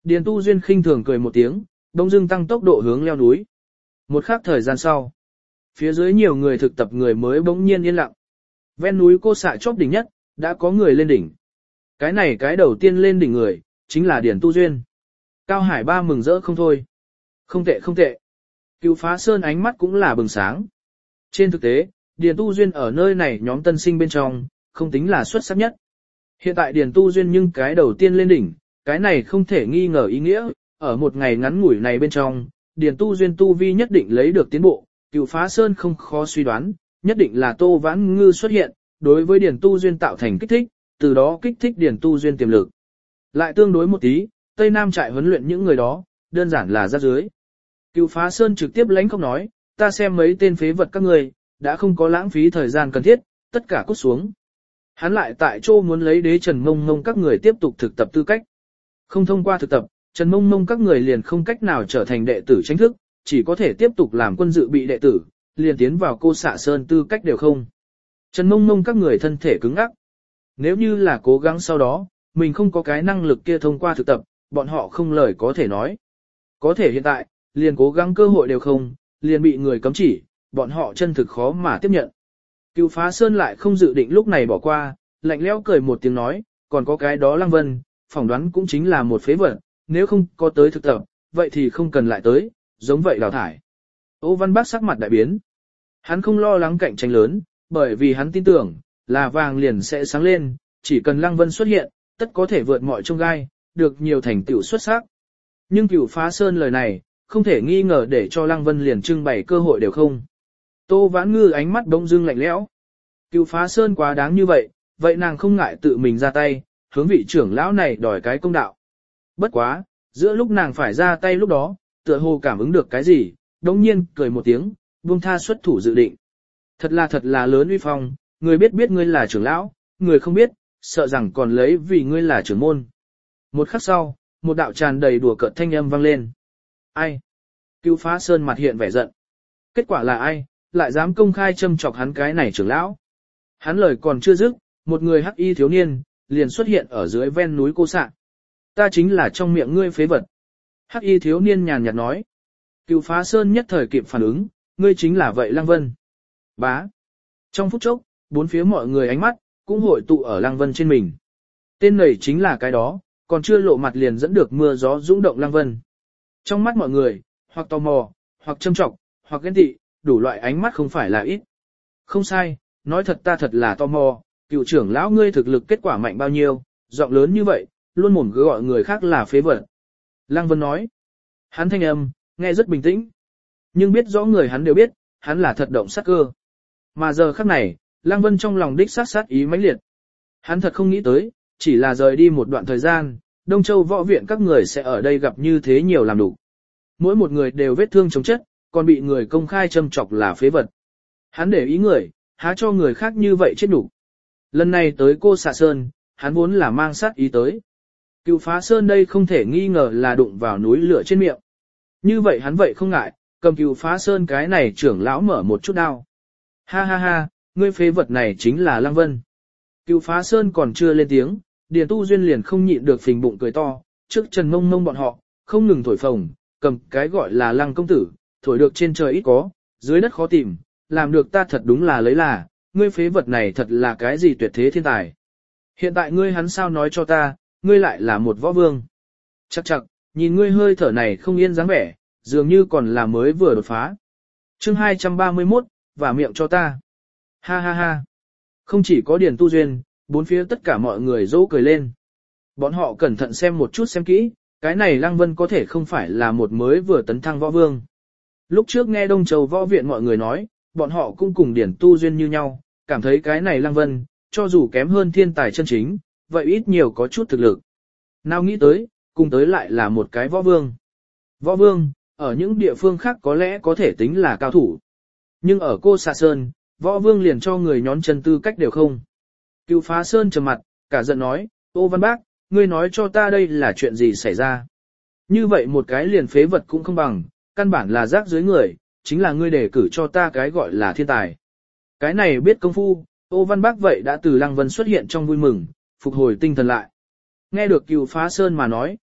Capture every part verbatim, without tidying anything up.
Điền Tu Duyên khinh thường cười một tiếng, đông dưng tăng tốc độ hướng leo núi. Một khắc thời gian sau, phía dưới nhiều người thực tập người mới bỗng nhiên yên lặng. Ven núi cô xạ chóp đỉnh nhất, đã có người lên đỉnh. Cái này cái đầu tiên lên đỉnh người, chính là Điền Tu Duyên. Cao Hải Ba mừng rỡ không thôi. Không tệ không tệ. Cựu Phá Sơn ánh mắt cũng là bừng sáng. Trên thực tế, Điền Tu Duyên ở nơi này nhóm tân sinh bên trong, không tính là xuất sắc nhất. Hiện tại Điền Tu Duyên nhưng cái đầu tiên lên đỉnh, cái này không thể nghi ngờ ý nghĩa, ở một ngày ngắn ngủi này bên trong, Điền Tu Duyên tu vi nhất định lấy được tiến bộ, Cựu Phá Sơn không khó suy đoán, nhất định là Tô Vãn Ngư xuất hiện, đối với Điền Tu Duyên tạo thành kích thích, từ đó kích thích Điền Tu Duyên tiềm lực. Lại tương đối một tí, Tây Nam trại huấn luyện những người đó, đơn giản là rác dưới. Cựu Phá Sơn trực tiếp lãnh không nói, ta xem mấy tên phế vật các người, đã không có lãng phí thời gian cần thiết, tất cả cút xuống. Hắn lại tại chỗ muốn lấy đế Trần Mông Mông các người tiếp tục thực tập tư cách. Không thông qua thực tập, Trần Mông Mông các người liền không cách nào trở thành đệ tử chính thức, chỉ có thể tiếp tục làm quân dự bị đệ tử, liền tiến vào cô xạ sơn tư cách đều không. Trần Mông Mông các người thân thể cứng ngắc. Nếu như là cố gắng sau đó, mình không có cái năng lực kia thông qua thực tập, bọn họ không lời có thể nói. Có thể hiện tại, liền cố gắng cơ hội đều không, liền bị người cấm chỉ, bọn họ chân thực khó mà tiếp nhận. Cựu Phá Sơn lại không dự định lúc này bỏ qua, lạnh lẽo cười một tiếng nói, còn có cái đó Lăng Vân, phỏng đoán cũng chính là một phế vật, nếu không có tới thực tập, vậy thì không cần lại tới, giống vậy đào thải. Ô Văn Bác sắc mặt đại biến. Hắn không lo lắng cạnh tranh lớn, bởi vì hắn tin tưởng, là vàng liền sẽ sáng lên, chỉ cần Lăng Vân xuất hiện, tất có thể vượt mọi chông gai, được nhiều thành tựu xuất sắc. Nhưng Cựu Phá Sơn lời này, không thể nghi ngờ để cho Lăng Vân liền trưng bày cơ hội đều không. Tô Vãn Ngư ánh mắt đông dưng lạnh lẽo. Cựu Phá Sơn quá đáng như vậy, vậy nàng không ngại tự mình ra tay, hướng vị trưởng lão này đòi cái công đạo. Bất quá, giữa lúc nàng phải ra tay lúc đó, tựa hồ cảm ứng được cái gì, đống nhiên cười một tiếng, buông tha xuất thủ dự định. Thật là thật là lớn uy phong, người biết biết ngươi là trưởng lão, người không biết, sợ rằng còn lấy vì ngươi là trưởng môn. Một khắc sau, một đạo tràn đầy đùa cợt thanh âm vang lên. Ai? Cựu Phá Sơn mặt hiện vẻ giận. Kết quả là ai? Lại dám công khai châm chọc hắn cái này trưởng lão. Hắn lời còn chưa dứt, một người hắc y thiếu niên, liền xuất hiện ở dưới ven núi cô sạ. Ta chính là trong miệng ngươi phế vật. Hắc y thiếu niên nhàn nhạt nói. Cựu Phá Sơn nhất thời kịp phản ứng, ngươi chính là vậy Lăng Vân. Bá. Trong phút chốc, bốn phía mọi người ánh mắt, cũng hội tụ ở Lăng Vân trên mình. Tên này chính là cái đó, còn chưa lộ mặt liền dẫn được mưa gió dũng động Lăng Vân. Trong mắt mọi người, hoặc tò mò, hoặc châm trọng, hoặc ghen tị, đủ loại ánh mắt không phải là ít. Không sai, nói thật ta thật là tò mò, cựu trưởng lão ngươi thực lực kết quả mạnh bao nhiêu, giọng lớn như vậy, luôn mồm cứ gọi người khác là phế vật. Lăng Vân nói, hắn thanh âm, nghe rất bình tĩnh. Nhưng biết rõ người hắn đều biết, hắn là thật động sát cơ. Mà giờ khắc này, Lăng Vân trong lòng đích sát sát ý mãnh liệt. Hắn thật không nghĩ tới, chỉ là rời đi một đoạn thời gian, Đông Châu võ viện các người sẽ ở đây gặp như thế nhiều làm đủ. Mỗi một người đều vết thương chống chất, còn bị người công khai châm chọc là phế vật. Hắn để ý người, há cho người khác như vậy chết đủ. Lần này tới cô xạ sơn, hắn vốn là mang sát ý tới. Cựu Phá Sơn đây không thể nghi ngờ là đụng vào núi lửa trên miệng. Như vậy hắn vậy không ngại, cầm Cựu Phá Sơn cái này trưởng lão mở một chút đao. Ha ha ha, ngươi phế vật này chính là Lăng Vân. Cựu Phá Sơn còn chưa lên tiếng, Điền Tu Duyên liền không nhịn được phình bụng cười to, trước Trần Mông Mông bọn họ, không ngừng thổi phồng, cầm cái gọi là Lăng công tử, thổi được trên trời ít có, dưới đất khó tìm, làm được ta thật đúng là lấy là, ngươi phế vật này thật là cái gì tuyệt thế thiên tài. Hiện tại ngươi hắn sao nói cho ta, ngươi lại là một võ vương. Chắc chắc, nhìn ngươi hơi thở này không yên dáng vẻ, dường như còn là mới vừa đột phá. Chương hai trăm ba mươi mốt, và miệng cho ta. Ha ha ha. Không chỉ có Điền Tu Duyên, bốn phía tất cả mọi người dỗ cười lên. Bọn họ cẩn thận xem một chút xem kỹ, cái này Lăng Vân có thể không phải là một mới vừa tấn thăng võ vương. Lúc trước nghe Đông Châu võ viện mọi người nói, bọn họ cũng cùng Điền Tu Duyên như nhau, cảm thấy cái này Lăng Vân, cho dù kém hơn thiên tài chân chính, vậy ít nhiều có chút thực lực. Nào nghĩ tới, cùng tới lại là một cái võ vương. Võ vương, ở những địa phương khác có lẽ có thể tính là cao thủ. Nhưng ở cô xạ sơn, võ vương liền cho người nhón chân tư cách đều không. Cựu Phá Sơn trầm mặt, cả giận nói, Ô Văn Bác, ngươi nói cho ta đây là chuyện gì xảy ra. Như vậy một cái liền phế vật cũng không bằng, căn bản là rác dưới người, chính là ngươi đề cử cho ta cái gọi là thiên tài. Cái này biết công phu, Ô Văn Bác vậy đã từ Lăng Vân xuất hiện trong vui mừng, phục hồi tinh thần lại. Nghe được Cựu Phá Sơn mà nói,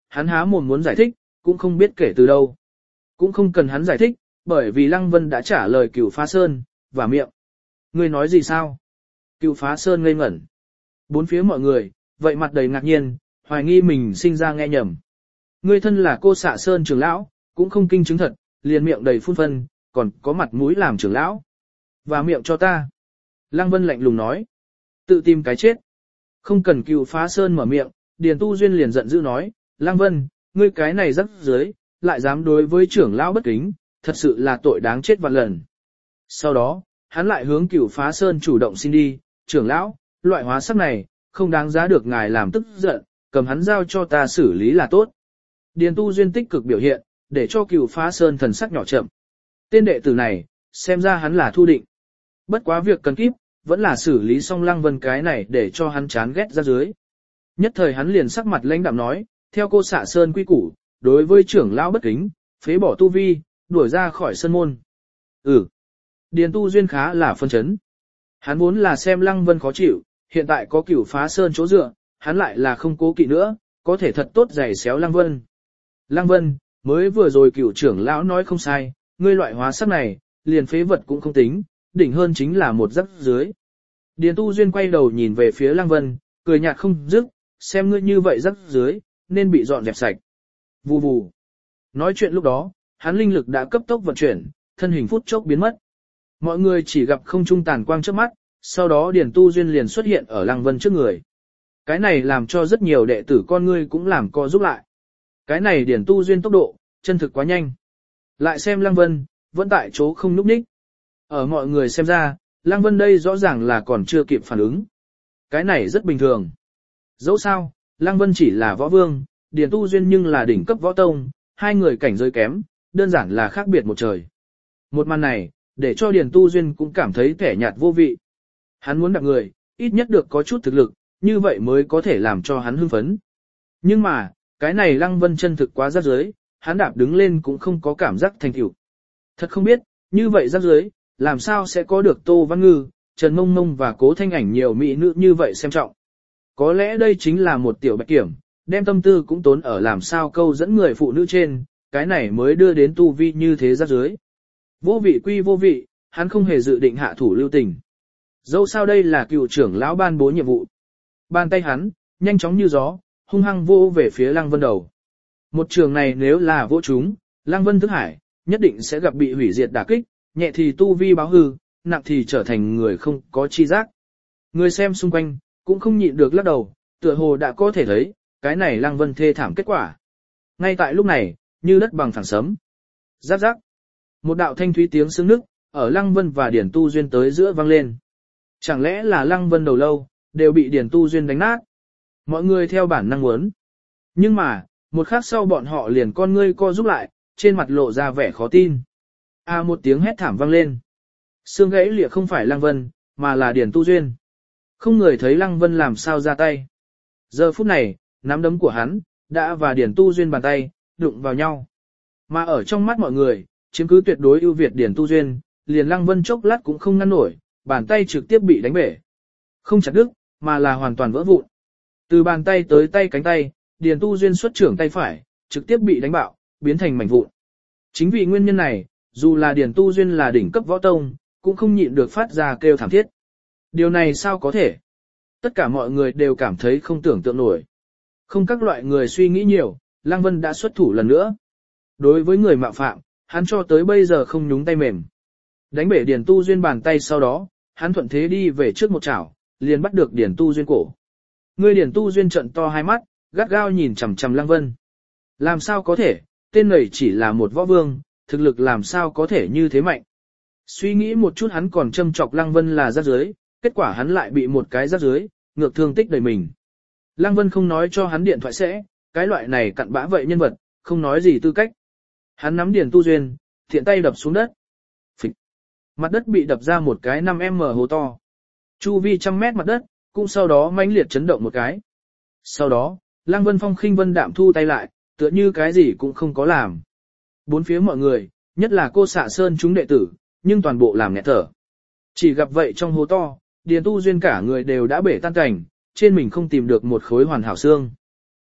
hắn há mồm muốn giải thích, cũng không biết kể từ đâu. Cũng không cần hắn giải thích, bởi vì Lăng Vân đã trả lời Cửu Phá Sơn, và miệng. Ngươi nói gì sao? Cửu Phá Sơn ngây ngẩn. Bốn phía mọi người, vậy mặt đầy ngạc nhiên, hoài nghi mình sinh ra nghe nhầm. Ngươi thân là Cô Xạ Sơn trưởng lão, cũng không kinh chứng thật, liền miệng đầy phun phân, còn có mặt mũi làm trưởng lão. Và miệng cho ta. Lăng Vân lạnh lùng nói. Tự tìm cái chết. Không cần Cửu Phá Sơn mở miệng, Điền Tu Duyên liền giận dữ nói, Lăng Vân, ngươi cái này rắc dưới, lại dám đối với trưởng lão bất kính, thật sự là tội đáng chết vạn lần. Sau đó, hắn lại hướng Cửu Phá Sơn chủ động xin đi, trưởng lão, loại hóa sắc này, không đáng giá được ngài làm tức giận, cầm hắn giao cho ta xử lý là tốt. Điền Tu Duyên tích cực biểu hiện, để cho Cửu Phá Sơn thần sắc nhỏ chậm. Tên đệ tử này, xem ra hắn là thu định. Bất quá việc cần kíp, vẫn là xử lý xong Lăng Vân cái này để cho hắn chán ghét ra dưới. Nhất thời hắn liền sắc mặt lãnh đạm nói, theo Cô Xạ Sơn quy củ, đối với trưởng lão bất kính, phế bỏ tu vi, đuổi ra khỏi sân môn. Ừ. Điền Tu Duyên khá là phân chấn. Hắn vốn là xem Lăng Vân khó chịu, hiện tại có Cửu Phá Sơn chỗ dựa, hắn lại là không cố kỵ nữa, có thể thật tốt giày xéo Lăng Vân. Lăng Vân, mới vừa rồi Cửu trưởng lão nói không sai, ngươi loại hóa sắc này, liền phế vật cũng không tính, đỉnh hơn chính là một rắc dưới. Điền Tu Duyên quay đầu nhìn về phía Lăng Vân, cười nhạt không dứt, xem ngươi như vậy rắc dưới, nên bị dọn dẹp sạch. Vù vù. Nói chuyện lúc đó, hắn linh lực đã cấp tốc vận chuyển, thân hình phút chốc biến mất. Mọi người chỉ gặp không trung tàn quang trước mắt, sau đó Điền Tu Duyên liền xuất hiện ở Lăng Vân trước người. Cái này làm cho rất nhiều đệ tử con ngươi cũng làm co giúp lại. Cái này Điền Tu Duyên tốc độ, chân thực quá nhanh. Lại xem Lăng Vân, vẫn tại chỗ không núp ních. Ở mọi người xem ra, Lăng Vân đây rõ ràng là còn chưa kịp phản ứng. Cái này rất bình thường. Dẫu sao, Lăng Vân chỉ là võ vương, Điền Tu Duyên nhưng là đỉnh cấp võ tông, hai người cảnh giới kém, đơn giản là khác biệt một trời. Một màn này, để cho Điền Tu Duyên cũng cảm thấy kẻ nhạt vô vị. Hắn muốn đạp người, ít nhất được có chút thực lực, như vậy mới có thể làm cho hắn hưng phấn. Nhưng mà, cái này Lăng Vân chân thực quá rác rưởi, hắn đạp đứng lên cũng không có cảm giác thành tựu. Thật không biết, như vậy rác rưởi, làm sao sẽ có được Tô Văn Ngư, Trần Mông Mông và Cố Thanh Ảnh nhiều mỹ nữ như vậy xem trọng. Có lẽ đây chính là một tiểu bạch kiểm, đem tâm tư cũng tốn ở làm sao câu dẫn người phụ nữ trên, cái này mới đưa đến tu vi như thế rác rưởi. Vô vị quy vô vị, hắn không hề dự định hạ thủ lưu tình. Dẫu sao đây là cựu trưởng lão ban bố nhiệm vụ. Bàn tay hắn, nhanh chóng như gió, hung hăng vô về phía Lăng Vân đầu. Một trường này nếu là vô chúng, Lăng Vân thức hải, nhất định sẽ gặp bị hủy diệt đả kích, nhẹ thì tu vi báo hư, nặng thì trở thành người không có chi giác. Người xem xung quanh, cũng không nhịn được lắc đầu, tựa hồ đã có thể thấy, cái này Lăng Vân thê thảm kết quả. Ngay tại lúc này, như đất bằng phẳng sấm. Rắc rắc. Một đạo thanh thúy tiếng sưng nức, ở Lăng Vân và Điền Tu Duyên tới giữa vang lên. Chẳng lẽ là Lăng Vân đầu lâu, đều bị Điền Tu Duyên đánh nát. Mọi người theo bản năng muốn. Nhưng mà, một khắc sau bọn họ liền con ngươi co rút lại, trên mặt lộ ra vẻ khó tin. A một tiếng hét thảm vang lên. Xương gãy lìa không phải Lăng Vân, mà là Điền Tu Duyên. Không người thấy Lăng Vân làm sao ra tay. Giờ phút này, nắm đấm của hắn, đã và Điền Tu Duyên bàn tay, đụng vào nhau. Mà ở trong mắt mọi người, chiếm cứ tuyệt đối ưu việt Điền Tu Duyên, liền Lăng Vân chốc lát cũng không ngăn nổi, bàn tay trực tiếp bị đánh bể. Không chặt đứt, mà là hoàn toàn vỡ vụn. Từ bàn tay tới tay cánh tay, Điền Tu Duyên xuất trưởng tay phải, trực tiếp bị đánh bạo, biến thành mảnh vụn. Chính vì nguyên nhân này, dù là Điền Tu Duyên là đỉnh cấp võ tông, cũng không nhịn được phát ra kêu thảm thiết. Điều này sao có thể? Tất cả mọi người đều cảm thấy không tưởng tượng nổi. Không các loại người suy nghĩ nhiều, Lăng Vân đã xuất thủ lần nữa. Đối với người mạo phạm, hắn cho tới bây giờ không nhúng tay mềm. Đánh bể Điền Tu Duyên bàn tay sau đó, hắn thuận thế đi về trước một chảo, liền bắt được Điền Tu Duyên cổ. Người Điền Tu Duyên trợn to hai mắt, gắt gao nhìn chằm chằm Lăng Vân. Làm sao có thể, tên này chỉ là một võ vương, thực lực làm sao có thể như thế mạnh. Suy nghĩ một chút hắn còn châm chọc Lăng Vân là rác rưởi, kết quả hắn lại bị một cái rác rưởi, ngược thương tích đầy mình. Lăng Vân không nói cho hắn điện thoại sẽ, cái loại này cặn bã vậy nhân vật, không nói gì tư cách. Hắn nắm Điền Tu Duyên, thiện tay đập xuống đất. Phịch. Mặt đất bị đập ra một cái năm mét hố to. Chu vi trăm mét mặt đất, cũng sau đó mãnh liệt chấn động một cái. Sau đó, Lăng Vân phong khinh vân đạm thu tay lại, tựa như cái gì cũng không có làm. Bốn phía mọi người, nhất là Cô Xạ Sơn chúng đệ tử, nhưng toàn bộ làm nghẹt thở. Chỉ gặp vậy trong hố to, Điền Tu Duyên cả người đều đã bể tan cảnh, trên mình không tìm được một khối hoàn hảo xương.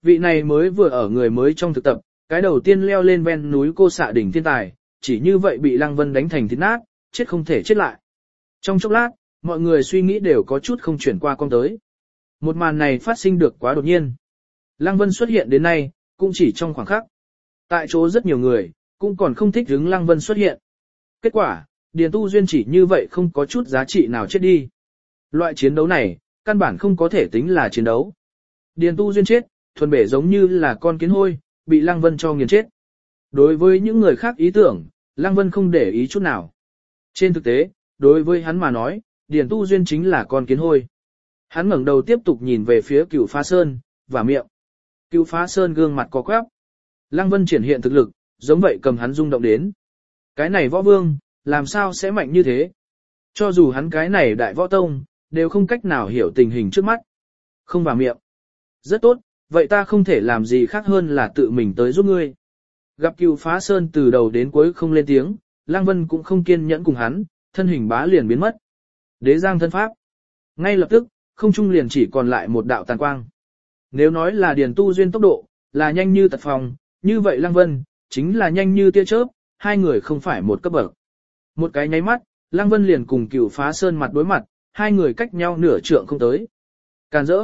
vị này mới vừa ở người mới trong thực tập, cái đầu tiên leo lên ven núi cô xạ đỉnh thiên tài, chỉ như vậy bị Lăng Vân đánh thành thịt nát, chết không thể chết lại. Trong chốc lát, mọi người suy nghĩ đều có chút không chuyển qua con tới. Một màn này phát sinh được quá đột nhiên. Lăng Vân xuất hiện đến nay, cũng chỉ trong khoảng khắc. Tại chỗ rất nhiều người, cũng còn không thích hứng Lăng Vân xuất hiện. Kết quả, Điền Tu Duyên chỉ như vậy không có chút giá trị nào chết đi. Loại chiến đấu này, căn bản không có thể tính là chiến đấu. Điền Tu Duyên chết, thuần bể giống như là con kiến hôi, bị Lăng Vân cho nghiền chết. Đối với những người khác ý tưởng, Lăng Vân không để ý chút nào. Trên thực tế, đối với hắn mà nói, Điền Tu Duyên chính là con kiến hôi. Hắn ngẩng đầu tiếp tục nhìn về phía Cửu Phá Sơn, và miệng. Cửu Phá Sơn gương mặt có quắp. Lăng Vân triển hiện thực lực, giống vậy cầm hắn rung động đến. Cái này võ vương, làm sao sẽ mạnh như thế? Cho dù hắn cái này đại võ tông, đều không cách nào hiểu tình hình trước mắt. Không vào miệng. Rất tốt, vậy ta không thể làm gì khác hơn là tự mình tới giúp ngươi. Gặp Cửu Phá Sơn từ đầu đến cuối không lên tiếng, Lăng Vân cũng không kiên nhẫn cùng hắn, thân hình bá liền biến mất. Đế giang thân pháp. Ngay lập tức, không trung liền chỉ còn lại một đạo tàn quang. Nếu nói là Điền Tu Duyên tốc độ, là nhanh như tật phòng, như vậy Lăng Vân, chính là nhanh như tia chớp, hai người không phải một cấp bậc. Một cái nháy mắt, Lăng Vân liền cùng Cửu Phá Sơn mặt đối mặt, hai người cách nhau nửa trượng không tới. Càn rỡ.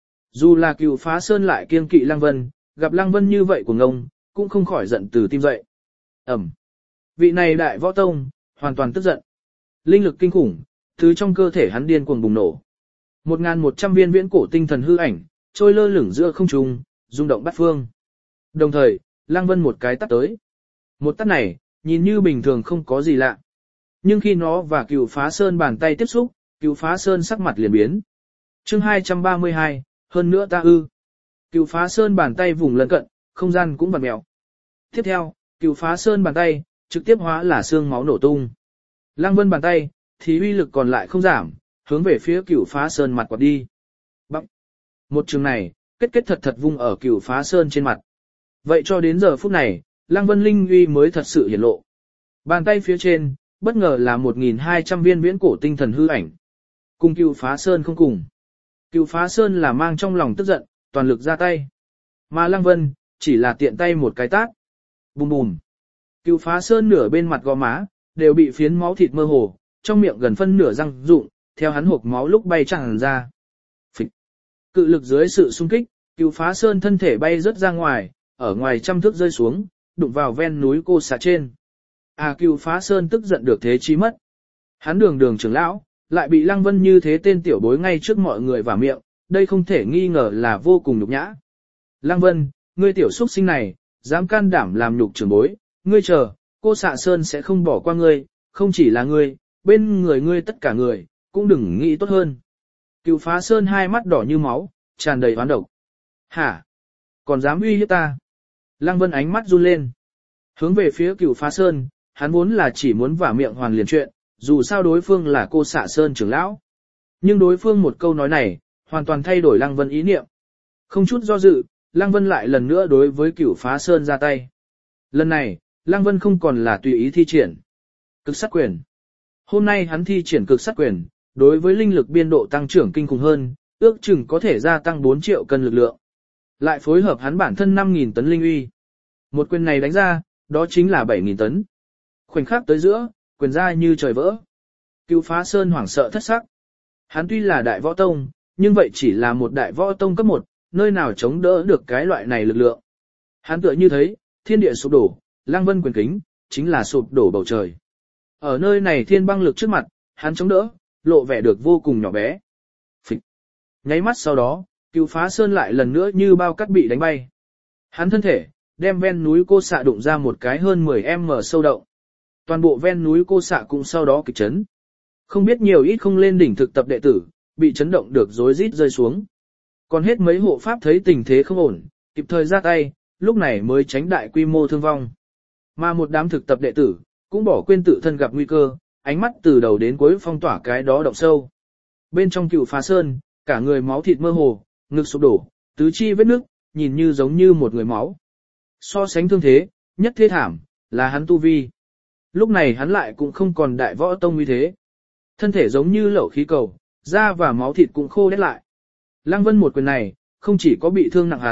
Dù là Cửu Phá Sơn lại kiêng kỵ Lăng Vân, gặp Lăng Vân như vậy của ngông, cũng không khỏi giận từ tim dậy. Ẩm. Vị này đại võ tông, hoàn toàn tức giận. Linh lực kinh khủng, thứ trong cơ thể hắn điên cuồng bùng nổ. một nghìn một trăm viên viễn cổ tinh thần hư ảnh, trôi lơ lửng giữa không trung, rung động bát phương. Đồng thời, Lăng Vân một cái tát tới. Một tát này, nhìn như bình thường không có gì lạ. Nhưng khi nó và Cửu Phá Sơn bàn tay tiếp xúc, Cửu Phá Sơn sắc mặt liền biến. Chương hai trăm ba mươi hai, hơn nữa ta ư. Cửu Phá Sơn bàn tay vùng lân cận, không gian cũng vặn mèo. Tiếp theo, Cửu Phá Sơn bàn tay, trực tiếp hóa là xương máu nổ tung. Lăng Vân bàn tay, thì uy lực còn lại không giảm, hướng về phía Cửu Phá Sơn mặt quạt đi. Bằng. Một trường này, kết kết thật thật vung ở Cửu Phá Sơn trên mặt. Vậy cho đến giờ phút này, Lăng Vân linh uy mới thật sự hiển lộ. Bàn tay phía trên, bất ngờ là một nghìn hai trăm viên viễn cổ tinh thần hư ảnh. Cùng Cửu Phá Sơn không cùng. Cửu Phá Sơn là mang trong lòng tức giận, toàn lực ra tay. Mà Lăng Vân, chỉ là tiện tay một cái tát. Bùm bùm. Cửu Phá Sơn nửa bên mặt gò má, đều bị phiến máu thịt mơ hồ, trong miệng gần phân nửa răng rụng, theo hắn hộc máu lúc bay tràn ra. Phịch. Cự lực dưới sự xung kích, Cửu Phá Sơn thân thể bay rớt ra ngoài, ở ngoài trăm thước rơi xuống, đụng vào ven núi cô xạ trên. À Cửu Phá Sơn tức giận được thế chí mất. Hắn đường đường trưởng lão, lại bị Lăng Vân như thế tên tiểu bối ngay trước mọi người vào miệng, đây không thể nghi ngờ là vô cùng nhục nhã. Lăng Vân, ngươi tiểu xuất sinh này, dám can đảm làm nhục trưởng bối, ngươi chờ, cô xạ Sơn sẽ không bỏ qua ngươi, không chỉ là ngươi, bên người ngươi tất cả người, cũng đừng nghĩ tốt hơn. Cửu Phá Sơn hai mắt đỏ như máu, tràn đầy oán độc. Hả? Còn dám uy hiếp ta? Lăng Vân ánh mắt run lên. Hướng về phía Cửu Phá Sơn, hắn vốn là chỉ muốn vả miệng hoàn liền chuyện, dù sao đối phương là cô xạ Sơn trưởng lão. Nhưng đối phương một câu nói này, hoàn toàn thay đổi Lăng Vân ý niệm. Không chút do dự, Lăng Vân lại lần nữa đối với Cửu Phá Sơn ra tay. Lần này, Lăng Vân không còn là tùy ý thi triển cực sát quyền. Hôm nay hắn thi triển cực sát quyền, đối với linh lực biên độ tăng trưởng kinh khủng hơn, ước chừng có thể gia tăng bốn triệu cân lực lượng. Lại phối hợp hắn bản thân năm nghìn tấn linh uy. Một quyền này đánh ra, đó chính là bảy nghìn tấn. Khoảnh khắc tới giữa, quyền ra như trời vỡ. Cửu Phá Sơn hoảng sợ thất sắc. Hắn tuy là đại võ tông, nhưng vậy chỉ là một đại võ tông cấp một, nơi nào chống đỡ được cái loại này lực lượng. Hắn tựa như thấy, thiên địa sụp đổ, Lăng Vân quyền kính, chính là sụp đổ bầu trời. Ở nơi này thiên băng lực trước mặt, hắn chống đỡ, lộ vẻ được vô cùng nhỏ bé. Phịch. Nháy mắt sau đó, Cửu Phá Sơn lại lần nữa như bao cát bị đánh bay. Hắn thân thể, đem ven núi cô xạ đụng ra một cái hơn mười mét sâu động. Toàn bộ ven núi cô xạ cũng sau đó kịch chấn. Không biết nhiều ít không lên đỉnh thực tập đệ tử, bị chấn động được rối rít rơi xuống. Còn hết mấy hộ pháp thấy tình thế không ổn, kịp thời ra tay, lúc này mới tránh đại quy mô thương vong. Mà một đám thực tập đệ tử, cũng bỏ quên tự thân gặp nguy cơ, ánh mắt từ đầu đến cuối phong tỏa cái đó động sâu. Bên trong Cửu Phá Sơn, cả người máu thịt mơ hồ, ngực sụp đổ, tứ chi vết nước, nhìn như giống như một người máu. So sánh thương thế, nhất thế thảm, là hắn tu vi. Lúc này hắn lại cũng không còn đại võ tông như thế. Thân thể giống như lẩu khí cầu, da và máu thịt cũng khô đét lại. Lăng Vân một quyền này, không chỉ có bị thương nặng hắn,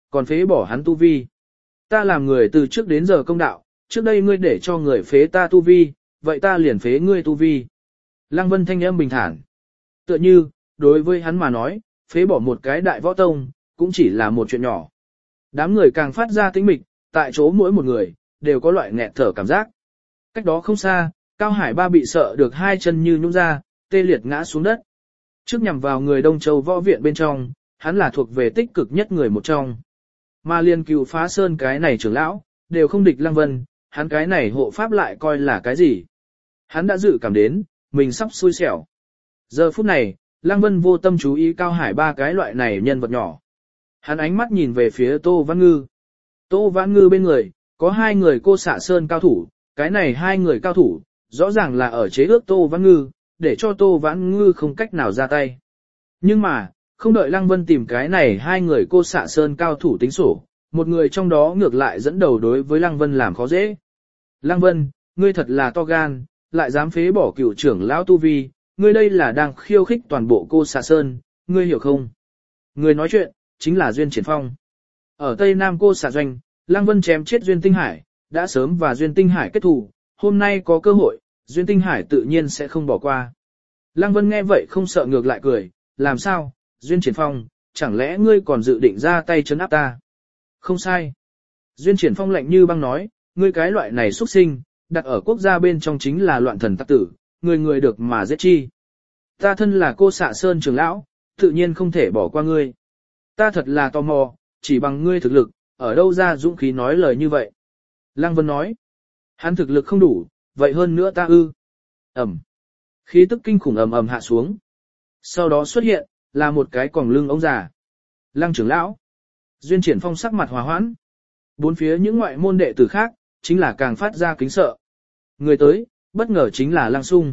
còn phế bỏ hắn tu vi. Ta làm người từ trước đến giờ công đạo, trước đây ngươi để cho người phế ta tu vi, vậy ta liền phế ngươi tu vi. Lăng Vân thanh âm bình thản. Tựa như, đối với hắn mà nói, phế bỏ một cái đại võ tông, cũng chỉ là một chuyện nhỏ. Đám người càng phát ra tĩnh mịch, tại chỗ mỗi một người, đều có loại nghẹt thở cảm giác. Cách đó không xa, Cao Hải Ba bị sợ được hai chân như nhũn ra, tê liệt ngã xuống đất. Trước nhằm vào người Đông Châu võ viện bên trong, hắn là thuộc về tích cực nhất người một trong. Mà liên cựu phá sơn cái này trưởng lão, đều không địch Lăng Vân, hắn cái này hộ pháp lại coi là cái gì. Hắn đã dự cảm đến, mình sắp xui xẻo. Giờ phút này, Lăng Vân vô tâm chú ý Cao Hải Ba cái loại này nhân vật nhỏ. Hắn ánh mắt nhìn về phía Tô Vãn Ngư. Tô Vãn Ngư bên người, có hai người cô xạ sơn cao thủ, cái này hai người cao thủ, rõ ràng là ở chế ước Tô Vãn Ngư, để cho Tô Vãn Ngư không cách nào ra tay. Nhưng mà, không đợi Lăng Vân tìm cái này hai người cô xạ sơn cao thủ tính sổ, một người trong đó ngược lại dẫn đầu đối với Lăng Vân làm khó dễ. Lăng Vân, ngươi thật là to gan, lại dám phế bỏ cựu trưởng lão tu vi, ngươi đây là đang khiêu khích toàn bộ cô xạ sơn, ngươi hiểu không? Người nói chuyện, chính là Duyên Triển Phong. Ở Tây Nam cô xạ doanh, Lăng Vân chém chết Duyên Tinh Hải, đã sớm và Duyên Tinh Hải kết thù, hôm nay có cơ hội, Duyên Tinh Hải tự nhiên sẽ không bỏ qua. Lăng Vân nghe vậy không sợ ngược lại cười, làm sao, Duyên Triển Phong, chẳng lẽ ngươi còn dự định ra tay trấn áp ta? Không sai. Duyên Triển Phong lạnh như băng nói, ngươi cái loại này xuất sinh, đặt ở quốc gia bên trong chính là loạn thần tặc tử, người người được mà giết chi. Ta thân là cô xạ sơn trưởng lão, tự nhiên không thể bỏ qua ngươi. Ta thật là tò mò, chỉ bằng ngươi thực lực, ở đâu ra dũng khí nói lời như vậy. Lăng Vân nói, hắn thực lực không đủ, vậy hơn nữa ta ư. Ẩm. Khí tức kinh khủng ầm ầm hạ xuống. Sau đó xuất hiện, là một cái còng lưng ống già. Lăng trưởng lão. Duyên Triển Phong sắc mặt hòa hoãn. Bốn phía những ngoại môn đệ tử khác, chính là càng phát ra kính sợ. Người tới, bất ngờ chính là Lăng Sung.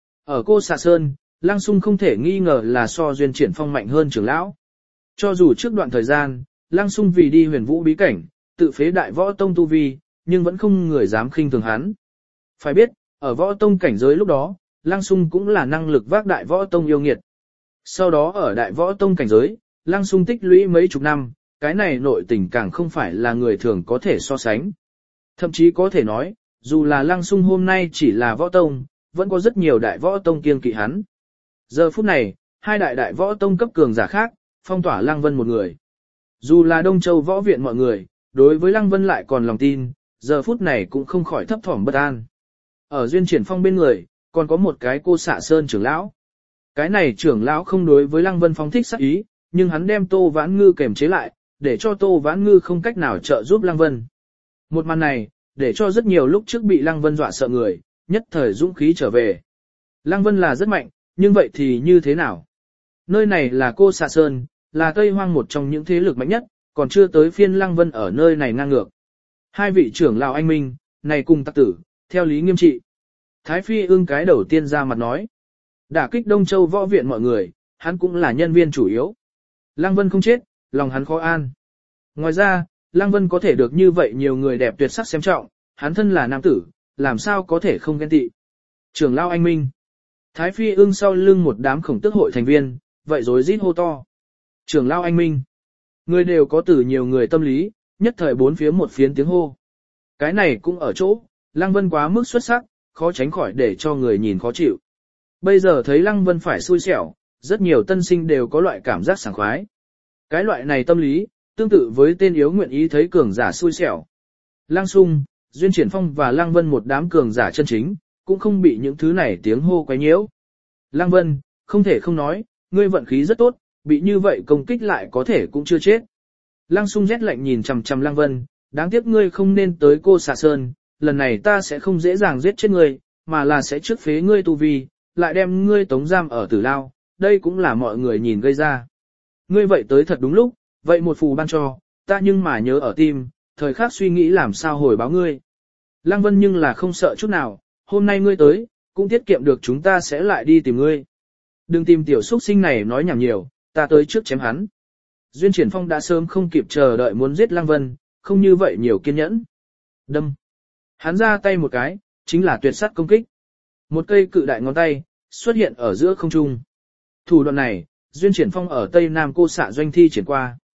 Ở cô xạ sơn, Lăng Sung không thể nghi ngờ là so Duyên Triển Phong mạnh hơn trưởng lão. Cho dù trước đoạn thời gian, Lăng Sung vì đi huyền vũ bí cảnh, tự phế đại võ tông tu vi, nhưng vẫn không người dám khinh thường hắn. Phải biết, ở võ tông cảnh giới lúc đó, Lăng Sung cũng là năng lực vác đại võ tông yêu nghiệt. Sau đó ở đại võ tông cảnh giới, Lăng Sung tích lũy mấy chục năm, cái này nội tình càng không phải là người thường có thể so sánh. Thậm chí có thể nói, dù là Lăng Sung hôm nay chỉ là võ tông, vẫn có rất nhiều đại võ tông kiêng kỵ hắn. Giờ phút này, hai đại đại võ tông cấp cường giả khác, phong tỏa Lăng Vân một người. Dù là Đông Châu võ viện mọi người, đối với Lăng Vân lại còn lòng tin, giờ phút này cũng không khỏi thấp thỏm bất an. Ở Duyên Triển Phong bên người, còn có một cái cô xạ sơn trưởng lão. Cái này trưởng lão không đối với Lăng Vân phóng thích sát ý, nhưng hắn đem Tô Vãn Ngư kềm chế lại, để cho Tô Vãn Ngư không cách nào trợ giúp Lăng Vân. Một màn này, để cho rất nhiều lúc trước bị Lăng Vân dọa sợ người, nhất thời dũng khí trở về. Lăng Vân là rất mạnh, nhưng vậy thì như thế nào? Nơi này là cô xạ sơn, là Tây Hoang một trong những thế lực mạnh nhất, còn chưa tới phiên Lăng Vân ở nơi này ngang ngược. Hai vị trưởng lão anh minh, này cùng tặc tử, theo lý nghiêm trị. Thái Phi ưng cái đầu tiên ra mặt nói. Đả kích Đông Châu võ viện mọi người, hắn cũng là nhân viên chủ yếu. Lăng Vân không chết, lòng hắn khó an. Ngoài ra, Lăng Vân có thể được như vậy nhiều người đẹp tuyệt sắc xem trọng, hắn thân là nam tử, làm sao có thể không ghen tị. Trưởng lão anh minh. Thái Phi ưng sau lưng một đám khổng tước hội thành viên, vậy rối rít hô to. Trưởng lão anh minh. Người đều có từ nhiều người tâm lý, nhất thời bốn phía một phiến tiếng hô. Cái này cũng ở chỗ, Lăng Vân quá mức xuất sắc, khó tránh khỏi để cho người nhìn khó chịu. Bây giờ thấy Lăng Vân phải xui xẻo, rất nhiều tân sinh đều có loại cảm giác sảng khoái. Cái loại này tâm lý, tương tự với tên yếu nguyện ý thấy cường giả xui xẻo. Lăng Sung, Duyên Triển Phong và Lăng Vân một đám cường giả chân chính, cũng không bị những thứ này tiếng hô quấy nhiễu. Lăng Vân, không thể không nói, ngươi vận khí rất tốt, bị như vậy công kích lại có thể cũng chưa chết. Lăng Sung rét lạnh nhìn chằm chằm Lăng Vân, đáng tiếc ngươi không nên tới cô xạ sơn, lần này ta sẽ không dễ dàng giết chết ngươi, mà là sẽ trước phế ngươi tu vi, lại đem ngươi tống giam ở tử lao, đây cũng là mọi người nhìn gây ra. Ngươi vậy tới thật đúng lúc, vậy một phù ban cho, ta nhưng mà nhớ ở tim, thời khắc suy nghĩ làm sao hồi báo ngươi. Lăng Vân nhưng là không sợ chút nào, hôm nay ngươi tới, cũng tiết kiệm được chúng ta sẽ lại đi tìm ngươi. Đừng tìm tiểu xuất sinh này nói nhảm nhiều, ta tới trước chém hắn. Duyên Triển Phong đã sớm không kịp chờ đợi muốn giết Lăng Vân, không như vậy nhiều kiên nhẫn. Đâm. Hắn ra tay một cái, chính là tuyệt sát công kích. Một cây cự đại ngón tay, xuất hiện ở giữa không trung. Thủ đoạn này, Duyên Triển Phong ở Tây Nam cô xạ doanh thi triển qua.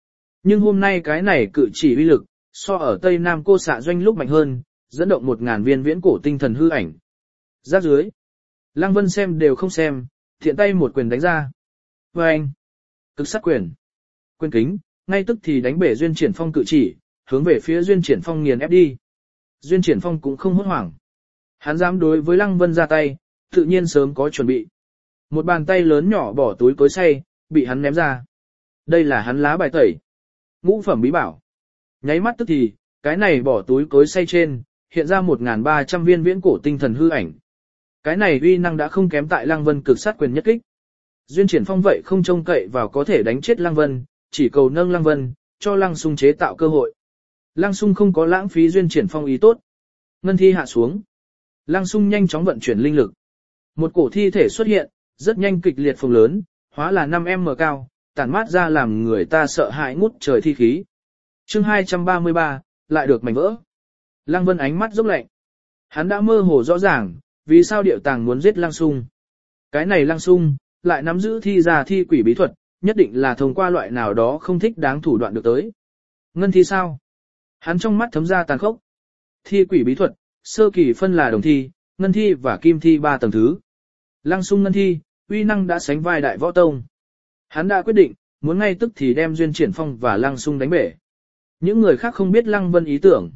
Nhưng hôm nay cái này cự chỉ uy lực, so ở Tây Nam cô xạ doanh lúc mạnh hơn, dẫn động một ngàn viên viễn cổ tinh thần hư ảnh. Giáp dưới. Lăng Vân xem đều không xem, thiện tay một quyền đánh ra. Và anh. Cực sát quyền. Quyền kính, ngay tức thì đánh bể Duyên Triển Phong cự chỉ, hướng về phía Duyên Triển Phong nghiền ép đi. Duyên Triển Phong cũng không hốt hoảng. Hắn dám đối với Lăng Vân ra tay, tự nhiên sớm có chuẩn bị. Một bàn tay lớn nhỏ bỏ túi cối xay, bị hắn ném ra. Đây là hắn lá bài tẩy. Ngũ phẩm bí bảo. Nháy mắt tức thì, cái này bỏ túi cối xay trên, hiện ra một nghìn ba trăm viên viễn cổ tinh thần hư ảnh. Cái này uy năng đã không kém tại Lăng Vân cực sát quyền nhất kích. Duyên Triển Phong vậy không trông cậy vào có thể đánh chết Lăng Vân, chỉ cầu nâng Lăng Vân, cho Lăng Sung chế tạo cơ hội. Lăng Sung không có lãng phí Duyên Triển Phong ý tốt. Ngân thi hạ xuống. Lăng Sung nhanh chóng vận chuyển linh lực. Một cổ thi thể xuất hiện, rất nhanh kịch liệt phồng lớn, hóa là năm mét cao, tản mát ra làm người ta sợ hãi ngút trời thi khí. Chương hai trăm ba mươi ba, lại được mảnh vỡ. Lăng Vân ánh mắt rốc lạnh. Hắn đã mơ hồ rõ ràng, vì sao điệu tàng muốn giết Lăng Sung. Cái này Lăng Sung, lại nắm giữ thi ra thi quỷ bí thuật, nhất định là thông qua loại nào đó không thích đáng thủ đoạn được tới. Ngân thi sao? Hắn trong mắt thấm ra tàn khốc. Thi quỷ bí thuật, sơ kỳ phân là đồng thi, ngân thi và kim thi ba tầng thứ. Lăng Sung ngân thi, uy năng đã sánh vai đại võ tông. Hắn đã quyết định, muốn ngay tức thì đem Duyên Triển Phong và Lăng Sung đánh bể. Những người khác không biết Lăng Vân ý tưởng.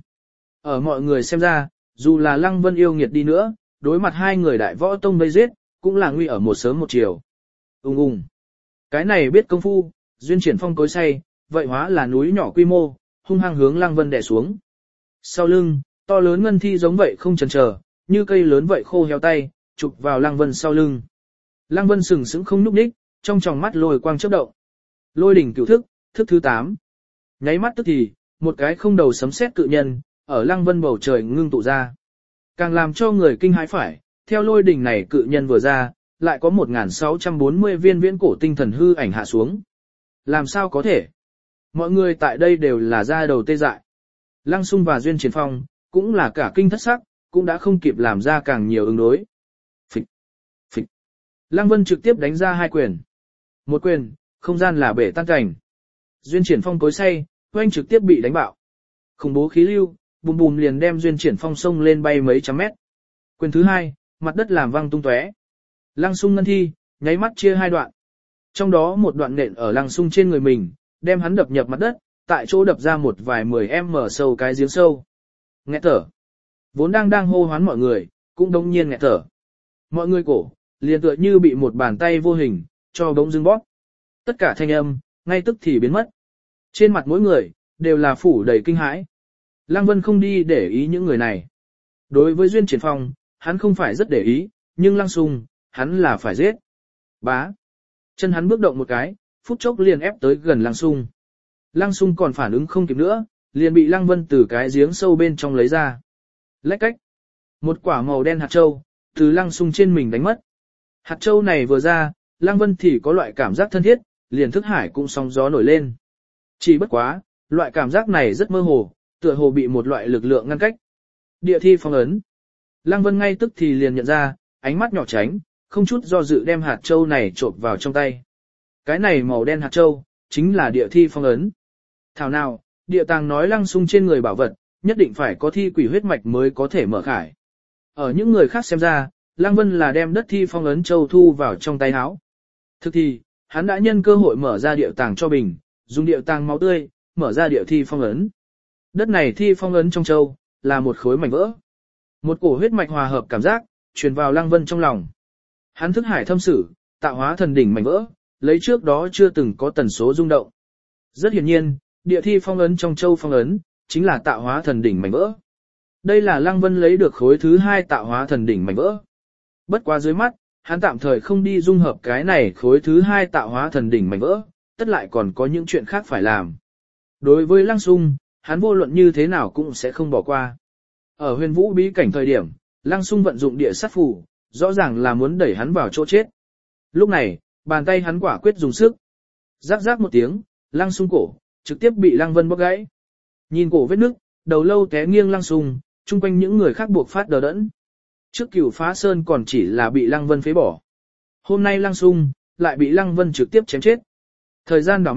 Ở mọi người xem ra, dù là Lăng Vân yêu nghiệt đi nữa, đối mặt hai người đại võ tông vây giết, cũng là nguy ở một sớm một chiều. Ùng ùng. Cái này biết công phu, Duyên Triển Phong cối xay, vậy hóa là núi nhỏ quy mô, hung hăng hướng Lăng Vân đè xuống. Sau lưng, to lớn ngân thi giống vậy không chần chờ, như cây lớn vậy khô héo tay, chụp vào Lăng Vân sau lưng. Lăng Vân sừng sững không nhúc nhích, trong tròng mắt lôi quang chớp động. Lôi đỉnh cửu thức, thức thứ tám. Nháy mắt tức thì, một cái không đầu sấm sét cự nhân, ở Lăng Vân bầu trời ngưng tụ ra. Càng làm cho người kinh hãi phải, theo lôi đỉnh này cự nhân vừa ra, lại có một nghìn sáu trăm bốn mươi viên viễn cổ tinh thần hư ảnh hạ xuống. Làm sao có thể? Mọi người tại đây đều là da đầu tê dại. Lăng Sung và Duyên Triển Phong, cũng là cả kinh thất sắc, cũng đã không kịp làm ra càng nhiều ứng đối. Phịch, phịch. Lăng Vân trực tiếp đánh ra hai quyền. Một quyền, không gian là bể tan cảnh. Duyên Triển Phong cối xay, oanh trực tiếp bị đánh bạo. Khủng bố khí lưu, bùm bùm liền đem Duyên Triển Phong sông lên bay mấy trăm mét. Quyền thứ hai, mặt đất làm văng tung tóe. Lăng Sung ngân thi, nháy mắt chia hai đoạn. Trong đó một đoạn nện ở Lăng Sung trên người mình, đem hắn đập nhập mặt đất, tại chỗ đập ra một vài mười em mở sâu cái giếng sâu. Nghẹt thở. Vốn đang đang hô hoán mọi người, cũng đống nhiên nghẹt thở. Mọi người cổ, liền tựa như bị một bàn tay vô hình, cho bỗng dưng bóp. Tất cả thanh âm, ngay tức thì biến mất. Trên mặt mỗi người, đều là phủ đầy kinh hãi. Lăng Vân không đi để ý những người này. Đối với Duyên Triển Phong, hắn không phải rất để ý, nhưng Lăng Sung, hắn là phải giết. Bá. Chân hắn bước động một cái, phút chốc liền ép tới gần Lăng Sung. Lăng Sung còn phản ứng không kịp nữa, liền bị Lăng Vân từ cái giếng sâu bên trong lấy ra. Lách cách. Một quả màu đen hạt châu, từ Lăng Sung trên mình đánh mất. Hạt châu này vừa ra, Lăng Vân thì có loại cảm giác thân thiết, liền thức hải cũng sóng gió nổi lên. Chỉ bất quá, loại cảm giác này rất mơ hồ, tựa hồ bị một loại lực lượng ngăn cách. Địa thi phong ấn. Lăng Vân ngay tức thì liền nhận ra, ánh mắt nhỏ tránh, không chút do dự đem hạt châu này trộn vào trong tay. Cái này màu đen hạt châu, chính là địa thi phong ấn. Thảo nào, địa tàng nói Lăng Sung trên người bảo vật, nhất định phải có thi quỷ huyết mạch mới có thể mở khải. Ở những người khác xem ra, Lăng Vân là đem đất thi phong ấn châu thu vào trong tay áo. Thực thì, hắn đã nhân cơ hội mở ra địa tàng cho bình, dùng địa tàng máu tươi, mở ra địa thi phong ấn. Đất này thi phong ấn trong châu, là một khối mảnh vỡ. Một cổ huyết mạch hòa hợp cảm giác, truyền vào Lăng Vân trong lòng. Hắn thức hải thâm sử, tạo hóa thần đỉnh mảnh vỡ, lấy trước đó chưa từng có tần số rung động. Rất hiển nhiên, địa thi phong ấn trong châu phong ấn, chính là tạo hóa thần đỉnh mảnh vỡ. Đây là Lăng Vân lấy được khối thứ hai tạo hóa thần đỉnh mảnh vỡ. Bất quá dưới mắt, hắn tạm thời không đi dung hợp cái này khối thứ hai tạo hóa thần đỉnh mảnh vỡ, tất lại còn có những chuyện khác phải làm. Đối với Lăng Sung, hắn vô luận như thế nào cũng sẽ không bỏ qua. Ở huyền vũ bí cảnh thời điểm, Lăng Sung vận dụng địa sát phù, rõ ràng là muốn đẩy hắn vào chỗ chết. Lúc này, bàn tay hắn quả quyết dùng sức. Rắc rắc một tiếng, Lăng Sung cổ, trực tiếp bị Lăng Vân bóc gãy. Nhìn cổ vết nứt, đầu lâu té nghiêng Lăng Sung, chung quanh những người khác buộc phát đờ đẫn. Trước Cửu Phá Sơn còn chỉ là bị Lăng Vân phế bỏ. Hôm nay Lăng Sung, lại bị Lăng Vân trực tiếp chém chết. Thời gian đảo mắt,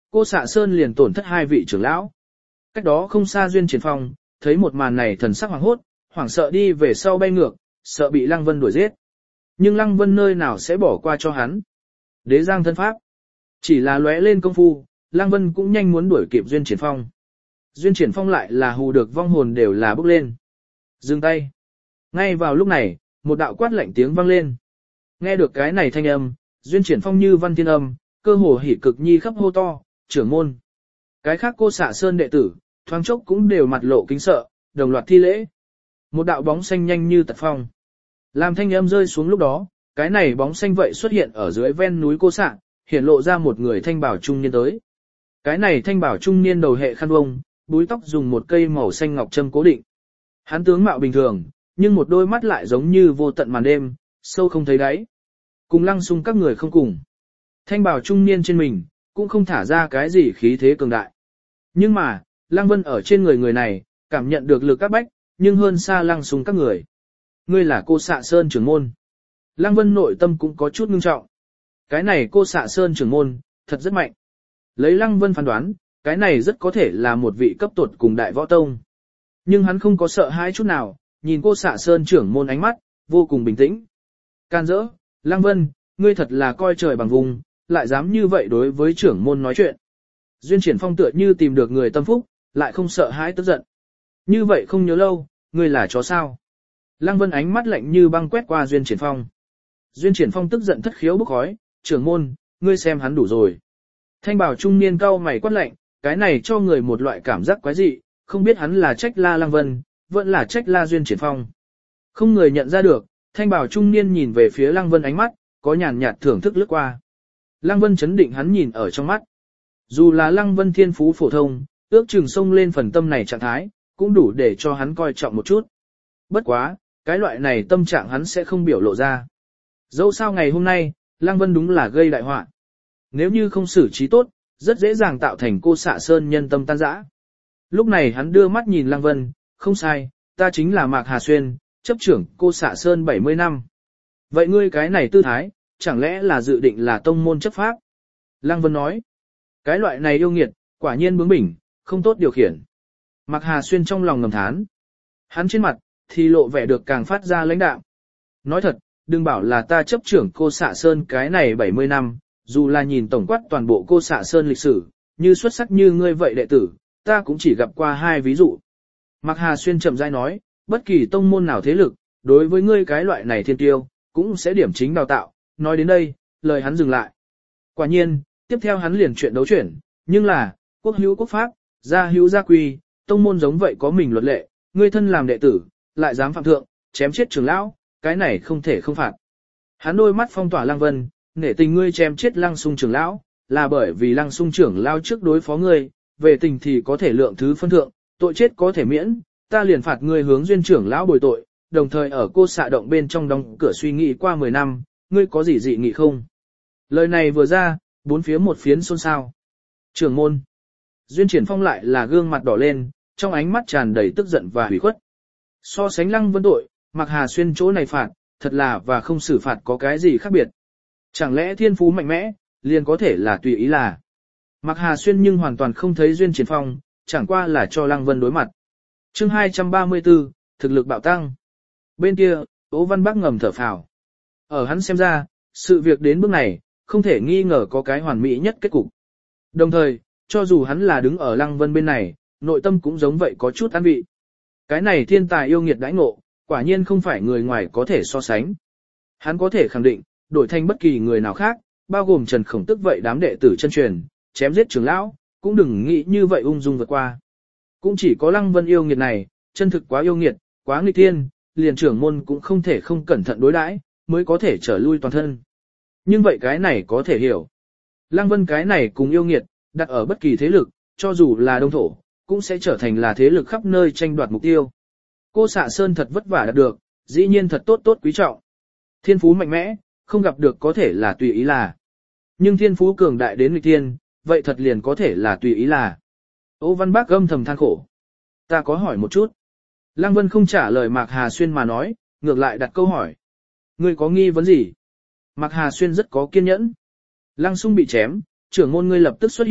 cô xạ sơn liền tổn thất hai vị trưởng lão. Cách đó không xa Duyên Triển Phong, thấy một màn này thần sắc hoảng hốt, hoảng sợ đi về sau bay ngược, sợ bị Lăng Vân đuổi giết. Nhưng Lăng Vân nơi nào sẽ bỏ qua cho hắn. Đế giang thân pháp. Chỉ là lóe lên công phu, Lăng Vân cũng nhanh muốn đuổi kịp Duyên Triển Phong. Duyên Triển Phong lại là hù được vong hồn đều là bước lên. Dừng tay. Ngay vào lúc này, một đạo quát lạnh tiếng vang lên. Nghe được cái này thanh âm, Duyên Triển Phong như văn thiên âm, cơ hồ hỉ cực nhi khắp hô to, trưởng môn. Cái khác cô xạ sơn đệ tử, thoáng chốc cũng đều mặt lộ kính sợ, đồng loạt thi lễ. Một đạo bóng xanh nhanh như tật phong. Làm thanh âm rơi xuống lúc đó, cái này bóng xanh vậy xuất hiện ở dưới ven núi cô xạ, hiển lộ ra một người thanh bảo trung niên tới. Cái này thanh bảo trung niên đầu hệ khăn vông, búi tóc dùng một cây màu xanh ngọc châm cố định. Hắn tướng mạo bình thường, nhưng một đôi mắt lại giống như vô tận màn đêm, sâu không thấy đáy. Cùng Lăng Xung các người không cùng. Thanh bảo trung niên trên mình, cũng không thả ra cái gì khí thế cường đại. Nhưng mà, Lăng Vân ở trên người người này, cảm nhận được lực các bách, nhưng hơn xa Lăng Xung các người. Ngươi là cô xạ sơn trưởng môn. Lăng Vân nội tâm cũng có chút ngưng trọng. Cái này cô xạ sơn trưởng môn, thật rất mạnh. Lấy Lăng Vân phán đoán, cái này rất có thể là một vị cấp tuột cùng đại võ tông. Nhưng hắn không có sợ hãi chút nào, nhìn cô xạ sơn trưởng môn ánh mắt, vô cùng bình tĩnh. Can dỡ, Lăng Vân, ngươi thật là coi trời bằng vùng, lại dám như vậy đối với trưởng môn nói chuyện. Duyên Triển Phong tựa như tìm được người tâm phúc, lại không sợ hãi tức giận. Như vậy không nhớ lâu, ngươi là chó sao? Lăng Vân ánh mắt lạnh như băng quét qua Duyên Triển Phong. Duyên Triển Phong tức giận thất khiếu bốc khói, trưởng môn, ngươi xem hắn đủ rồi. Thanh bảo trung niên cau mày quát lạnh, cái này cho người một loại cảm giác quái dị, không biết hắn là trách la Lăng Vân, vẫn là trách la Duyên Triển Phong. Không người nhận ra được, thanh bảo trung niên nhìn về phía Lăng Vân ánh mắt, có nhàn nhạt thưởng thức lướt qua. Lăng Vân chấn định hắn nhìn ở trong mắt. Dù là Lăng Vân thiên phú phổ thông, ước chừng xông lên phần tâm này trạng thái, cũng đủ để cho hắn coi trọng một chút. Bất quá, cái loại này tâm trạng hắn sẽ không biểu lộ ra. Dẫu sao ngày hôm nay, Lăng Vân đúng là gây đại họa. Nếu như không xử trí tốt, rất dễ dàng tạo thành cô xạ sơn nhân tâm tan rã. Lúc này hắn đưa mắt nhìn Lăng Vân, không sai, ta chính là Mạc Hà Xuyên, chấp trưởng cô xạ sơn bảy mươi năm. Vậy ngươi cái này tư thái, chẳng lẽ là dự định là tông môn chấp pháp? Lăng Vân nói, cái loại này yêu nghiệt, quả nhiên bướng bỉnh, không tốt điều khiển. Mạc Hà Xuyên trong lòng ngầm thán. Hắn trên mặt, thì lộ vẻ được càng phát ra lãnh đạm. Nói thật, đừng bảo là ta chấp trưởng cô xạ sơn cái này bảy mươi năm, dù là nhìn tổng quát toàn bộ cô xạ sơn lịch sử, như xuất sắc như ngươi vậy đệ tử, ta cũng chỉ gặp qua hai ví dụ. Mạc Hà Xuyên chậm rãi nói, bất kỳ tông môn nào thế lực, đối với ngươi cái loại này thiên tiêu, cũng sẽ điểm chính đào tạo. Nói đến đây, lời hắn dừng lại. Quả nhiên, tiếp theo hắn liền chuyện đấu chuyển, nhưng là, quốc hữu quốc pháp, gia hữu gia quy, tông môn giống vậy có mình luật lệ, ngươi thân làm đệ tử, lại dám phạm thượng, chém chết trưởng lão, cái này không thể không phạt. Hắn đôi mắt phong tỏa Lăng Vân, nể tình ngươi chém chết Lăng Xung trưởng lão, là bởi vì Lăng Xung trưởng lão trước đối phó ngươi, về tình thì có thể lượng thứ phân thượng, tội chết có thể miễn, ta liền phạt ngươi hướng Duyên trưởng lão bồi tội, đồng thời ở cô xạ động bên trong đóng cửa suy nghĩ qua mười năm, ngươi có gì dị nghị không? Lời này vừa ra, bốn phía một phiến xôn xao. Trưởng môn. Duyên Triển Phong lại là gương mặt đỏ lên, trong ánh mắt tràn đầy tức giận và hủy khuất. So sánh Lăng Vân tội, Mạc Hà Xuyên chỗ này phạt, thật là và không xử phạt có cái gì khác biệt. Chẳng lẽ thiên phú mạnh mẽ, liền có thể là tùy ý là. Mạc Hà Xuyên nhưng hoàn toàn không thấy Duyên Triển Phong, chẳng qua là cho Lăng Vân đối mặt. Chương hai trăm ba mươi tư, thực lực bạo tăng. Bên kia, Ố Văn Bắc ngầm thở phào. Ở hắn xem ra, sự việc đến bước này, không thể nghi ngờ có cái hoàn mỹ nhất kết cục. Đồng thời, cho dù hắn là đứng ở Lăng Vân bên này, nội tâm cũng giống vậy có chút an vị. Cái này thiên tài yêu nghiệt đãi ngộ, quả nhiên không phải người ngoài có thể so sánh. Hắn có thể khẳng định, đổi thành bất kỳ người nào khác, bao gồm Trần Khổng Tức vậy đám đệ tử chân truyền, chém giết trưởng lão, cũng đừng nghĩ như vậy ung dung vượt qua. Cũng chỉ có Lăng Vân yêu nghiệt này, chân thực quá yêu nghiệt, quá nghịch thiên, liền trưởng môn cũng không thể không cẩn thận đối đãi, mới có thể trở lui toàn thân. Nhưng vậy cái này có thể hiểu. Lăng Vân cái này cùng yêu nghiệt, đặt ở bất kỳ thế lực, cho dù là đông thổ, cũng sẽ trở thành là thế lực khắp nơi tranh đoạt mục tiêu. Cô xạ sơn thật vất vả đạt được, dĩ nhiên thật tốt tốt quý trọng. Thiên phú mạnh mẽ, không gặp được có thể là tùy ý là. Nhưng thiên phú cường đại đến nghịch thiên, vậy thật liền có thể là tùy ý là. Ô Văn Bác âm thầm than khổ. Ta có hỏi một chút. Lăng Vân không trả lời Mạc Hà Xuyên mà nói, ngược lại đặt câu hỏi. Ngươi có nghi vấn gì? Mạc Hà Xuyên rất có kiên nhẫn. Lăng Xung bị chém, trưởng môn ngươi lập tức xuất hiện,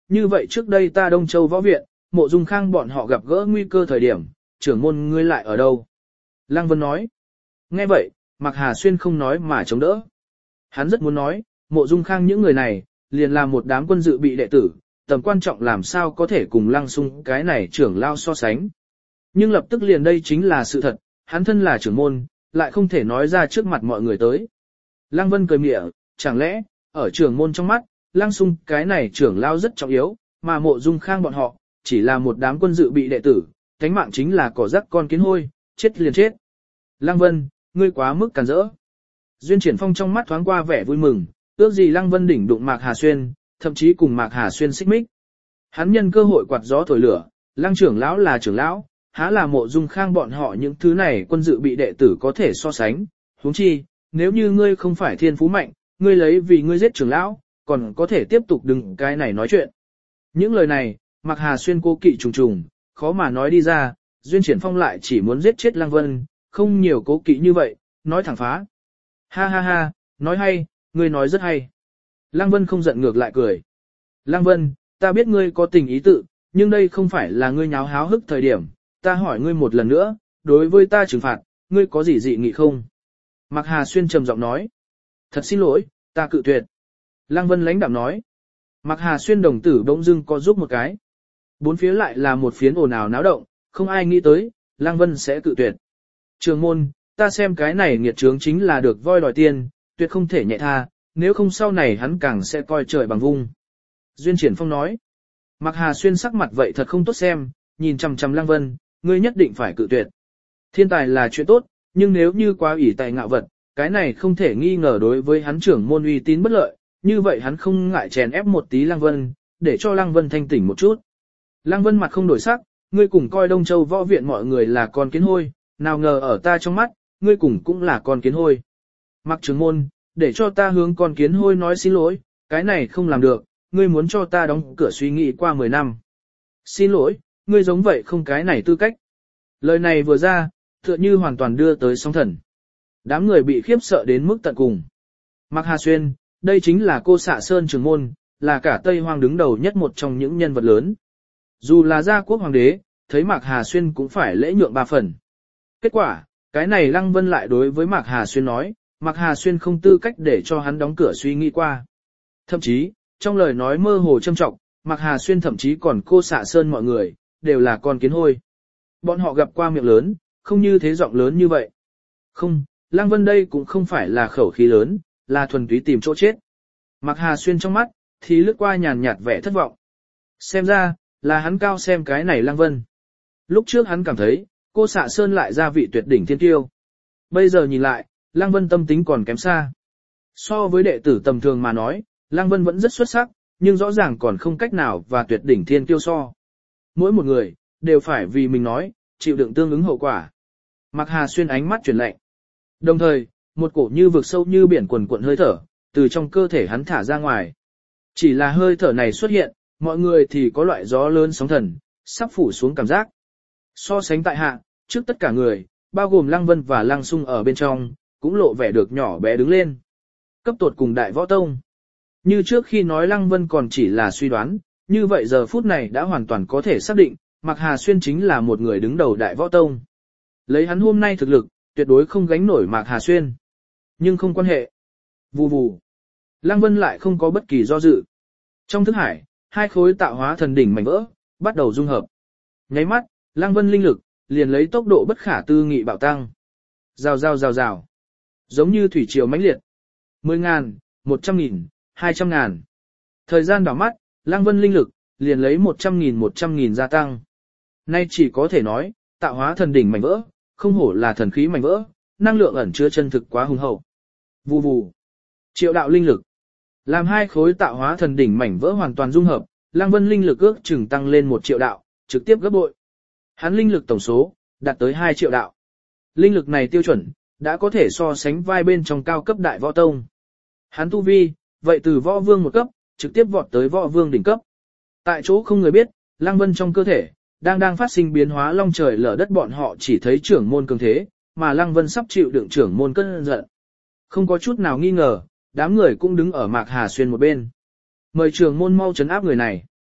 như vậy trước đây ta Đông Châu võ viện, Mộ Dung Khang bọn họ gặp gỡ nguy cơ thời điểm, trưởng môn ngươi lại ở đâu? Lăng Vân nói. Nghe vậy, Mạc Hà Xuyên không nói mà chống đỡ. Hắn rất muốn nói, Mộ Dung Khang những người này, liền là một đám quân dự bị đệ tử, tầm quan trọng làm sao có thể cùng Lăng Xung cái này trưởng lao so sánh. Nhưng lập tức liền đây chính là sự thật, hắn thân là trưởng môn, lại không thể nói ra trước mặt mọi người tới. Lăng Vân cười mỉa, chẳng lẽ, ở trưởng môn trong mắt, Lăng Xung cái này trưởng lao rất trọng yếu, mà Mộ Dung Khang bọn họ, chỉ là một đám quân dự bị đệ tử, cánh mạng chính là cỏ rác con kiến hôi, chết liền chết. Lăng Vân, ngươi quá mức càn rỡ. Duyên Triển Phong trong mắt thoáng qua vẻ vui mừng, ước gì Lăng Vân đỉnh đụng Mạc Hà Xuyên, thậm chí cùng Mạc Hà Xuyên xích mích. Hắn nhân cơ hội quạt gió thổi lửa, Lăng trưởng lão là trưởng lão, há là Mộ Dung Khang bọn họ những thứ này quân dự bị đệ tử có thể so sánh. Huống chi, nếu như ngươi không phải thiên phú mạnh, ngươi lấy vì ngươi giết trưởng lão, còn có thể tiếp tục đừng cái này nói chuyện. Những lời này, Mạc Hà Xuyên cố kỵ trùng trùng, khó mà nói đi ra, Duyên Triển Phong lại chỉ muốn giết chết Lăng Vân, không nhiều cố kỵ như vậy, nói thẳng phá. Ha ha ha, nói hay, ngươi nói rất hay. Lăng Vân không giận ngược lại cười. Lăng Vân, ta biết ngươi có tình ý tự, nhưng đây không phải là ngươi nháo háo hức thời điểm, ta hỏi ngươi một lần nữa, đối với ta trừng phạt, ngươi có gì dị nghị không? Mạc Hà Xuyên trầm giọng nói. Thật xin lỗi, ta cự tuyệt. Lăng Vân lãnh đạm nói. Mạc Hà Xuyên đồng tử bỗng dưng có giúp một cái. Bốn phía lại là một phiến ồn ào náo động, không ai nghĩ tới, Lăng Vân sẽ cự tuyệt. Trường môn, ta xem cái này nghiệt trướng chính là được voi đòi tiền, tuyệt không thể nhẹ tha, nếu không sau này hắn càng sẽ coi trời bằng vung. Duyên Triển Phong nói. Mạc Hà Xuyên sắc mặt vậy thật không tốt xem, nhìn chằm chằm Lăng Vân, ngươi nhất định phải cự tuyệt. Thiên tài là chuyện tốt, nhưng nếu như quá ủy tài ngạo vật, cái này không thể nghi ngờ đối với hắn trưởng môn uy tín bất lợi, như vậy hắn không ngại chèn ép một tí Lăng Vân, để cho Lăng Vân thanh tỉnh một chút. Lăng Vân mặt không đổi sắc, ngươi cùng coi Đông Châu võ viện mọi người là con kiến hôi, nào ngờ ở ta trong mắt, ngươi cùng cũng là con kiến hôi. Mạc trưởng môn, để cho ta hướng con kiến hôi nói xin lỗi, cái này không làm được, ngươi muốn cho ta đóng cửa suy nghĩ qua mười năm. Xin lỗi, ngươi giống vậy không cái này tư cách. Lời này vừa ra, tựa như hoàn toàn đưa tới sóng thần. Đám người bị khiếp sợ đến mức tận cùng. Mạc Hà Xuyên, đây chính là cô xạ sơn trưởng môn, là cả Tây Hoang đứng đầu nhất một trong những nhân vật lớn. Dù là gia quốc hoàng đế, thấy Mạc Hà Xuyên cũng phải lễ nhượng ba phần. Kết quả, cái này Lăng Vân lại đối với Mạc Hà Xuyên nói, Mạc Hà Xuyên không tư cách để cho hắn đóng cửa suy nghĩ qua. Thậm chí, trong lời nói mơ hồ châm trọng, Mạc Hà Xuyên thậm chí còn cô xạ sơn mọi người, đều là con kiến hôi. Bọn họ gặp qua miệng lớn, không như thế giọng lớn như vậy. Không, Lăng Vân đây cũng không phải là khẩu khí lớn, là thuần túy tìm chỗ chết. Mạc Hà Xuyên trong mắt, thì lướt qua nhàn nhạt vẻ thất vọng. Xem ra, là hắn cao xem cái này Lăng Vân. Lúc trước hắn cảm thấy, cô xạ sơn lại ra vị tuyệt đỉnh thiên tiêu. Bây giờ nhìn lại, Lăng Vân tâm tính còn kém xa. So với đệ tử tầm thường mà nói, Lăng Vân vẫn rất xuất sắc, nhưng rõ ràng còn không cách nào và tuyệt đỉnh thiên tiêu so. Mỗi một người, đều phải vì mình nói, chịu đựng tương ứng hậu quả. Mạc Hà Xuyên ánh mắt chuyển lạnh. Đồng thời, một cổ như vực sâu như biển quần cuộn hơi thở, từ trong cơ thể hắn thả ra ngoài. Chỉ là hơi thở này xuất hiện, mọi người thì có loại gió lớn sóng thần, sắp phủ xuống cảm giác. So sánh tại hạ, trước tất cả người, bao gồm Lăng Vân và Lăng Xung ở bên trong, cũng lộ vẻ được nhỏ bé đứng lên. Cấp tột cùng đại võ tông. Như trước khi nói Lăng Vân còn chỉ là suy đoán, như vậy giờ phút này đã hoàn toàn có thể xác định, Mạc Hà Xuyên chính là một người đứng đầu đại võ tông. Lấy hắn hôm nay thực lực, tuyệt đối không gánh nổi Mạc Hà Xuyên. Nhưng không quan hệ. Vù vù. Lăng Vân lại không có bất kỳ do dự. Trong thức hải, hai khối tạo hóa thần đỉnh mảnh vỡ, bắt đầu dung hợp. Nháy mắt, Lăng Vân linh lực, liền lấy tốc độ bất khả tư nghị bạo tăng. Rào rào rào rào. Giống như thủy triều mãnh liệt. Mười ngàn, một trăm nghìn, hai trăm ngàn. Thời gian đảo mắt, Lăng Vân linh lực, liền lấy một trăm nghìn một trăm nghìn gia tăng. Nay chỉ có thể nói, tạo hóa thần đỉnh mảnh vỡ, không hổ là thần khí mảnh vỡ, năng lượng ẩn chứa chân thực quá hùng hậu. Vù vù. Triệu đạo linh lực. Làm hai khối tạo hóa thần đỉnh mảnh vỡ hoàn toàn dung hợp, Lăng Vân linh lực ước chừng tăng lên một triệu đạo, trực tiếp gấp bội. Hắn linh lực tổng số, đạt tới hai triệu đạo. Linh lực này tiêu chuẩn, đã có thể so sánh vai bên trong cao cấp đại võ tông. Hắn tu vi, vậy từ võ vương một cấp, trực tiếp vọt tới võ vương đỉnh cấp. Tại chỗ không người biết, Lăng Vân trong cơ thể, đang đang phát sinh biến hóa long trời lở đất, bọn họ chỉ thấy trưởng môn cường thế, mà Lăng Vân sắp chịu đựng trưởng môn cơn giận. Không có chút nào nghi ngờ, đám người cũng đứng ở Mạc Hà Xuyên một bên. Mời trưởng môn mau trấn áp người này.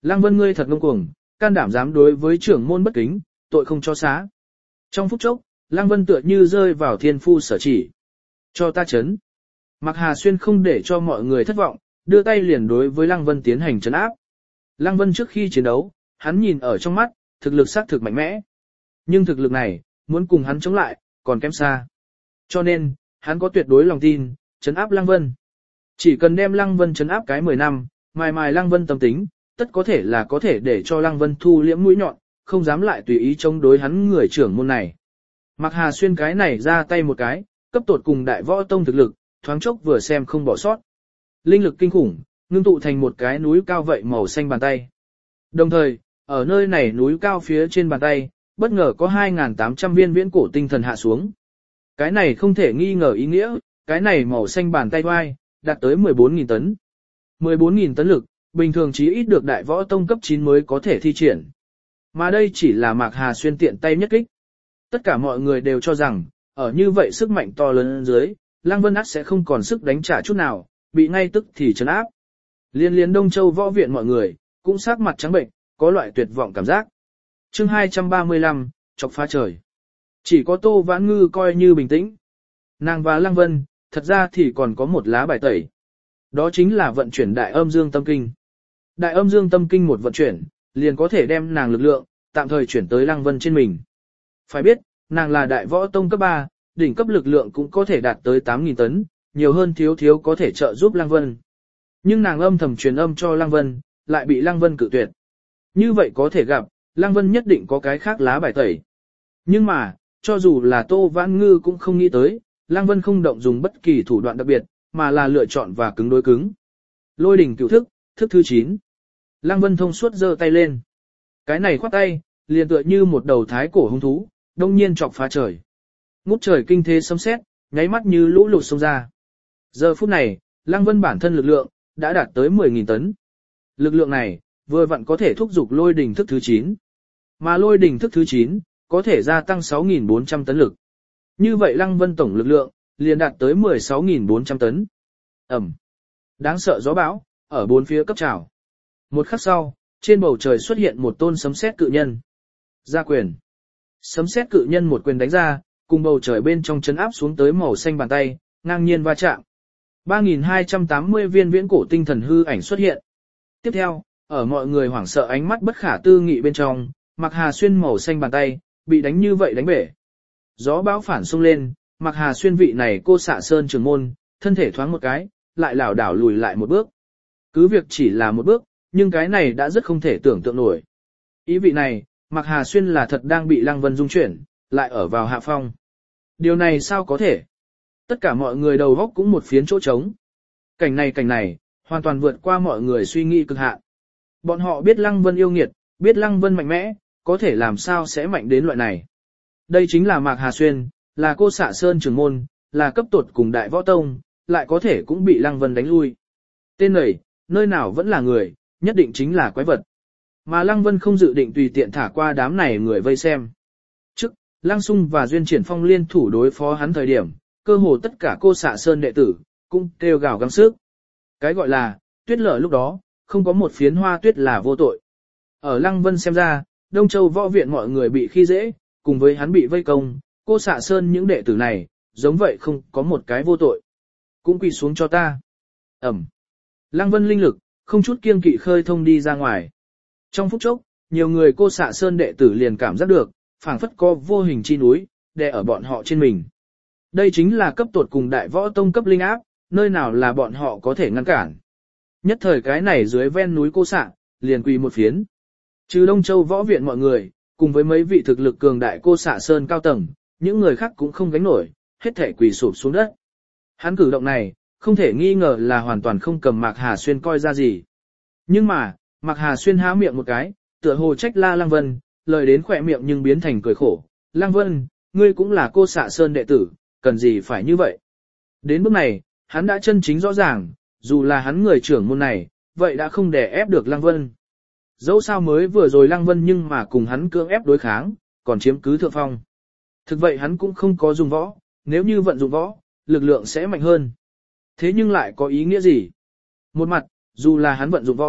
Lăng Vân ngươi thật ngông cuồng, can đảm dám đối với trưởng môn bất kính, tội không cho xá. Trong phút chốc, Lăng Vân tựa như rơi vào thiên phu sở chỉ. Cho ta chấn. Mạc Hà Xuyên không để cho mọi người thất vọng, đưa tay liền đối với Lăng Vân tiến hành chấn áp. Lăng Vân trước khi chiến đấu, hắn nhìn ở trong mắt, thực lực xác thực mạnh mẽ. Nhưng thực lực này, muốn cùng hắn chống lại, còn kém xa. Cho nên, hắn có tuyệt đối lòng tin, chấn áp Lăng Vân. Chỉ cần đem Lăng Vân chấn áp cái mười năm, mài mài Lăng Vân tâm tính, tất có thể là có thể để cho Lăng Vân thu liễm mũi nhọn, không dám lại tùy ý chống đối hắn người trưởng môn này. Mạc Hà Xuyên cái này ra tay một cái, cấp tột cùng đại võ tông thực lực, thoáng chốc vừa xem không bỏ sót. Linh lực kinh khủng, ngưng tụ thành một cái núi cao vậy màu xanh bàn tay. Đồng thời, ở nơi này núi cao phía trên bàn tay, bất ngờ có hai nghìn tám trăm viên viễn cổ tinh thần hạ xuống. Cái này không thể nghi ngờ ý nghĩa, cái này màu xanh bàn tay oai, đạt tới mười bốn nghìn tấn. mười bốn nghìn tấn lực, bình thường chí ít được đại võ tông cấp chín mới có thể thi triển. Mà đây chỉ là Mạc Hà Xuyên tiện tay nhất kích. Tất cả mọi người đều cho rằng, ở như vậy sức mạnh to lớn dưới, Lăng Vân ắt sẽ không còn sức đánh trả chút nào, bị ngay tức thì trấn áp. Liên liên Đông Châu võ viện mọi người, cũng sắc mặt trắng bệnh, có loại tuyệt vọng cảm giác. Chương hai trăm ba mươi lăm, chọc phá trời. Chỉ có Tô Vãn Ngư coi như bình tĩnh. Nàng và Lăng Vân, thật ra thì còn có một lá bài tẩy. Đó chính là vận chuyển đại âm dương tâm kinh. Đại âm dương tâm kinh một vận chuyển, liền có thể đem nàng lực lượng, tạm thời chuyển tới Lăng Vân trên mình. Phải biết, nàng là đại võ tông cấp ba, đỉnh cấp lực lượng cũng có thể đạt tới tám nghìn tấn, nhiều hơn thiếu thiếu có thể trợ giúp Lăng Vân. Nhưng nàng âm thầm truyền âm cho Lăng Vân, lại bị Lăng Vân cự tuyệt. Như vậy có thể gặp, Lăng Vân nhất định có cái khác lá bài tẩy. Nhưng mà, cho dù là Tô Vãn Ngư cũng không nghĩ tới, Lăng Vân không động dùng bất kỳ thủ đoạn đặc biệt, mà là lựa chọn và cứng đối cứng. Lôi đỉnh cửu thức, thức thứ chín. Lăng Vân thông suốt giơ tay lên. Cái này khoát tay, liền tựa như một đầu thái cổ hung thú, đông nhiên chọc phá trời. Ngút trời kinh thế sấm sét, nháy mắt như lũ lụt xông ra. Giờ phút này, Lăng Vân bản thân lực lượng đã đạt tới mười nghìn tấn. Lực lượng này vừa vặn có thể thúc giục lôi đỉnh thức thứ chín. Mà lôi đỉnh thức thứ chín có thể gia tăng sáu nghìn bốn trăm tấn lực. Như vậy Lăng Vân tổng lực lượng liền đạt tới mười sáu nghìn bốn trăm tấn. Ầm. Đáng sợ gió bão ở bốn phía cấp trào. Một khắc sau, trên bầu trời xuất hiện một tôn sấm sét cự nhân. Ra quyền. Sấm sét cự nhân một quyền đánh ra, cùng bầu trời bên trong chấn áp xuống tới màu xanh bàn tay, ngang nhiên va chạm. ba nghìn hai trăm tám mươi viên viễn cổ tinh thần hư ảnh xuất hiện. Tiếp theo, ở mọi người hoảng sợ ánh mắt bất khả tư nghị bên trong, Mạc Hà Xuyên màu xanh bàn tay, bị đánh như vậy đánh bể. Gió bão phản xông lên, Mạc Hà Xuyên vị này cô xạ sơn trường môn, thân thể thoáng một cái, lại lảo đảo lùi lại một bước. Cứ việc chỉ là một bước, nhưng cái này đã rất không thể tưởng tượng nổi. Ý vị này, Mạc Hà Xuyên là thật đang bị Lăng Vân dung chuyển, lại ở vào hạ phong. Điều này sao có thể? Tất cả mọi người đầu góc cũng một phiến chỗ trống. Cảnh này cảnh này, hoàn toàn vượt qua mọi người suy nghĩ cực hạn. Bọn họ biết Lăng Vân yêu nghiệt, biết Lăng Vân mạnh mẽ, có thể làm sao sẽ mạnh đến loại này. Đây chính là Mạc Hà Xuyên, là cô xạ sơn trường môn, là cấp tột cùng đại võ tông, lại có thể cũng bị Lăng Vân đánh lui. Tên này, nơi nào vẫn là người, nhất định chính là quái vật. Mà Lăng Vân không dự định tùy tiện thả qua đám này người vây xem. Trước, Lăng Sung và Duyên Triển Phong liên thủ đối phó hắn thời điểm, cơ hồ tất cả cô xạ sơn đệ tử, cũng kêu gào gắng sức. Cái gọi là, tuyết lở lúc đó, không có một phiến hoa tuyết là vô tội. Ở Lăng Vân xem ra, Đông Châu võ viện mọi người bị khi dễ, cùng với hắn bị vây công, cô xạ sơn những đệ tử này, giống vậy không có một cái vô tội. Cũng quỳ xuống cho ta. Ẩm. Lăng Vân linh lực, không chút kiêng kỵ khơi thông đi ra ngoài. Trong phút chốc, nhiều người cô xạ sơn đệ tử liền cảm giác được, phảng phất có vô hình chi núi, đè ở bọn họ trên mình. Đây chính là cấp tột cùng đại võ tông cấp linh áp, nơi nào là bọn họ có thể ngăn cản. Nhất thời cái này dưới ven núi cô xạ, liền quỳ một phiến. Trừ Đông Châu võ viện mọi người, cùng với mấy vị thực lực cường đại cô xạ sơn cao tầng, những người khác cũng không gánh nổi, hết thể quỳ sụp xuống đất. Hắn cử động này, không thể nghi ngờ là hoàn toàn không cầm Mạc Hà Xuyên coi ra gì. Nhưng mà, Mạc Hà Xuyên há miệng một cái, tựa hồ trách la Lăng Vân, lời đến khỏe miệng nhưng biến thành cười khổ. Lăng Vân, ngươi cũng là cô xạ sơn đệ tử, cần gì phải như vậy? Đến bước này, hắn đã chân chính rõ ràng, dù là hắn người trưởng môn này, vậy đã không đè ép được Lăng Vân. Dẫu sao mới vừa rồi Lăng Vân nhưng mà cùng hắn cưỡng ép đối kháng, còn chiếm cứ thượng phong. Thực vậy hắn cũng không có dùng võ, nếu như vận dụng võ, lực lượng sẽ mạnh hơn. Thế nhưng lại có ý nghĩa gì? Một mặt, dù là hắn vận dụng võ,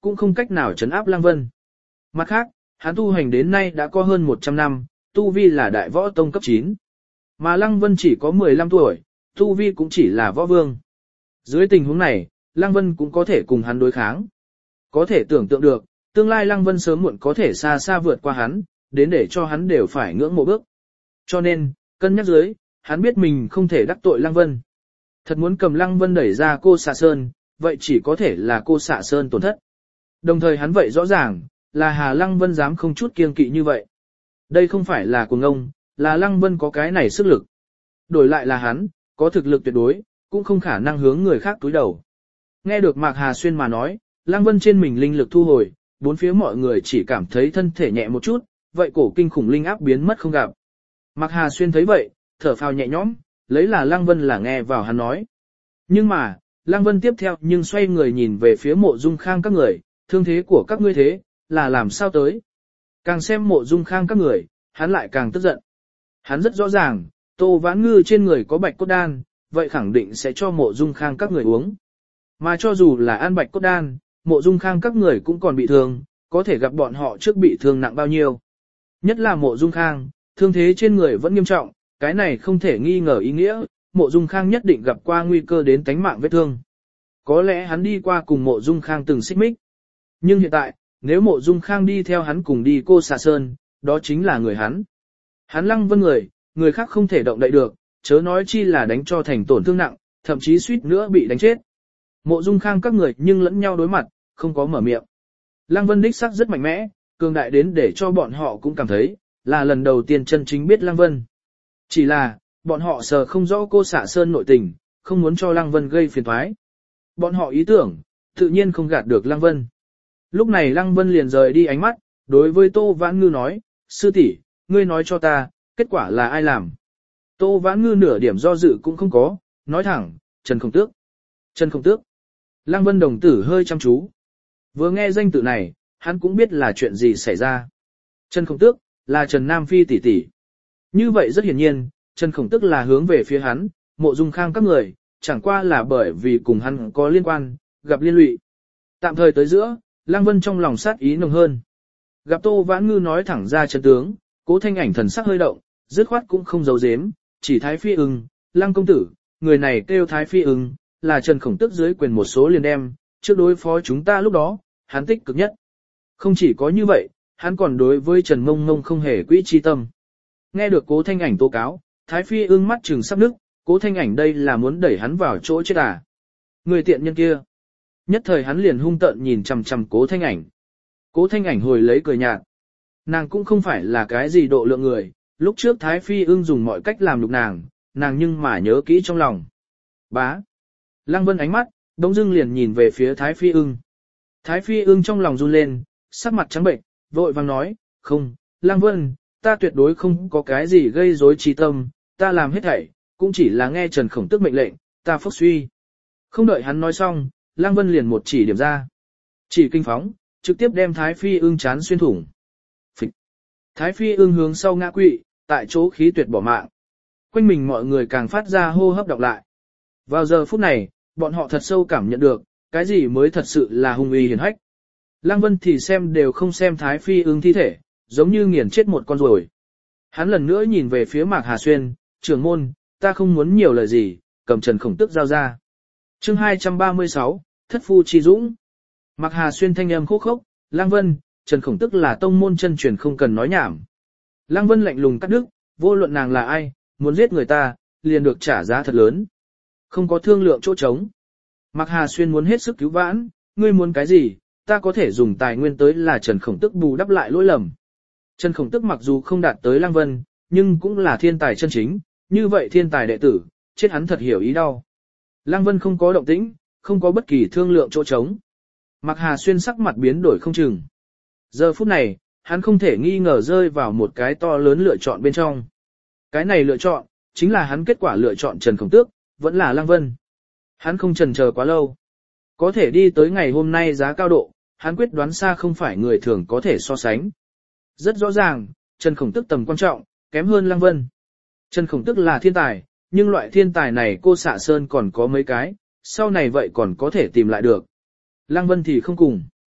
cũng không cách nào trấn áp Lăng Vân. Mặt khác, hắn tu hành đến nay đã có hơn một trăm năm, tu vi là đại võ tông cấp chín. Mà Lăng Vân chỉ có mười lăm tuổi, tu vi cũng chỉ là võ vương. Dưới tình huống này, Lăng Vân cũng có thể cùng hắn đối kháng. Có thể tưởng tượng được, tương lai Lăng Vân sớm muộn có thể xa xa vượt qua hắn, đến để cho hắn đều phải ngưỡng mộ bước. Cho nên, cân nhắc dưới, hắn biết mình không thể đắc tội Lăng Vân. Thật muốn cầm Lăng Vân đẩy ra cô xạ sơn, vậy chỉ có thể là cô xạ sơn tổn thất. Đồng thời hắn vậy rõ ràng, là Hà Lăng Vân dám không chút kiêng kỵ như vậy. Đây không phải là cuồng ngông, là Lăng Vân có cái này sức lực. Đổi lại là hắn, có thực lực tuyệt đối, cũng không khả năng hướng người khác túi đầu. Nghe được Mạc Hà Xuyên mà nói, Lăng Vân trên mình linh lực thu hồi, bốn phía mọi người chỉ cảm thấy thân thể nhẹ một chút, vậy cổ kinh khủng linh áp biến mất không gặp. Mạc Hà Xuyên thấy vậy, thở phào nhẹ nhõm, lấy là Lăng Vân là nghe vào hắn nói. Nhưng mà, Lăng Vân tiếp theo nhưng xoay người nhìn về phía Mộ Dung Khang các người, thương thế của các ngươi thế, là làm sao tới. Càng xem Mộ Dung Khang các người, hắn lại càng tức giận. Hắn rất rõ ràng, Tô Vãn Ngư trên người có bạch cốt đan, vậy khẳng định sẽ cho Mộ Dung Khang các người uống. Mà cho dù là ăn bạch cốt đan, Mộ Dung Khang các người cũng còn bị thương, có thể gặp bọn họ trước bị thương nặng bao nhiêu. Nhất là Mộ Dung Khang, thương thế trên người vẫn nghiêm trọng, cái này không thể nghi ngờ ý nghĩa, Mộ Dung Khang nhất định gặp qua nguy cơ đến tánh mạng vết thương. Có lẽ hắn đi qua cùng Mộ Dung Khang từng xích mích. Nhưng hiện tại, nếu Mộ Dung Khang đi theo hắn cùng đi cô xà sơn, đó chính là người hắn. Hắn Lăng Vân người, người khác không thể động đậy được, chớ nói chi là đánh cho thành tổn thương nặng, thậm chí suýt nữa bị đánh chết. Mộ Dung Khang các người nhưng lẫn nhau đối mặt, không có mở miệng. Lăng Vân đích sắc rất mạnh mẽ, cường đại đến để cho bọn họ cũng cảm thấy, là lần đầu tiên chân chính biết Lăng Vân. Chỉ là, bọn họ sờ không rõ cô xạ sơn nội tình, không muốn cho Lăng Vân gây phiền toái. Bọn họ ý tưởng, tự nhiên không gạt được Lăng Vân. Lúc này Lăng Vân liền rời đi ánh mắt, đối với Tô Vãn Ngư nói, sư tỷ, ngươi nói cho ta, kết quả là ai làm? Tô Vãn Ngư nửa điểm do dự cũng không có, nói thẳng, Trần Khổng Tước. Trần Khổng Tước. Lăng Vân đồng tử hơi chăm chú. Vừa nghe danh tự này, hắn cũng biết là chuyện gì xảy ra. Trần Khổng Tước, là Trần Nam Phi tỷ tỷ. Như vậy rất hiển nhiên, Trần Khổng Tước là hướng về phía hắn, Mộ Dung Khang các người, chẳng qua là bởi vì cùng hắn có liên quan, gặp liên lụy. Tạm thời tới giữa, Lăng Vân trong lòng sát ý nồng hơn. Gặp Tô Vãn Ngư nói thẳng ra chân tướng, Cố Thanh Ảnh thần sắc hơi động, dứt khoát cũng không giấu giếm, chỉ Thái Phi ưng, Lăng công tử, người này kêu Thái Phi ưng, là Trần Khổng Tước dưới quyền một số liền đem, trước đối phó chúng ta lúc đó, hắn tích cực nhất. Không chỉ có như vậy, hắn còn đối với Trần Mông Mông không hề quỹ chi tâm. Nghe được Cố Thanh Ảnh tố cáo, Thái Phi ưng mắt trừng sắp nước, Cố Thanh Ảnh đây là muốn đẩy hắn vào chỗ chết à. Người tiện nhân kia. Nhất thời hắn liền hung tợn nhìn chằm chằm Cố Thanh Ảnh. Cố Thanh Ảnh hồi lấy cười nhạt. Nàng cũng không phải là cái gì độ lượng người, lúc trước Thái Phi ưng dùng mọi cách làm nhục nàng, nàng nhưng mà nhớ kỹ trong lòng. Bá. Lăng Vân ánh mắt, đống dưng liền nhìn về phía Thái Phi ưng. Thái Phi ưng trong lòng run lên, sắc mặt trắng bệnh, vội vàng nói, không, Lăng Vân, ta tuyệt đối không có cái gì gây rối trí tâm, ta làm hết thảy, cũng chỉ là nghe Trần Khổng Tước mệnh lệnh, ta phốc suy. Không đợi hắn nói xong, Lăng Vân liền một chỉ điểm ra. Chỉ kinh phóng, trực tiếp đem Thái Phi ưng chán xuyên thủng. Phịch. Thái Phi ưng hướng sau ngã quỵ, tại chỗ khí tuyệt bỏ mạng. Quanh mình mọi người càng phát ra hô hấp đọc lại. Vào giờ phút này, bọn họ thật sâu cảm nhận được, cái gì mới thật sự là hung uy hiển hách. Lăng Vân thì xem đều không xem Thái Phi ưng thi thể, giống như nghiền chết một con ruồi. Hắn lần nữa nhìn về phía Mạc Hà Xuyên, trưởng môn, ta không muốn nhiều lời gì, cầm Trần Khổng Tước giao ra. Chương hai trăm ba mươi sáu, Thất Phu Chi Dũng. Mạc Hà Xuyên thanh âm khô khốc, Lăng Vân, Trần Khổng Tước là tông môn chân truyền không cần nói nhảm. Lăng Vân lạnh lùng cắt đứt, vô luận nàng là ai, muốn giết người ta, liền được trả giá thật lớn. Không có thương lượng chỗ trống. Mạc Hà Xuyên muốn hết sức cứu vãn, ngươi muốn cái gì, ta có thể dùng tài nguyên tới là Trần Khổng Tước bù đắp lại lỗi lầm. Trần Khổng Tước mặc dù không đạt tới Lăng Vân, nhưng cũng là thiên tài chân chính, như vậy thiên tài đệ tử, chết hắn thật hiểu ý đau. Lăng Vân không có động tĩnh, không có bất kỳ thương lượng chỗ trống. Mạc Hà Xuyên sắc mặt biến đổi không chừng. Giờ phút này, hắn không thể nghi ngờ rơi vào một cái to lớn lựa chọn bên trong. Cái này lựa chọn, chính là hắn kết quả lựa chọn Trần Khổng Tước, vẫn là Lăng Vân. Hắn không chần chờ quá lâu. Có thể đi tới ngày hôm nay giá cao độ, hắn quyết đoán xa không phải người thường có thể so sánh. Rất rõ ràng, Trần Khổng Tước tầm quan trọng, kém hơn Lăng Vân. Trần Khổng Tước là thiên tài, nhưng loại thiên tài này cô xạ sơn còn có mấy cái, sau này vậy còn có thể tìm lại được. Lăng Vân thì không cùng.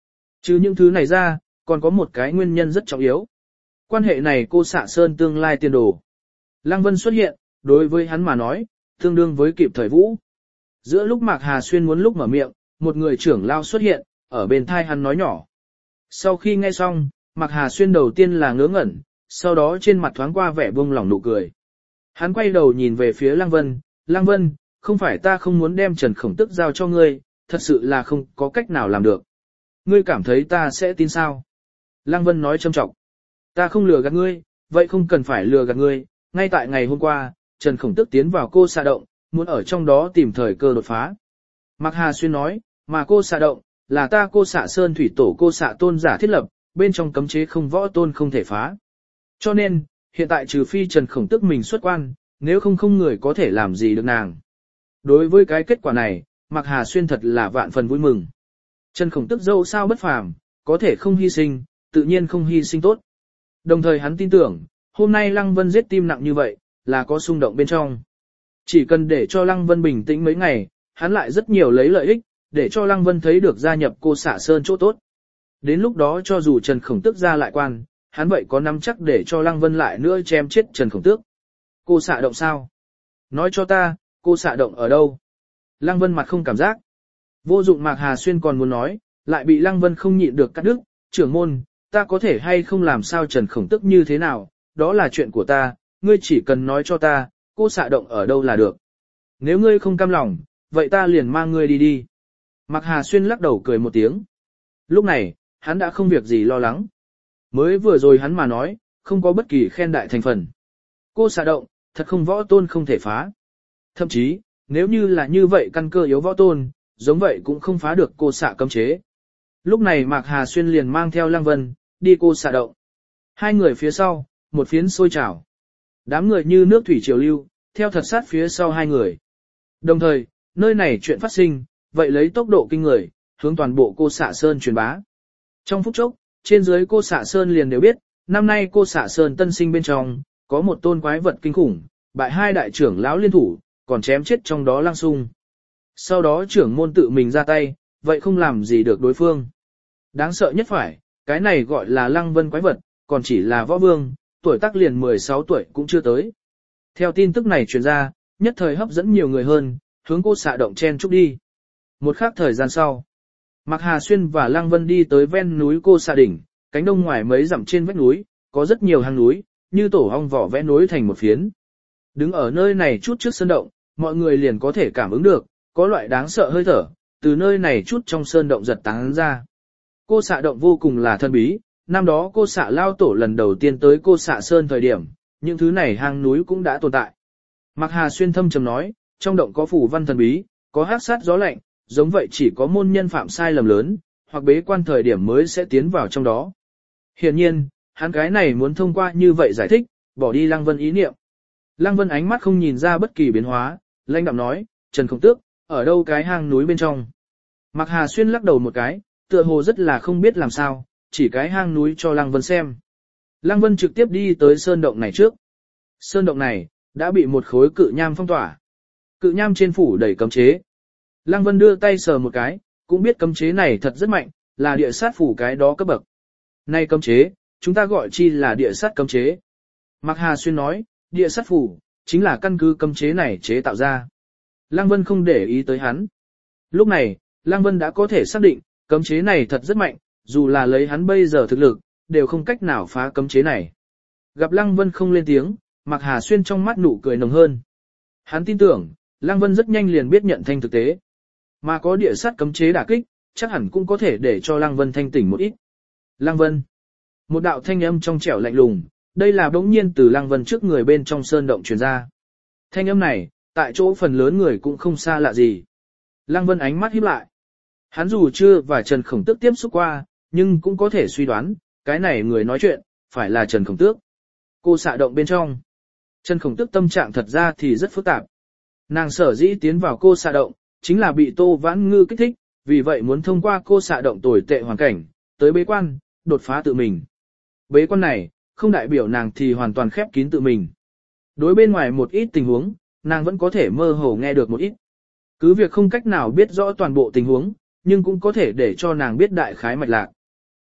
Chứ những thứ này ra, còn có một cái nguyên nhân rất trọng yếu. Quan hệ này cô xạ sơn tương lai tiền đồ. Lăng Vân xuất hiện, đối với hắn mà nói, tương đương với kịp thời vũ. Giữa lúc Mạc Hà Xuyên muốn lúc mở miệng, một người trưởng lao xuất hiện, ở bên thai hắn nói nhỏ. Sau khi nghe xong, Mạc Hà Xuyên đầu tiên là ngớ ngẩn, sau đó trên mặt thoáng qua vẻ buông lỏng nụ cười. Hắn quay đầu nhìn về phía Lăng Vân, Lăng Vân, không phải ta không muốn đem Trần Khổng Tức giao cho ngươi, thật sự là không có cách nào làm được. Ngươi cảm thấy ta sẽ tin sao? Lăng Vân nói châm trọng. Ta không lừa gạt ngươi, vậy không cần phải lừa gạt ngươi, ngay tại ngày hôm qua, Trần Khổng Tức tiến vào cô xạ động, muốn ở trong đó tìm thời cơ đột phá. Mạc Hà Xuyên nói, mà cô xạ động, là ta cô xạ sơn thủy tổ cô xạ tôn giả thiết lập, bên trong cấm chế không võ tôn không thể phá. Cho nên, hiện tại trừ phi Trần Khổng Tức mình xuất quan, nếu không không người có thể làm gì được nàng. Đối với cái kết quả này, Mạc Hà Xuyên thật là vạn phần vui mừng. Trần Khổng Tức dẫu sao bất phàm, có thể không hy sinh, tự nhiên không hy sinh tốt. Đồng thời hắn tin tưởng, hôm nay Lăng Vân giết tim nặng như vậy, là có xung động bên trong. Chỉ cần để cho Lăng Vân bình tĩnh mấy ngày, hắn lại rất nhiều lấy lợi ích, để cho Lăng Vân thấy được gia nhập cô xạ sơn chỗ tốt. Đến lúc đó cho dù Trần Khổng Tước ra lại quan, hắn vậy có nắm chắc để cho Lăng Vân lại nữa chém chết Trần Khổng Tước. Cô xạ động sao? Nói cho ta, cô xạ động ở đâu? Lăng Vân mặt không cảm giác. Vô dụng Mạc Hà Xuyên còn muốn nói, lại bị Lăng Vân không nhịn được cắt đứt. Trưởng môn, ta có thể hay không làm sao Trần Khổng Tước như thế nào, đó là chuyện của ta, ngươi chỉ cần nói cho ta, cô xạ động ở đâu là được. Nếu ngươi không cam lòng, vậy ta liền mang ngươi đi đi. Mạc Hà Xuyên lắc đầu cười một tiếng. Lúc này, hắn đã không việc gì lo lắng. Mới vừa rồi hắn mà nói, không có bất kỳ khen đại thành phần. Cô xạ động, thật không võ tôn không thể phá. Thậm chí, nếu như là như vậy căn cơ yếu võ tôn, giống vậy cũng không phá được cô xạ cấm chế. Lúc này Mạc Hà Xuyên liền mang theo Lăng Vân, đi cô xạ động. Hai người phía sau, một phiến sôi trào. Đám người như nước thủy triều lưu, theo thật sát phía sau hai người. Đồng thời, nơi này chuyện phát sinh, vậy lấy tốc độ kinh người, hướng toàn bộ cô xạ sơn truyền bá. Trong phút chốc, trên dưới cô xạ sơn liền đều biết, năm nay cô xạ sơn tân sinh bên trong, có một tôn quái vật kinh khủng, bại hai đại trưởng lão liên thủ, còn chém chết trong đó Lăng Sung. Sau đó trưởng môn tự mình ra tay, vậy không làm gì được đối phương. Đáng sợ nhất phải, cái này gọi là Lăng Vân quái vật, còn chỉ là võ vương, tuổi tác liền mười sáu tuổi cũng chưa tới. Theo tin tức này truyền ra, nhất thời hấp dẫn nhiều người hơn, hướng cô xạ động chen chúc đi. Một khắc thời gian sau, Mạc Hà Xuyên và Lăng Vân đi tới ven núi cô xạ đỉnh, cánh đông ngoài mấy dặm trên vách núi, có rất nhiều hang núi, như tổ ong vỏ vẽ nối thành một phiến. Đứng ở nơi này chút trước sơn động, mọi người liền có thể cảm ứng được, có loại đáng sợ hơi thở, từ nơi này chút trong sơn động giật tán ra. Cô xạ động vô cùng là thân bí, năm đó cô xạ lao tổ lần đầu tiên tới cô xạ sơn thời điểm, những thứ này hang núi cũng đã tồn tại. Mạc Hà Xuyên thâm trầm nói, trong động có phủ văn thần bí, có hắc sát gió lạnh, giống vậy chỉ có môn nhân phạm sai lầm lớn, hoặc bế quan thời điểm mới sẽ tiến vào trong đó. Hiển nhiên, hắn cái này muốn thông qua như vậy giải thích, bỏ đi Lăng Vân ý niệm. Lăng Vân ánh mắt không nhìn ra bất kỳ biến hóa, lãnh đạm nói, Trần Khổng Tước, ở đâu cái hang núi bên trong. Mạc Hà Xuyên lắc đầu một cái, tựa hồ rất là không biết làm sao, chỉ cái hang núi cho Lăng Vân xem. Lăng Vân trực tiếp đi tới sơn động này trước. Sơn động này, đã bị một khối cự nham phong tỏa. Cự nham trên phủ đầy cấm chế. Lăng Vân đưa tay sờ một cái, cũng biết cấm chế này thật rất mạnh, là địa sát phủ cái đó cấp bậc. Nay cấm chế, chúng ta gọi chi là địa sát cấm chế. Mạc Hà Xuyên nói, địa sát phủ, chính là căn cứ cấm chế này chế tạo ra. Lăng Vân không để ý tới hắn. Lúc này, Lăng Vân đã có thể xác định, cấm chế này thật rất mạnh, dù là lấy hắn bây giờ thực lực, đều không cách nào phá cấm chế này. Gặp Lăng Vân không lên tiếng, Mạc Hà Xuyên trong mắt nụ cười nồng hơn. Hắn tin tưởng, Lăng Vân rất nhanh liền biết nhận thanh thực tế. Mà có địa sát cấm chế đả kích, chắc hẳn cũng có thể để cho Lăng Vân thanh tỉnh một ít. Lăng Vân. Một đạo thanh âm trong trẻo lạnh lùng, đây là bỗng nhiên từ Lăng Vân trước người bên trong sơn động truyền ra. Thanh âm này, tại chỗ phần lớn người cũng không xa lạ gì. Lăng Vân ánh mắt híp lại. Hắn dù chưa và Trần Khổng Tước tiếp xúc qua, nhưng cũng có thể suy đoán, cái này người nói chuyện, phải là Trần Khổng Tước. Cô xạ động bên trong. Trần Khổng Tước tâm trạng thật ra thì rất phức tạp. Nàng sở dĩ tiến vào cô xạ động, chính là bị Tô Vãn Ngư kích thích, vì vậy muốn thông qua cô xạ động tồi tệ hoàn cảnh, tới bế quan, đột phá tự mình. Bế quan này, không đại biểu nàng thì hoàn toàn khép kín tự mình. Đối bên ngoài một ít tình huống, nàng vẫn có thể mơ hồ nghe được một ít. Cứ việc không cách nào biết rõ toàn bộ tình huống, nhưng cũng có thể để cho nàng biết đại khái mạch lạc.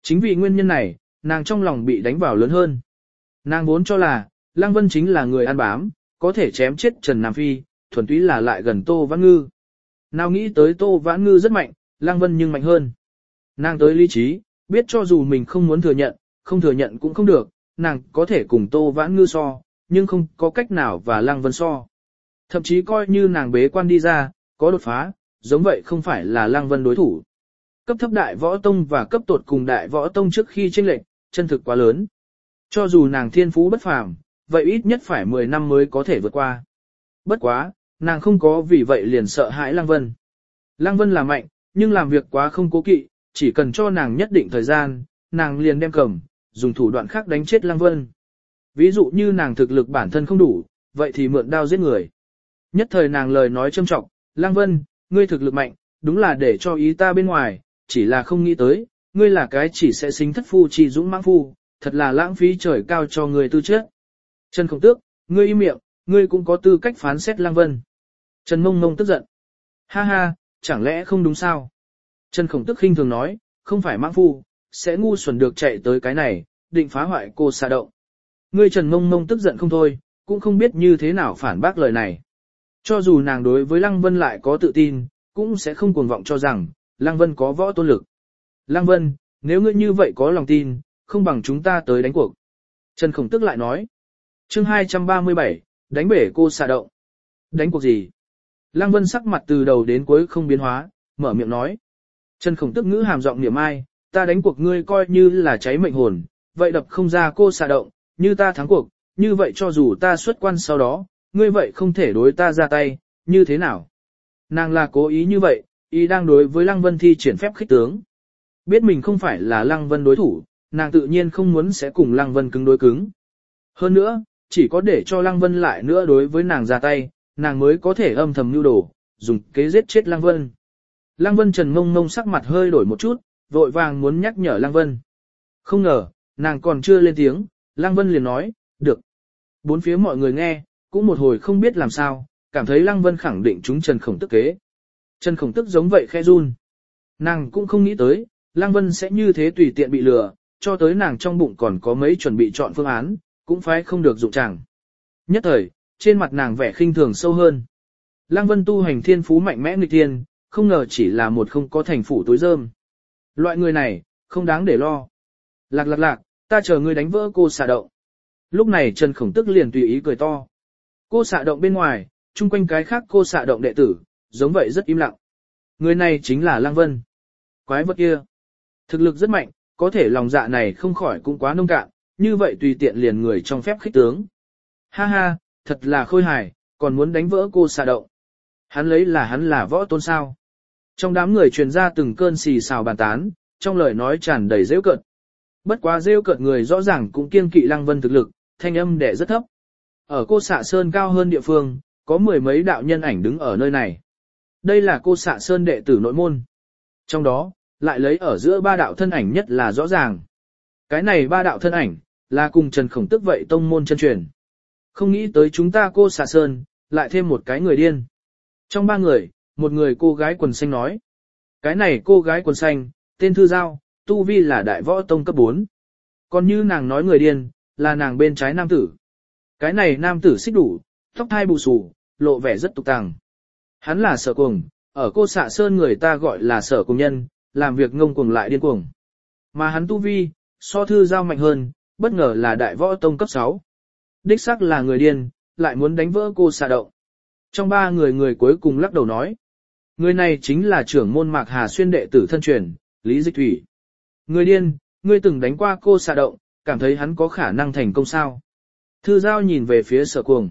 Chính vì nguyên nhân này, nàng trong lòng bị đánh vào lớn hơn. Nàng vốn cho là, Lăng Vân chính là người ăn bám, có thể chém chết Trần Nam Phi, thuần túy là lại gần Tô Vãn Ngư. Nào nghĩ tới Tô Vãn Ngư rất mạnh, Lăng Vân nhưng mạnh hơn. Nàng tới lý trí, biết cho dù mình không muốn thừa nhận, không thừa nhận cũng không được, nàng có thể cùng Tô Vãn Ngư so, nhưng không có cách nào và Lăng Vân so. Thậm chí coi như nàng bế quan đi ra, có đột phá, giống vậy không phải là Lăng Vân đối thủ. Cấp thấp đại võ tông và cấp tột cùng đại võ tông trước khi chênh lệch, chân thực quá lớn. Cho dù nàng thiên phú bất phàm, vậy ít nhất phải mười năm mới có thể vượt qua. Bất quá, nàng không có vì vậy liền sợ hãi Lăng Vân. Lăng Vân là mạnh, nhưng làm việc quá không cố kỵ, chỉ cần cho nàng nhất định thời gian, nàng liền đem cầm, dùng thủ đoạn khác đánh chết Lăng Vân. Ví dụ như nàng thực lực bản thân không đủ, vậy thì mượn đao giết người. Nhất thời nàng lời nói châm trọng, Lăng Vân, ngươi thực lực mạnh, đúng là để cho ý ta bên ngoài, chỉ là không nghĩ tới, ngươi là cái chỉ sẽ sinh thất phu chỉ dũng mãng phu, thật là lãng phí trời cao cho người tư chất. Trần Khổng Tước, ngươi im miệng, ngươi cũng có tư cách phán xét Lăng Vân. Trần Mông Mông tức giận. Ha ha, chẳng lẽ không đúng sao? Trần Khổng Tước khinh thường nói, không phải mãng phu, sẽ ngu xuẩn được chạy tới cái này, định phá hoại cô xà động. Ngươi Trần Mông Mông tức giận không thôi, cũng không biết như thế nào phản bác lời này. Cho dù nàng đối với Lăng Vân lại có tự tin, cũng sẽ không cuồng vọng cho rằng, Lăng Vân có võ tôn lực. Lăng Vân, nếu ngươi như vậy có lòng tin, không bằng chúng ta tới đánh cuộc. Trần Khổng Tước lại nói. Chương hai trăm ba mươi bảy, đánh bể cô xà động. Đánh cuộc gì? Lăng Vân sắc mặt từ đầu đến cuối không biến hóa, mở miệng nói. Trần Khổng Tước ngữ hàm giọng niệm ai, ta đánh cuộc ngươi coi như là cháy mệnh hồn, vậy đập không ra cô xà động, như ta thắng cuộc, như vậy cho dù ta xuất quan sau đó, ngươi vậy không thể đối ta ra tay, như thế nào? Nàng là cố ý như vậy, ý đang đối với Lăng Vân thi triển phép khích tướng. Biết mình không phải là Lăng Vân đối thủ, nàng tự nhiên không muốn sẽ cùng Lăng Vân cứng đối cứng. Hơn nữa, chỉ có để cho Lăng Vân lại nữa đối với nàng ra tay, nàng mới có thể âm thầm mưu đồ, dùng kế giết chết Lăng Vân. Lăng Vân Trần Mông Mông sắc mặt hơi đổi một chút, vội vàng muốn nhắc nhở Lăng Vân. Không ngờ, nàng còn chưa lên tiếng, Lăng Vân liền nói, được. Bốn phía mọi người nghe, cũng một hồi không biết làm sao, cảm thấy Lăng Vân khẳng định chúng Trần Khổng Tước kế. Trần Khổng Tước giống vậy khe run. Nàng cũng không nghĩ tới, Lăng Vân sẽ như thế tùy tiện bị lừa, cho tới nàng trong bụng còn có mấy chuẩn bị chọn phương án, cũng phải không được dụng chẳng. Nhất thời, trên mặt nàng vẻ khinh thường sâu hơn. Lăng Vân tu hành thiên phú mạnh mẽ nghịch thiên, không ngờ chỉ là một không có thành phủ tối rơm. Loại người này, không đáng để lo. Lạc lạc lạc, ta chờ ngươi đánh vỡ cô xà động. Lúc này Trần Khổng Tước liền tùy ý cười to. Cô xà động bên ngoài, chung quanh cái khác cô xà động đệ tử, giống vậy rất im lặng. Người này chính là Lăng Vân. Quái vật kia. Thực lực rất mạnh, có thể lòng dạ này không khỏi cũng quá nông cạn, như vậy tùy tiện liền người trong phép khích tướng. Ha ha, thật là khôi hài, còn muốn đánh vỡ cô xà động. Hắn lấy là hắn là võ tôn sao. Trong đám người truyền ra từng cơn xì xào bàn tán, trong lời nói tràn đầy rêu cợt. Bất quá rêu cợt người rõ ràng cũng kiêng kỵ Lăng Vân thực lực, thanh âm đẻ rất thấp. Ở cô xạ sơn cao hơn địa phương, có mười mấy đạo nhân ảnh đứng ở nơi này. Đây là cô xạ sơn đệ tử nội môn. Trong đó, lại lấy ở giữa ba đạo thân ảnh nhất là rõ ràng. Cái này ba đạo thân ảnh, là cùng Trần Khổng Tước vậy tông môn chân truyền. Không nghĩ tới chúng ta cô xạ sơn, lại thêm một cái người điên. Trong ba người, một người cô gái quần xanh nói. Cái này cô gái quần xanh, tên Thư Giao, tu vi là đại võ tông cấp bốn. Còn như nàng nói người điên, là nàng bên trái nam tử. Cái này nam tử xích đủ, tóc thai bù xù, lộ vẻ rất tục tàng. Hắn là Sở Cuồng, ở cô xạ sơn người ta gọi là Sở Cuồng nhân, làm việc ngông cuồng lại điên cuồng. Mà hắn tu vi, so Thư Giao mạnh hơn, bất ngờ là đại võ tông cấp sáu. Đích xác là người điên, lại muốn đánh vỡ cô xạ động. Trong ba người người cuối cùng lắc đầu nói. Người này chính là trưởng môn Mạc Hà Xuyên đệ tử thân truyền, Lý Dịch Thủy. Người điên, ngươi từng đánh qua cô xạ động, cảm thấy hắn có khả năng thành công sao? Thư Giao nhìn về phía Sở Cuồng.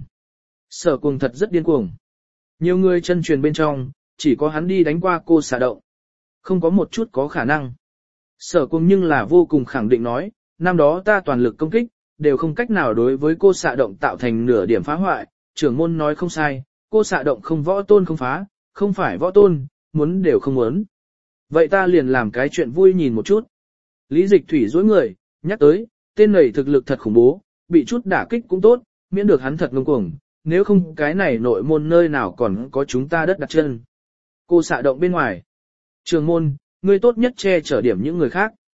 Sở Cuồng thật rất điên cuồng. Nhiều người chân truyền bên trong, chỉ có hắn đi đánh qua cô xạ động. Không có một chút có khả năng. Sở Cuồng nhưng là vô cùng khẳng định nói, năm đó ta toàn lực công kích, đều không cách nào đối với cô xạ động tạo thành nửa điểm phá hoại, trưởng môn nói không sai, cô xạ động không võ tôn không phá, không phải võ tôn, muốn đều không muốn. Vậy ta liền làm cái chuyện vui nhìn một chút. Lý Dịch Thủy dối người, nhắc tới, tên này thực lực thật khủng bố, bị chút đả kích cũng tốt, miễn được hắn thật ngông cuồng, nếu không cái này nội môn nơi nào còn có chúng ta đất đặt chân. Cô xạ động bên ngoài. Trường môn, ngươi tốt nhất che chở điểm những người khác.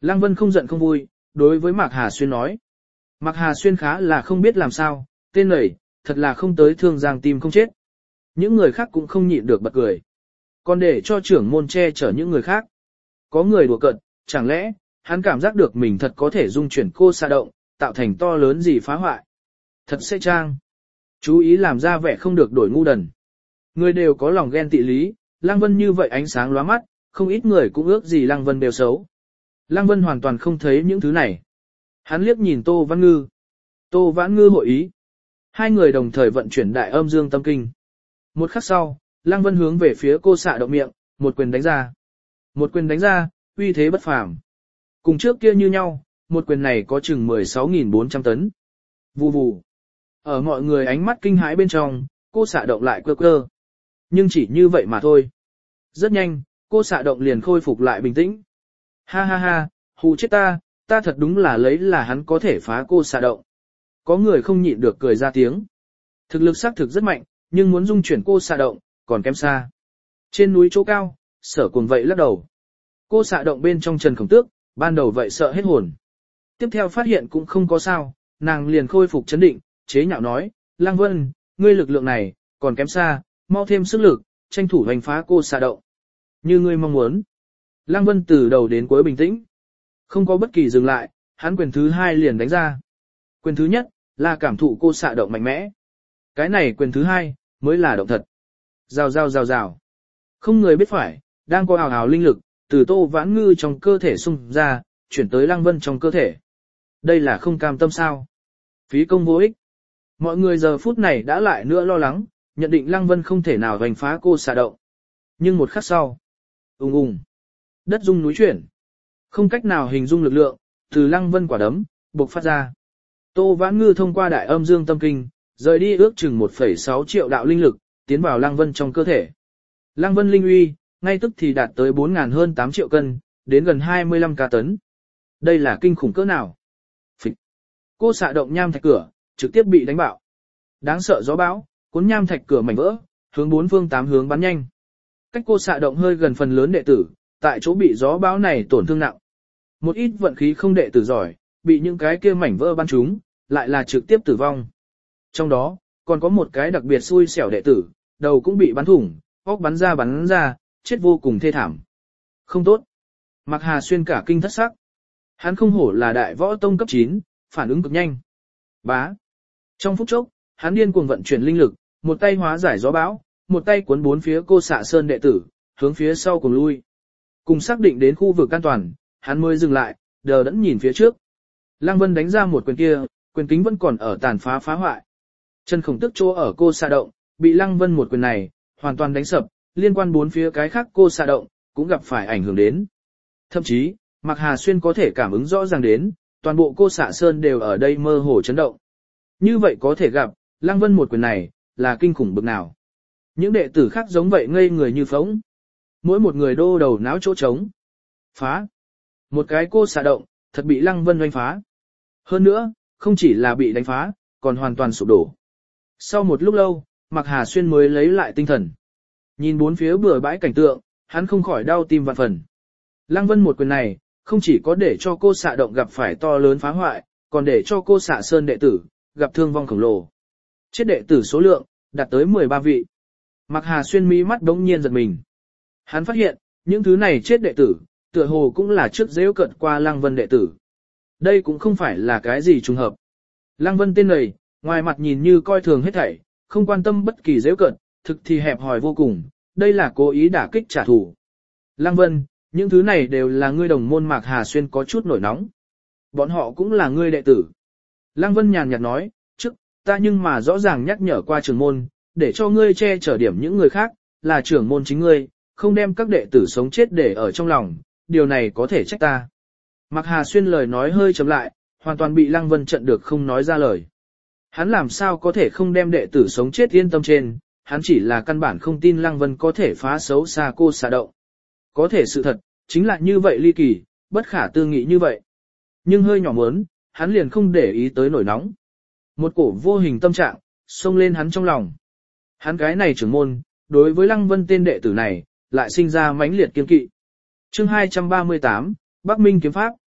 Lăng Vân không giận không vui, đối với Mạc Hà Xuyên nói. Mạc Hà Xuyên khá là không biết làm sao, tên này, thật là không tới thương giang tim không chết. Những người khác cũng không nhịn được bật cười. Còn để cho trưởng môn che chở những người khác. Có người đùa cợt, chẳng lẽ, hắn cảm giác được mình thật có thể dung chuyển cô xạ động, tạo thành to lớn gì phá hoại. Thật sẽ trang. Chú ý làm ra vẻ không được đổi ngu đần. Người đều có lòng ghen tị lý, Lăng Vân như vậy ánh sáng lóa mắt, không ít người cũng ước gì Lăng Vân đều xấu. Lăng Vân hoàn toàn không thấy những thứ này. Hắn liếc nhìn Tô Vãn Ngư. Tô Vãn Ngư hội ý. Hai người đồng thời vận chuyển đại âm dương tâm kinh. Một khắc sau, Lăng Vân hướng về phía cô xạ động miệng, một quyền đánh ra. Một quyền đánh ra, uy thế bất phàm. Cùng trước kia như nhau, một quyền này có chừng mười sáu nghìn bốn trăm tấn. Vù vù. Ở mọi người ánh mắt kinh hãi bên trong, cô xạ động lại quơ quơ. Nhưng chỉ như vậy mà thôi. Rất nhanh, cô xạ động liền khôi phục lại bình tĩnh. Ha ha ha, hù chết ta, ta thật đúng là lấy là hắn có thể phá cô xạ động. Có người không nhịn được cười ra tiếng. Thực lực xác thực rất mạnh, nhưng muốn dung chuyển cô xạ động, còn kém xa. Trên núi chỗ cao, Sở Cuồng vậy lắc đầu. Cô xạ động bên trong Trần Khổng Tước, ban đầu vậy sợ hết hồn. Tiếp theo phát hiện cũng không có sao, nàng liền khôi phục chấn định, chế nhạo nói, Lăng Vân, ngươi lực lượng này, còn kém xa, mau thêm sức lực, tranh thủ hành phá cô xạ động. Như ngươi mong muốn. Lăng Vân từ đầu đến cuối bình tĩnh. Không có bất kỳ dừng lại, hắn quyền thứ hai liền đánh ra. Quyền thứ nhất, là cảm thụ cô xạ động mạnh mẽ. Cái này quyền thứ hai, mới là động thật. Rào rào rào rào. Không người biết phải, đang có ào ào linh lực, từ Tô Vãn Ngư trong cơ thể xung ra, chuyển tới Lăng Vân trong cơ thể. Đây là không cam tâm sao. Phí công vô ích. Mọi người giờ phút này đã lại nữa lo lắng, nhận định Lăng Vân không thể nào hoành phá cô xạ động. Nhưng một khắc sau, ùng ùng, đất rung núi chuyển. Không cách nào hình dung lực lượng, từ Lăng Vân quả đấm, bộc phát ra. Tô Vãn Ngư thông qua đại âm dương tâm kinh, rời đi ước chừng một phẩy sáu triệu đạo linh lực, tiến vào Lăng Vân trong cơ thể. Lăng Vân linh uy, ngay tức thì đạt tới bốn nghìn hơn tám triệu cân, đến gần hai mươi lăm ca tấn. Đây là kinh khủng cỡ nào? Phịch. Cô xạ động nham thạch cửa, trực tiếp bị đánh bạo. Đáng sợ gió bão, cuốn nham thạch cửa mảnh vỡ, hướng bốn phương tám hướng bắn nhanh. Cách cô xạ động hơi gần phần lớn đệ tử, tại chỗ bị gió bão này tổn thương nặng. Một ít vận khí không đệ tử giỏi, bị những cái kia mảnh vỡ bắn trúng, lại là trực tiếp tử vong. Trong đó, còn có một cái đặc biệt xui xẻo đệ tử, đầu cũng bị bắn thủng, óc bắn ra bắn ra, chết vô cùng thê thảm. Không tốt. Mạc Hà Xuyên cả kinh thất sắc. Hắn không hổ là đại võ tông cấp chín, phản ứng cực nhanh. Bá. Trong phút chốc, hắn điên cuồng vận chuyển linh lực, một tay hóa giải gió bão, một tay cuốn bốn phía cô xạ sơn đệ tử, hướng phía sau cùng lui. Cùng xác định đến khu vực an toàn, hắn mới dừng lại, đờ đẫn nhìn phía trước. Lăng Vân đánh ra một quyền kia, quyền kính vẫn còn ở tàn phá phá hoại. Trần Khổng Tước chỗ ở cô xạ động, bị Lăng Vân một quyền này, hoàn toàn đánh sập, liên quan bốn phía cái khác cô xạ động, cũng gặp phải ảnh hưởng đến. Thậm chí, Mạc Hà Xuyên có thể cảm ứng rõ ràng đến, toàn bộ cô xạ sơn đều ở đây mơ hồ chấn động. Như vậy có thể gặp, Lăng Vân một quyền này, là kinh khủng bực nào. Những đệ tử khác giống vậy ngây người như phóng. Mỗi một người đô đầu náo chỗ trống. Phá. Một cái cô xạ động, thật bị Lăng Vân đánh phá. Hơn nữa, không chỉ là bị đánh phá, còn hoàn toàn sụp đổ. Sau một lúc lâu, Mạc Hà Xuyên mới lấy lại tinh thần. Nhìn bốn phía bừa bãi cảnh tượng, hắn không khỏi đau tim vạn phần. Lăng Vân một quyền này, không chỉ có để cho cô xạ động gặp phải to lớn phá hoại, còn để cho cô xạ sơn đệ tử, gặp thương vong khổng lồ. Chết đệ tử số lượng, đạt tới mười ba vị. Mạc Hà Xuyên mí mắt đống nhiên giật mình. Hắn phát hiện, những thứ này chết đệ tử, tựa hồ cũng là trước dễu cận qua Lăng Vân đệ tử. Đây cũng không phải là cái gì trùng hợp. Lăng Vân tên này, ngoài mặt nhìn như coi thường hết thảy, không quan tâm bất kỳ dễu cận, thực thì hẹp hòi vô cùng, đây là cố ý đả kích trả thù. Lăng Vân, những thứ này đều là ngươi đồng môn Mạc Hà Xuyên có chút nổi nóng. Bọn họ cũng là ngươi đệ tử. Lăng Vân nhàn nhạt nói, trước, ta nhưng mà rõ ràng nhắc nhở qua trưởng môn, để cho ngươi che chở điểm những người khác, là trưởng môn chính ngươi, không đem các đệ tử sống chết để ở trong lòng, điều này có thể trách ta. Mạc Hà Xuyên lời nói hơi chậm lại, hoàn toàn bị Lăng Vân trận được không nói ra lời. Hắn làm sao có thể không đem đệ tử sống chết yên tâm trên, hắn chỉ là căn bản không tin Lăng Vân có thể phá xấu xa cô xạ động. Có thể sự thật, chính là như vậy ly kỳ, bất khả tư nghị như vậy. Nhưng hơi nhỏ mớn, hắn liền không để ý tới nổi nóng. Một cổ vô hình tâm trạng, xông lên hắn trong lòng. Hắn cái này trưởng môn, đối với Lăng Vân tên đệ tử này, lại sinh ra mãnh liệt kiên kỵ. Chương hai trăm ba mươi tám, Bắc Minh kiếm pháp,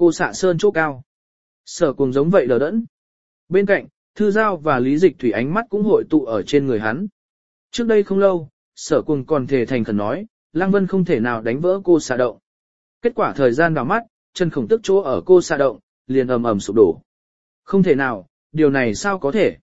Cô xạ sơn chỗ cao. Sở cùng giống vậy đờ đẫn. Bên cạnh, Thư Giao và Lý Dịch Thủy ánh mắt cũng hội tụ ở trên người hắn. Trước đây không lâu, sở cùng còn thề thành khẩn nói, Lăng Vân không thể nào đánh vỡ cô xạ động. Kết quả thời gian vào mắt, chân khổng tức chỗ ở cô xạ động, liền ầm ầm sụp đổ. Không thể nào, điều này sao có thể?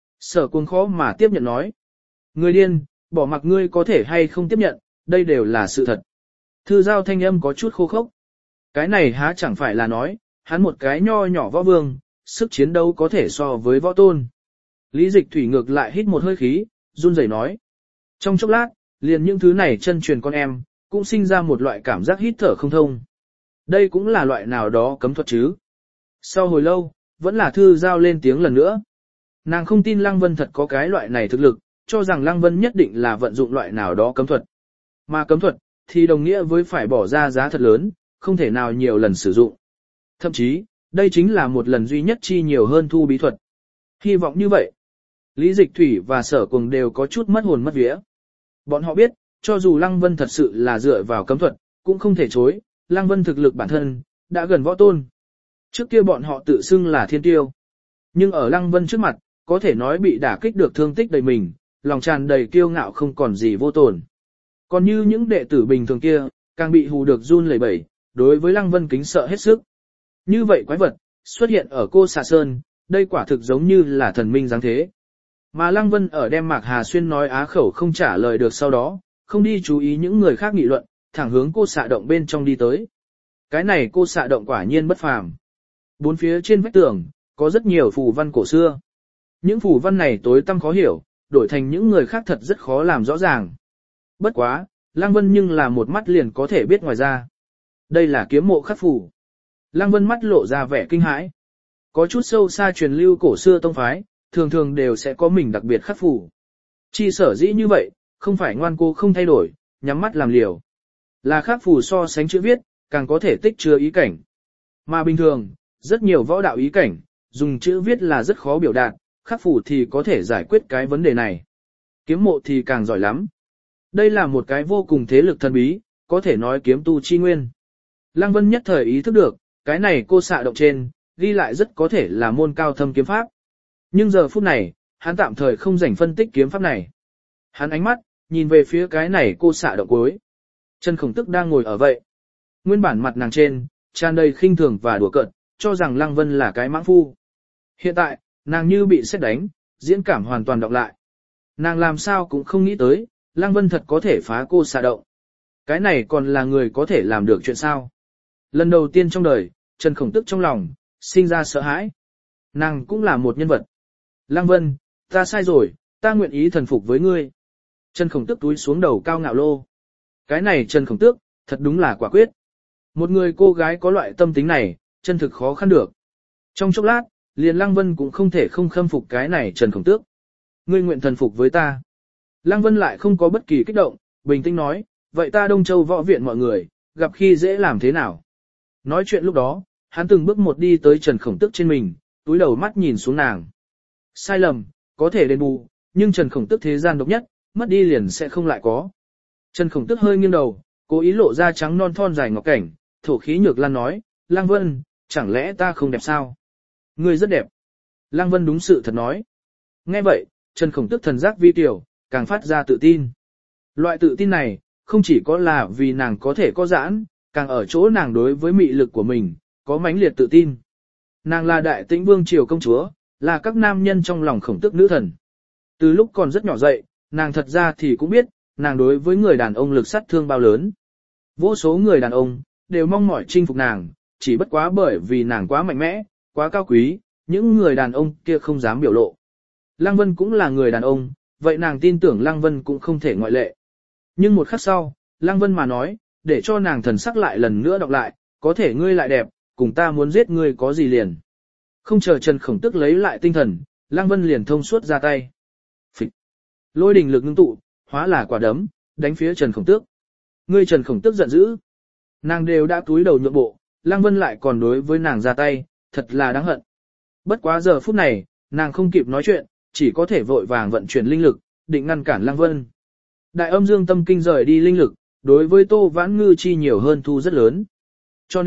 Sở cùng khó mà tiếp nhận nói. Người điên, bỏ mặc ngươi có thể hay không tiếp nhận, đây đều là sự thật. Thư Giao thanh âm có chút khô khốc. Cái này há chẳng phải là nói, hắn một cái nho nhỏ võ vương, sức chiến đấu có thể so với võ tôn. Lý Dịch Thủy ngược lại hít một hơi khí, run rẩy nói. Trong chốc lát, liền những thứ này chân truyền con em, cũng sinh ra một loại cảm giác hít thở không thông. Đây cũng là loại nào đó cấm thuật chứ. Sau hồi lâu, vẫn là Thư Giao lên tiếng lần nữa. Nàng không tin Lăng Vân thật có cái loại này thực lực, cho rằng Lăng Vân nhất định là vận dụng loại nào đó cấm thuật. Mà cấm thuật, thì đồng nghĩa với phải bỏ ra giá thật lớn, không thể nào nhiều lần sử dụng. Thậm chí, đây chính là một lần duy nhất chi nhiều hơn thu bí thuật. Hy vọng như vậy. Lý Dịch Thủy và Sở Cùng đều có chút mất hồn mất vía. Bọn họ biết, cho dù Lăng Vân thật sự là dựa vào cấm thuật, cũng không thể chối, Lăng Vân thực lực bản thân, đã gần võ tôn. Trước kia bọn họ tự xưng là thiên tiêu. Nhưng ở Lăng Vân trước mặt, có thể nói bị đả kích được thương tích đầy mình, lòng tràn đầy kiêu ngạo không còn gì vô tổn. Còn như những đệ tử bình thường kia, càng bị hù được run lẩy bẩy, đối với Lăng Vân kính sợ hết sức. Như vậy quái vật, xuất hiện ở cô xạ sơn, đây quả thực giống như là thần minh dáng thế. Mà Lăng Vân ở đem Mạc Hà Xuyên nói á khẩu không trả lời được sau đó, không đi chú ý những người khác nghị luận, thẳng hướng cô xạ động bên trong đi tới. Cái này cô xạ động quả nhiên bất phàm. Bốn phía trên vách tường, có rất nhiều phù văn cổ xưa. Những phù văn này tối tăm khó hiểu, đổi thành những người khác thật rất khó làm rõ ràng. Bất quá, Lăng Vân nhưng là một mắt liền có thể biết ngoài ra. Đây là kiếm mộ khắc phù. Lăng Vân mắt lộ ra vẻ kinh hãi. Có chút sâu xa truyền lưu cổ xưa tông phái, thường thường đều sẽ có mình đặc biệt khắc phù. Chi sở dĩ như vậy, không phải ngoan cố không thay đổi, nhắm mắt làm liều. Là khắc phù so sánh chữ viết, càng có thể tích chứa ý cảnh. Mà bình thường, rất nhiều võ đạo ý cảnh, dùng chữ viết là rất khó biểu đạt, khắc phù thì có thể giải quyết cái vấn đề này. Kiếm mộ thì càng giỏi lắm. Đây là một cái vô cùng thế lực thần bí, có thể nói kiếm tu chi nguyên. Lăng Vân nhất thời ý thức được, cái này cô xạ động trên, ghi lại rất có thể là môn cao thâm kiếm pháp. Nhưng giờ phút này, hắn tạm thời không rảnh phân tích kiếm pháp này. Hắn ánh mắt, nhìn về phía cái này cô xạ động cuối. Chân Khổng Tức đang ngồi ở vậy. Nguyên bản mặt nàng trên, tràn đầy khinh thường và đùa cợt, cho rằng Lăng Vân là cái mãng phu. Hiện tại, nàng như bị sét đánh, diễn cảm hoàn toàn đọc lại. Nàng làm sao cũng không nghĩ tới, Lăng Vân thật có thể phá cô xạ động. Cái này còn là người có thể làm được chuyện sao? Lần đầu tiên trong đời, Trần Khổng Tức trong lòng, sinh ra sợ hãi. Nàng cũng là một nhân vật. Lăng Vân, ta sai rồi, ta nguyện ý thần phục với ngươi. Trần Khổng Tức túi xuống đầu cao ngạo lô. Cái này Trần Khổng Tước, thật đúng là quả quyết. Một người cô gái có loại tâm tính này, chân thực khó khăn được. Trong chốc lát, liền Lăng Vân cũng không thể không khâm phục cái này Trần Khổng Tước. Ngươi nguyện thần phục với ta. Lăng Vân lại không có bất kỳ kích động, bình tĩnh nói, vậy ta Đông Châu võ viện mọi người, gặp khi dễ làm thế nào? Nói chuyện lúc đó, hắn từng bước một đi tới Trần Khổng Tước trên mình, túi đầu mắt nhìn xuống nàng. Sai lầm, có thể đền bù, nhưng Trần Khổng Tước thế gian độc nhất, mất đi liền sẽ không lại có. Trần Khổng Tước hơi nghiêng đầu, cố ý lộ ra trắng non thon dài ngọc cảnh, thổ khí nhược lan nói, Lăng Vân, chẳng lẽ ta không đẹp sao? Ngươi rất đẹp. Lăng Vân đúng sự thật nói. Nghe vậy, Trần Khổng Tước thần giác vi tiểu, càng phát ra tự tin. Loại tự tin này, không chỉ có là vì nàng có thể có giãn, càng ở chỗ nàng đối với mị lực của mình, có mãnh liệt tự tin. Nàng là đại tĩnh vương triều công chúa, là các nam nhân trong lòng Khổng Tước nữ thần. Từ lúc còn rất nhỏ dậy, nàng thật ra thì cũng biết, nàng đối với người đàn ông lực sát thương bao lớn. Vô số người đàn ông, đều mong mỏi chinh phục nàng, chỉ bất quá bởi vì nàng quá mạnh mẽ, quá cao quý, những người đàn ông kia không dám biểu lộ. Lăng Vân cũng là người đàn ông, vậy nàng tin tưởng Lăng Vân cũng không thể ngoại lệ. Nhưng một khắc sau, Lăng Vân mà nói, để cho nàng thần sắc lại lần nữa đọc lại, có thể ngươi lại đẹp, cùng ta muốn giết ngươi có gì liền. Không chờ Trần Khổng Tước lấy lại tinh thần, Lăng Vân liền thông suốt ra tay. Phịch. Lôi đình lực ngưng tụ, hóa là quả đấm, đánh phía Trần Khổng Tước. Ngươi Trần Khổng Tước giận dữ. Nàng đều đã túi đầu nhượng bộ, Lăng Vân lại còn đối với nàng ra tay, thật là đáng hận. Bất quá giờ phút này, nàng không kịp nói chuyện, chỉ có thể vội vàng vận chuyển linh lực, định ngăn cản Lăng Vân. Đại âm dương tâm kinh rời đi linh lực, đối với Tô Vãn Ngư chi nhiều hơn thu rất lớn. Cho nên,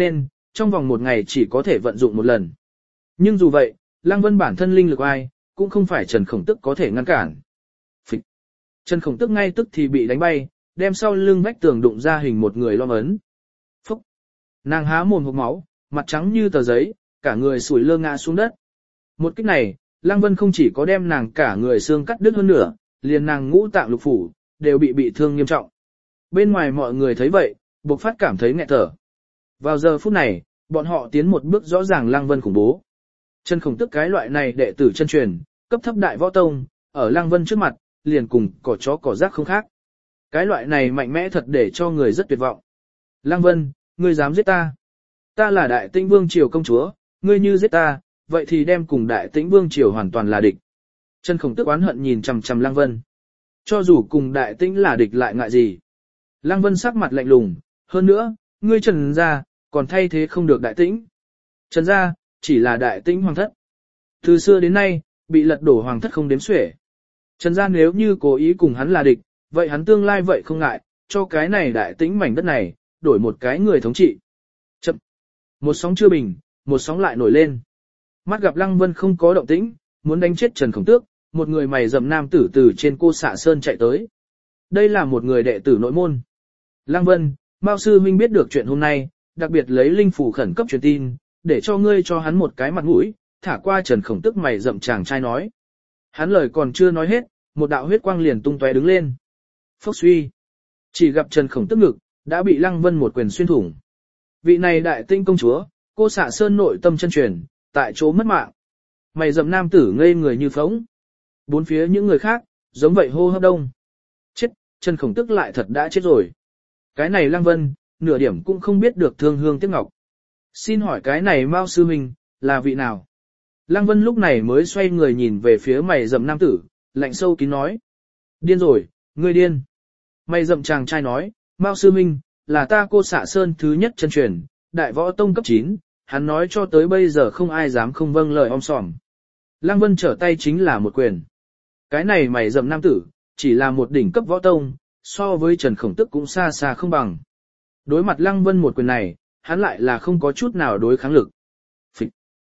trong vòng một ngày chỉ có thể vận dụng một lần. Nhưng dù vậy, Lăng Vân bản thân linh lực ai, cũng không phải Trần Khổng Tức có thể ngăn cản. Phịch. Trần Khổng Tức ngay tức thì bị đánh bay, đem sau lưng vách tường đụng ra hình một người lõm ấn. Phúc. Nàng há mồm hộc máu, mặt trắng như tờ giấy, cả người sủi lơ ngã xuống đất. Một kích này, Lăng Vân không chỉ có đem nàng cả người xương cắt đứt hơn nửa, liền nàng ngũ tạng lục phủ, đều bị bị thương nghiêm trọng. Bên ngoài mọi người thấy vậy, buộc phát cảm thấy nghẹt thở. Vào giờ phút này, bọn họ tiến một bước rõ ràng Lăng Vân khủng bố. Trần Khổng Tức cái loại này đệ tử chân truyền, cấp thấp đại võ tông, ở Lăng Vân trước mặt, liền cùng cỏ chó cỏ rác không khác. Cái loại này mạnh mẽ thật để cho người rất tuyệt vọng. Lăng Vân, ngươi dám giết ta? Ta là Đại Tĩnh Vương triều công chúa, ngươi như giết ta, vậy thì đem cùng Đại Tĩnh Vương triều hoàn toàn là địch. Trần Khổng Tức oán hận nhìn chằm chằm Lăng Vân. Cho dù cùng Đại Tĩnh là địch lại ngại gì? Lăng Vân sắc mặt lạnh lùng, hơn nữa, ngươi Trần gia, còn thay thế không được Đại Tĩnh. Trần gia, chỉ là Đại Tĩnh hoàng thất. Từ xưa đến nay, bị lật đổ hoàng thất không đếm xuể. Trần gia nếu như cố ý cùng hắn là địch, vậy hắn tương lai vậy không ngại, cho cái này Đại Tĩnh mảnh đất này, đổi một cái người thống trị. Chậm. Một sóng chưa bình, một sóng lại nổi lên. Mắt gặp Lăng Vân không có động tĩnh, muốn đánh chết Trần Khổng Tước, một người mày rậm nam tử từ trên Cô Xạ Sơn chạy tới. Đây là một người đệ tử nội môn. Lăng Vân, Mao sư huynh biết được chuyện hôm nay, đặc biệt lấy linh phủ khẩn cấp truyền tin, để cho ngươi cho hắn một cái mặt mũi, thả qua Trần Khổng Tức mày rậm chàng trai nói. Hắn lời còn chưa nói hết, một đạo huyết quang liền tung tóe đứng lên. Phốc suy. Chỉ gặp Trần Khổng Tức ngực, đã bị Lăng Vân một quyền xuyên thủng. Vị này Đại Tĩnh công chúa, Cô Xạ Sơn nội tâm chân truyền, tại chỗ mất mạng. Mày rậm nam tử ngây người như phóng. Bốn phía những người khác, giống vậy hô hấp đông. Chết, Trần Khổng Tức lại thật đã chết rồi. Cái này Lăng Vân, nửa điểm cũng không biết được thương hương tiếc ngọc. Xin hỏi cái này Mao sư huynh, là vị nào? Lăng Vân lúc này mới xoay người nhìn về phía mày rậm nam tử, lạnh sâu kín nói. Điên rồi, ngươi điên. Mày rậm chàng trai nói, Mao sư huynh, là ta Cô Xạ Sơn thứ nhất chân truyền, đại võ tông cấp chín, hắn nói cho tới bây giờ không ai dám không vâng lời om sòm. Lăng Vân trở tay chính là một quyền. Cái này mày rậm nam tử, chỉ là một đỉnh cấp võ tông, so với Trần Khổng Tức cũng xa xa không bằng. Đối mặt Lăng Vân một quyền này, hắn lại là không có chút nào đối kháng lực. Phịch.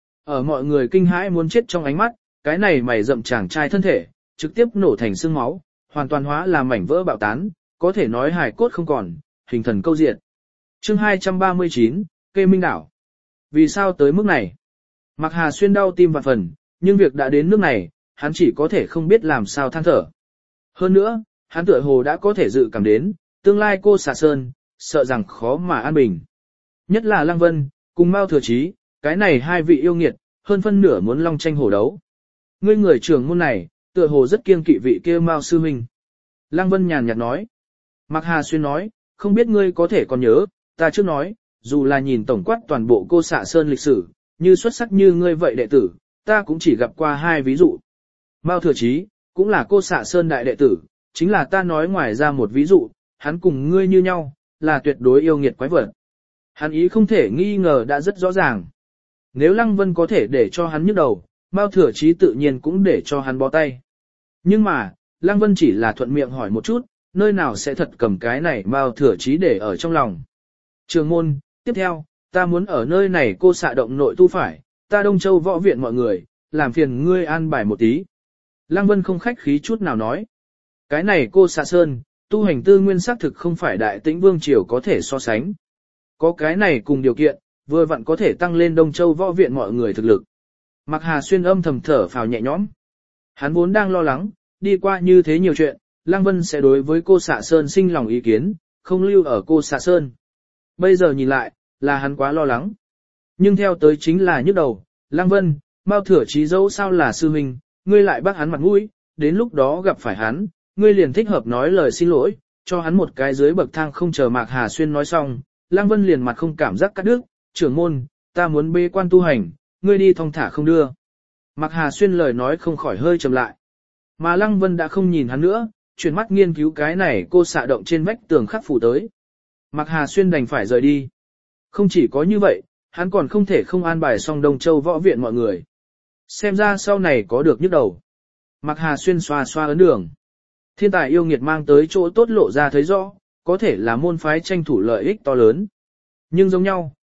Ở mọi người kinh hãi muốn chết trong ánh mắt, cái này mày rậm chàng trai thân thể, trực tiếp nổ thành xương máu, hoàn toàn hóa là mảnh vỡ bạo tán, có thể nói hài cốt không còn, hình thần câu diệt. Chương hai trăm ba mươi chín, Kê Minh Đảo. Vì sao tới mức này? Mạc Hà Xuyên đau tim vạn phần, nhưng việc đã đến nước này, hắn chỉ có thể không biết làm sao than thở. Hơn nữa, hắn tựa hồ đã có thể dự cảm đến, tương lai Cô Xạ Sơn, sợ rằng khó mà an bình. Nhất là Lăng Vân, cùng Mao Thừa Chí, cái này hai vị yêu nghiệt, hơn phân nửa muốn long tranh hổ đấu. Ngươi người trưởng môn này, tựa hồ rất kiêng kỵ vị kia Mao sư huynh. Lăng Vân nhàn nhạt nói. Mạc Hà Xuyên nói, không biết ngươi có thể còn nhớ, ta trước nói, dù là nhìn tổng quát toàn bộ Cô Xạ Sơn lịch sử, như xuất sắc như ngươi vậy đệ tử, ta cũng chỉ gặp qua hai ví dụ. Mao Thừa Chí, cũng là Cô Xạ Sơn đại đệ tử, chính là ta nói ngoài ra một ví dụ, hắn cùng ngươi như nhau, là tuyệt đối yêu nghiệt quái vật. Hắn ý không thể nghi ngờ đã rất rõ ràng. Nếu Lăng Vân có thể để cho hắn nhức đầu, Mao Thừa Chí tự nhiên cũng để cho hắn bó tay. Nhưng mà, Lăng Vân chỉ là thuận miệng hỏi một chút, nơi nào sẽ thật cầm cái này Mao Thừa Chí để ở trong lòng. Trường môn, tiếp theo, ta muốn ở nơi này Cô Xạ động nội tu phải, ta Đông Châu võ viện mọi người, làm phiền ngươi an bài một tí. Lăng Vân không khách khí chút nào nói. Cái này Cô Xạ Sơn, tu hành tư nguyên xác thực không phải Đại Tĩnh Vương triều có thể so sánh. Có cái này cùng điều kiện, vừa vặn có thể tăng lên Đông Châu võ viện mọi người thực lực. Mạc Hà Xuyên âm thầm thở phào nhẹ nhõm. Hắn vốn đang lo lắng, đi qua như thế nhiều chuyện, Lăng Vân sẽ đối với Cô Xạ Sơn sinh lòng ý kiến, không lưu ở Cô Xạ Sơn. Bây giờ nhìn lại, là hắn quá lo lắng. Nhưng theo tới chính là nhức đầu, Lăng Vân, Mao Thừa Chí dẫu sao là sư huynh, ngươi lại bắt hắn mặt mũi, đến lúc đó gặp phải hắn, ngươi liền thích hợp nói lời xin lỗi, cho hắn một cái dưới bậc thang. Không chờ Mạc Hà Xuyên nói xong, Lăng Vân liền mặt không cảm giác cắt đứt, trưởng môn, ta muốn bế quan tu hành, ngươi đi thong thả không đưa. Mạc Hà Xuyên lời nói không khỏi hơi trầm lại. Mà Lăng Vân đã không nhìn hắn nữa, chuyển mắt nghiên cứu cái này Cô Xạ động trên vách tường khắc phủ tới. Mạc Hà Xuyên đành phải rời đi. Không chỉ có như vậy, hắn còn không thể không an bài xong Đông Châu võ viện mọi người. Xem ra sau này có được nhức đầu. Mạc Hà Xuyên xoa xoa ấn đường. Thiên tài yêu nghiệt mang tới chỗ tốt lộ ra thấy rõ, có thể là môn phái tranh thủ lợi ích to lớn. Nhưng giống nhau,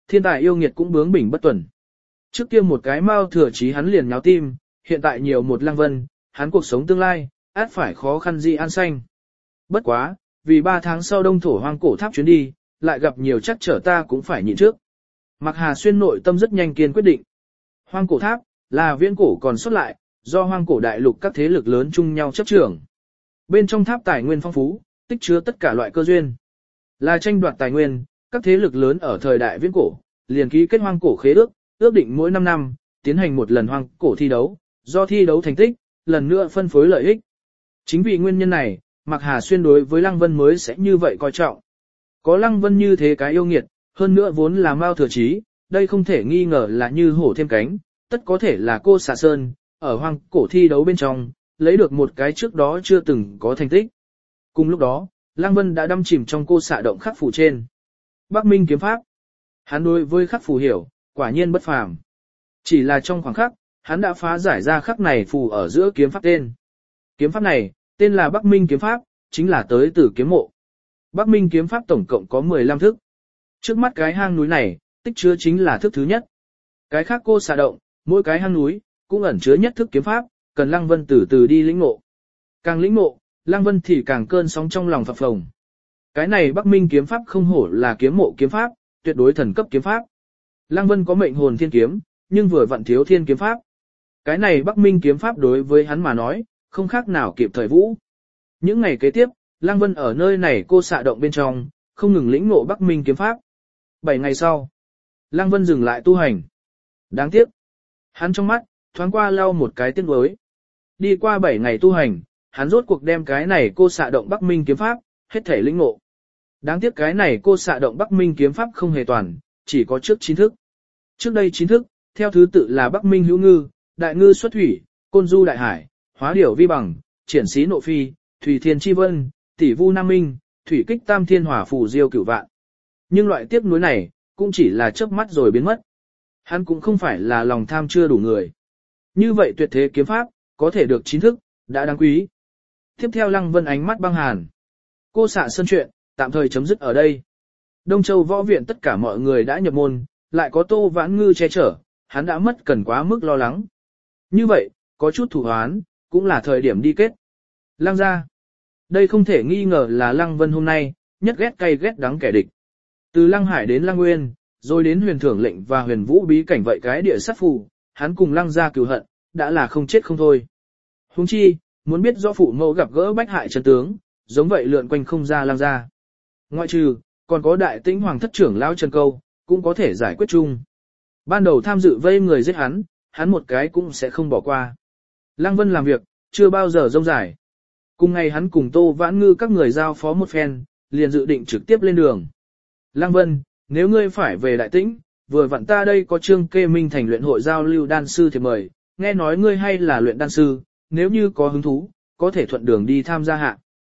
thiên tài yêu nghiệt cũng bướng bỉnh bất tuần. Trước kia một cái Mao Thừa Chí hắn liền nháo tim, hiện tại nhiều một Lăng Vân, hắn cuộc sống tương lai, át phải khó khăn gì an xanh. Bất quá, vì ba tháng sau đông thổ hoang cổ tháp chuyến đi, lại gặp nhiều chắc trở ta cũng phải nhịn trước. Mạc Hà Xuyên nội tâm rất nhanh kiên quyết định. Hoang cổ tháp, là viễn cổ còn xuất lại, do hoang cổ đại lục các thế lực lớn chung nhau chấp trưởng. Bên trong tháp tài nguyên phong phú, tích chứa tất cả loại cơ duyên. Là tranh đoạt tài nguyên, các thế lực lớn ở thời đại viễn cổ, liền ký kết hoang cổ khế ước, ước định mỗi năm năm, tiến hành một lần hoang cổ thi đấu, do thi đấu thành tích, lần nữa phân phối lợi ích. Chính vì nguyên nhân này, Mạc Hà Xuyên đối với Lăng Vân mới sẽ như vậy coi trọng. Có Lăng Vân như thế cái yêu nghiệt, hơn nữa vốn là Mao Thừa Chí, đây không thể nghi ngờ là như hổ thêm cánh, tất có thể là cô xạ sơn, ở hoang cổ thi đấu bên trong, lấy được một cái trước đó chưa từng có thành tích. Cùng lúc đó, Lăng Vân đã đâm chìm trong cô xạ động khắc phù trên. Bắc Minh kiếm pháp. Hắn đối với khắc phù hiểu, quả nhiên bất phàm. Chỉ là trong khoảng khắc, hắn đã phá giải ra khắc này phù ở giữa kiếm pháp tên. Kiếm pháp này, tên là Bắc Minh kiếm pháp, chính là tới từ kiếm mộ. Bắc Minh kiếm pháp tổng cộng có mười lăm thức. Trước mắt cái hang núi này, tích chứa chính là thức thứ nhất. Cái khác cô xạ động, mỗi cái hang núi, cũng ẩn chứa nhất thức kiếm pháp, cần Lăng Vân từ từ đi lĩnh ngộ. Càng lĩnh ngộ, Lăng Vân thì càng cơn sóng trong lòng phập phồng. Cái này Bắc Minh kiếm pháp không hổ là kiếm mộ kiếm pháp, tuyệt đối thần cấp kiếm pháp. Lăng Vân có mệnh hồn thiên kiếm, nhưng vừa vặn thiếu thiên kiếm pháp. Cái này Bắc Minh kiếm pháp đối với hắn mà nói, không khác nào kịp thời vũ. Những ngày kế tiếp, Lăng Vân ở nơi này cô xạ động bên trong, không ngừng lĩnh ngộ Bắc Minh kiếm pháp. Bảy ngày sau, Lăng Vân dừng lại tu hành. Đáng tiếc, hắn trong mắt, thoáng qua lau một cái tiếc nuối. Đi qua bảy ngày tu hành, hắn rốt cuộc đem cái này cô xạ động Bắc Minh kiếm pháp, hết thể lĩnh ngộ. Đáng tiếc cái này cô xạ động Bắc Minh kiếm pháp không hề toàn, chỉ có trước chín thức. Trước đây chín thức, theo thứ tự là Bắc Minh hữu ngư, đại ngư xuất thủy, côn du đại hải, hóa điểu vi bằng, triển sĩ nộ phi, thủy thiên chi vân, tỷ vu nam minh, thủy kích tam thiên hỏa phù diêu cửu vạn. Nhưng loại tiếc nuối này, cũng chỉ là chớp mắt rồi biến mất. Hắn cũng không phải là lòng tham chưa đủ người. Như vậy tuyệt thế kiếm pháp, có thể được chín thức, đã đáng quý. Tiếp theo Lăng Vân ánh mắt băng hàn. Cô xạ sơn chuyện, tạm thời chấm dứt ở đây. Đông Châu võ viện tất cả mọi người đã nhập môn, lại có Tô Vãn Ngư che chở, hắn đã mất cần quá mức lo lắng. Như vậy, có chút thủ hoán, cũng là thời điểm đi kết. Lăng gia. Đây không thể nghi ngờ là Lăng Vân hôm nay, nhất ghét cay ghét đắng kẻ địch. Từ Lăng Hải đến Lăng Nguyên, rồi đến huyền thưởng lệnh và huyền vũ bí cảnh vậy cái địa sát phù, hắn cùng Lăng gia cừu hận, đã là không chết không thôi. Huống chi, muốn biết rõ phụ mẫu gặp gỡ bách hại chân tướng, giống vậy lượn quanh không ra Lăng gia. Ngoại trừ, còn có đại tĩnh hoàng thất trưởng lão Trần Câu, cũng có thể giải quyết chung. Ban đầu tham dự vây người giết hắn, hắn một cái cũng sẽ không bỏ qua. Lăng Vân làm việc, chưa bao giờ rông dài. Cùng ngày hắn cùng Tô Vãn Ngư các người giao phó một phen, liền dự định trực tiếp lên đường. Lăng Vân, nếu ngươi phải về Đại Tĩnh, vừa vặn ta đây có Trương Kê Minh thành luyện hội giao lưu đan sư thì mời, nghe nói ngươi hay là luyện đan sư, nếu như có hứng thú, có thể thuận đường đi tham gia hạ.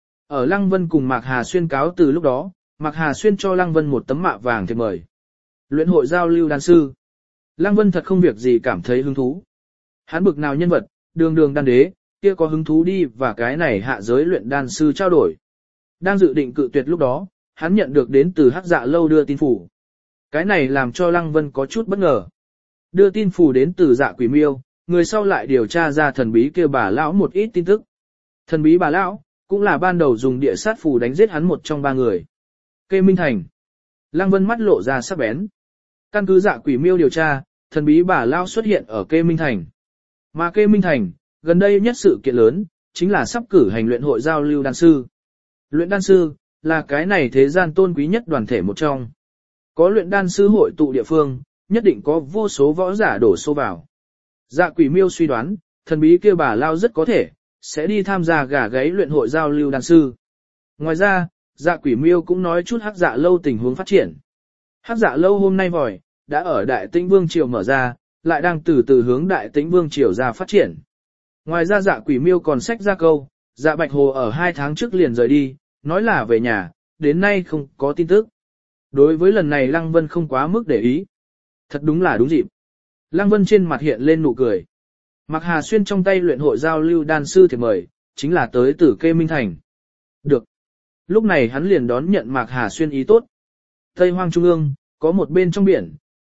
Ở Lăng Vân cùng Mạc Hà Xuyên cáo từ lúc đó, Mạc Hà Xuyên cho Lăng Vân một tấm mạ vàng thì mời. Luyện hội giao lưu đan sư. Lăng Vân thật không việc gì cảm thấy hứng thú. Hắn bực nào nhân vật, đường đường đan đế, kia có hứng thú đi và cái này hạ giới luyện đan sư trao đổi. Đang dự định cự tuyệt lúc đó, hắn nhận được đến từ Hắc Dạ Lâu đưa tin phủ. Cái này làm cho Lăng Vân có chút bất ngờ. Đưa tin phủ đến từ Dạ Quỷ Miêu, người sau lại điều tra ra thần bí kia bà lão một ít tin tức. Thần bí bà lão, cũng là ban đầu dùng địa sát phù đánh giết hắn một trong ba người. Kê Minh Thành. Lăng Vân mắt lộ ra sắc bén. Căn cứ Dạ Quỷ Miêu điều tra, thần bí bà lão xuất hiện ở Kê Minh Thành. Mà Kê Minh Thành, gần đây nhất sự kiện lớn, chính là sắp cử hành luyện hội giao lưu đan sư. Luyện đan sư, là cái này thế gian tôn quý nhất đoàn thể một trong. Có luyện đan sư hội tụ địa phương, nhất định có vô số võ giả đổ xô vào. Dạ Quỷ Miêu suy đoán, thần bí kia bà lao rất có thể, sẽ đi tham gia gà gáy luyện hội giao lưu đan sư. Ngoài ra, Dạ Quỷ Miêu cũng nói chút Hắc Dạ Lâu tình huống phát triển. Hắc Dạ Lâu hôm nay vòi, đã ở Đại Tĩnh Vương Triều mở ra, lại đang từ từ hướng Đại Tĩnh Vương Triều ra phát triển. Ngoài ra Dạ Quỷ Miêu còn xách ra câu, Dạ Bạch Hồ ở hai tháng trước liền rời đi, nói là về nhà, đến nay không có tin tức. Đối với lần này Lăng Vân không quá mức để ý. Thật đúng là đúng dịp. Lăng Vân trên mặt hiện lên nụ cười. Mạc Hà Xuyên trong tay luyện hội giao lưu đan sư thì mời, chính là tới từ Kê Minh Thành. Được. Lúc này hắn liền đón nhận Mạc Hà Xuyên ý tốt. Tây Hoang Trung ương, có một bên trong biển,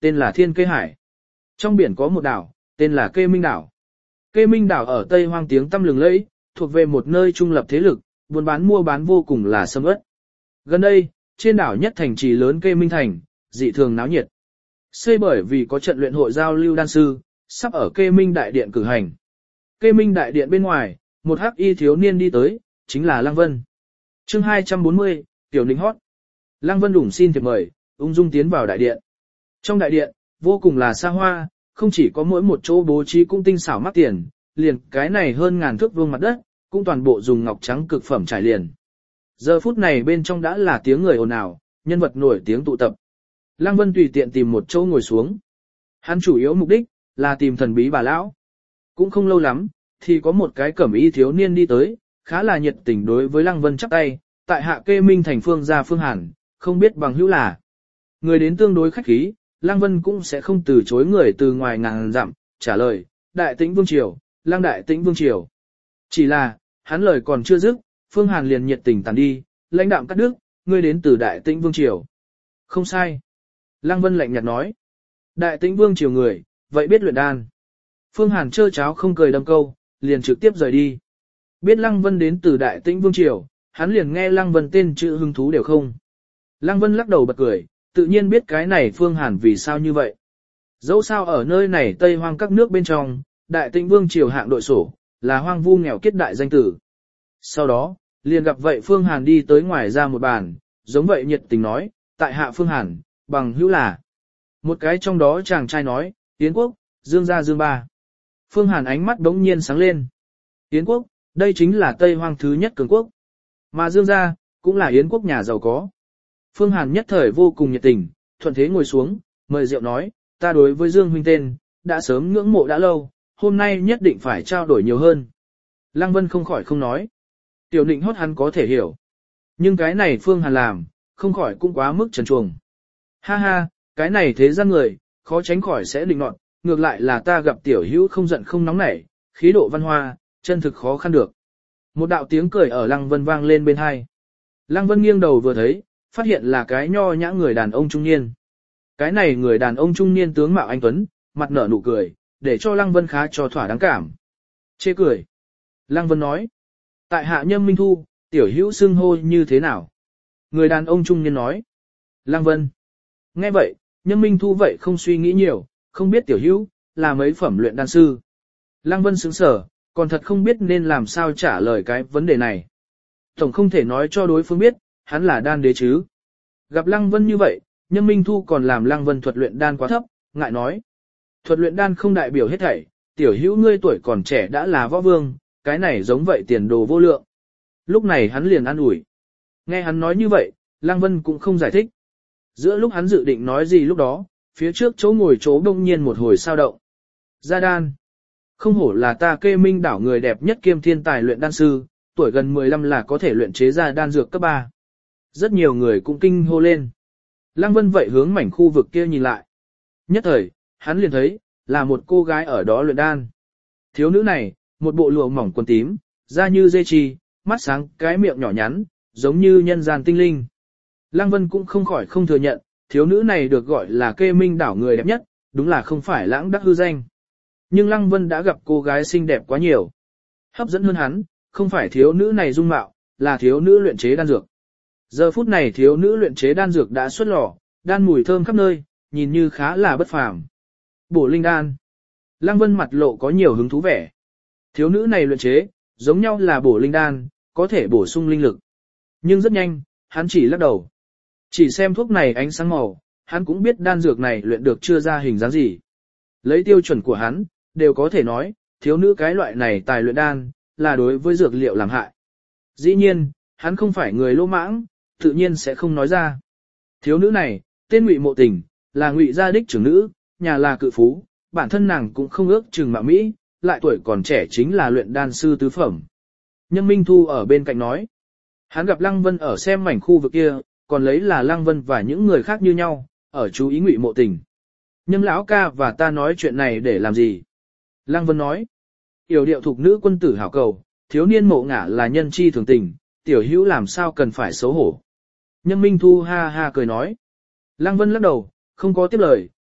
tên là Thiên Kê Hải. Trong biển có một đảo, tên là Kê Minh đảo. Kê Minh đảo ở Tây Hoang tiếng tăm lừng lẫy, thuộc về một nơi trung lập thế lực, buôn bán mua bán vô cùng là sầm uất. Gần đây, trên đảo nhất thành trì lớn Kê Minh thành, dị thường náo nhiệt. Xây bởi vì có trận luyện hội giao lưu đan sư, sắp ở Kê Minh đại điện cử hành. Kê Minh đại điện bên ngoài, một hắc y thiếu niên đi tới, chính là Lăng Vân. Chương hai trăm bốn mươi, Tiểu Ninh hót. Lăng Vân đủng xin thiệp mời, ung dung tiến vào đại điện. Trong đại điện, vô cùng là xa hoa, không chỉ có mỗi một chỗ bố trí cung tinh xảo mắc tiền, liền cái này hơn ngàn thước vuông mặt đất, cũng toàn bộ dùng ngọc trắng cực phẩm trải liền. Giờ phút này bên trong đã là tiếng người ồn ào, nhân vật nổi tiếng tụ tập. Lăng Vân tùy tiện tìm một chỗ ngồi xuống. Hắn chủ yếu mục đích là tìm thần bí bà lão. Cũng không lâu lắm, thì có một cái cẩm y thiếu niên đi tới, khá là nhiệt tình đối với Lăng Vân chắp tay, tại hạ Kê Minh thành Phương gia Phương Hàn, không biết bằng hữu là. Người đến tương đối khách khí, Lăng Vân cũng sẽ không từ chối người từ ngoài ngàn dặm, trả lời, Đại Tĩnh Vương Triều, Lăng Đại Tĩnh Vương Triều. Chỉ là, hắn lời còn chưa dứt, Phương Hàn liền nhiệt tình tàn đi, lãnh đạm cắt đứt, ngươi đến từ Đại Tĩnh Vương Triều. Không sai. Lăng Vân lạnh nhạt nói. Đại Tĩnh Vương Triều người, vậy biết luyện đan. Phương Hàn trơ cháo không cười đâm câu, liền trực tiếp rời đi. Biết Lăng Vân đến từ Đại Tĩnh Vương Triều, hắn liền nghe Lăng Vân tên chữ hứng thú đều không. Lăng Vân lắc đầu bật cười, tự nhiên biết cái này Phương Hàn vì sao như vậy. Dẫu sao ở nơi này Tây Hoang các nước bên trong, Đại Tĩnh Vương Triều hạng đội sổ, là hoang vu nghèo kiết đại danh tử. Sau đó, liền gặp vậy Phương Hàn đi tới ngoài ra một bàn, giống vậy nhiệt tình nói, tại hạ Phương Hàn, bằng hữu là. Một cái trong đó chàng trai nói, Yến Quốc, Dương gia Dương ba. Phương Hàn ánh mắt đống nhiên sáng lên. Yến Quốc, đây chính là Tây Hoang thứ nhất cường quốc. Mà Dương gia, cũng là Yến Quốc nhà giàu có. Phương Hàn nhất thời vô cùng nhiệt tình, thuận thế ngồi xuống, mời rượu nói, ta đối với Dương huynh tên, đã sớm ngưỡng mộ đã lâu, hôm nay nhất định phải trao đổi nhiều hơn. Lăng Vân không khỏi không nói. Tiểu Nịnh hót hắn có thể hiểu. Nhưng cái này Phương Hàn làm, không khỏi cũng quá mức trần truồng. Ha ha, cái này thế gian người, khó tránh khỏi sẽ định nọt, ngược lại là ta gặp tiểu hữu không giận không nóng nảy, khí độ văn hoa, chân thực khó khăn được. Một đạo tiếng cười ở Lăng Vân vang lên bên hai. Lăng Vân nghiêng đầu vừa thấy, phát hiện là cái nho nhã người đàn ông trung niên. Cái này người đàn ông trung niên tướng mạo anh tuấn, mặt nở nụ cười, để cho Lăng Vân khá cho thỏa đáng cảm. Chê cười. Lăng Vân nói. Tại hạ Nhâm Minh Thu, tiểu hữu xưng hô như thế nào? Người đàn ông trung niên nói. Lăng Vân. Nghe vậy, Nhâm Minh Thu vậy không suy nghĩ nhiều, không biết tiểu hữu, là mấy phẩm luyện đan sư. Lăng Vân sững sờ, còn thật không biết nên làm sao trả lời cái vấn đề này. Tổng không thể nói cho đối phương biết, hắn là đan đế chứ. Gặp Lăng Vân như vậy, Nhâm Minh Thu còn làm Lăng Vân thuật luyện đan quá thấp, ngại nói. Thuật luyện đan không đại biểu hết thảy, tiểu hữu ngươi tuổi còn trẻ đã là võ vương, cái này giống vậy tiền đồ vô lượng. Lúc này hắn liền an ủi. Nghe hắn nói như vậy, Lăng Vân cũng không giải thích. Giữa lúc hắn dự định nói gì lúc đó, phía trước chỗ ngồi chỗ đông nhiên một hồi sao động. Gia đan. Không hổ là ta Kê Minh đảo người đẹp nhất kiêm thiên tài luyện đan sư, tuổi gần mười lăm là có thể luyện chế ra đan dược cấp ba. Rất nhiều người cũng kinh hô lên. Lăng Vân vậy hướng mảnh khu vực kia nhìn lại. Nhất thời, hắn liền thấy, là một cô gái ở đó luyện đan. Thiếu nữ này, một bộ lụa mỏng quần tím, da như dê chi, mắt sáng, cái miệng nhỏ nhắn, giống như nhân gian tinh linh. Lăng Vân cũng không khỏi không thừa nhận, thiếu nữ này được gọi là Kê Minh đảo người đẹp nhất, đúng là không phải lãng đắc hư danh. Nhưng Lăng Vân đã gặp cô gái xinh đẹp quá nhiều. Hấp dẫn hơn hắn, không phải thiếu nữ này dung mạo, là thiếu nữ luyện chế đan dược. Giờ phút này thiếu nữ luyện chế đan dược đã xuất lò, đan mùi thơm khắp nơi, nhìn như khá là bất phàm. Bổ linh đan. Lăng Vân mặt lộ có nhiều hứng thú vẻ. Thiếu nữ này luyện chế, giống nhau là bổ linh đan, có thể bổ sung linh lực. Nhưng rất nhanh, hắn chỉ lắc đầu. Chỉ xem thuốc này ánh sáng màu, hắn cũng biết đan dược này luyện được chưa ra hình dáng gì. Lấy tiêu chuẩn của hắn, đều có thể nói, thiếu nữ cái loại này tài luyện đan, là đối với dược liệu làm hại. Dĩ nhiên, hắn không phải người lỗ mãng, tự nhiên sẽ không nói ra. Thiếu nữ này, tên Ngụy Mộ Tình, là Ngụy gia đích trưởng nữ, nhà là cự phú, bản thân nàng cũng không ước chừng mạo mỹ, lại tuổi còn trẻ chính là luyện đan sư tứ phẩm. Nhâm Minh Thu ở bên cạnh nói, hắn gặp Lăng Vân ở xem mảnh khu vực kia, còn lấy là Lăng Vân và những người khác như nhau, ở chú ý Ngụy Mộ Tình. Nhâm lão ca và ta nói chuyện này để làm gì? Lăng Vân nói, yểu điệu thục nữ quân tử hảo cầu, thiếu niên mộ ngả là nhân chi thường tình, tiểu hữu làm sao cần phải xấu hổ. Nhâm Minh Thu ha ha cười nói. Lăng Vân lắc đầu, không có tiếp lời,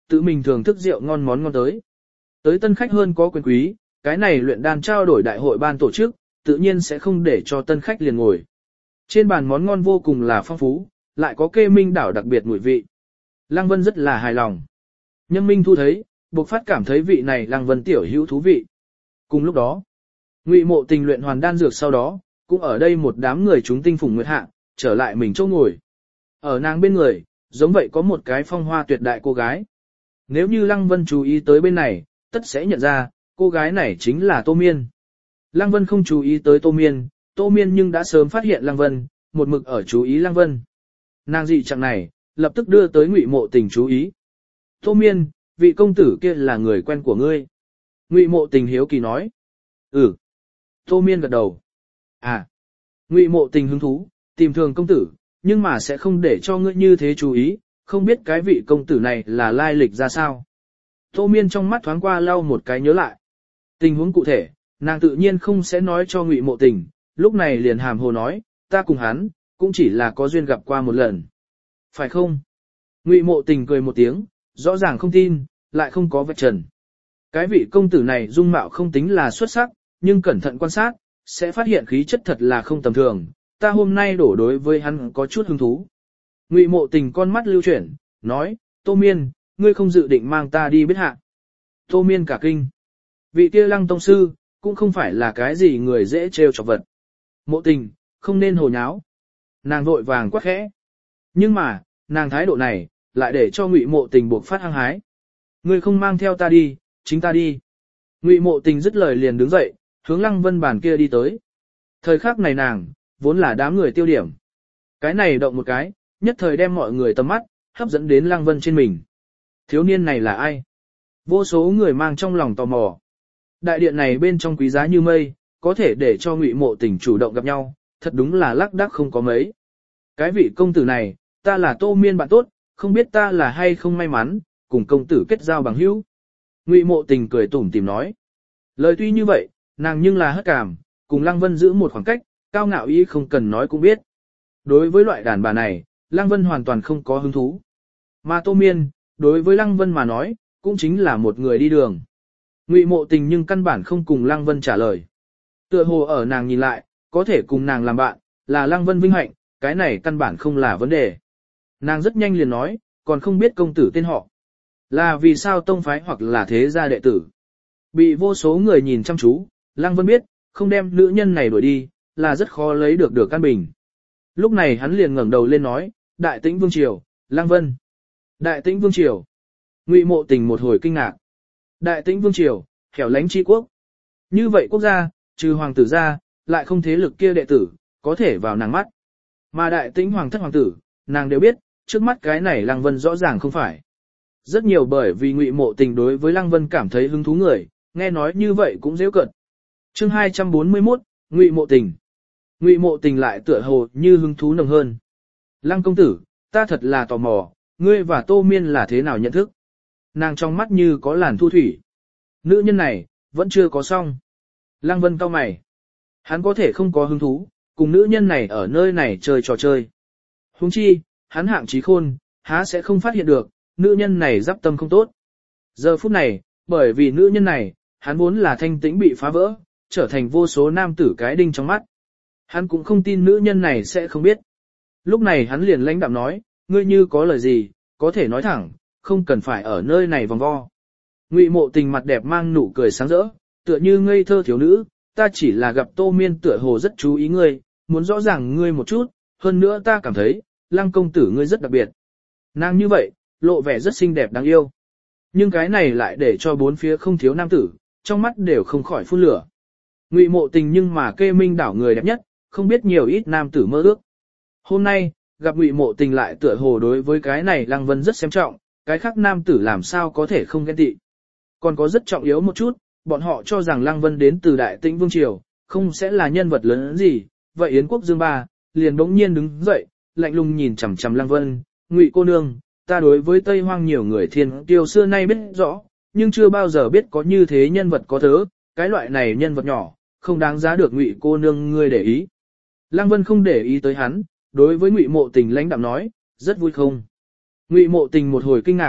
tự mình thưởng thức rượu ngon món ngon tới. Tới tân khách hơn có quyền quý, cái này luyện đan trao đổi đại hội ban tổ chức, tự nhiên sẽ không để cho tân khách liền ngồi. Trên bàn món ngon vô cùng là phong phú, lại có kê minh đảo đặc biệt mùi vị. Lăng Vân rất là hài lòng. Nhâm Minh Thu thấy, Bộc Phát cảm thấy vị này Lăng Vân tiểu hữu thú vị. Cùng lúc đó, Ngụy Mộ Tình luyện hoàn đan dược sau đó, cũng ở đây một đám người chúng tinh phùng nguyệt hạ, trở lại mình chỗ ngồi. Ở nàng bên người, giống vậy có một cái phong hoa tuyệt đại cô gái. Nếu như Lăng Vân chú ý tới bên này, tất sẽ nhận ra, cô gái này chính là Tô Miên. Lăng Vân không chú ý tới Tô Miên, Tô Miên nhưng đã sớm phát hiện Lăng Vân, một mực ở chú ý Lăng Vân. Nàng dị trạng này, lập tức đưa tới Ngụy Mộ Tình chú ý. Tô Miên, vị công tử kia là người quen của ngươi. Ngụy Mộ Tình hiếu kỳ nói. Ừ. Tô Miên gật đầu. À. Ngụy Mộ Tình hứng thú, tìm thường công tử, nhưng mà sẽ không để cho ngươi như thế chú ý, không biết cái vị công tử này là lai lịch ra sao. Tô Miên trong mắt thoáng qua lau một cái nhớ lại. Tình huống cụ thể, nàng tự nhiên không sẽ nói cho Ngụy Mộ Tình, lúc này liền hàm hồ nói, ta cùng hắn, cũng chỉ là có duyên gặp qua một lần. Phải không? Ngụy Mộ Tình cười một tiếng, rõ ràng không tin, lại không có vạch trần. Cái vị công tử này dung mạo không tính là xuất sắc, nhưng cẩn thận quan sát, sẽ phát hiện khí chất thật là không tầm thường, ta hôm nay đổ đối với hắn có chút hứng thú. Ngụy Mộ Tình con mắt lưu chuyển, nói, Tô Miên, ngươi không dự định mang ta đi biết hạ. Tô Miên cả kinh. Vị kia Lăng tông sư, cũng không phải là cái gì người dễ trêu chọc vật. Mộ Tình, không nên hồ nháo. Nàng vội vàng quát khẽ. Nhưng mà, nàng thái độ này, lại để cho Ngụy Mộ Tình buộc phát hăng hái. Ngươi không mang theo ta đi, chính ta đi. Ngụy Mộ Tình dứt lời liền đứng dậy, hướng Lăng Vân bàn kia đi tới. Thời khắc này nàng, vốn là đám người tiêu điểm. Cái này động một cái, nhất thời đem mọi người tầm mắt, hấp dẫn đến Lăng Vân trên mình. Thiếu niên này là ai? Vô số người mang trong lòng tò mò. Đại điện này bên trong quý giá như mây, có thể để cho Ngụy Mộ Tình chủ động gặp nhau, thật đúng là lác đác không có mấy. Cái vị công tử này, ta là Tô Miên bạn tốt, không biết ta là hay không may mắn, cùng công tử kết giao bằng hữu. Ngụy Mộ Tình cười tủm tỉm nói. Lời tuy như vậy, nàng nhưng là hất cảm, cùng Lăng Vân giữ một khoảng cách, cao ngạo ý không cần nói cũng biết. Đối với loại đàn bà này, Lăng Vân hoàn toàn không có hứng thú. Mà Tô Miên, đối với Lăng Vân mà nói, cũng chính là một người đi đường. Ngụy Mộ Tình nhưng căn bản không cùng Lăng Vân trả lời. Tựa hồ ở nàng nhìn lại, có thể cùng nàng làm bạn, là Lăng Vân vinh hạnh, cái này căn bản không là vấn đề. Nàng rất nhanh liền nói, còn không biết công tử tên họ. Là vì sao tông phái hoặc là thế gia đệ tử. Bị vô số người nhìn chăm chú, Lăng Vân biết, không đem nữ nhân này đuổi đi, là rất khó lấy được được căn bình. Lúc này hắn liền ngẩng đầu lên nói, Đại Tĩnh Vương Triều, Lăng Vân. Đại Tĩnh Vương Triều. Ngụy Mộ Tình một hồi kinh ngạc. Đại Tĩnh Vương Triều, hẻo lánh chi quốc. Như vậy quốc gia, trừ hoàng tử ra, lại không thế lực kia đệ tử, có thể vào nàng mắt. Mà Đại Tĩnh Hoàng thất hoàng tử, nàng đều biết, trước mắt cái này Lăng Vân rõ ràng không phải. Rất nhiều bởi vì Ngụy Mộ Tình đối với Lăng Vân cảm thấy hứng thú người, nghe nói như vậy cũng dễ cận. Chương hai trăm bốn mươi mốt, Ngụy Mộ Tình. Ngụy Mộ Tình lại tựa hồ như hứng thú nồng hơn. Lăng công tử, ta thật là tò mò, ngươi và Tô Miên là thế nào nhận thức? Nàng trong mắt như có làn thu thủy. Nữ nhân này, vẫn chưa có xong. Lăng Vân cau mày. Hắn có thể không có hứng thú, cùng nữ nhân này ở nơi này chơi trò chơi. Huống chi, hắn hạng trí khôn, há sẽ không phát hiện được, nữ nhân này giáp tâm không tốt. Giờ phút này, bởi vì nữ nhân này, hắn vốn là thanh tĩnh bị phá vỡ, trở thành vô số nam tử cái đinh trong mắt. Hắn cũng không tin nữ nhân này sẽ không biết. Lúc này hắn liền lãnh đạm nói, ngươi như có lời gì, có thể nói thẳng, không cần phải ở nơi này vòng vo. Ngụy Mộ Tình mặt đẹp mang nụ cười sáng rỡ, tựa như ngây thơ thiếu nữ, ta chỉ là gặp Tô Miên tựa hồ rất chú ý ngươi, muốn rõ ràng ngươi một chút, hơn nữa ta cảm thấy, Lăng công tử ngươi rất đặc biệt. Nàng như vậy, lộ vẻ rất xinh đẹp đáng yêu. Nhưng cái này lại để cho bốn phía không thiếu nam tử, trong mắt đều không khỏi phun lửa. Ngụy Mộ Tình nhưng mà kê minh đảo người đẹp nhất, không biết nhiều ít nam tử mơ ước. Hôm nay, gặp Ngụy Mộ Tình lại tựa hồ đối với cái này Lăng Vân rất xem trọng, cái khác nam tử làm sao có thể không ghen tị. Còn có rất trọng yếu một chút, bọn họ cho rằng Lăng Vân đến từ Đại Tĩnh Vương Triều, không sẽ là nhân vật lớn gì, vậy Yến Quốc Dương Ba, liền bỗng nhiên đứng dậy, lạnh lùng nhìn chằm chằm Lăng Vân, Ngụy cô nương, ta đối với Tây Hoang nhiều người thiên tiêu xưa nay biết rõ, nhưng chưa bao giờ biết có như thế nhân vật có thớ, cái loại này nhân vật nhỏ, không đáng giá được Ngụy cô nương ngươi để ý. Lăng Vân không để ý tới hắn, đối với Ngụy Mộ Tình lãnh đạm nói, rất vui không. Ngụy Mộ Tình một hồi kinh ngạc,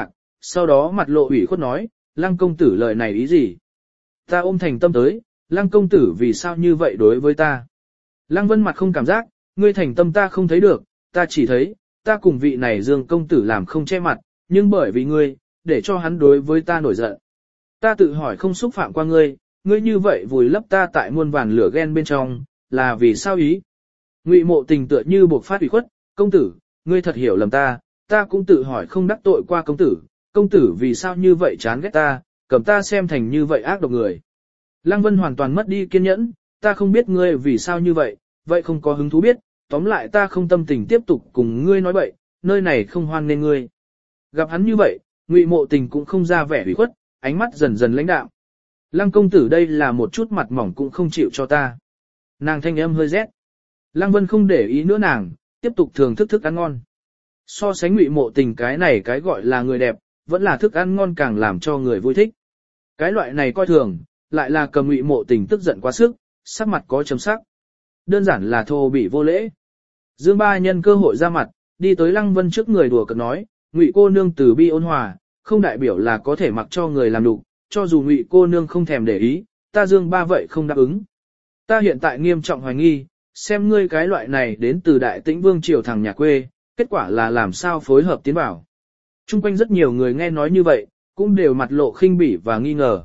sau đó mặt lộ ủy khuất nói, Lăng công tử lời này ý gì? Ta ôm thành tâm tới, Lăng công tử vì sao như vậy đối với ta? Lăng Vân mặt không cảm giác, ngươi thành tâm ta không thấy được, ta chỉ thấy, ta cùng vị này Dương công tử làm không che mặt, nhưng bởi vì ngươi, để cho hắn đối với ta nổi giận. Ta tự hỏi không xúc phạm qua ngươi, ngươi như vậy vùi lấp ta tại muôn vàn lửa ghen bên trong, là vì sao ý? Ngụy Mộ Tình tựa như buộc phát ủy khuất, công tử, ngươi thật hiểu lầm ta, ta cũng tự hỏi không đắc tội qua công tử, công tử vì sao như vậy chán ghét ta, cầm ta xem thành như vậy ác độc người. Lăng Vân hoàn toàn mất đi kiên nhẫn, ta không biết ngươi vì sao như vậy, vậy không có hứng thú biết, tóm lại ta không tâm tình tiếp tục cùng ngươi nói bậy, nơi này không hoan nên ngươi. Gặp hắn như vậy, Ngụy Mộ Tình cũng không ra vẻ ủy khuất, ánh mắt dần dần lãnh đạm. Lăng công tử đây là một chút mặt mỏng cũng không chịu cho ta. Nàng thanh âm hơi rét. Lăng Vân không để ý nữa nàng, tiếp tục thưởng thức thức ăn ngon. So sánh Ngụy Mộ Tình cái này cái gọi là người đẹp, vẫn là thức ăn ngon càng làm cho người vui thích. Cái loại này coi thường, lại là cầm Ngụy Mộ Tình tức giận quá sức, sắc mặt có chấm sắc. Đơn giản là thô bị vô lễ. Dương Ba nhân cơ hội ra mặt, đi tới Lăng Vân trước người đùa cợt nói, Ngụy cô nương từ bi ôn hòa, không đại biểu là có thể mặc cho người làm đủ, cho dù Ngụy cô nương không thèm để ý, ta Dương Ba vậy không đáp ứng. Ta hiện tại nghiêm trọng hoài nghi, xem ngươi cái loại này đến từ Đại Tĩnh Vương triều thằng nhà quê, kết quả là làm sao phối hợp tiến bảo. Trung quanh rất nhiều người nghe nói như vậy, cũng đều mặt lộ khinh bỉ và nghi ngờ.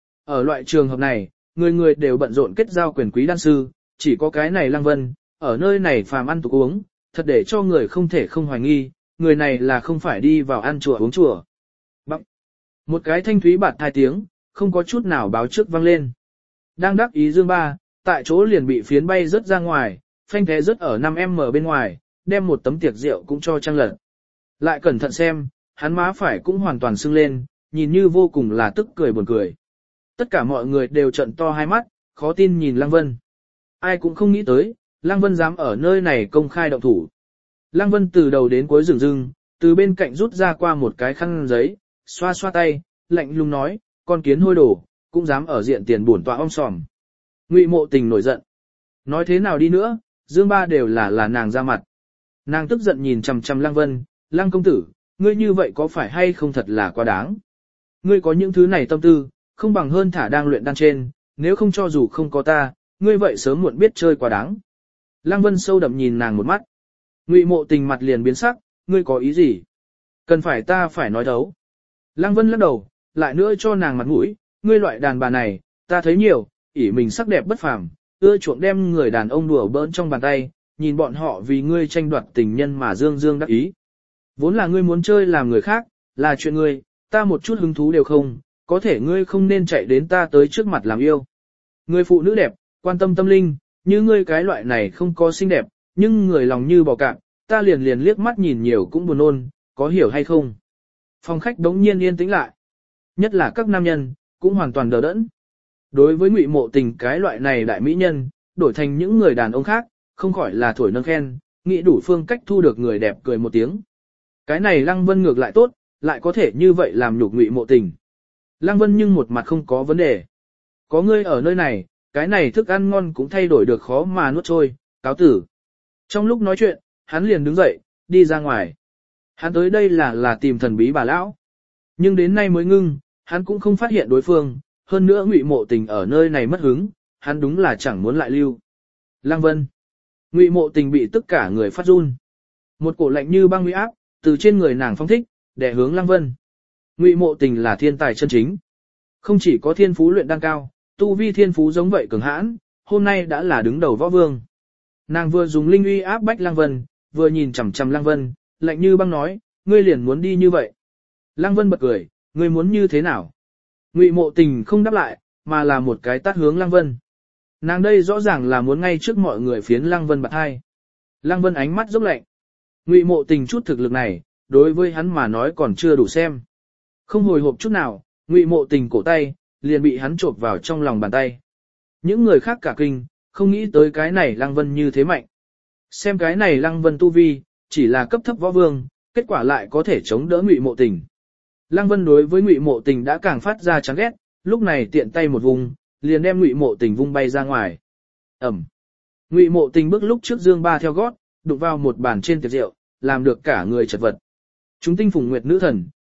Ở loại trường hợp này, người người đều bận rộn kết giao quyền quý đan sư, chỉ có cái này Lăng Vân, ở nơi này phàm ăn tục uống, thật để cho người không thể không hoài nghi, người này là không phải đi vào ăn chùa uống chùa. Bằng. Một cái thanh thúy bạt hai tiếng, không có chút nào báo trước vang lên. Đang đắc ý Dương Ba, tại chỗ liền bị phiến bay rớt ra ngoài, phanh thế rớt ở năm em bên ngoài, đem một tấm tiệc rượu cũng cho trăng lật. Lại cẩn thận xem, hắn má phải cũng hoàn toàn sưng lên, nhìn như vô cùng là tức cười buồn cười. Tất cả mọi người đều trợn to hai mắt, khó tin nhìn Lăng Vân. Ai cũng không nghĩ tới, Lăng Vân dám ở nơi này công khai động thủ. Lăng Vân từ đầu đến cuối rừng rưng, từ bên cạnh rút ra qua một cái khăn giấy, xoa xoa tay, lạnh lùng nói, con kiến hôi đổ, cũng dám ở diện tiền bổn tọa om sòm. Ngụy Mộ Tình nổi giận. Nói thế nào đi nữa, Dương Ba đều là là nàng ra mặt. Nàng tức giận nhìn chằm chằm Lăng Vân, Lăng công tử, ngươi như vậy có phải hay không thật là quá đáng. Ngươi có những thứ này tâm tư, không bằng hơn thả đang luyện đan trên, nếu không cho dù không có ta, ngươi vậy sớm muộn biết chơi quá đáng. Lăng Vân sâu đậm nhìn nàng một mắt. Ngụy Mộ Tình mặt liền biến sắc, ngươi có ý gì? Cần phải ta phải nói thấu. Lăng Vân lắc đầu, lại nữa cho nàng mặt mũi, ngươi loại đàn bà này, ta thấy nhiều, ỷ mình sắc đẹp bất phàm, ưa chuộng đem người đàn ông đùa bỡn trong bàn tay, nhìn bọn họ vì ngươi tranh đoạt tình nhân mà dương dương đắc ý. Vốn là ngươi muốn chơi làm người khác, là chuyện ngươi, ta một chút hứng thú đều không, có thể ngươi không nên chạy đến ta tới trước mặt làm yêu. Người phụ nữ đẹp, quan tâm tâm linh, như ngươi cái loại này không có xinh đẹp, nhưng người lòng như bò cạp, ta liền liền liếc mắt nhìn nhiều cũng buồn nôn, có hiểu hay không? Phòng khách đống nhiên yên tĩnh lại. Nhất là các nam nhân, cũng hoàn toàn đờ đẫn. Đối với Ngụy Mộ Tình cái loại này đại mỹ nhân, đổi thành những người đàn ông khác, không khỏi là thổi nâng khen, nghĩ đủ phương cách thu được người đẹp cười một tiếng. Cái này Lăng Vân ngược lại tốt, lại có thể như vậy làm nhục Ngụy Mộ Tình. Lăng Vân nhưng một mặt không có vấn đề. Có ngươi ở nơi này, cái này thức ăn ngon cũng thay đổi được khó mà nuốt trôi, cáo tử. Trong lúc nói chuyện, hắn liền đứng dậy, đi ra ngoài. Hắn tới đây là là tìm thần bí bà lão. Nhưng đến nay mới ngưng, hắn cũng không phát hiện đối phương, hơn nữa Ngụy Mộ Tình ở nơi này mất hứng, hắn đúng là chẳng muốn lại lưu. Lăng Vân. Ngụy Mộ Tình bị tất cả người phát run. Một cổ lạnh như băng uy áp, từ trên người nàng phong thích, để hướng Lăng Vân. Ngụy Mộ Tình là thiên tài chân chính. Không chỉ có thiên phú luyện đan cao, tu vi thiên phú giống vậy cường hãn, hôm nay đã là đứng đầu võ vương. Nàng vừa dùng linh uy áp bách Lăng Vân, vừa nhìn chằm chằm Lăng Vân, lạnh như băng nói, ngươi liền muốn đi như vậy. Lăng Vân bật cười, ngươi muốn như thế nào? Ngụy Mộ Tình không đáp lại, mà là một cái tát hướng Lăng Vân. Nàng đây rõ ràng là muốn ngay trước mọi người phiến Lăng Vân bạt hai. Lăng Vân ánh mắt dốc lạnh. Ngụy Mộ Tình chút thực lực này, đối với hắn mà nói còn chưa đủ xem. Không hồi hộp chút nào, Ngụy Mộ Tình cổ tay, liền bị hắn chộp vào trong lòng bàn tay. Những người khác cả kinh, không nghĩ tới cái này Lăng Vân như thế mạnh. Xem cái này Lăng Vân tu vi, chỉ là cấp thấp võ vương, kết quả lại có thể chống đỡ Ngụy Mộ Tình. Lăng Vân đối với Ngụy Mộ Tình đã càng phát ra chán ghét, lúc này tiện tay một vùng, liền đem Ngụy Mộ Tình vung bay ra ngoài. Ẩm. Ngụy Mộ Tình bước lúc trước Dương Ba theo gót, đụng vào một bàn trên tiệc rượu, làm được cả người chật vật. Chúng tinh phùng nguyệt nữ thần,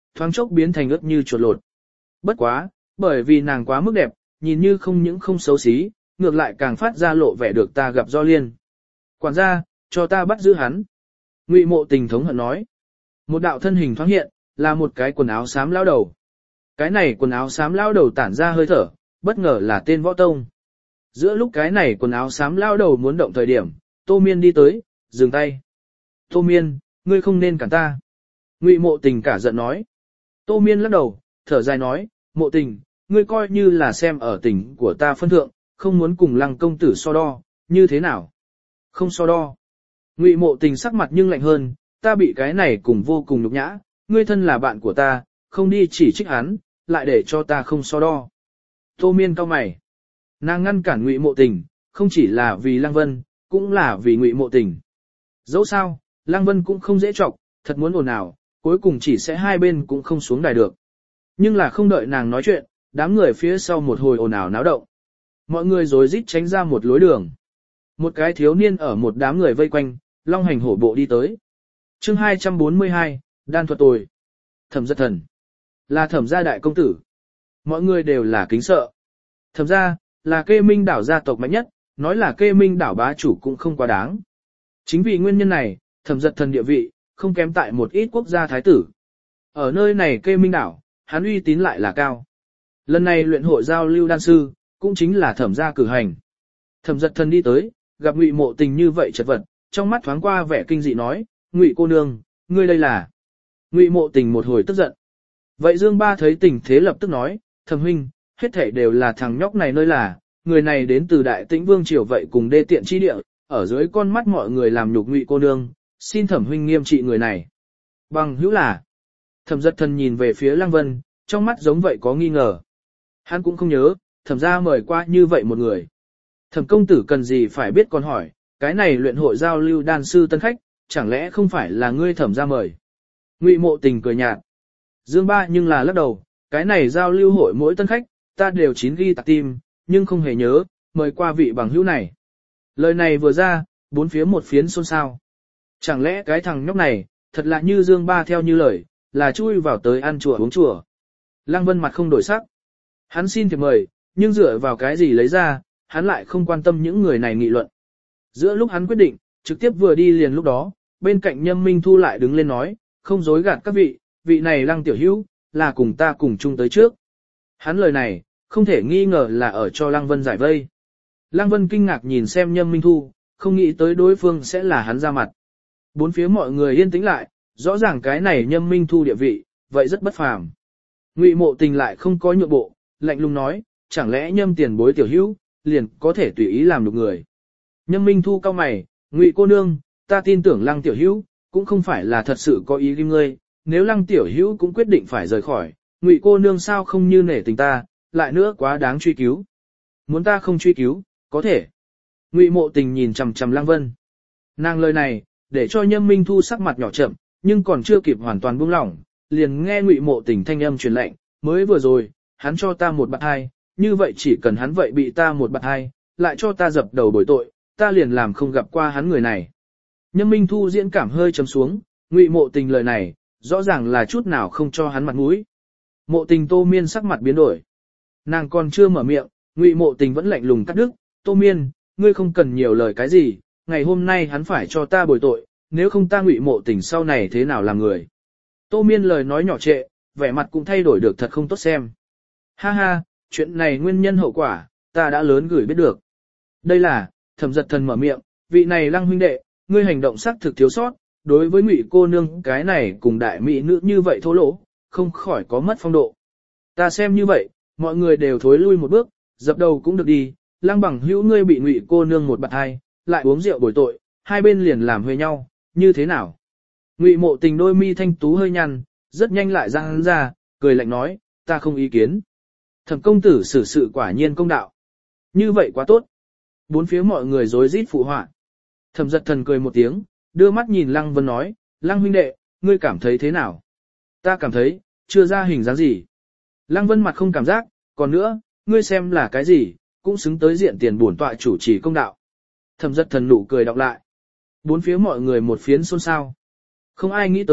thoáng chốc biến thành ướt như chuột lột. Bất quá, bởi vì nàng quá mức đẹp, nhìn như không những không xấu xí, ngược lại càng phát ra lộ vẻ được ta gặp do liên. Quản gia, cho ta bắt giữ hắn. Ngụy Mộ Tình thống hận nói. Một đạo thân hình thoáng hiện, là một cái quần áo xám lao đầu. Cái này quần áo xám lao đầu tản ra hơi thở, bất ngờ là tên Võ Tông. Giữa lúc cái này quần áo xám lao đầu muốn động thời điểm, Tô Miên đi tới, dừng tay. Tô Miên, ngươi không nên cản ta. Ngụy Mộ Tình cả giận nói. Tô Miên lắc đầu, thở dài nói, Mộ Tình, ngươi coi như là xem ở tình của ta phân thượng, không muốn cùng Lăng công tử so đo, như thế nào? Không so đo. Ngụy Mộ Tình sắc mặt nhưng lạnh hơn, ta bị cái này cùng vô cùng nhục nhã, ngươi thân là bạn của ta, không đi chỉ trích hắn, lại để cho ta không so đo. Tô Miên cau mày. Nàng ngăn cản Ngụy Mộ Tình, không chỉ là vì Lăng Vân, cũng là vì Ngụy Mộ Tình. Dẫu sao, Lăng Vân cũng không dễ chọc, thật muốn ồn ào, cuối cùng chỉ sẽ hai bên cũng không xuống đài được. Nhưng là không đợi nàng nói chuyện, đám người phía sau một hồi ồn ào náo động. Mọi người rối rít tránh ra một lối đường. Một cái thiếu niên ở một đám người vây quanh, long hành hổ bộ đi tới. Chương hai trăm bốn mươi hai, đan thuật tồi. Thẩm Giật Thần. Là Thẩm gia đại công tử. Mọi người đều là kính sợ. Thẩm gia, là Kê Minh đảo gia tộc mạnh nhất, nói là Kê Minh đảo bá chủ cũng không quá đáng. Chính vì nguyên nhân này, Thẩm Giật Thần địa vị, không kém tại một ít quốc gia thái tử. Ở nơi này Kê Minh đảo, hắn uy tín lại là cao. Lần này luyện hội giao lưu đan sư, cũng chính là Thẩm gia cử hành. Thẩm Giật Thần đi tới, gặp Ngụy Mộ Tình như vậy chật vật, trong mắt thoáng qua vẻ kinh dị nói, Ngụy cô nương, ngươi đây là. Ngụy Mộ Tình một hồi tức giận. Vậy Dương Ba thấy tình thế lập tức nói, Thẩm huynh, hết thảy đều là thằng nhóc này nơi là, người này đến từ Đại Tĩnh Vương triều vậy cùng đê tiện chi địa, ở dưới con mắt mọi người làm nhục Ngụy cô nương, xin Thẩm huynh nghiêm trị người này. Bằng hữu là. Thẩm Giật Thần nhìn về phía Lăng Vân, trong mắt giống vậy có nghi ngờ. Hắn cũng không nhớ, Thẩm gia mời qua như vậy một người. Thẩm công tử cần gì phải biết còn hỏi, cái này luyện hội giao lưu đan sư tân khách, chẳng lẽ không phải là ngươi Thẩm gia mời? Ngụy Mộ Tình cười nhạt. Dương Ba nhưng là lắc đầu, cái này giao lưu hội mỗi tân khách, ta đều chín ghi tạc tim, nhưng không hề nhớ, mời qua vị bằng hữu này. Lời này vừa ra, bốn phía một phiến xôn xao. Chẳng lẽ cái thằng nhóc này, thật là như Dương Ba theo như lời, là chui vào tới ăn chùa uống chùa. Lăng Vân mặt không đổi sắc. Hắn xin thiệp mời, nhưng dựa vào cái gì lấy ra, hắn lại không quan tâm những người này nghị luận. Giữa lúc hắn quyết định, trực tiếp vừa đi liền lúc đó, bên cạnh Nhâm Minh Thu lại đứng lên nói, không dối gạt các vị, vị này Lăng tiểu hữu, là cùng ta cùng chung tới trước. Hắn lời này, không thể nghi ngờ là ở cho Lăng Vân giải vây. Lăng Vân kinh ngạc nhìn xem Nhâm Minh Thu, không nghĩ tới đối phương sẽ là hắn ra mặt. Bốn phía mọi người yên tĩnh lại, rõ ràng cái này Nhâm Minh Thu địa vị, vậy rất bất phàm. Ngụy Mộ Tình lại không có nhượng bộ, lạnh lùng nói, chẳng lẽ Nhâm tiền bối tiểu hữu, liền có thể tùy ý làm được người. Nhâm Minh Thu cau mày, Ngụy cô nương, ta tin tưởng Lăng tiểu hữu, cũng không phải là thật sự có ý ghim ngươi, nếu Lăng tiểu hữu cũng quyết định phải rời khỏi, Ngụy cô nương sao không như nể tình ta, lại nữa quá đáng truy cứu. Muốn ta không truy cứu, có thể. Ngụy Mộ Tình nhìn chằm chằm Lăng Vân. Nàng lời này, để cho Nhâm Minh Thu sắc mặt nhỏ chậm, nhưng còn chưa kịp hoàn toàn buông lỏng, liền nghe Ngụy Mộ Tình thanh âm truyền lệnh, mới vừa rồi, hắn cho ta một bạt hai, như vậy chỉ cần hắn vậy bị ta một bạt hai, lại cho ta dập đầu bồi tội, ta liền làm không gặp qua hắn người này. Nhâm Minh Thu diễn cảm hơi chấm xuống, Ngụy Mộ Tình lời này, rõ ràng là chút nào không cho hắn mặt mũi. Mộ Tình Tô Miên sắc mặt biến đổi. Nàng còn chưa mở miệng, Ngụy Mộ Tình vẫn lạnh lùng cắt đứt, Tô Miên, ngươi không cần nhiều lời cái gì, ngày hôm nay hắn phải cho ta bồi tội, nếu không ta Ngụy Mộ Tình sau này thế nào làm người. Tô Miên lời nói nhỏ trệ, vẻ mặt cũng thay đổi được thật không tốt xem. Ha ha, chuyện này nguyên nhân hậu quả, ta đã lớn gửi biết được. Đây là, Thẩm Giật Thần mở miệng, vị này Lăng huynh đệ, ngươi hành động xác thực thiếu sót, đối với Ngụy cô nương cái này cùng đại mỹ nữ như vậy thô lỗ, không khỏi có mất phong độ. Ta xem như vậy, mọi người đều thối lui một bước, dập đầu cũng được đi, Lăng bằng hữu ngươi bị Ngụy cô nương một bạt hai, lại uống rượu bồi tội, hai bên liền làm huề nhau, như thế nào? Ngụy Mộ Tình đôi mi thanh tú hơi nhăn, rất nhanh lại ra hắn ra, cười lạnh nói, ta không ý kiến. Thẩm công tử xử sự quả nhiên công đạo. Như vậy quá tốt. Bốn phía mọi người rối rít phụ họa. Thẩm Giật Thần cười một tiếng, đưa mắt nhìn Lăng Vân nói, Lăng huynh đệ, ngươi cảm thấy thế nào? Ta cảm thấy, chưa ra hình dáng gì. Lăng Vân mặt không cảm giác, còn nữa, ngươi xem là cái gì, cũng xứng tới diện tiền bổn tọa chủ trì công đạo. Thẩm Giật Thần nụ cười đọc lại. Bốn phía mọi người một phiến xôn xao. Không ai nghĩ tới,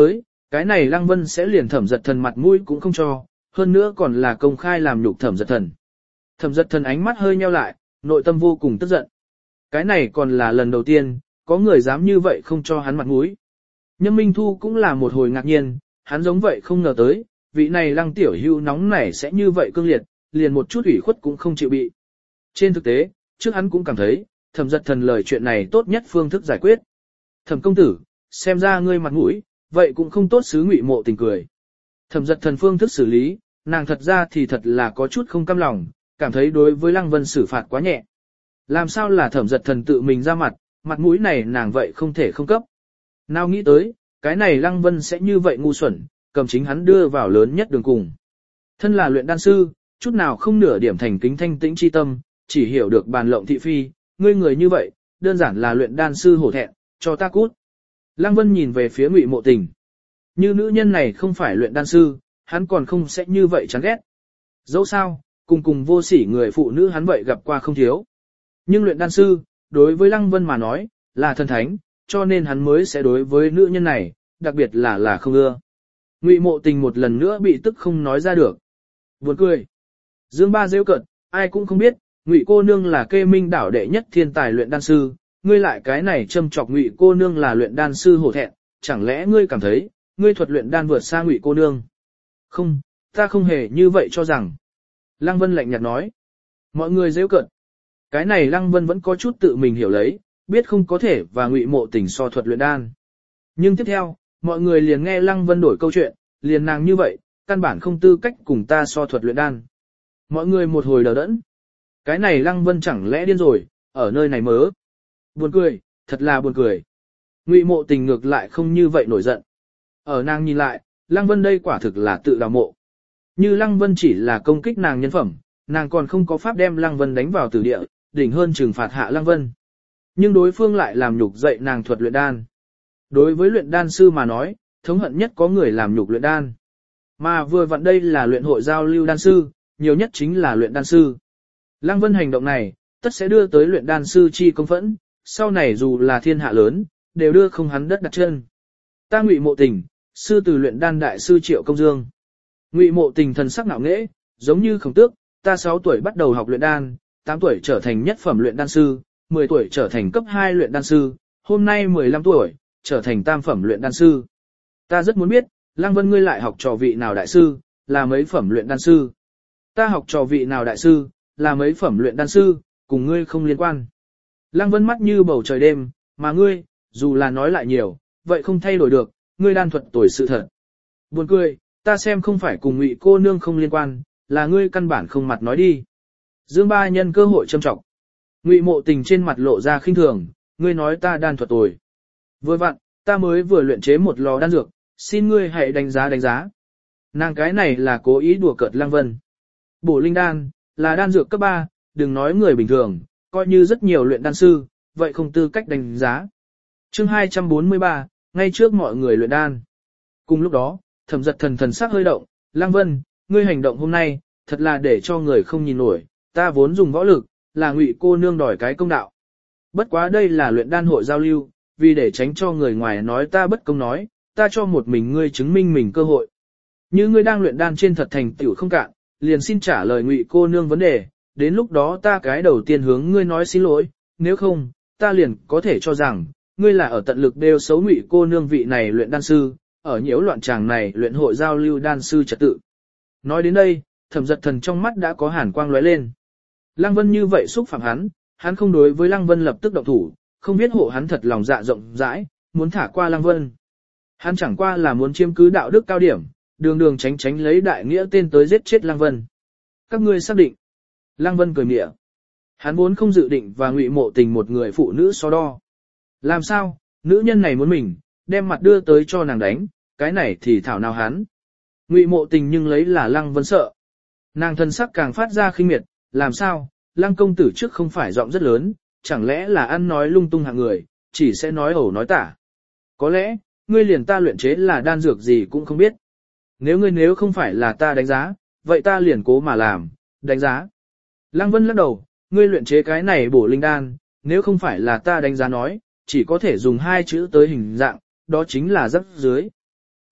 cái này Lăng Vân sẽ liền Thẩm Dật Thần mặt mũi cũng không cho, hơn nữa còn là công khai làm nhục Thẩm Dật Thần. Thẩm Dật Thần ánh mắt hơi nheo lại, nội tâm vô cùng tức giận. Cái này còn là lần đầu tiên, có người dám như vậy không cho hắn mặt mũi. Nhâm Minh Thu cũng là một hồi ngạc nhiên, hắn giống vậy không ngờ tới, vị này Lăng tiểu hữu nóng nảy sẽ như vậy cương liệt, liền một chút ủy khuất cũng không chịu bị. Trên thực tế, trước hắn cũng cảm thấy, Thẩm Dật Thần lời chuyện này tốt nhất phương thức giải quyết. Thẩm công tử, xem ra ngươi mặt mũi, vậy cũng không tốt xứ Ngụy Mộ Tình cười. Thẩm Dật Thần phương thức xử lý, nàng thật ra thì thật là có chút không cam lòng, cảm thấy đối với Lăng Vân xử phạt quá nhẹ. Làm sao là Thẩm Dật Thần tự mình ra mặt, mặt mũi này nàng vậy không thể không cấp. Nào nghĩ tới, cái này Lăng Vân sẽ như vậy ngu xuẩn, cầm chính hắn đưa vào lớn nhất đường cùng. Thân là luyện đan sư, chút nào không nửa điểm thành kính thanh tĩnh chi tâm, chỉ hiểu được bàn lộng thị phi, ngươi người như vậy, đơn giản là luyện đan sư hổ thẹn, cho ta cút. Lăng Vân nhìn về phía Ngụy Mộ Tình. Như nữ nhân này không phải luyện đan sư, hắn còn không sẽ như vậy chán ghét. Dẫu sao, cùng cùng vô sỉ người phụ nữ hắn vậy gặp qua không thiếu. Nhưng luyện đan sư, đối với Lăng Vân mà nói, là thần thánh, cho nên hắn mới sẽ đối với nữ nhân này, đặc biệt là là không ưa. Ngụy Mộ Tình một lần nữa bị tức không nói ra được. Buồn cười. Dương Ba rêu cợt, ai cũng không biết, Ngụy cô nương là Kê Minh đảo đệ nhất thiên tài luyện đan sư, ngươi lại cái này châm chọc Ngụy cô nương là luyện đan sư hổ thẹn, chẳng lẽ ngươi cảm thấy, ngươi thuật luyện đan vượt xa Ngụy cô nương? Không, ta không hề như vậy cho rằng. Lăng Vân lạnh nhạt nói. Mọi người rêu cợt. Cái này Lăng Vân vẫn có chút tự mình hiểu lấy, biết không có thể và Ngụy Mộ Tình so thuật luyện đan. Nhưng tiếp theo, mọi người liền nghe Lăng Vân đổi câu chuyện, liền nàng như vậy, căn bản không tư cách cùng ta so thuật luyện đan. Mọi người một hồi đờ đẫn. Cái này Lăng Vân chẳng lẽ điên rồi, ở nơi này mớ. Buồn cười, thật là buồn cười. Ngụy Mộ Tình ngược lại không như vậy nổi giận. Ở nàng nhìn lại, Lăng Vân đây quả thực là tự đào mộ. Như Lăng Vân chỉ là công kích nàng nhân phẩm, nàng còn không có pháp đem Lăng Vân đánh vào tử địa, đỉnh hơn trừng phạt hạ Lăng Vân. Nhưng đối phương lại làm nhục dạy nàng thuật luyện đan. Đối với luyện đan sư mà nói, thống hận nhất có người làm nhục luyện đan. Mà vừa vặn đây là luyện hội giao lưu đan sư, nhiều nhất chính là luyện đan sư. Lăng Vân hành động này, tất sẽ đưa tới luyện đan sư chi công phẫn, sau này dù là thiên hạ lớn, đều đưa không hắn đất đặt chân. Ta Ngụy Mộ Tình, sư từ luyện đan đại sư Triệu Công Dương. Ngụy Mộ Tình thần sắc ngạo nghễ, giống như Khổng Tước, ta sáu tuổi bắt đầu học luyện đan, tám tuổi trở thành nhất phẩm luyện đan sư, mười tuổi trở thành cấp hai luyện đan sư, hôm nay mười lăm tuổi, trở thành tam phẩm luyện đan sư. Ta rất muốn biết, Lăng Vân ngươi lại học trò vị nào đại sư, là mấy phẩm luyện đan sư. Ta học trò vị nào đại sư, là mấy phẩm luyện đan sư, cùng ngươi không liên quan. Lăng Vân mắt như bầu trời đêm, mà ngươi, dù là nói lại nhiều, vậy không thay đổi được, ngươi đan thuật tồi sự thật. Buồn cười, ta xem không phải cùng Ngụy cô nương không liên quan, là ngươi căn bản không mặt nói đi. Dương Ba nhân cơ hội châm trọng. Ngụy Mộ Tình trên mặt lộ ra khinh thường, ngươi nói ta đan thuật tồi. Vừa vặn, ta mới vừa luyện chế một lò đan dược, xin ngươi hãy đánh giá đánh giá. Nàng cái này là cố ý đùa cợt Lăng Vân. Bổ linh đan, là đan dược cấp ba, đừng nói người bình thường, coi như rất nhiều luyện đan sư, vậy không tư cách đánh giá. Chương hai trăm bốn mươi ba, ngay trước mọi người luyện đan. Cùng lúc đó, Thẩm Dật Thần thần sắc hơi động, Lăng Vân, ngươi hành động hôm nay, thật là để cho người không nhìn nổi, ta vốn dùng võ lực, là Ngụy cô nương đòi cái công đạo. Bất quá đây là luyện đan hội giao lưu, vì để tránh cho người ngoài nói ta bất công nói, ta cho một mình ngươi chứng minh mình cơ hội. Như ngươi đang luyện đan trên thật thành tựu không cạn, liền xin trả lời Ngụy cô nương vấn đề, đến lúc đó ta cái đầu tiên hướng ngươi nói xin lỗi, nếu không, ta liền có thể cho rằng, ngươi là ở tận lực đều xấu Ngụy cô nương vị này luyện đan sư, ở nhiễu loạn tràng này luyện hội giao lưu đan sư trật tự. Nói đến đây, Thẩm Dật Thần trong mắt đã có hàn quang lóe lên. Lăng Vân như vậy xúc phạm hắn, hắn không đối với Lăng Vân lập tức động thủ, không biết hộ hắn thật lòng dạ rộng rãi, muốn thả qua Lăng Vân. Hắn chẳng qua là muốn chiếm cứ đạo đức cao điểm, đường đường tránh tránh lấy đại nghĩa tên tới giết chết Lăng Vân. Các ngươi xác định. Lăng Vân cười mỉa. Hắn vốn không dự định và Ngụy Mộ Tình một người phụ nữ so đo. Làm sao, nữ nhân này muốn mình, đem mặt đưa tới cho nàng đánh, cái này thì thảo nào hắn. Ngụy Mộ Tình nhưng lấy là Lăng Vân sợ. Nàng thân sắc càng phát ra khinh miệt, làm sao, Lăng công tử trước không phải giọng rất lớn, chẳng lẽ là ăn nói lung tung hạng người, chỉ sẽ nói ẩu nói tả. Có lẽ, ngươi liền ta luyện chế là đan dược gì cũng không biết. Nếu ngươi nếu không phải là ta đánh giá, vậy ta liền cố mà làm, đánh giá. Lăng Vân lắc đầu, ngươi luyện chế cái này bổ linh đan, nếu không phải là ta đánh giá nói, chỉ có thể dùng hai chữ tới hình dạng, đó chính là rắc dưới.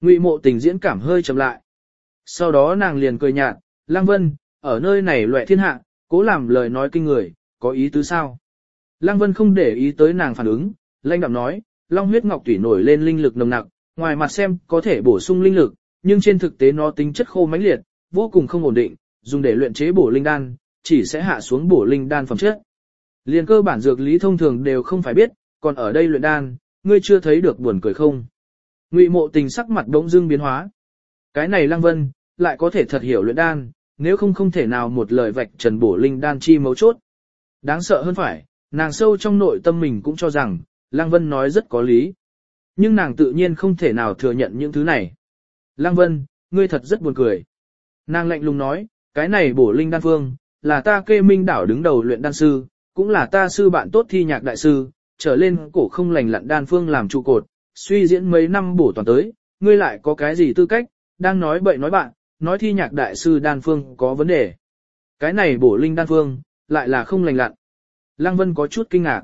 Ngụy Mộ Tình diễn cảm hơi chậm lại. Sau đó nàng liền cười nhạt, Lăng Vân, ở nơi này loại thiên hạ, cố làm lời nói kinh người, có ý tứ sao? Lăng Vân không để ý tới nàng phản ứng, lãnh đạm nói, long huyết ngọc tủy nổi lên linh lực nồng nặc, ngoài mặt xem có thể bổ sung linh lực, nhưng trên thực tế nó tính chất khô mãnh liệt, vô cùng không ổn định, dùng để luyện chế bổ linh đan, chỉ sẽ hạ xuống bổ linh đan phẩm chất. Liên cơ bản dược lý thông thường đều không phải biết, còn ở đây luyện đan, ngươi chưa thấy được buồn cười không? Ngụy Mộ Tình sắc mặt đống dưng biến hóa. Cái này Lăng Vân, lại có thể thật hiểu luyện đan, nếu không không thể nào một lời vạch trần bổ linh đan chi mấu chốt. Đáng sợ hơn phải, nàng sâu trong nội tâm mình cũng cho rằng, Lăng Vân nói rất có lý. Nhưng nàng tự nhiên không thể nào thừa nhận những thứ này. Lăng Vân, ngươi thật rất buồn cười. Nàng lạnh lùng nói, cái này bổ linh đan phương, là ta Kê Minh đảo đứng đầu luyện đan sư, cũng là ta sư bạn tốt Thi Nhạc đại sư, trở lên cổ không lành lặn đan phương làm trụ cột, suy diễn mấy năm bổ toàn tới, ngươi lại có cái gì tư cách, đang nói bậy nói bạn, nói Thi Nhạc đại sư đan phương có vấn đề. Cái này bổ linh đan phương, lại là không lành lặn. Lăng Vân có chút kinh ngạc.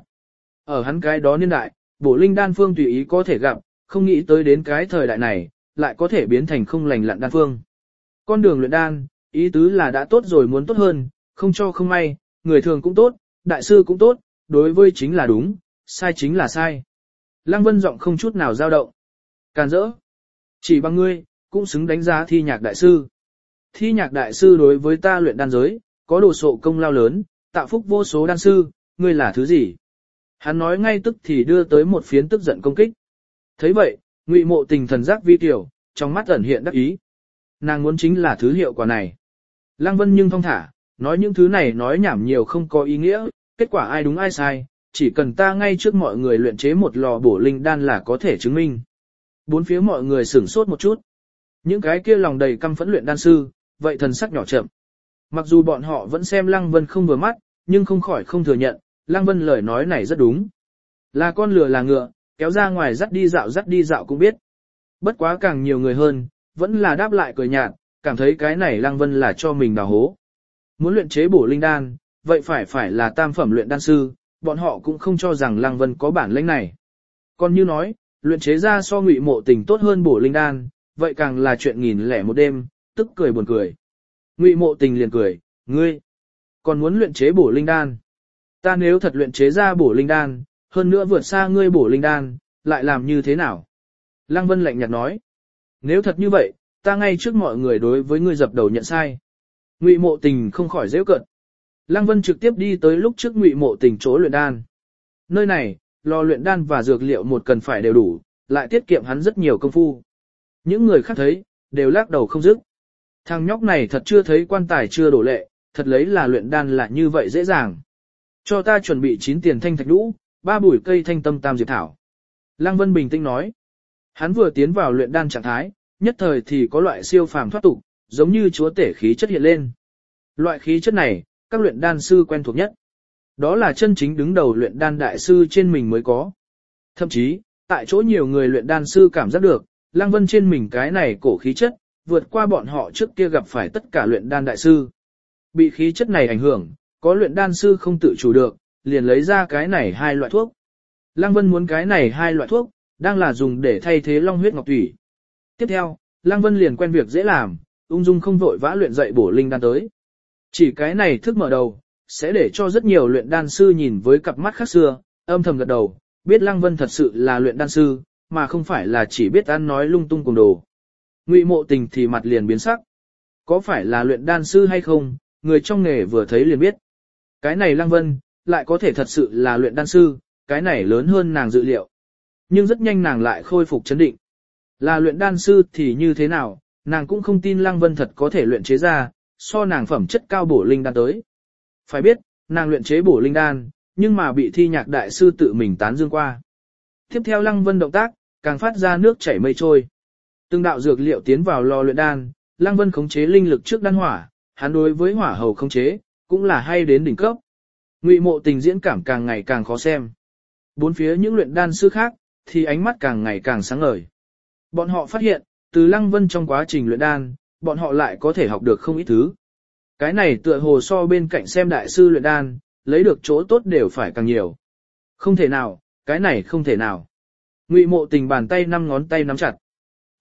Ở hắn cái đó niên đại, bổ linh đan phương tùy ý có thể gặp, không nghĩ tới đến cái thời đại này, lại có thể biến thành không lành lặn đan phương. Con đường luyện đan, ý tứ là đã tốt rồi muốn tốt hơn, không cho không may, người thường cũng tốt, đại sư cũng tốt, đối với chính là đúng, sai chính là sai. Lăng Vân giọng không chút nào dao động. Càn rỡ. Chỉ bằng ngươi, cũng xứng đánh giá Thi Nhạc đại sư. Thi Nhạc đại sư đối với ta luyện đan giới, có đồ sộ công lao lớn, tạo phúc vô số đan sư, ngươi là thứ gì? Hắn nói ngay tức thì đưa tới một phiến tức giận công kích. Thấy vậy, Ngụy Mộ Tình thần giác vi tiểu, trong mắt ẩn hiện đắc ý. Nàng muốn chính là thứ hiệu quả này. Lăng Vân nhưng thong thả, nói những thứ này nói nhảm nhiều không có ý nghĩa, kết quả ai đúng ai sai, chỉ cần ta ngay trước mọi người luyện chế một lò bổ linh đan là có thể chứng minh. Bốn phía mọi người sửng sốt một chút. Những cái kia lòng đầy căm phẫn luyện đan sư, vậy thần sắc nhỏ chậm. Mặc dù bọn họ vẫn xem Lăng Vân không vừa mắt, nhưng không khỏi không thừa nhận, Lăng Vân lời nói này rất đúng. Là con lừa là ngựa, kéo ra ngoài dắt đi dạo dắt đi dạo cũng biết. Bất quá càng nhiều người hơn, vẫn là đáp lại cười nhạt, cảm thấy cái này Lăng Vân là cho mình đào hố. Muốn luyện chế bổ linh đan, vậy phải phải là tam phẩm luyện đan sư, bọn họ cũng không cho rằng Lăng Vân có bản lĩnh này. Còn như nói, luyện chế ra so Ngụy Mộ Tình tốt hơn bổ linh đan, vậy càng là chuyện nghìn lẻ một đêm, tức cười buồn cười. Ngụy Mộ Tình liền cười, ngươi, còn muốn luyện chế bổ linh đan. Ta nếu thật luyện chế ra bổ linh đan, hơn nữa vượt xa ngươi bổ linh đan, lại làm như thế nào? Lăng Vân lạnh nhạt nói, nếu thật như vậy, ta ngay trước mọi người đối với ngươi dập đầu nhận sai. Ngụy Mộ Tình không khỏi giễu cợt. Lăng Vân trực tiếp đi tới lúc trước Ngụy Mộ Tình chỗ luyện đan. Nơi này, lò luyện đan và dược liệu một cần phải đều đủ, lại tiết kiệm hắn rất nhiều công phu. Những người khác thấy, đều lắc đầu không dứt. Thằng nhóc này thật chưa thấy quan tài chưa đổ lệ, thật lấy là luyện đan là như vậy dễ dàng. Cho ta chuẩn bị chín tiền thanh thạch đũ, ba bụi cây thanh tâm tam diệp thảo. Lăng Vân bình tĩnh nói. Hắn vừa tiến vào luyện đan trạng thái, nhất thời thì có loại siêu phàm thoát tục, giống như chúa tể khí chất hiện lên. Loại khí chất này, các luyện đan sư quen thuộc nhất. Đó là chân chính đứng đầu luyện đan đại sư trên mình mới có. Thậm chí, tại chỗ nhiều người luyện đan sư cảm giác được, Lăng Vân trên mình cái này cổ khí chất, vượt qua bọn họ trước kia gặp phải tất cả luyện đan đại sư. Bị khí chất này ảnh hưởng, có luyện đan sư không tự chủ được, liền lấy ra cái này hai loại thuốc. Lăng Vân muốn cái này hai loại thuốc, đang là dùng để thay thế long huyết ngọc thủy. Tiếp theo, Lăng Vân liền quen việc dễ làm, ung dung không vội vã luyện dậy bổ linh đan tới. Chỉ cái này thức mở đầu, sẽ để cho rất nhiều luyện đan sư nhìn với cặp mắt khác xưa, âm thầm gật đầu, biết Lăng Vân thật sự là luyện đan sư, mà không phải là chỉ biết ăn nói lung tung cùng đồ. Ngụy Mộ Tình thì mặt liền biến sắc. Có phải là luyện đan sư hay không, người trong nghề vừa thấy liền biết. Cái này Lăng Vân, lại có thể thật sự là luyện đan sư, cái này lớn hơn nàng dự liệu. Nhưng rất nhanh nàng lại khôi phục chấn định. Là luyện đan sư thì như thế nào, nàng cũng không tin Lăng Vân thật có thể luyện chế ra, so nàng phẩm chất cao bổ linh đan tới. Phải biết, nàng luyện chế bổ linh đan, nhưng mà bị Thi Nhạc đại sư tự mình tán dương qua. Tiếp theo Lăng Vân động tác, càng phát ra nước chảy mây trôi. Từng đạo dược liệu tiến vào lò luyện đan, Lăng Vân khống chế linh lực trước đan hỏa, hắn đối với hỏa hầu khống chế, cũng là hay đến đỉnh cấp. Ngụy Mộ Tình diễn cảm càng ngày càng khó xem. Bốn phía những luyện đan sư khác, thì ánh mắt càng ngày càng sáng ngời. Bọn họ phát hiện, từ Lăng Vân trong quá trình luyện đan, bọn họ lại có thể học được không ít thứ. Cái này tựa hồ so bên cạnh xem đại sư luyện đan, lấy được chỗ tốt đều phải càng nhiều. Không thể nào, cái này không thể nào. Ngụy Mộ Tình bàn tay năm ngón tay nắm chặt.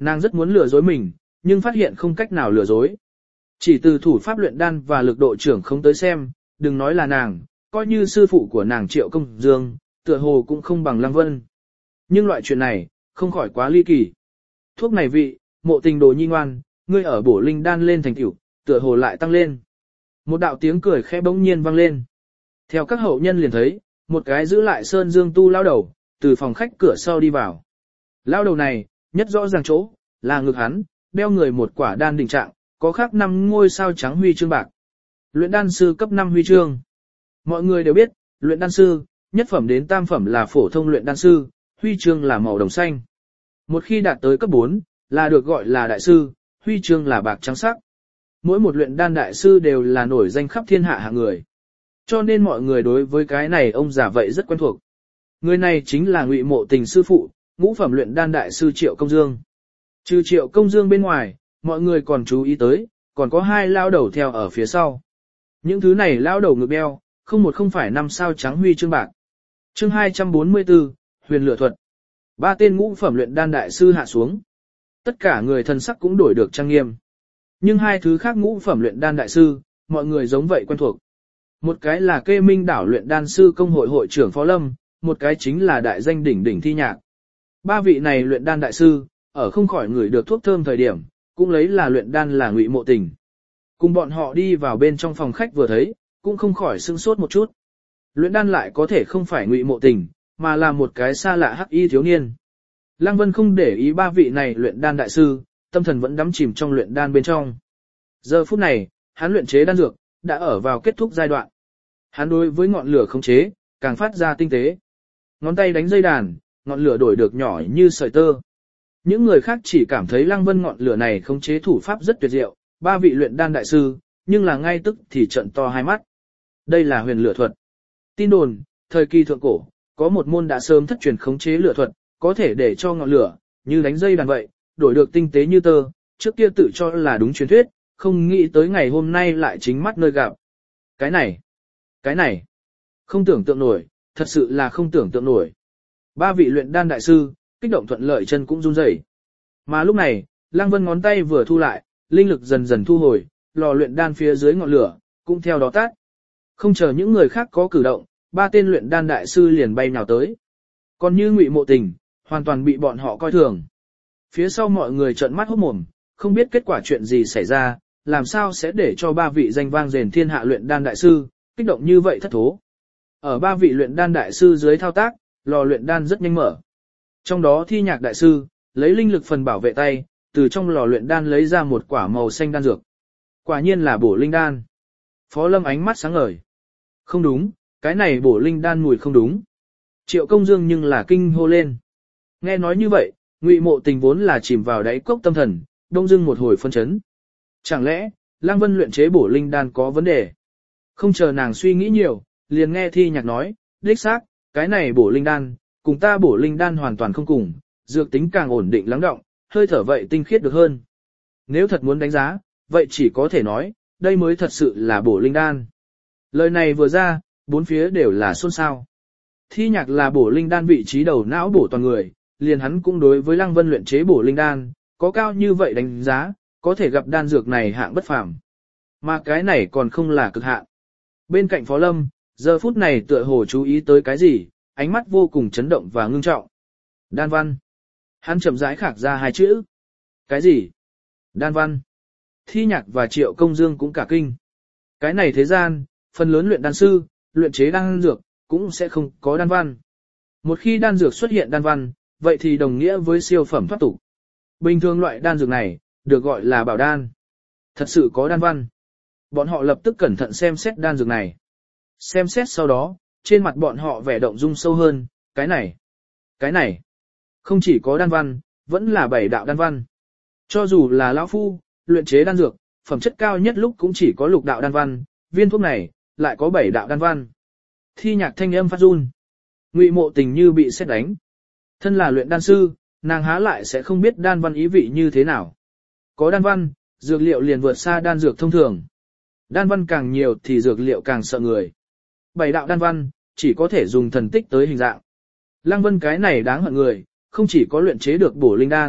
Nàng rất muốn lừa dối mình, nhưng phát hiện không cách nào lừa dối. Chỉ từ thủ pháp luyện đan và lực độ trưởng không tới xem, đừng nói là nàng, coi như sư phụ của nàng Triệu Công Dương, tựa hồ cũng không bằng Lăng Vân. Nhưng loại chuyện này, không khỏi quá ly kỳ. Thuốc này vị, Mộ Tình đồ nhi ngoan, ngươi ở bổ linh đan lên thành tựu, tựa hồ lại tăng lên. Một đạo tiếng cười khẽ bỗng nhiên vang lên. Theo các hậu nhân liền thấy, một cái giữ lại sơn dương tu lao đầu, từ phòng khách cửa sau đi vào. Lao đầu này, nhất rõ ràng chỗ, là ngực hắn, đeo người một quả đan đỉnh trạng, có khắc năm ngôi sao trắng huy chương bạc. Luyện đan sư cấp năm huy chương. Mọi người đều biết, luyện đan sư, nhất phẩm đến tam phẩm là phổ thông luyện đan sư, huy chương là màu đồng xanh. Một khi đạt tới cấp bốn, là được gọi là đại sư, huy chương là bạc trắng sắc. Mỗi một luyện đan đại sư đều là nổi danh khắp thiên hạ hạng người. Cho nên mọi người đối với cái này ông già vậy rất quen thuộc. Người này chính là Ngụy Mộ Tình sư phụ, ngũ phẩm luyện đan đại sư Triệu Công Dương. Trừ Triệu Công Dương bên ngoài, mọi người còn chú ý tới, còn có hai lao đầu theo ở phía sau. Những thứ này lao đầu ngực đeo, không một không phải năm sao trắng huy chương bạc. Chương hai trăm bốn mươi tư, Huyền Lửa Thuật. Ba tên ngũ phẩm luyện đan đại sư hạ xuống. Tất cả người thần sắc cũng đổi được trang nghiêm. Nhưng hai thứ khác ngũ phẩm luyện đan đại sư, mọi người giống vậy quen thuộc. Một cái là Kê Minh đảo luyện đan sư công hội hội trưởng Phó Lâm, một cái chính là đại danh đỉnh đỉnh Thi Nhạc. Ba vị này luyện đan đại sư, ở không khỏi người được thuốc thơm thời điểm, cũng lấy là luyện đan là Ngụy Mộ Tình. Cùng bọn họ đi vào bên trong phòng khách vừa thấy, cũng không khỏi sưng sốt một chút. Luyện đan lại có thể không phải Ngụy Mộ Tình, mà là một cái xa lạ hắc y thiếu niên. Lăng Vân không để ý ba vị này luyện đan đại sư, tâm thần vẫn đắm chìm trong luyện đan bên trong. Giờ phút này, hắn luyện chế đan dược, đã ở vào kết thúc giai đoạn. Hắn đối với ngọn lửa khống chế, càng phát ra tinh tế. Ngón tay đánh dây đàn, ngọn lửa đổi được nhỏ như sợi tơ. Những người khác chỉ cảm thấy Lăng Vân ngọn lửa này khống chế thủ pháp rất tuyệt diệu, ba vị luyện đan đại sư, nhưng là ngay tức thì trợn to hai mắt. Đây là huyền lửa thuật. Tin đồn, thời kỳ thượng cổ, có một môn đã sớm thất truyền khống chế lửa thuật, có thể để cho ngọn lửa, như đánh dây đàn vậy, đổi được tinh tế như tơ, trước kia tự cho là đúng truyền thuyết, không nghĩ tới ngày hôm nay lại chính mắt nơi gặp. Cái này, cái này, không tưởng tượng nổi, thật sự là không tưởng tượng nổi. Ba vị luyện đan đại sư, kích động thuận lợi chân cũng run rẩy. Mà lúc này, Lăng Vân ngón tay vừa thu lại, linh lực dần dần thu hồi, lò luyện đan phía dưới ngọn lửa, cũng theo đó tắt. Không chờ những người khác có cử động, ba tên luyện đan đại sư liền bay nhào tới. Còn như Ngụy Mộ Tình, hoàn toàn bị bọn họ coi thường. Phía sau mọi người trợn mắt hốt mồm, không biết kết quả chuyện gì xảy ra, làm sao sẽ để cho ba vị danh vang rền thiên hạ luyện đan đại sư, kích động như vậy thất thố. Ở ba vị luyện đan đại sư dưới thao tác, lò luyện đan rất nhanh mở. Trong đó Thi Nhạc đại sư, lấy linh lực phần bảo vệ tay, từ trong lò luyện đan lấy ra một quả màu xanh đan dược. Quả nhiên là bổ linh đan. Phó Lâm ánh mắt sáng ngời. Không đúng, cái này bổ linh đan mùi không đúng. Triệu Công Dương nhưng là kinh hô lên. Nghe nói như vậy, Ngụy Mộ Tình vốn là chìm vào đáy cốc tâm thần, đông dưng một hồi phân chấn. Chẳng lẽ, Lăng Vân luyện chế bổ linh đan có vấn đề? Không chờ nàng suy nghĩ nhiều, liền nghe Thi Nhạc nói, đích xác, cái này bổ linh đan, cùng ta bổ linh đan hoàn toàn không cùng, dược tính càng ổn định lắng động, hơi thở vậy tinh khiết được hơn. Nếu thật muốn đánh giá, vậy chỉ có thể nói, đây mới thật sự là bổ linh đan. Lời này vừa ra, bốn phía đều là xôn xao. Thi Nhạc là bổ linh đan vị trí đầu não bổ toàn người, liền hắn cũng đối với Lăng Vân luyện chế bổ linh đan, có cao như vậy đánh giá, có thể gặp đan dược này hạng bất phàm. Mà cái này còn không là cực hạn. Bên cạnh Phó Lâm, giờ phút này tựa hồ chú ý tới cái gì, ánh mắt vô cùng chấn động và ngưng trọng. Đan văn. Hắn chậm rãi khạc ra hai chữ. Cái gì? Đan văn. Thi Nhạc và Triệu Công Dương cũng cả kinh. Cái này thế gian, phần lớn luyện đan sư, luyện chế đan dược, cũng sẽ không có đan văn. Một khi đan dược xuất hiện đan văn, vậy thì đồng nghĩa với siêu phẩm thoát tục. Bình thường loại đan dược này, được gọi là bảo đan. Thật sự có đan văn. Bọn họ lập tức cẩn thận xem xét đan dược này. Xem xét sau đó, trên mặt bọn họ vẻ động dung sâu hơn, cái này, cái này. Không chỉ có đan văn, vẫn là bảy đạo đan văn. Cho dù là lão phu, luyện chế đan dược, phẩm chất cao nhất lúc cũng chỉ có lục đạo đan văn, viên thuốc này, lại có bảy đạo đan văn. Thi Nhạc thanh âm phát run. Ngụy Mộ Tình như bị sét đánh. Thân là luyện đan sư, nàng há lại sẽ không biết đan văn ý vị như thế nào. Có đan văn, dược liệu liền vượt xa đan dược thông thường. Đan văn càng nhiều thì dược liệu càng sợ người. Bảy đạo đan văn, chỉ có thể dùng thần tích tới hình dạng. Lăng Vân cái này đáng hận người, không chỉ có luyện chế được bổ linh đan,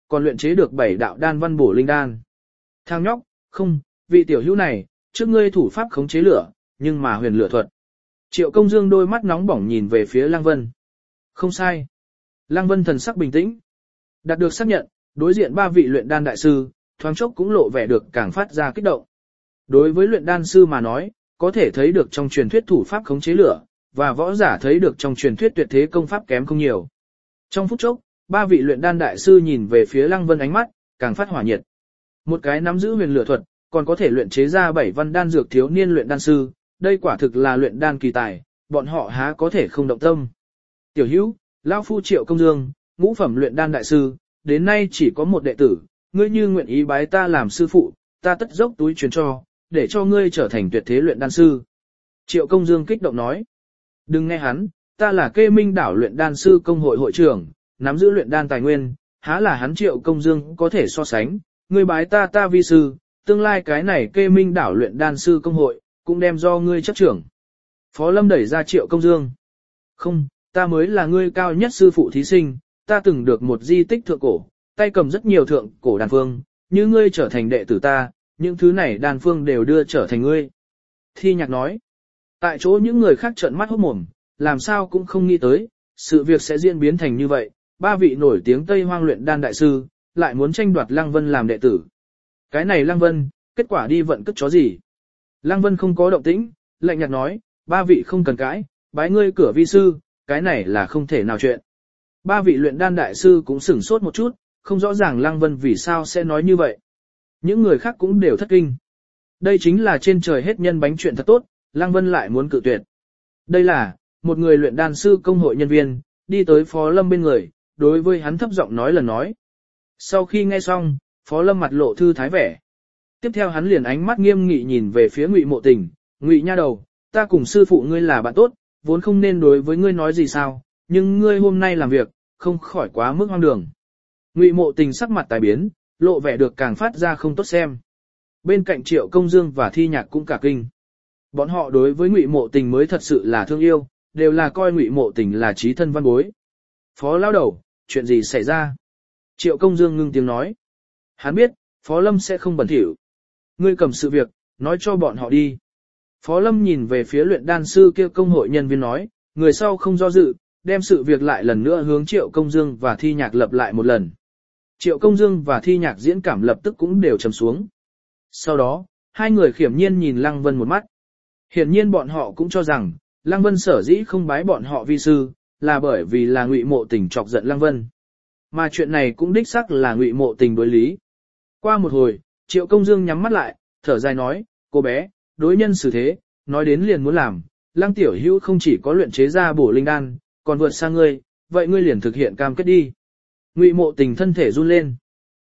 còn luyện chế được bảy đạo đan văn bổ linh đan. Thang nhóc, không, vị tiểu hữu này, trước ngươi thủ pháp khống chế lửa, nhưng mà huyền lửa thuật. Triệu Công Dương đôi mắt nóng bỏng nhìn về phía Lăng Vân. Không sai. Lăng Vân thần sắc bình tĩnh. Đạt được xác nhận, đối diện ba vị luyện đan đại sư, thoáng chốc cũng lộ vẻ được càng phát ra kích động. Đối với luyện đan sư mà nói, có thể thấy được trong truyền thuyết thủ pháp khống chế lửa, và võ giả thấy được trong truyền thuyết tuyệt thế công pháp kém không nhiều. Trong phút chốc, ba vị luyện đan đại sư nhìn về phía Lăng Vân ánh mắt, càng phát hỏa nhiệt. Một cái nắm giữ huyền lửa thuật, còn có thể luyện chế ra bảy văn đan dược thiếu niên luyện đan sư, đây quả thực là luyện đan kỳ tài, bọn họ há có thể không động tâm. Tiểu hữu, lão phu Triệu Công Dương, ngũ phẩm luyện đan đại sư, đến nay chỉ có một đệ tử, ngươi như nguyện ý bái ta làm sư phụ, ta tất dốc túi truyền cho, để cho ngươi trở thành tuyệt thế luyện đan sư. Triệu Công Dương kích động nói. Đừng nghe hắn, ta là Kê Minh đảo luyện đan sư công hội hội trưởng, nắm giữ luyện đan tài nguyên, há là hắn Triệu Công Dương có thể so sánh, ngươi bái ta ta vi sư, tương lai cái này Kê Minh đảo luyện đan sư công hội, cũng đem do ngươi chấp trưởng. Phó Lâm đẩy ra Triệu Công Dương. Không, ta mới là ngươi cao nhất sư phụ thí sinh, ta từng được một di tích thượng cổ, tay cầm rất nhiều thượng cổ đan phương, như ngươi trở thành đệ tử ta, những thứ này đan phương đều đưa trở thành ngươi. Thi Nhạc nói. Tại chỗ những người khác trợn mắt hốt mồm, làm sao cũng không nghĩ tới, sự việc sẽ diễn biến thành như vậy, ba vị nổi tiếng Tây Hoang luyện đan đại sư, lại muốn tranh đoạt Lăng Vân làm đệ tử. Cái này Lăng Vân, kết quả đi vận cất chó gì? Lăng Vân không có động tĩnh, lạnh nhạt nói, ba vị không cần cãi, bái ngươi cửa vi sư, cái này là không thể nào chuyện. Ba vị luyện đan đại sư cũng sửng sốt một chút, không rõ ràng Lăng Vân vì sao sẽ nói như vậy. Những người khác cũng đều thất kinh. Đây chính là trên trời hết nhân bánh chuyện thật tốt, Lăng Vân lại muốn cự tuyệt. Đây là, một người luyện đan sư công hội nhân viên, đi tới Phó Lâm bên người, đối với hắn thấp giọng nói lần nói. Sau khi nghe xong, Phó Lâm mặt lộ thư thái vẻ. Tiếp theo hắn liền ánh mắt nghiêm nghị nhìn về phía Ngụy Mộ Tình, Ngụy nha đầu, ta cùng sư phụ ngươi là bạn tốt, vốn không nên đối với ngươi nói gì sao, nhưng ngươi hôm nay làm việc, không khỏi quá mức hoang đường. Ngụy Mộ Tình sắc mặt tài biến, lộ vẻ được càng phát ra không tốt xem. Bên cạnh Triệu Công Dương và Thi Nhạc cũng cả kinh. Bọn họ đối với Ngụy Mộ Tình mới thật sự là thương yêu, đều là coi Ngụy Mộ Tình là chí thân văn bối. Phó lão đầu, chuyện gì xảy ra? Triệu Công Dương ngưng tiếng nói. Hắn biết, Phó Lâm sẽ không bẩn thỉu. Ngươi cầm sự việc, nói cho bọn họ đi. Phó Lâm nhìn về phía luyện đan sư kia công hội nhân viên nói, người sau không do dự, đem sự việc lại lần nữa hướng Triệu Công Dương và Thi Nhạc lập lại một lần. Triệu Công Dương và Thi Nhạc diễn cảm lập tức cũng đều trầm xuống. Sau đó, hai người khiểm nhiên nhìn Lăng Vân một mắt. Hiển nhiên bọn họ cũng cho rằng, Lăng Vân sở dĩ không bái bọn họ vi sư, là bởi vì là Ngụy Mộ Tình chọc giận Lăng Vân. Mà chuyện này cũng đích xác là Ngụy Mộ Tình đối lý. Qua một hồi, Triệu Công Dương nhắm mắt lại, thở dài nói, cô bé, đối nhân xử thế, nói đến liền muốn làm, Lăng tiểu hữu không chỉ có luyện chế ra bổ linh đan, còn vượt xa ngươi, vậy ngươi liền thực hiện cam kết đi. Ngụy Mộ Tình thân thể run lên.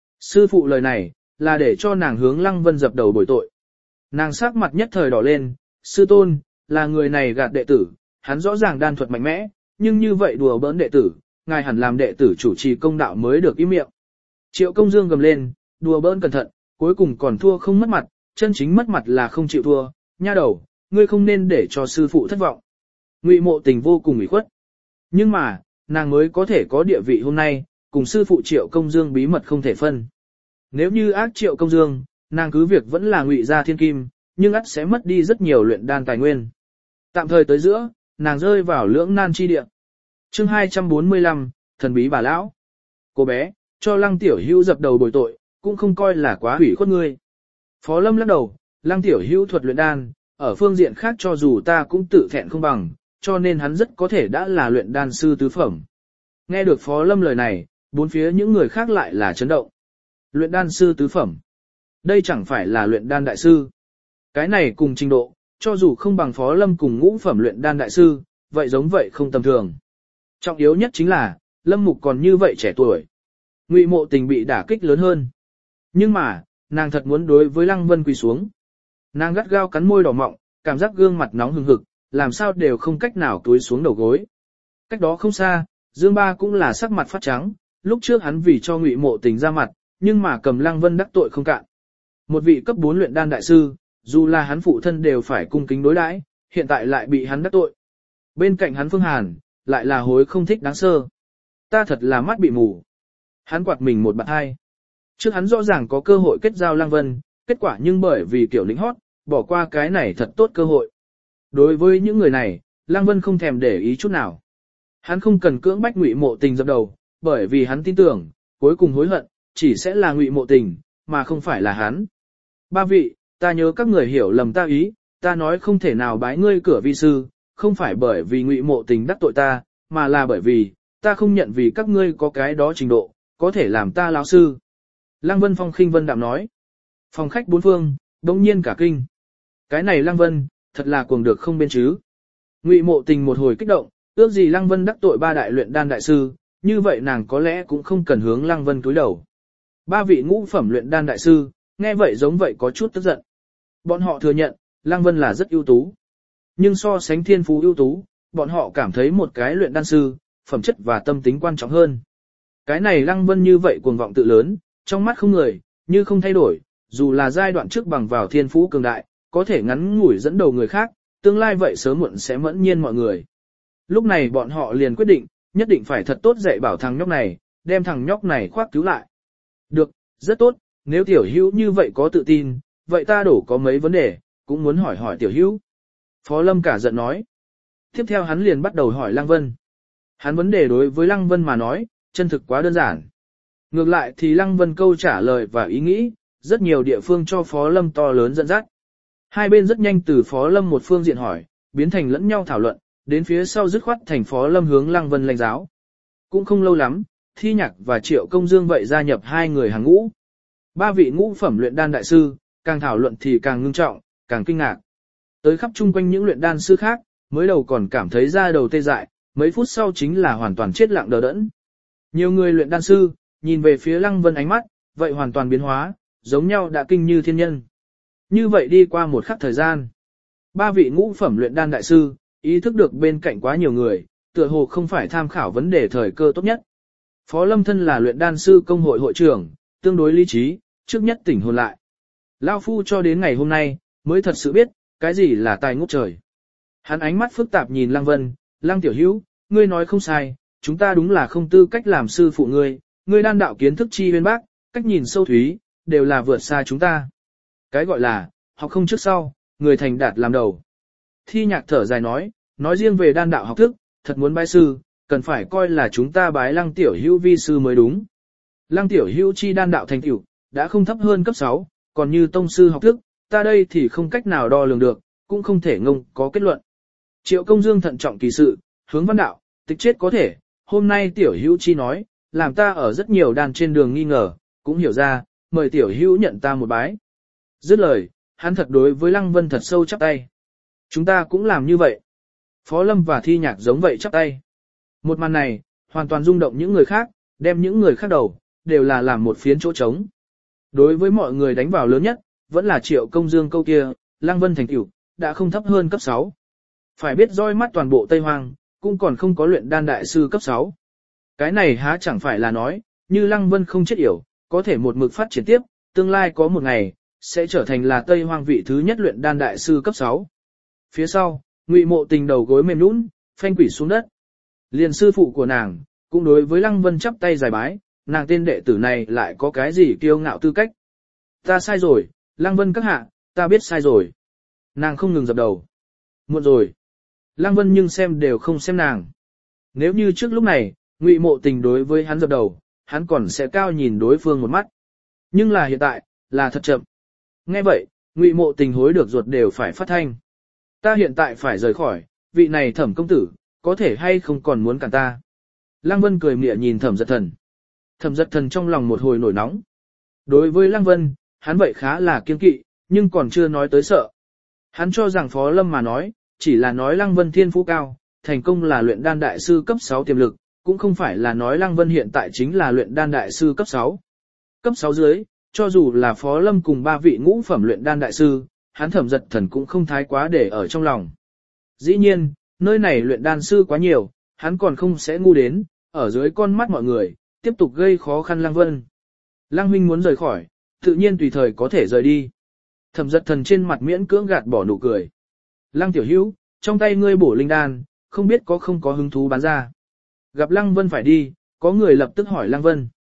Sư phụ lời này, là để cho nàng hướng Lăng Vân dập đầu bồi tội. Nàng sắc mặt nhất thời đỏ lên, sư tôn, là người này gạt đệ tử, hắn rõ ràng đan thuật mạnh mẽ, nhưng như vậy đùa bỡn đệ tử, ngài hẳn làm đệ tử chủ trì công đạo mới được im miệng. Triệu Công Dương gầm lên, đùa bỡn cẩn thận, cuối cùng còn thua không mất mặt, chân chính mất mặt là không chịu thua, nha đầu, ngươi không nên để cho sư phụ thất vọng. Ngụy Mộ Tình vô cùng ủy khuất. Nhưng mà, nàng mới có thể có địa vị hôm nay, cùng sư phụ Triệu Công Dương bí mật không thể phân. Nếu như ác Triệu Công Dương, nàng cứ việc vẫn là Ngụy gia thiên kim, nhưng ắt sẽ mất đi rất nhiều luyện đan tài nguyên. Tạm thời tới giữa, nàng rơi vào lưỡng nan chi địa. Chương hai trăm bốn mươi lăm, thần bí bà lão. Cô bé, cho Lăng tiểu hữu dập đầu bồi tội, cũng không coi là quá hủy khuất ngươi. Phó Lâm lắc đầu, Lăng tiểu hữu thuật luyện đan, ở phương diện khác cho dù ta cũng tự thẹn không bằng, cho nên hắn rất có thể đã là luyện đan sư tứ phẩm. Nghe được Phó Lâm lời này, bốn phía những người khác lại là chấn động. Luyện đan sư tứ phẩm. Đây chẳng phải là luyện đan đại sư. Cái này cùng trình độ, cho dù không bằng Phó Lâm cùng ngũ phẩm luyện đan đại sư, vậy giống vậy không tầm thường. Trọng yếu nhất chính là, Lâm Mục còn như vậy trẻ tuổi. Ngụy Mộ Tình bị đả kích lớn hơn. Nhưng mà, nàng thật muốn đối với Lăng Vân quỳ xuống. Nàng gắt gao cắn môi đỏ mọng, cảm giác gương mặt nóng hừng hực, làm sao đều không cách nào túi xuống đầu gối. Cách đó không xa, Dương Ba cũng là sắc mặt phát trắng, lúc trước hắn vì cho Ngụy Mộ Tình ra mặt, nhưng mà cầm Lăng Vân đắc tội không cạn. Một vị cấp bốn luyện đan đại sư, dù là hắn phụ thân đều phải cung kính đối đãi, hiện tại lại bị hắn đắc tội. Bên cạnh hắn Phương Hàn, lại là hối không thích đáng sơ. Ta thật là mắt bị mù. Hắn quạt mình một bạn hai. Trước hắn rõ ràng có cơ hội kết giao Lăng Vân, kết quả nhưng bởi vì kiểu lĩnh hót, bỏ qua cái này thật tốt cơ hội. Đối với những người này, Lăng Vân không thèm để ý chút nào. Hắn không cần cưỡng bách Ngụy Mộ Tình dập đầu, bởi vì hắn tin tưởng, cuối cùng hối hận, chỉ sẽ là Ngụy Mộ Tình, mà không phải là hắn. Ba vị, ta nhớ các người hiểu lầm ta ý, ta nói không thể nào bái ngươi cửa vi sư, không phải bởi vì Ngụy Mộ Tình đắc tội ta, mà là bởi vì, ta không nhận vì các ngươi có cái đó trình độ, có thể làm ta lão sư. Lăng Vân phong khinh vân đạm nói. Phòng khách bốn phương, đông nhiên cả kinh. Cái này Lăng Vân, thật là cuồng được không bên chứ. Ngụy Mộ Tình một hồi kích động, ước gì Lăng Vân đắc tội ba đại luyện đan đại sư, như vậy nàng có lẽ cũng không cần hướng Lăng Vân cúi đầu. Ba vị ngũ phẩm luyện đan đại sư, nghe vậy giống vậy có chút tức giận. Bọn họ thừa nhận, Lăng Vân là rất ưu tú. Nhưng so sánh thiên phú ưu tú, bọn họ cảm thấy một cái luyện đan sư, phẩm chất và tâm tính quan trọng hơn. Cái này Lăng Vân như vậy cuồng vọng tự lớn, trong mắt không người, như không thay đổi, dù là giai đoạn trước bằng vào thiên phú cường đại, có thể ngắn ngủi dẫn đầu người khác, tương lai vậy sớm muộn sẽ mẫn nhiên mọi người. Lúc này bọn họ liền quyết định, nhất định phải thật tốt dạy bảo thằng nhóc này, đem thằng nhóc này khoác cứu lại. Được, rất tốt, nếu tiểu hữu như vậy có tự tin, vậy ta đổ có mấy vấn đề, cũng muốn hỏi hỏi tiểu hữu. Phó Lâm cả giận nói. Tiếp theo hắn liền bắt đầu hỏi Lăng Vân. Hắn vấn đề đối với Lăng Vân mà nói, chân thực quá đơn giản. Ngược lại thì Lăng Vân câu trả lời và ý nghĩ, rất nhiều địa phương cho Phó Lâm to lớn dẫn dắt. Hai bên rất nhanh từ Phó Lâm một phương diện hỏi, biến thành lẫn nhau thảo luận, đến phía sau dứt khoát thành Phó Lâm hướng Lăng Vân lãnh giáo. Cũng không lâu lắm, Thi Nhạc và Triệu Công Dương vậy gia nhập hai người hàng ngũ. Ba vị ngũ phẩm luyện đan đại sư, càng thảo luận thì càng ngưng trọng, càng kinh ngạc. Tới khắp chung quanh những luyện đan sư khác, mới đầu còn cảm thấy da đầu tê dại, mấy phút sau chính là hoàn toàn chết lặng đờ đẫn. Nhiều người luyện đan sư, nhìn về phía Lăng Vân ánh mắt, vậy hoàn toàn biến hóa, giống nhau đã kinh như thiên nhân. Như vậy đi qua một khắc thời gian, ba vị ngũ phẩm luyện đan đại sư, ý thức được bên cạnh quá nhiều người, tựa hồ không phải tham khảo vấn đề thời cơ tốt nhất. Phó Lâm thân là luyện đan sư công hội hội trưởng, tương đối lý trí, trước nhất tỉnh hồn lại. Lao phu cho đến ngày hôm nay, mới thật sự biết, cái gì là tài ngút trời. Hắn ánh mắt phức tạp nhìn Lăng Vân, Lăng tiểu hữu, ngươi nói không sai, chúng ta đúng là không tư cách làm sư phụ ngươi, ngươi đan đạo kiến thức chi bên bác, cách nhìn sâu thúy, đều là vượt xa chúng ta. Cái gọi là, học không trước sau, người thành đạt làm đầu. Thi Nhạc thở dài nói, nói riêng về đan đạo học thức, thật muốn bái sư, cần phải coi là chúng ta bái Lăng tiểu hữu vi sư mới đúng. Lăng tiểu hữu chi đan đạo thành tựu đã không thấp hơn cấp sáu, còn như tông sư học thức, ta đây thì không cách nào đo lường được, cũng không thể ngông có kết luận. Triệu Công Dương thận trọng kỳ sự, hướng văn đạo, tịch chết có thể, hôm nay tiểu hữu chi nói, làm ta ở rất nhiều đàn trên đường nghi ngờ, cũng hiểu ra, mời tiểu hữu nhận ta một bái. Dứt lời, hắn thật đối với Lăng Vân thật sâu chắp tay. Chúng ta cũng làm như vậy. Phó Lâm và Thi Nhạc giống vậy chắp tay. Một màn này, hoàn toàn rung động những người khác, đem những người khác đầu, đều là làm một phiến chỗ trống. Đối với mọi người đánh vào lớn nhất, vẫn là Triệu Công Dương câu kia, Lăng Vân thành tựu đã không thấp hơn cấp sáu. Phải biết roi mắt toàn bộ Tây Hoang, cũng còn không có luyện đan đại sư cấp sáu. Cái này há chẳng phải là nói, như Lăng Vân không chết yểu, có thể một mực phát triển tiếp, tương lai có một ngày, sẽ trở thành là Tây Hoang vị thứ nhất luyện đan đại sư cấp sáu. Phía sau, Ngụy Mộ Tình đầu gối mềm nhũn, phanh quỷ xuống đất. Liền sư phụ của nàng, cũng đối với Lăng Vân chắp tay giải bái, nàng tên đệ tử này lại có cái gì kiêu ngạo tư cách. Ta sai rồi, Lăng Vân các hạ, ta biết sai rồi. Nàng không ngừng dập đầu. Muộn rồi. Lăng Vân nhưng xem đều không xem nàng. Nếu như trước lúc này, Ngụy Mộ Tình đối với hắn dập đầu, hắn còn sẽ cao nhìn đối phương một mắt. Nhưng là hiện tại, là thật chậm. Nghe vậy, Ngụy Mộ Tình hối được ruột đều phải phát thanh. Ta hiện tại phải rời khỏi, vị này Thẩm công tử, có thể hay không còn muốn cản ta. Lăng Vân cười mỉa nhìn Thẩm Giật Thần. Thẩm Giật Thần trong lòng một hồi nổi nóng. Đối với Lăng Vân, hắn vậy khá là kiêng kỵ, nhưng còn chưa nói tới sợ. Hắn cho rằng Phó Lâm mà nói, chỉ là nói Lăng Vân thiên phú cao, thành công là luyện đan đại sư cấp sáu tiềm lực, cũng không phải là nói Lăng Vân hiện tại chính là luyện đan đại sư cấp sáu. Cấp sáu dưới, cho dù là Phó Lâm cùng ba vị ngũ phẩm luyện đan đại sư, hắn Thẩm Giật Thần cũng không thái quá để ở trong lòng. Dĩ nhiên, nơi này luyện đan sư quá nhiều, hắn còn không sẽ ngu đến, ở dưới con mắt mọi người, tiếp tục gây khó khăn Lăng Vân. Lăng huynh muốn rời khỏi, tự nhiên tùy thời có thể rời đi. Thẩm Giật Thần trên mặt miễn cưỡng gạt bỏ nụ cười. Lăng tiểu hữu, trong tay ngươi bổ linh đan, không biết có không có hứng thú bán ra. Gặp Lăng Vân phải đi, có người lập tức hỏi Lăng Vân.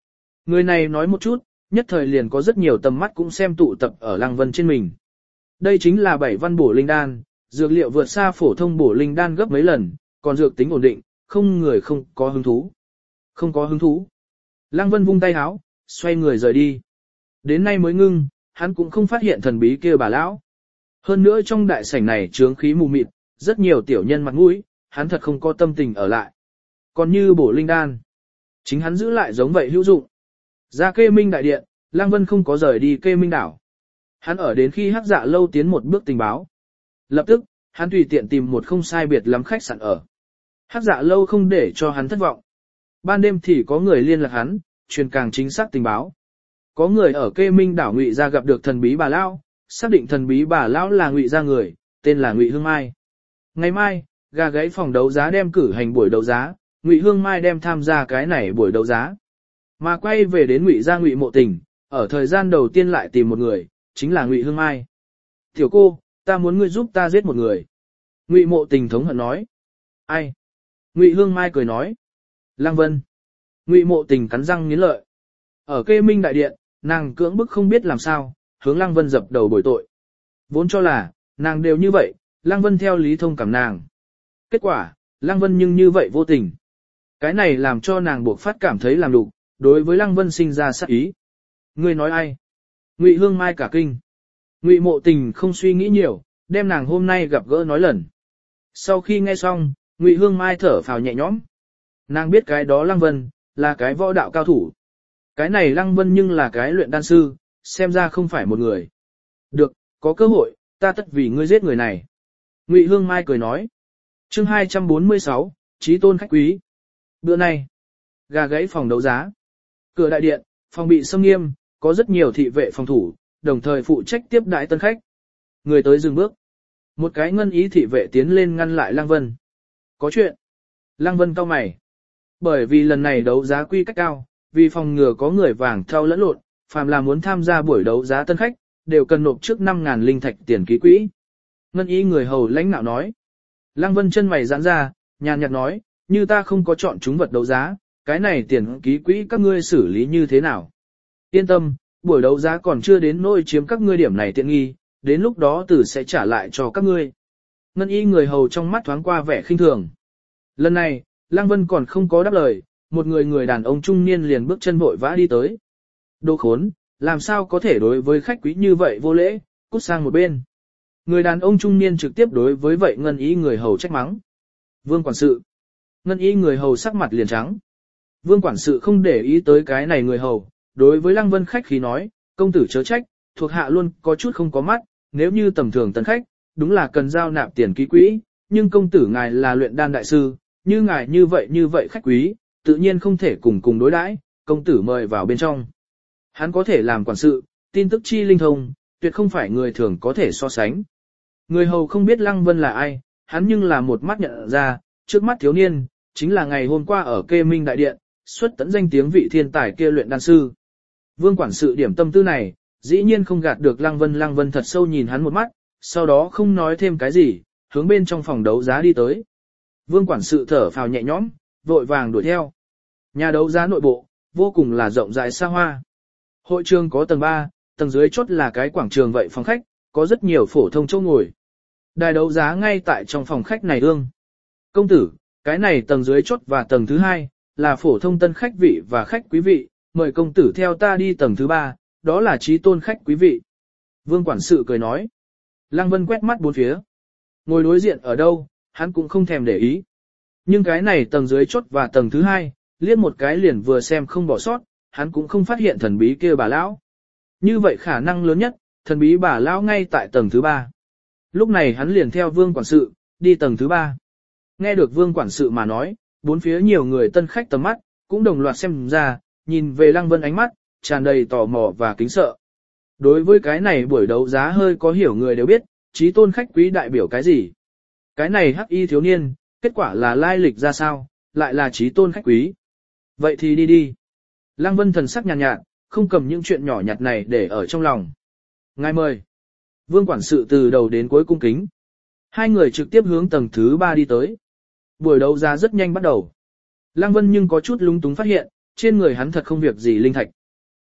Người này nói một chút, nhất thời liền có rất nhiều tầm mắt cũng xem tụ tập ở Lăng Vân trên mình. Đây chính là bảy văn bổ linh đan, dược liệu vượt xa phổ thông bổ linh đan gấp mấy lần, còn dược tính ổn định, không người không có hứng thú. Không có hứng thú. Lăng Vân vung tay háo, xoay người rời đi. Đến nay mới ngưng, hắn cũng không phát hiện thần bí kia bà lão. Hơn nữa trong đại sảnh này chướng khí mù mịt, rất nhiều tiểu nhân mặt mũi, hắn thật không có tâm tình ở lại. Còn như bổ linh đan, chính hắn giữ lại giống vậy hữu dụng. Ra Kê Minh đại điện, Lăng Vân không có rời đi Kê Minh đảo. Hắn ở đến khi Hắc Dạ Lâu tiến một bước tình báo. Lập tức, hắn tùy tiện tìm một không sai biệt lắm khách sạn ở. Hắc Dạ Lâu không để cho hắn thất vọng. Ban đêm thì có người liên lạc hắn, truyền càng chính xác tình báo. Có người ở Kê Minh đảo Ngụy gia gặp được thần bí bà lão, xác định thần bí bà lão là Ngụy gia người, tên là Ngụy Hương Mai. Ngày mai, gà gáy phòng đấu giá đem cử hành buổi đấu giá, Ngụy Hương Mai đem tham gia cái này buổi đấu giá. Mà quay về đến Ngụy gia Ngụy Mộ Tình, ở thời gian đầu tiên lại tìm một người, chính là Ngụy Hương Mai. "Tiểu cô, ta muốn ngươi giúp ta giết một người." Ngụy Mộ Tình thống hận nói. "Ai?" Ngụy Hương Mai cười nói. "Lăng Vân." Ngụy Mộ Tình cắn răng nghiến lợi. Ở Kê Minh đại điện, nàng cưỡng bức không biết làm sao, hướng Lăng Vân dập đầu bồi tội. Vốn cho là, nàng đều như vậy, Lăng Vân theo lý thông cảm nàng. Kết quả, Lăng Vân nhưng như vậy vô tình. Cái này làm cho nàng buộc phát cảm thấy làm đủ, đối với Lăng Vân sinh ra sát ý. "Ngươi nói ai?" Ngụy Hương Mai cả kinh. Ngụy Mộ Tình không suy nghĩ nhiều, đem nàng hôm nay gặp gỡ nói lần. Sau khi nghe xong, Ngụy Hương Mai thở phào nhẹ nhõm. Nàng biết cái đó Lăng Vân, là cái võ đạo cao thủ. Cái này Lăng Vân nhưng là cái luyện đan sư, xem ra không phải một người. "Được, có cơ hội, ta tất vì ngươi giết người này." Ngụy Hương Mai cười nói. Chương hai trăm bốn mươi sáu, Chí tôn khách quý. Bữa nay, gà gáy phòng đấu giá. Cửa đại điện, phòng bị xâm nghiêm, có rất nhiều thị vệ phòng thủ, đồng thời phụ trách tiếp đãi tân khách. Người tới dừng bước. Một cái ngân ý thị vệ tiến lên ngăn lại Lăng Vân. "Có chuyện." Lăng Vân cau mày. Bởi vì lần này đấu giá quy cách cao, vì phòng ngừa có người vàng thau lẫn lộn, phàm là muốn tham gia buổi đấu giá tân khách, đều cần nộp trước năm ngàn linh thạch tiền ký quỹ. Ngân ý người hầu lãnh nạo nói. Lăng Vân chân mày giãn ra, nhàn nhạt nói, như ta không có chọn chúng vật đấu giá, cái này tiền ký quỹ các ngươi xử lý như thế nào? Yên tâm, buổi đấu giá còn chưa đến nỗi chiếm các ngươi điểm này tiện nghi, đến lúc đó tử sẽ trả lại cho các ngươi. Ngân ý người hầu trong mắt thoáng qua vẻ khinh thường. Lần này, Lăng Vân còn không có đáp lời, một người người đàn ông trung niên liền bước chân vội vã đi tới. Đồ khốn, làm sao có thể đối với khách quý như vậy vô lễ, cút sang một bên. Người đàn ông trung niên trực tiếp đối với vậy ngân ý người hầu trách mắng. Vương quản sự. Ngân ý người hầu sắc mặt liền trắng. Vương quản sự không để ý tới cái này người hầu, đối với Lăng Vân khách khí nói, công tử chớ trách, thuộc hạ luôn có chút không có mắt, nếu như tầm thường tân khách, đúng là cần giao nạp tiền ký quỹ, nhưng công tử ngài là luyện đan đại sư, như ngài như vậy như vậy khách quý, tự nhiên không thể cùng cùng đối đãi, công tử mời vào bên trong. Hắn có thể làm quản sự, tin tức chi linh thông, tuyệt không phải người thường có thể so sánh. Người hầu không biết Lăng Vân là ai, hắn nhưng là một mắt nhận ra, trước mắt thiếu niên, chính là ngày hôm qua ở Kê Minh đại điện, xuất tấn danh tiếng vị thiên tài kia luyện đan sư. Vương quản sự điểm tâm tư này, dĩ nhiên không gạt được Lăng Vân. Lăng Vân thật sâu nhìn hắn một mắt, sau đó không nói thêm cái gì, hướng bên trong phòng đấu giá đi tới. Vương quản sự thở phào nhẹ nhõm, vội vàng đuổi theo. Nhà đấu giá nội bộ, vô cùng là rộng rãi xa hoa. Hội trường có tầng ba, tầng dưới chốt là cái quảng trường vậy phòng khách, có rất nhiều phổ thông chỗ ngồi. Đài đấu giá ngay tại trong phòng khách này ương. Công tử, cái này tầng dưới chốt và tầng thứ hai, là phổ thông tân khách vị và khách quý vị, mời công tử theo ta đi tầng thứ ba, đó là chí tôn khách quý vị. Vương quản sự cười nói. Lăng Vân quét mắt bốn phía. Ngồi đối diện ở đâu, hắn cũng không thèm để ý. Nhưng cái này tầng dưới chốt và tầng thứ hai, liếc một cái liền vừa xem không bỏ sót, hắn cũng không phát hiện thần bí kia bà lão. Như vậy khả năng lớn nhất, thần bí bà lão ngay tại tầng thứ ba. Lúc này hắn liền theo vương quản sự, đi tầng thứ ba. Nghe được vương quản sự mà nói, bốn phía nhiều người tân khách tầm mắt, cũng đồng loạt xem ra, nhìn về Lăng Vân ánh mắt, tràn đầy tò mò và kính sợ. Đối với cái này buổi đấu giá hơi có hiểu người đều biết, chí tôn khách quý đại biểu cái gì. Cái này hắc y thiếu niên, kết quả là lai lịch ra sao, lại là chí tôn khách quý. Vậy thì đi đi. Lăng Vân thần sắc nhàn nhạt, nhạt, không cầm những chuyện nhỏ nhặt này để ở trong lòng. Ngài mời. Vương quản sự từ đầu đến cuối cung kính. Hai người trực tiếp hướng tầng thứ ba đi tới. Buổi đấu giá rất nhanh bắt đầu. Lăng Vân nhưng có chút lúng túng phát hiện, trên người hắn thật không việc gì linh thạch,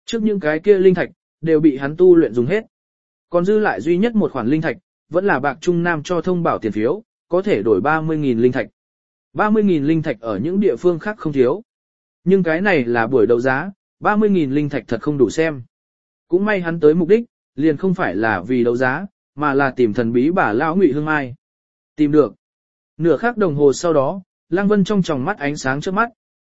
Trước những cái kia linh thạch, đều bị hắn tu luyện dùng hết. Còn dư lại duy nhất một khoản linh thạch, vẫn là bạc Trung Nam cho thông bảo tiền phiếu, có thể đổi ba mươi nghìn linh thạch. ba mươi nghìn linh thạch ở những địa phương khác không thiếu. Nhưng cái này là buổi đấu giá, ba mươi nghìn linh thạch thật không đủ xem. Cũng may hắn tới mục đích, liền không phải là vì đấu giá, mà là tìm thần bí bà lão Ngụy Hương Mai. Tìm được. Nửa khắc đồng hồ sau đó, Lăng Vân trong tròng mắt ánh sáng trước mắt.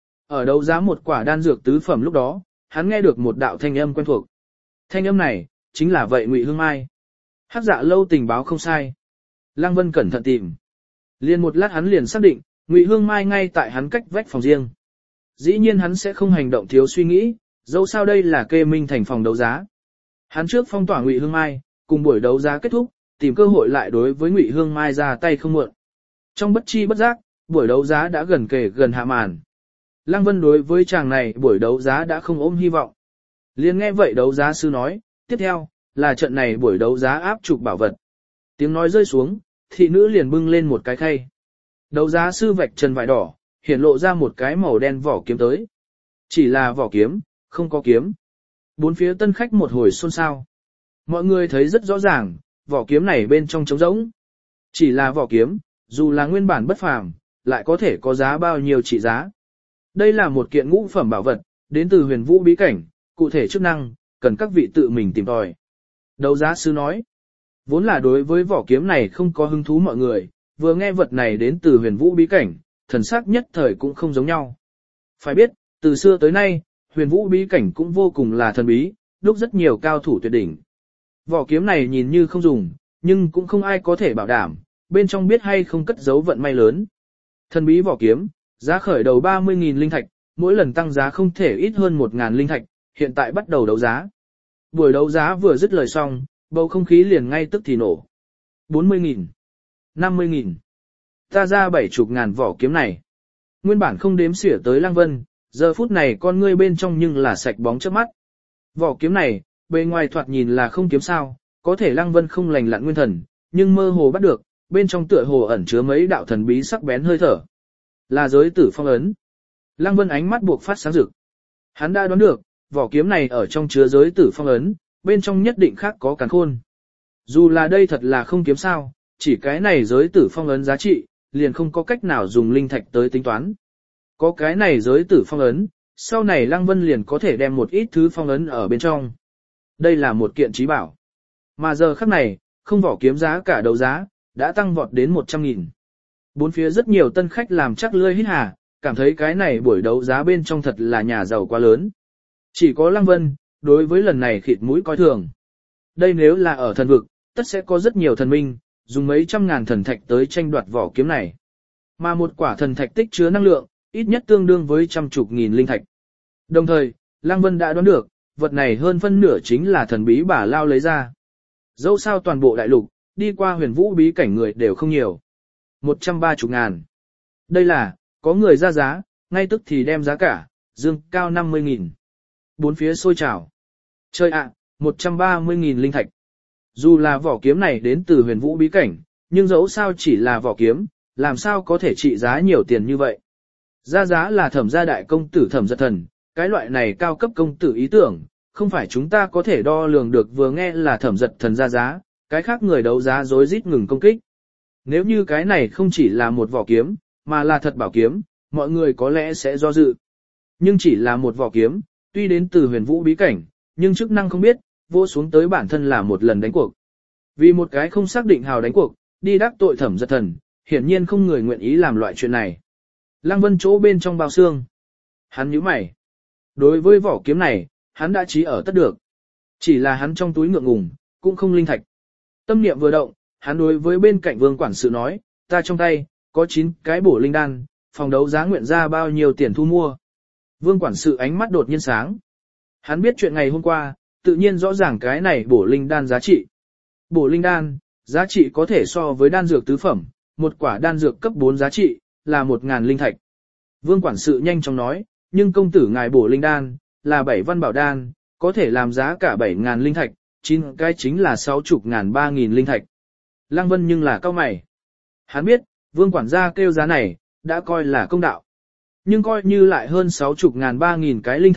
Ở đấu giá một quả đan dược tứ phẩm lúc đó, hắn nghe được một đạo thanh âm quen thuộc. Thanh âm này, chính là vậy Ngụy Hương Mai. Hắc Dạ Lâu tình báo không sai. Lăng Vân cẩn thận tìm. Liền một lát hắn liền xác định, Ngụy Hương Mai ngay tại hắn cách vách phòng riêng. Dĩ nhiên hắn sẽ không hành động thiếu suy nghĩ, dẫu sao đây là kê minh thành phòng đấu giá. Hắn trước phong tỏa Ngụy Hương Mai, cùng buổi đấu giá kết thúc, tìm cơ hội lại đối với Ngụy Hương Mai ra tay không muộn. Trong bất chi bất giác, buổi đấu giá đã gần kề gần hạ màn. Lăng Vân đối với chàng này buổi đấu giá đã không ôm hy vọng. Liền nghe vậy đấu giá sư nói, tiếp theo, là trận này buổi đấu giá áp trục bảo vật. Tiếng nói rơi xuống, thị nữ liền bưng lên một cái khay. Đấu giá sư vạch trần vải đỏ, hiển lộ ra một cái màu đen vỏ kiếm tới. Chỉ là vỏ kiếm, không có kiếm. Bốn phía tân khách một hồi xôn xao. Mọi người thấy rất rõ ràng, vỏ kiếm này bên trong trống rỗng. Chỉ là vỏ kiếm, dù là nguyên bản bất phàm, lại có thể có giá bao nhiêu trị giá. Đây là một kiện ngũ phẩm bảo vật, đến từ huyền vũ bí cảnh, cụ thể chức năng, cần các vị tự mình tìm tòi. Đấu giá sư nói, vốn là đối với vỏ kiếm này không có hứng thú mọi người, vừa nghe vật này đến từ huyền vũ bí cảnh, thần sắc nhất thời cũng không giống nhau. Phải biết, từ xưa tới nay, huyền vũ bí cảnh cũng vô cùng là thần bí, lúc rất nhiều cao thủ tuyệt đỉnh. Vỏ kiếm này nhìn như không dùng, nhưng cũng không ai có thể bảo đảm, bên trong biết hay không cất giấu vận may lớn. Thần bí vỏ kiếm, giá khởi đầu ba mươi nghìn linh thạch, mỗi lần tăng giá không thể ít hơn một nghìn linh thạch, hiện tại bắt đầu đấu giá. Buổi đấu giá vừa dứt lời xong, bầu không khí liền ngay tức thì nổ. bốn mươi nghìn, năm mươi nghìn, ta ra bảy chục ngàn vỏ kiếm này. Nguyên bản không đếm xỉa tới Lăng Vân, giờ phút này con ngươi bên trong nhưng là sạch bóng trước mắt. Vỏ kiếm này, bề ngoài thoạt nhìn là không kiếm sao, có thể Lăng Vân không lành lặn nguyên thần, nhưng mơ hồ bắt được, bên trong tựa hồ ẩn chứa mấy đạo thần bí sắc bén hơi thở. Là giới tử phong ấn. Lăng Vân ánh mắt buộc phát sáng rực. Hắn đã đoán được, vỏ kiếm này ở trong chứa giới tử phong ấn, bên trong nhất định khác có càn khôn. Dù là đây thật là không kiếm sao, chỉ cái này giới tử phong ấn giá trị, liền không có cách nào dùng linh thạch tới tính toán. Có cái này giới tử phong ấn, sau này Lăng Vân liền có thể đem một ít thứ phong ấn ở bên trong. Đây là một kiện trí bảo. Mà giờ khắc này, không vỏ kiếm giá cả đấu giá, đã tăng vọt đến một trăm nghìn. Bốn phía rất nhiều tân khách làm chắc lươi hít hà, cảm thấy cái này buổi đấu giá bên trong thật là nhà giàu quá lớn. Chỉ có Lăng Vân, đối với lần này khịt mũi coi thường. Đây nếu là ở thần vực, tất sẽ có rất nhiều thần minh, dùng mấy trăm ngàn thần thạch tới tranh đoạt vỏ kiếm này. Mà một quả thần thạch tích chứa năng lượng, ít nhất tương đương với trăm chục nghìn linh thạch. Đồng thời, Lăng Vân đã đoán được, vật này hơn phân nửa chính là thần bí bà Lao lấy ra. Dẫu sao toàn bộ đại lục, đi qua huyền vũ bí cảnh người đều không nhiều. một trăm ba mươi ngàn. Đây là, có người ra giá, ngay tức thì đem giá cả, dương cao năm mươi nghìn. Bốn phía sôi trào. Chơi ạ, một trăm ba mươi nghìn linh thạch. Dù là vỏ kiếm này đến từ huyền vũ bí cảnh, nhưng dẫu sao chỉ là vỏ kiếm, làm sao có thể trị giá nhiều tiền như vậy. Ra giá là Thẩm gia đại công tử Thẩm Giật Thần, cái loại này cao cấp công tử ý tưởng, không phải chúng ta có thể đo lường được. Vừa nghe là Thẩm Giật Thần ra giá, cái khác người đấu giá rối rít ngừng công kích. Nếu như cái này không chỉ là một vỏ kiếm, mà là thật bảo kiếm, mọi người có lẽ sẽ do dự. Nhưng chỉ là một vỏ kiếm, tuy đến từ huyền vũ bí cảnh, nhưng chức năng không biết, vô xuống tới bản thân là một lần đánh cuộc. Vì một cái không xác định hào đánh cuộc, đi đắc tội Thẩm Giật Thần, hiển nhiên không người nguyện ý làm loại chuyện này. Lăng Vân chỗ bên trong bao xương. Hắn nhíu mày. Đối với vỏ kiếm này, hắn đã trí ở tất được. Chỉ là hắn trong túi ngượng ngùng, cũng không linh thạch. Tâm niệm vừa động, hắn đối với bên cạnh vương quản sự nói, ta trong tay, có chín cái bổ linh đan, phòng đấu giá nguyện ra bao nhiêu tiền thu mua. Vương quản sự ánh mắt đột nhiên sáng. Hắn biết chuyện ngày hôm qua, tự nhiên rõ ràng cái này bổ linh đan giá trị. Bổ linh đan, giá trị có thể so với đan dược tứ phẩm, một quả đan dược cấp bốn giá trị, là một ngàn linh thạch. Vương quản sự nhanh chóng nói, nhưng công tử ngài bổ linh đan, là bảy văn bảo đan, có thể làm giá cả bảy ngàn linh thạch, chín cái chính là sáu chục ngàn ba nghìn linh thạch. Lăng Vân nhưng là cao mày. Hắn biết, vương quản gia kêu giá này, đã coi là công đạo. Nhưng coi như lại hơn sáu chục ngàn ba nghìn cái linh thạch,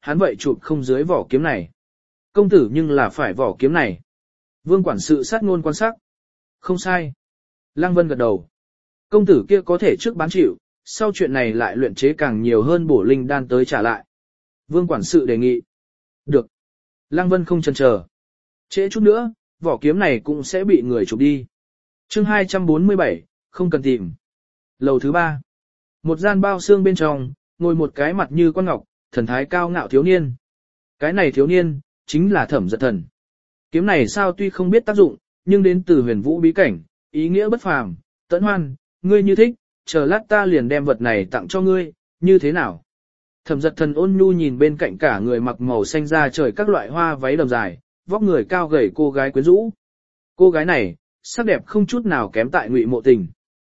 hắn vậy chụp không dưới vỏ kiếm này. Công tử nhưng là phải vỏ kiếm này. Vương quản sự sát ngôn quan sát. Không sai. Lăng Vân gật đầu. Công tử kia có thể trước bán chịu, sau chuyện này lại luyện chế càng nhiều hơn bổ linh đan tới trả lại. Vương quản sự đề nghị. Được. Lăng Vân không chần chờ. Trễ chút nữa, vỏ kiếm này cũng sẽ bị người chụp đi. Chương hai trăm bốn mươi bảy, không cần tìm. Lầu thứ ba. Một gian bao xương bên trong, ngồi một cái mặt như quan ngọc, thần thái cao ngạo thiếu niên. Cái này thiếu niên, chính là Thẩm Giật Thần. Kiếm này sao tuy không biết tác dụng, nhưng đến từ huyền vũ bí cảnh, ý nghĩa bất phàm. Tẫn Hoan, ngươi như thích, chờ lát ta liền đem vật này tặng cho ngươi, như thế nào? Thẩm Giật Thần ôn nhu nhìn bên cạnh cả người mặc màu xanh da trời các loại hoa váy đầm dài, vóc người cao gầy cô gái quyến rũ. Cô gái này, sắc đẹp không chút nào kém tại Ngụy Mộ Tình.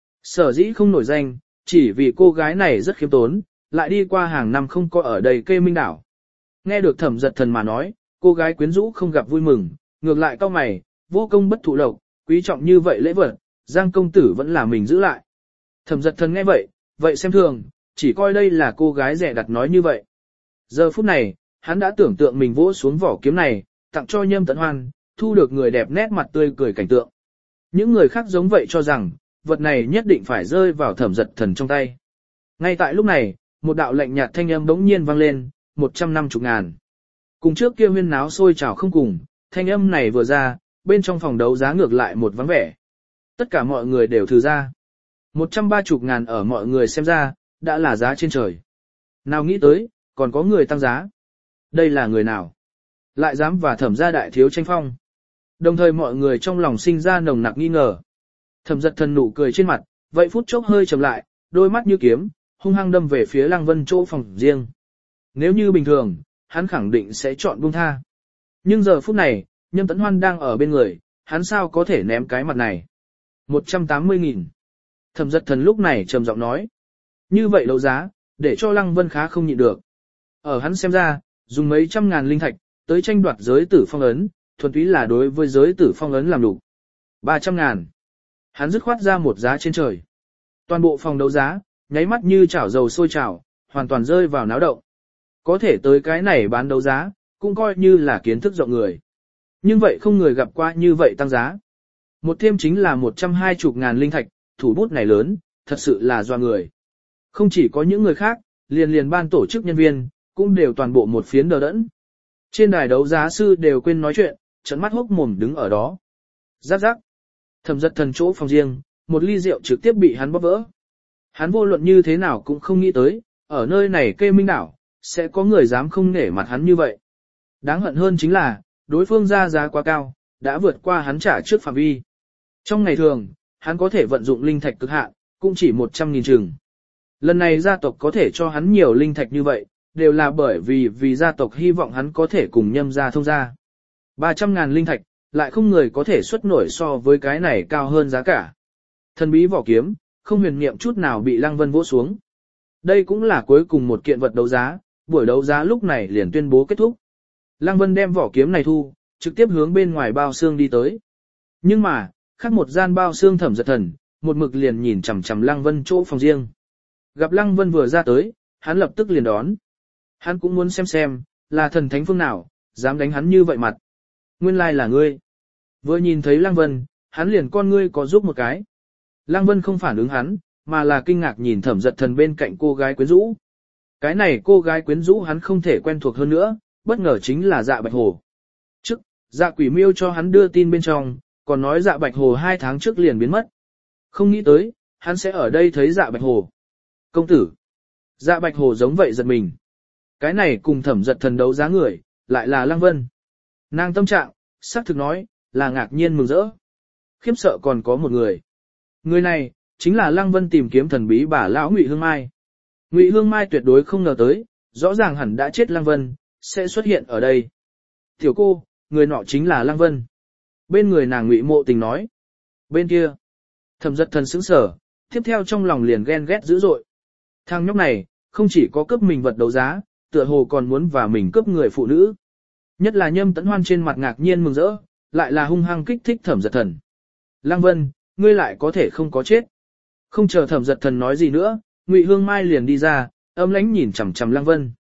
Sở dĩ không nổi danh, chỉ vì cô gái này rất khiêm tốn, lại đi qua hàng năm không có ở đây Kê Minh đảo. Nghe được Thẩm Giật Thần mà nói, cô gái quyến rũ không gặp vui mừng, ngược lại cau mày, vô công bất thụ lộc, quý trọng như vậy lễ vật, Giang công tử vẫn là mình giữ lại. Thẩm Giật Thần nghe vậy, vậy xem thường, chỉ coi đây là cô gái rẻ đặt nói như vậy. Giờ phút này, hắn đã tưởng tượng mình vỗ xuống vỏ kiếm này, tặng cho Nhâm Tẫn Hoan, thu được người đẹp nét mặt tươi cười cảnh tượng. Những người khác giống vậy cho rằng, vật này nhất định phải rơi vào Thẩm Giật Thần trong tay. Ngay tại lúc này, một đạo lạnh nhạt thanh âm bỗng nhiên vang lên, một trăm năm mươi ngàn. Cùng trước kia huyên náo sôi trào không cùng, thanh âm này vừa ra, bên trong phòng đấu giá ngược lại một vắng vẻ. Tất cả mọi người đều thư ra. một trăm ba mươi ngàn ở mọi người xem ra, đã là giá trên trời. Nào nghĩ tới, còn có người tăng giá. Đây là người nào? Lại dám và Thẩm gia đại thiếu tranh phong. Đồng thời mọi người trong lòng sinh ra nồng nặc nghi ngờ. Thẩm Giật Thần nụ cười trên mặt, vậy phút chốc hơi trầm lại, đôi mắt như kiếm, hung hăng đâm về phía Lăng Vân chỗ phòng riêng. Nếu như bình thường, hắn khẳng định sẽ chọn buông tha. Nhưng giờ phút này, Nhâm Tẫn Hoan đang ở bên người, hắn sao có thể ném cái mặt này. một trăm tám mươi nghìn. Thẩm Giật Thần lúc này trầm giọng nói. Như vậy đấu giá, để cho Lăng Vân khá không nhịn được. Ở hắn xem ra, dùng mấy trăm ngàn linh thạch, tới tranh đoạt giới tử phong ấn, thuần túy là đối với giới tử phong ấn làm đủ. ba trăm ngàn. Hắn dứt khoát ra một giá trên trời. Toàn bộ phòng đấu giá, nháy mắt như chảo dầu sôi trào, hoàn toàn rơi vào náo động. Có thể tới cái này bán đấu giá, cũng coi như là kiến thức rộng người. Nhưng vậy không người gặp qua như vậy tăng giá. Một thêm chính là một trăm hai mươi ngàn linh thạch, thủ bút này lớn, thật sự là doa người. Không chỉ có những người khác, liền liền ban tổ chức nhân viên, cũng đều toàn bộ một phiến đờ đẫn. Trên đài đấu giá sư đều quên nói chuyện, trợn mắt hốc mồm đứng ở đó. Rắc rắc. Thẩm Giật Thần chỗ phòng riêng, một ly rượu trực tiếp bị hắn bóp vỡ. Hắn vô luận như thế nào cũng không nghĩ tới, ở nơi này Kê Minh đảo, sẽ có người dám không nể mặt hắn như vậy. Đáng hận hơn chính là, đối phương ra giá quá cao, đã vượt qua hắn trả trước phạm vi. Trong ngày thường, hắn có thể vận dụng linh thạch cực hạn, cũng chỉ một trăm nghìn chừng. Lần này gia tộc có thể cho hắn nhiều linh thạch như vậy, đều là bởi vì vì gia tộc hy vọng hắn có thể cùng Nhâm gia thông gia. ba trăm ngàn linh thạch, lại không người có thể xuất nổi so với cái này cao hơn giá cả. Thần bí vỏ kiếm, không huyền niệm chút nào bị Lăng Vân vỗ xuống. Đây cũng là cuối cùng một kiện vật đấu giá, buổi đấu giá lúc này liền tuyên bố kết thúc. Lăng Vân đem vỏ kiếm này thu, trực tiếp hướng bên ngoài bao xương đi tới. Nhưng mà, khác một gian bao xương Thẩm Giật Thần, một mực liền nhìn chằm chằm Lăng Vân chỗ phòng riêng. Gặp Lăng Vân vừa ra tới, hắn lập tức liền đón. Hắn cũng muốn xem xem, là thần thánh phương nào, dám đánh hắn như vậy mặt. Nguyên lai là ngươi. Vừa nhìn thấy Lăng Vân, hắn liền con ngươi có giúp một cái. Lăng Vân không phản ứng hắn, mà là kinh ngạc nhìn Thẩm Giật Thần bên cạnh cô gái quyến rũ. Cái này cô gái quyến rũ hắn không thể quen thuộc hơn nữa, bất ngờ chính là Dạ Bạch Hồ. Trước, Dạ Quỷ Miêu cho hắn đưa tin bên trong, còn nói Dạ Bạch Hồ hai tháng trước liền biến mất. Không nghĩ tới, hắn sẽ ở đây thấy Dạ Bạch Hồ. Công tử. Dạ Bạch Hồ giống vậy giật mình. Cái này cùng Thẩm Giật Thần đấu giá người, lại là Lăng Vân. Nàng tâm trạng, xác thực nói, là ngạc nhiên mừng rỡ. Khiếp sợ còn có một người. Người này, chính là Lăng Vân tìm kiếm thần bí bà lão Ngụy Hương Mai. Ngụy Hương Mai tuyệt đối không ngờ tới, rõ ràng hẳn đã chết Lăng Vân, sẽ xuất hiện ở đây. Tiểu cô, người nọ chính là Lăng Vân. Bên người nàng Ngụy Mộ Tình nói. Bên kia, Thẩm Giật Thần sững sờ, tiếp theo trong lòng liền ghen ghét dữ dội. Thằng nhóc này, không chỉ có cướp mình vật đấu giá, tựa hồ còn muốn và mình cướp người phụ nữ. Nhất là Nhâm Tẫn Hoan trên mặt ngạc nhiên mừng rỡ, lại là hung hăng kích thích Thẩm Giật Thần. Lăng Vân, ngươi lại có thể không có chết. Không chờ Thẩm Giật Thần nói gì nữa, Ngụy Hương Mai liền đi ra, âm lãnh nhìn chằm chằm Lăng Vân.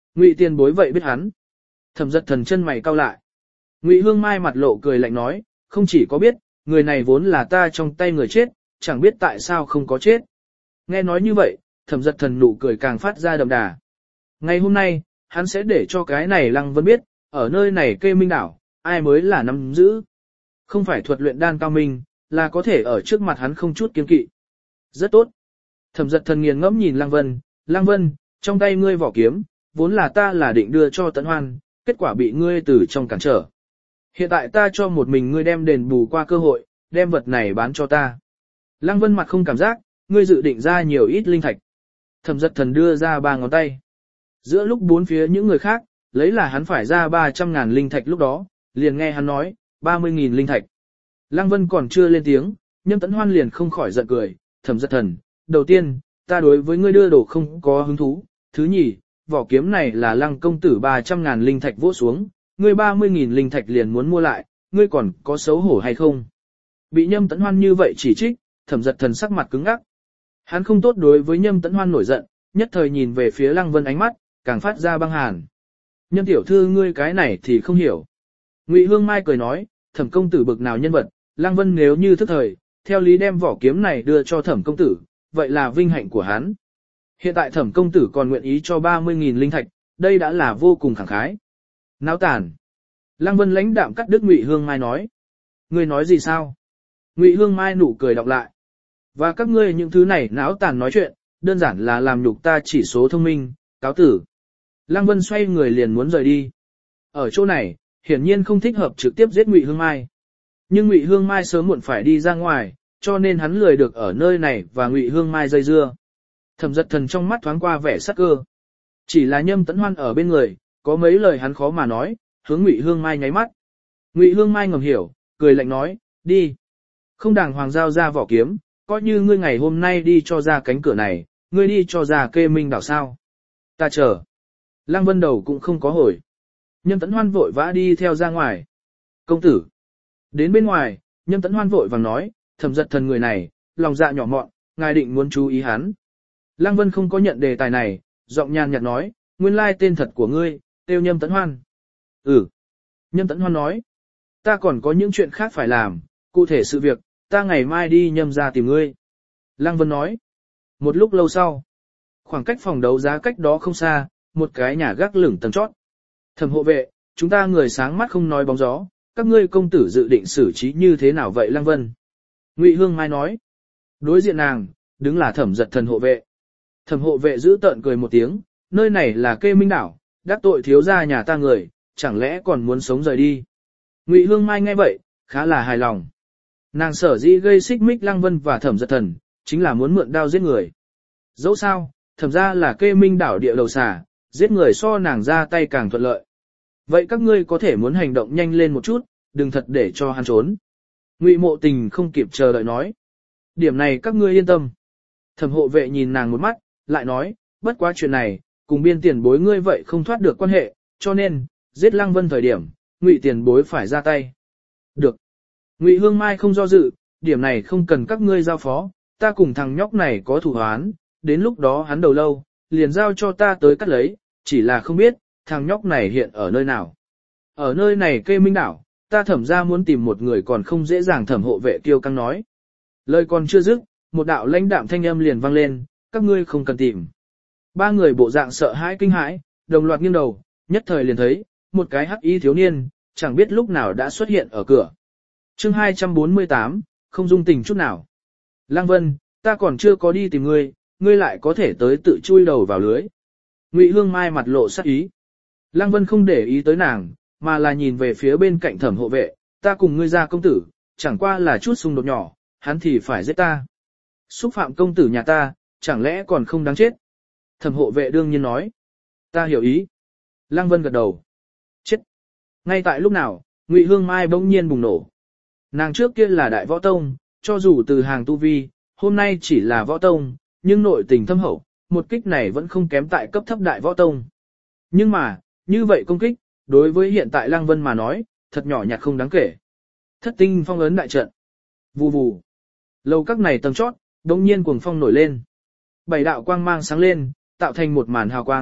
Ngụy tiền bối vậy biết hắn. Thẩm Dật Thần chân mày cau lại. Ngụy Hương Mai mặt lộ cười lạnh nói, không chỉ có biết, người này vốn là ta trong tay người chết, chẳng biết tại sao không có chết. Nghe nói như vậy, Thẩm Dật Thần nụ cười càng phát ra đậm đà. Ngày hôm nay, hắn sẽ để cho cái này Lăng Vân biết, ở nơi này Kê Minh đảo, ai mới là nắm giữ. Không phải thuật luyện đan cao minh, là có thể ở trước mặt hắn không chút kiêng kỵ. Rất tốt. Thẩm Dật Thần nghiền ngẫm nhìn Lăng Vân, Lăng Vân, trong tay ngươi vỏ kiếm, vốn là ta là định đưa cho Tấn Hoan, kết quả bị ngươi từ trong cản trở. Hiện tại ta cho một mình ngươi đem đền bù qua cơ hội, đem vật này bán cho ta. Lăng Vân mặt không cảm giác, ngươi dự định ra nhiều ít linh thạch. Thẩm Dật Thần đưa ra ba ngón tay. Giữa lúc bốn phía những người khác, lấy là hắn phải ra ba trăm ngàn linh thạch lúc đó, liền nghe hắn nói, ba mươi nghìn linh thạch. Lăng Vân còn chưa lên tiếng, Nhâm Tấn Hoan liền không khỏi giận cười, Thẩm Dật Thần, đầu tiên, ta đối với ngươi đưa đồ không có hứng thú, thứ nhì, vỏ kiếm này là Lăng công tử ba trăm ngàn linh thạch vỗ xuống, ngươi ba mươi nghìn linh thạch liền muốn mua lại, ngươi còn có xấu hổ hay không? Bị Nhâm Tấn Hoan như vậy chỉ trích, Thẩm Dật Thần sắc mặt cứng ngắc. Hắn không tốt đối với Nhâm Tấn Hoan nổi giận, nhất thời nhìn về phía Lăng Vân ánh mắt, càng phát ra băng hàn. Nhâm tiểu thư ngươi cái này thì không hiểu. Ngụy Hương Mai cười nói, Thẩm công tử bực nào nhân vật, Lăng Vân nếu như thức thời, theo lý đem vỏ kiếm này đưa cho Thẩm công tử, vậy là vinh hạnh của hắn. Hiện tại Thẩm công tử còn nguyện ý cho ba mươi nghìn linh thạch, đây đã là vô cùng khẳng khái. Náo tản. Lăng Vân lãnh đạm cắt đứt Ngụy Hương Mai nói. Ngươi nói gì sao? Ngụy Hương Mai nụ cười đọc lại. Và các ngươi những thứ này náo tản nói chuyện, đơn giản là làm nhục ta chỉ số thông minh, cáo tử. Lăng Vân xoay người liền muốn rời đi. Ở chỗ này, hiển nhiên không thích hợp trực tiếp giết Ngụy Hương Mai. Nhưng Ngụy Hương Mai sớm muộn phải đi ra ngoài, cho nên hắn lười được ở nơi này và Ngụy Hương Mai dây dưa. Thẩm Dật Thần trong mắt thoáng qua vẻ sắc cơ. Chỉ là Nhâm Tấn Hoan ở bên người, có mấy lời hắn khó mà nói, hướng Ngụy Hương Mai nháy mắt. Ngụy Hương Mai ngầm hiểu, cười lạnh nói, đi. Không đàng hoàng giao ra vỏ kiếm, coi như ngươi ngày hôm nay đi cho ra cánh cửa này, ngươi đi cho ra Kê Minh đảo sao. Ta chờ. Lăng Vân đầu cũng không có hồi. Nhâm Tấn Hoan vội vã đi theo ra ngoài. Công tử. Đến bên ngoài, Nhâm Tấn Hoan vội vàng nói, Thẩm Dật Thần người này, lòng dạ nhỏ mọn, ngài định muốn chú ý hắn. Lăng Vân không có nhận đề tài này, giọng nhàn nhạt nói, nguyên lai tên thật của ngươi, tiêu Nhâm Tấn Hoan. Ừ. Nhâm Tấn Hoan nói, ta còn có những chuyện khác phải làm, cụ thể sự việc, ta ngày mai đi Nhâm ra tìm ngươi. Lăng Vân nói, một lúc lâu sau, khoảng cách phòng đấu giá cách đó không xa, một cái nhà gác lửng tầng chót. Thẩm hộ vệ, chúng ta người sáng mắt không nói bóng gió, các ngươi công tử dự định xử trí như thế nào vậy Lăng Vân? Ngụy Hương Mai nói, đối diện nàng, đứng là Thẩm Dật Thần hộ vệ. Thẩm hộ vệ giữ tợn cười một tiếng, nơi này là Kê Minh đảo, đắc tội thiếu gia nhà ta người, chẳng lẽ còn muốn sống rời đi. Ngụy Hương Mai nghe vậy, khá là hài lòng. Nàng sở dĩ gây xích mích Lăng Vân và Thẩm Dật Thần, chính là muốn mượn đao giết người. Dẫu sao, thẩm ra là Kê Minh đảo địa đầu xà, giết người so nàng ra tay càng thuận lợi. Vậy các ngươi có thể muốn hành động nhanh lên một chút, đừng thật để cho hắn trốn. Ngụy Mộ Tình không kịp chờ đợi nói. Điểm này các ngươi yên tâm. Thẩm hộ vệ nhìn nàng một mắt, lại nói, bất quá chuyện này, cùng biên tiền bối ngươi vậy không thoát được quan hệ, cho nên, giết Lăng Vân thời điểm, Ngụy tiền bối phải ra tay. Được. Ngụy Hương Mai không do dự, điểm này không cần các ngươi giao phó, ta cùng thằng nhóc này có thủ hoán, đến lúc đó hắn đầu lâu, liền giao cho ta tới cắt lấy, chỉ là không biết, thằng nhóc này hiện ở nơi nào. Ở nơi này Kê Minh đảo, ta thẩm ra muốn tìm một người còn không dễ dàng. Thẩm hộ vệ kiêu căng nói. Lời còn chưa dứt, một đạo lãnh đạm thanh âm liền vang lên, các ngươi không cần tìm. Ba người bộ dạng sợ hãi kinh hãi, đồng loạt nghiêng đầu, nhất thời liền thấy, một cái hắc y thiếu niên, chẳng biết lúc nào đã xuất hiện ở cửa. Chương hai trăm bốn mươi tám, không dung tình chút nào. Lăng Vân, ta còn chưa có đi tìm ngươi, ngươi lại có thể tới tự chui đầu vào lưới. Ngụy Hương Mai mặt lộ sắc ý. Lăng Vân không để ý tới nàng, mà là nhìn về phía bên cạnh thẩm hộ vệ, ta cùng ngươi ra công tử, chẳng qua là chút xung đột nhỏ, hắn thì phải giết ta. Xúc phạm công tử nhà ta, chẳng lẽ còn không đáng chết? Thẩm hộ vệ đương nhiên nói. Ta hiểu ý. Lăng Vân gật đầu. Chết. Ngay tại lúc nào, Ngụy Hương Mai bỗng nhiên bùng nổ. Nàng trước kia là đại võ tông, cho dù từ hàng tu vi, hôm nay chỉ là võ tông, nhưng nội tình thâm hậu, một kích này vẫn không kém tại cấp thấp đại võ tông. Nhưng mà, như vậy công kích, đối với hiện tại Lăng Vân mà nói, thật nhỏ nhặt không đáng kể. Thất tinh phong ấn đại trận. Vù vù. Lầu các này tầng chót, đột nhiên cuồng phong nổi lên. Bảy đạo quang mang sáng lên, tạo thành một màn hào quang,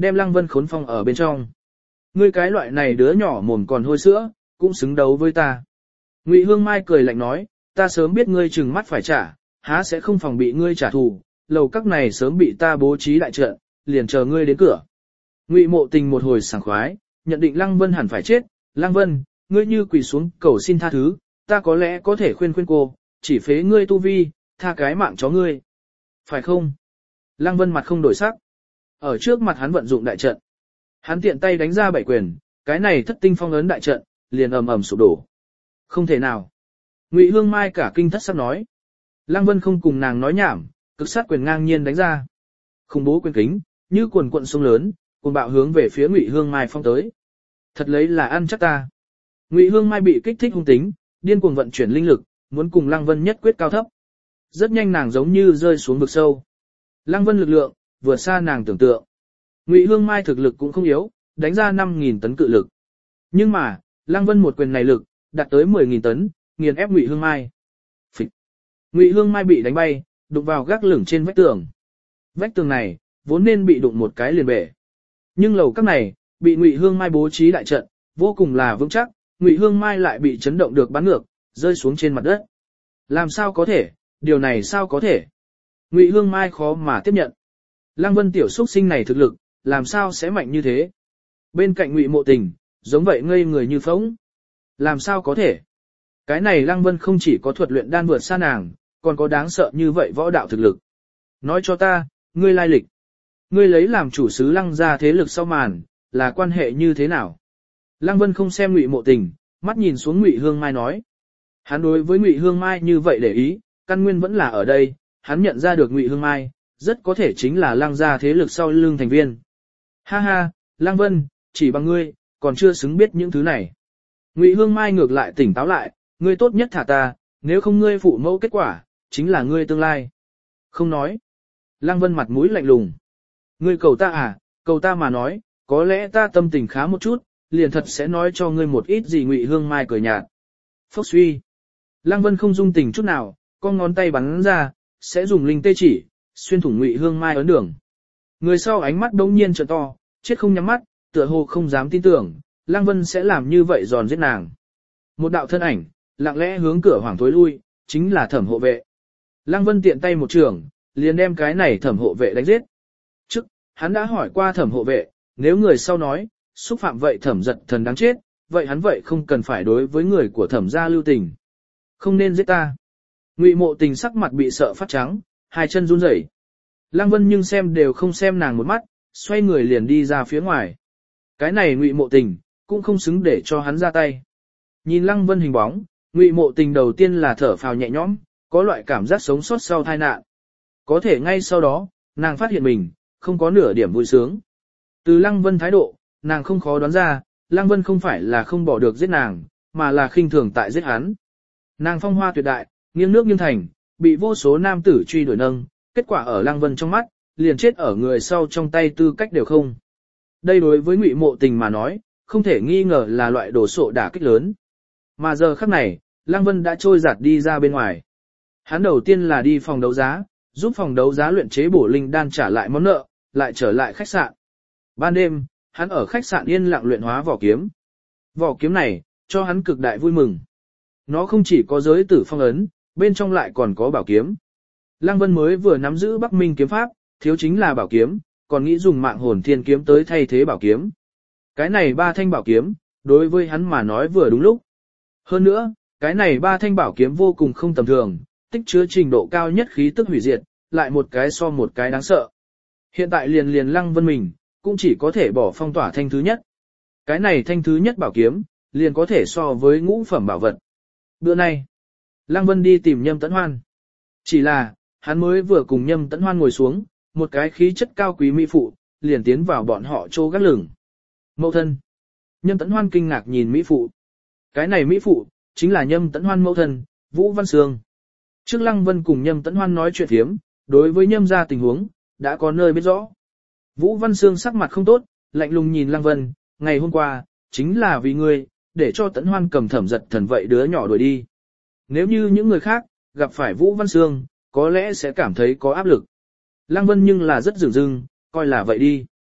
đem Lăng Vân khốn phong ở bên trong. Ngươi cái loại này đứa nhỏ mồm còn hôi sữa, cũng xứng đấu với ta. Ngụy Hương Mai cười lạnh nói, ta sớm biết ngươi trừng mắt phải trả, há sẽ không phòng bị ngươi trả thù, lầu các này sớm bị ta bố trí đại trận, liền chờ ngươi đến cửa. Ngụy Mộ Tình một hồi sảng khoái, nhận định Lăng Vân hẳn phải chết, Lăng Vân, ngươi như quỳ xuống cầu xin tha thứ, ta có lẽ có thể khuyên khuyên cô, chỉ phế ngươi tu vi, tha cái mạng chó ngươi. Phải không? Lăng Vân mặt không đổi sắc. Ở trước mặt hắn vận dụng đại trận. Hắn tiện tay đánh ra bảy quyền, cái này thất tinh phong ấn đại trận, liền ầm ầm sụp đổ. Không thể nào. Ngụy Hương Mai cả kinh thất sắc nói. Lăng Vân không cùng nàng nói nhảm, cực sát quyền ngang nhiên đánh ra. Khủng bố quyền kính, như cuồn cuộn sông lớn, cuồng bạo hướng về phía Ngụy Hương Mai phong tới. Thật lấy là ăn chắc ta. Ngụy Hương Mai bị kích thích hung tính, điên cuồng vận chuyển linh lực, muốn cùng Lăng Vân nhất quyết cao thấp. Rất nhanh nàng giống như rơi xuống vực sâu. Lăng Vân lực lượng vượt xa nàng tưởng tượng. Ngụy Hương Mai thực lực cũng không yếu, đánh ra năm nghìn tấn cự lực. Nhưng mà, Lăng Vân một quyền này lực đạt tới mười nghìn tấn, nghiền ép Ngụy Hương Mai. Phịch. Ngụy Hương Mai bị đánh bay, đụng vào gác lửng trên vách tường. Vách tường này vốn nên bị đụng một cái liền bể. Nhưng lầu các này bị Ngụy Hương Mai bố trí đại trận, vô cùng là vững chắc, Ngụy Hương Mai lại bị chấn động được bắn ngược, rơi xuống trên mặt đất. Làm sao có thể, điều này sao có thể? Ngụy Hương Mai khó mà tiếp nhận. Lăng Vân tiểu xuất sinh này thực lực, làm sao sẽ mạnh như thế? Bên cạnh Ngụy Mộ Tình, giống vậy ngây người như phỗng. Làm sao có thể? Cái này Lăng Vân không chỉ có thuật luyện đan vượt xa nàng, còn có đáng sợ như vậy võ đạo thực lực. Nói cho ta, ngươi lai lịch. Ngươi lấy làm chủ sứ Lăng gia thế lực sau màn, là quan hệ như thế nào? Lăng Vân không xem Ngụy Mộ Tình, mắt nhìn xuống Ngụy Hương Mai nói. Hắn đối với Ngụy Hương Mai như vậy để ý, căn nguyên vẫn là ở đây, hắn nhận ra được Ngụy Hương Mai, rất có thể chính là Lăng gia thế lực sau lưng thành viên. Ha ha, Lăng Vân, chỉ bằng ngươi, còn chưa xứng biết những thứ này. Ngụy Hương Mai ngược lại tỉnh táo lại, ngươi tốt nhất thả ta, nếu không ngươi phụ mẫu kết quả, chính là ngươi tương lai. Không nói. Lăng Vân mặt mũi lạnh lùng. Ngươi cầu ta à, cầu ta mà nói, có lẽ ta tâm tình khá một chút, liền thật sẽ nói cho ngươi một ít gì. Ngụy Hương Mai cười nhạt. Phốc suy. Lăng Vân không dung tình chút nào, con ngón tay bắn ra, sẽ dùng linh tê chỉ, xuyên thủng Ngụy Hương Mai ấn đường. Người sau ánh mắt đống nhiên trợn to, chết không nhắm mắt, tựa hồ không dám tin tưởng, Lăng Vân sẽ làm như vậy giòn giết nàng. Một đạo thân ảnh, lặng lẽ hướng cửa hoàng thối lui, chính là Thẩm hộ vệ. Lăng Vân tiện tay một trường, liền đem cái này Thẩm hộ vệ đánh giết. Trước, hắn đã hỏi qua Thẩm hộ vệ, nếu người sau nói, xúc phạm vậy Thẩm giật thần đáng chết, vậy hắn vậy không cần phải đối với người của Thẩm gia lưu tình. Không nên giết ta. Ngụy Mộ Tình sắc mặt bị sợ phát trắng, hai chân run rẩy. Lăng Vân nhưng xem đều không xem nàng một mắt, xoay người liền đi ra phía ngoài. Cái này Ngụy Mộ Tình, cũng không xứng để cho hắn ra tay. Nhìn Lăng Vân hình bóng, Ngụy Mộ Tình đầu tiên là thở phào nhẹ nhõm, có loại cảm giác sống sót sau tai nạn. Có thể ngay sau đó, nàng phát hiện mình, không có nửa điểm vui sướng. Từ Lăng Vân thái độ, nàng không khó đoán ra, Lăng Vân không phải là không bỏ được giết nàng, mà là khinh thường tại giết hắn. Nàng phong hoa tuyệt đại, nghiêng nước nghiêng thành, bị vô số nam tử truy đuổi nâng, kết quả ở Lăng Vân trong mắt, liền chết ở người sau trong tay tư cách đều không. Đây đối với Ngụy Mộ Tình mà nói, không thể nghi ngờ là loại đồ sộ đả kích lớn. Mà giờ khắc này, Lăng Vân đã trôi giạt đi ra bên ngoài. Hắn đầu tiên là đi phòng đấu giá, giúp phòng đấu giá luyện chế bổ linh đan trả lại món nợ, lại trở lại khách sạn. Ban đêm, hắn ở khách sạn yên lặng luyện hóa vỏ kiếm. Vỏ kiếm này, cho hắn cực đại vui mừng. Nó không chỉ có giới tử phong ấn, bên trong lại còn có bảo kiếm. Lăng Vân mới vừa nắm giữ Bắc Minh kiếm pháp, thiếu chính là bảo kiếm, còn nghĩ dùng mạng hồn thiên kiếm tới thay thế bảo kiếm. Cái này ba thanh bảo kiếm, đối với hắn mà nói vừa đúng lúc. Hơn nữa, cái này ba thanh bảo kiếm vô cùng không tầm thường, tích chứa trình độ cao nhất khí tức hủy diệt, lại một cái so một cái đáng sợ. Hiện tại liền liền Lăng Vân mình, cũng chỉ có thể bỏ phong tỏa thanh thứ nhất. Cái này thanh thứ nhất bảo kiếm, liền có thể so với ngũ phẩm bảo vật. Bữa nay, Lăng Vân đi tìm Nhâm Tẫn Hoan. Chỉ là, hắn mới vừa cùng Nhâm Tẫn Hoan ngồi xuống, một cái khí chất cao quý mỹ phụ, liền tiến vào bọn họ chỗ gác lửng. Mẫu thân. Nhâm Tẫn Hoan kinh ngạc nhìn mỹ phụ. Cái này mỹ phụ, chính là Nhâm Tẫn Hoan mẫu thân, Vũ Văn Sương. Trước Lăng Vân cùng Nhâm Tẫn Hoan nói chuyện thiếm, đối với Nhâm gia tình huống, đã có nơi biết rõ. Vũ Văn Sương sắc mặt không tốt, lạnh lùng nhìn Lăng Vân, ngày hôm qua, chính là vì ngươi, để cho Tẫn Hoan cầm Thẩm giật thần vậy đứa nhỏ đuổi đi. Nếu như những người khác, gặp phải Vũ Văn Sương, có lẽ sẽ cảm thấy có áp lực. Lăng Vân nhưng là rất dửng dưng, coi là vậy đi.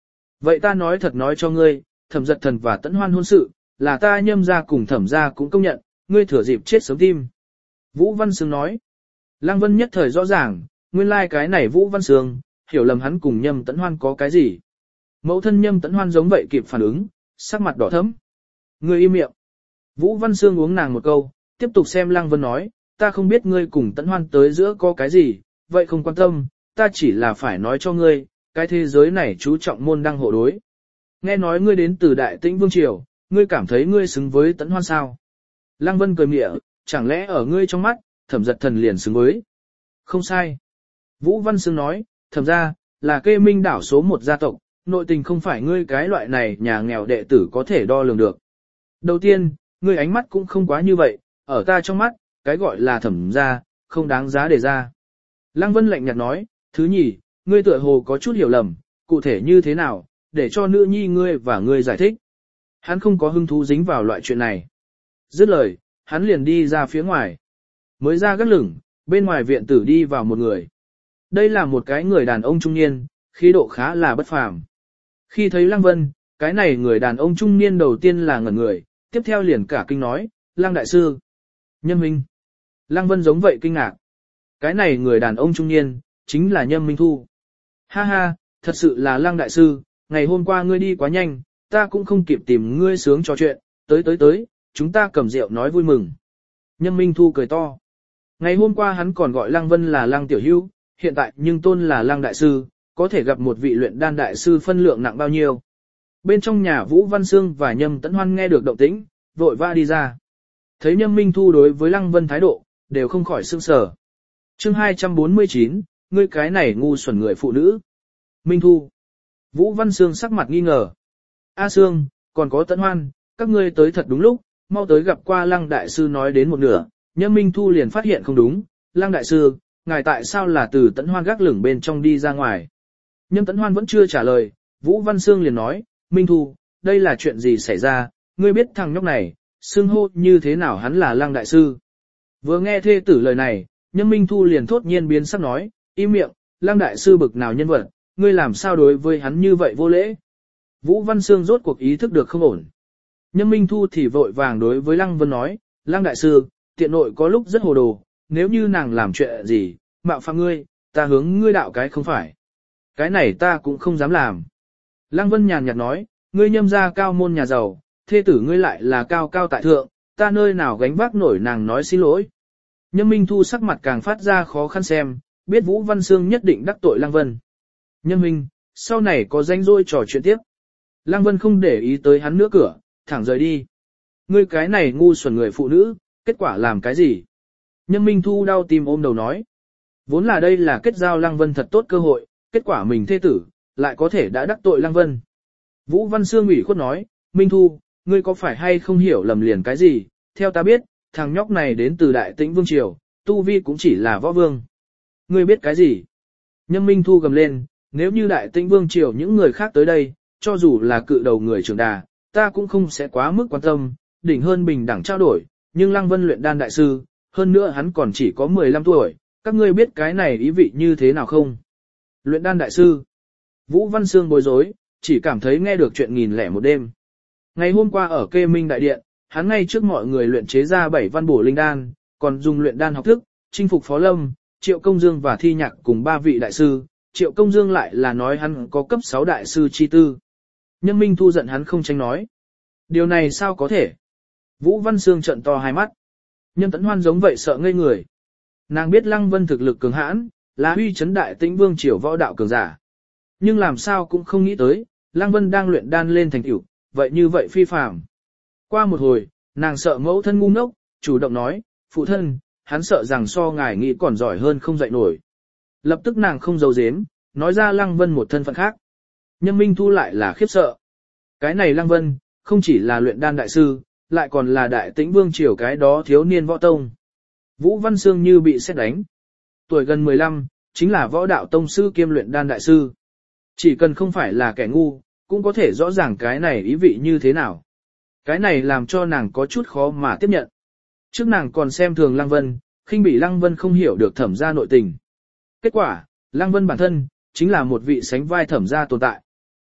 Vậy ta nói thật nói cho ngươi, thẩm giật thần và tẫn hoan hôn sự, là ta nhâm ra cùng thẩm ra cũng công nhận, ngươi thừa dịp chết sớm tim. Vũ Văn Sương nói. Lăng Vân nhất thời rõ ràng, nguyên lai like cái này Vũ Văn Sương, hiểu lầm hắn cùng nhâm tẫn hoan có cái gì. Mẫu thân nhâm tẫn hoan giống vậy kịp phản ứng, sắc mặt đỏ thẫm. Ngươi im miệng. Vũ Văn Sương uống nàng một câu, tiếp tục xem Lăng Vân nói, ta không biết ngươi cùng tẫn hoan tới giữa có cái gì, vậy không quan tâm, ta chỉ là phải nói cho ngươi, cái thế giới này chú trọng môn đăng hộ đối. Nghe nói ngươi đến từ Đại Tĩnh Vương Triều, ngươi cảm thấy ngươi xứng với tẫn hoan sao? Lăng Vân cười mỉa, chẳng lẽ ở ngươi trong mắt, thẩm giật thần liền xứng với? Không sai. Vũ Văn Sương nói, thẩm ra, là kê minh đảo số một gia tộc, nội tình không phải ngươi cái loại này nhà nghèo đệ tử có thể đo lường được. Đầu tiên, ngươi ánh mắt cũng không quá như vậy, ở ta trong mắt, cái gọi là thẩm ra, không đáng giá để ra. Lăng Vân lạnh nhạt nói, thứ nhì, ngươi tựa hồ có chút hiểu lầm, cụ thể như thế nào, để cho nữ nhi ngươi và ngươi giải thích. Hắn không có hứng thú dính vào loại chuyện này. Dứt lời, hắn liền đi ra phía ngoài. Mới ra gác lửng, bên ngoài viện tử đi vào một người. Đây là một cái người đàn ông trung niên, khí độ khá là bất phàm. Khi thấy Lăng Vân, cái này người đàn ông trung niên đầu tiên là ngẩn người, tiếp theo liền cả kinh nói, Lăng đại sư. Nhâm Minh. Lăng Vân giống vậy kinh ngạc. Cái này người đàn ông trung niên, chính là Nhâm Minh Thu. Ha ha, thật sự là Lăng đại sư, ngày hôm qua ngươi đi quá nhanh, ta cũng không kịp tìm ngươi sướng trò chuyện, tới tới tới, chúng ta cầm rượu nói vui mừng. Nhâm Minh Thu cười to. Ngày hôm qua hắn còn gọi Lăng Vân là Lăng tiểu hữu, hiện tại nhưng tôn là Lăng đại sư, có thể gặp một vị luyện đan đại sư phân lượng nặng bao nhiêu. Bên trong nhà Vũ Văn Sương và Nhâm Tẫn Hoan nghe được động tĩnh, vội vã đi ra. Thấy Nhâm Minh Thu đối với Lăng Vân thái độ, đều không khỏi sững sờ. Chương hai trăm bốn mươi chín, ngươi cái này ngu xuẩn người phụ nữ. Minh Thu. Vũ Văn Sương sắc mặt nghi ngờ. A Sương, còn có Tẫn Hoan, các ngươi tới thật đúng lúc, mau tới gặp qua Lăng đại sư nói đến một nửa, Nhâm Minh Thu liền phát hiện không đúng, Lăng đại sư, ngài tại sao là từ Tẫn Hoan gác lửng bên trong đi ra ngoài? Nhâm Tẫn Hoan vẫn chưa trả lời, Vũ Văn Sương liền nói, Minh Thu, đây là chuyện gì xảy ra, ngươi biết thằng nhóc này, xưng hô như thế nào hắn là Lăng đại sư. Vừa nghe thê tử lời này, Nhâm Minh Thu liền thốt nhiên biến sắc nói, im miệng, Lăng đại sư bực nào nhân vật, ngươi làm sao đối với hắn như vậy vô lễ. Vũ Văn Sương rốt cuộc ý thức được không ổn. Nhâm Minh Thu thì vội vàng đối với Lăng Vân nói, Lăng đại sư, tiện nội có lúc rất hồ đồ, nếu như nàng làm chuyện gì, mạo phạm ngươi, ta hướng ngươi đạo cái không phải. Cái này ta cũng không dám làm. Lăng Vân nhàn nhạt nói, ngươi Nhâm gia cao môn nhà giàu, thê tử ngươi lại là cao cao tại thượng, ta nơi nào gánh vác nổi nàng nói xin lỗi. Nhâm Minh Thu sắc mặt càng phát ra khó khăn xem, biết Vũ Văn Sương nhất định đắc tội Lăng Vân. Nhâm Minh, sau này có danh rỗi trò chuyện tiếp. Lăng Vân không để ý tới hắn nữa cửa, thẳng rời đi. Ngươi cái này ngu xuẩn người phụ nữ, kết quả làm cái gì? Nhâm Minh Thu đau tim ôm đầu nói. Vốn là đây là kết giao Lăng Vân thật tốt cơ hội, kết quả mình thê tử, lại có thể đã đắc tội Lăng Vân. Vũ Văn Sương ủy khuất nói, Minh Thu, ngươi có phải hay không hiểu lầm liền cái gì? Theo ta biết, thằng nhóc này đến từ Đại Tĩnh Vương Triều, tu vi cũng chỉ là võ vương. Ngươi biết cái gì? Nhâm Minh Thu gầm lên, nếu như Đại Tĩnh Vương Triều những người khác tới đây, cho dù là cự đầu người trưởng đà, ta cũng không sẽ quá mức quan tâm, đỉnh hơn bình đẳng trao đổi, nhưng Lăng Vân luyện đan đại sư, hơn nữa hắn còn chỉ có mười lăm tuổi, các ngươi biết cái này ý vị như thế nào không? Luyện đan đại sư. Vũ Văn Sương bối rối, chỉ cảm thấy nghe được chuyện nghìn lẻ một đêm. Ngày hôm qua ở Kê Minh Đại Điện, hắn ngay trước mọi người luyện chế ra bảy văn bổ linh đan, còn dùng luyện đan học thức, chinh phục Phó Lâm, Triệu Công Dương và Thi Nhạc cùng ba vị đại sư, Triệu Công Dương lại là nói hắn có cấp sáu đại sư chi tư. Nhâm Minh Thu giận hắn không tranh nói. Điều này sao có thể? Vũ Văn Sương trợn to hai mắt. Nhâm Tẫn Hoan giống vậy sợ ngây người. Nàng biết Lăng Vân thực lực cường hãn, là uy chấn Đại Tĩnh Vương Triều võ đạo cường giả. Nhưng làm sao cũng không nghĩ tới, Lăng Vân đang luyện đan lên thành tựu, vậy như vậy phi phàm. Qua một hồi, nàng sợ mẫu thân ngu ngốc, chủ động nói, phụ thân, hắn sợ rằng so ngài nghĩ còn giỏi hơn không dậy nổi. Lập tức nàng không giấu giếm, nói ra Lăng Vân một thân phận khác. Nhâm Minh Thu lại là khiếp sợ. Cái này Lăng Vân, không chỉ là luyện đan đại sư, lại còn là Đại Tĩnh Vương Triều cái đó thiếu niên võ tông. Vũ Văn Sương như bị sét đánh. Tuổi gần mười lăm, chính là võ đạo tông sư kiêm luyện đan đại sư. Chỉ cần không phải là kẻ ngu, cũng có thể rõ ràng cái này ý vị như thế nào. Cái này làm cho nàng có chút khó mà tiếp nhận. Trước nàng còn xem thường Lăng Vân, khinh bị Lăng Vân không hiểu được thẩm gia nội tình. Kết quả, Lăng Vân bản thân, chính là một vị sánh vai thẩm gia tồn tại.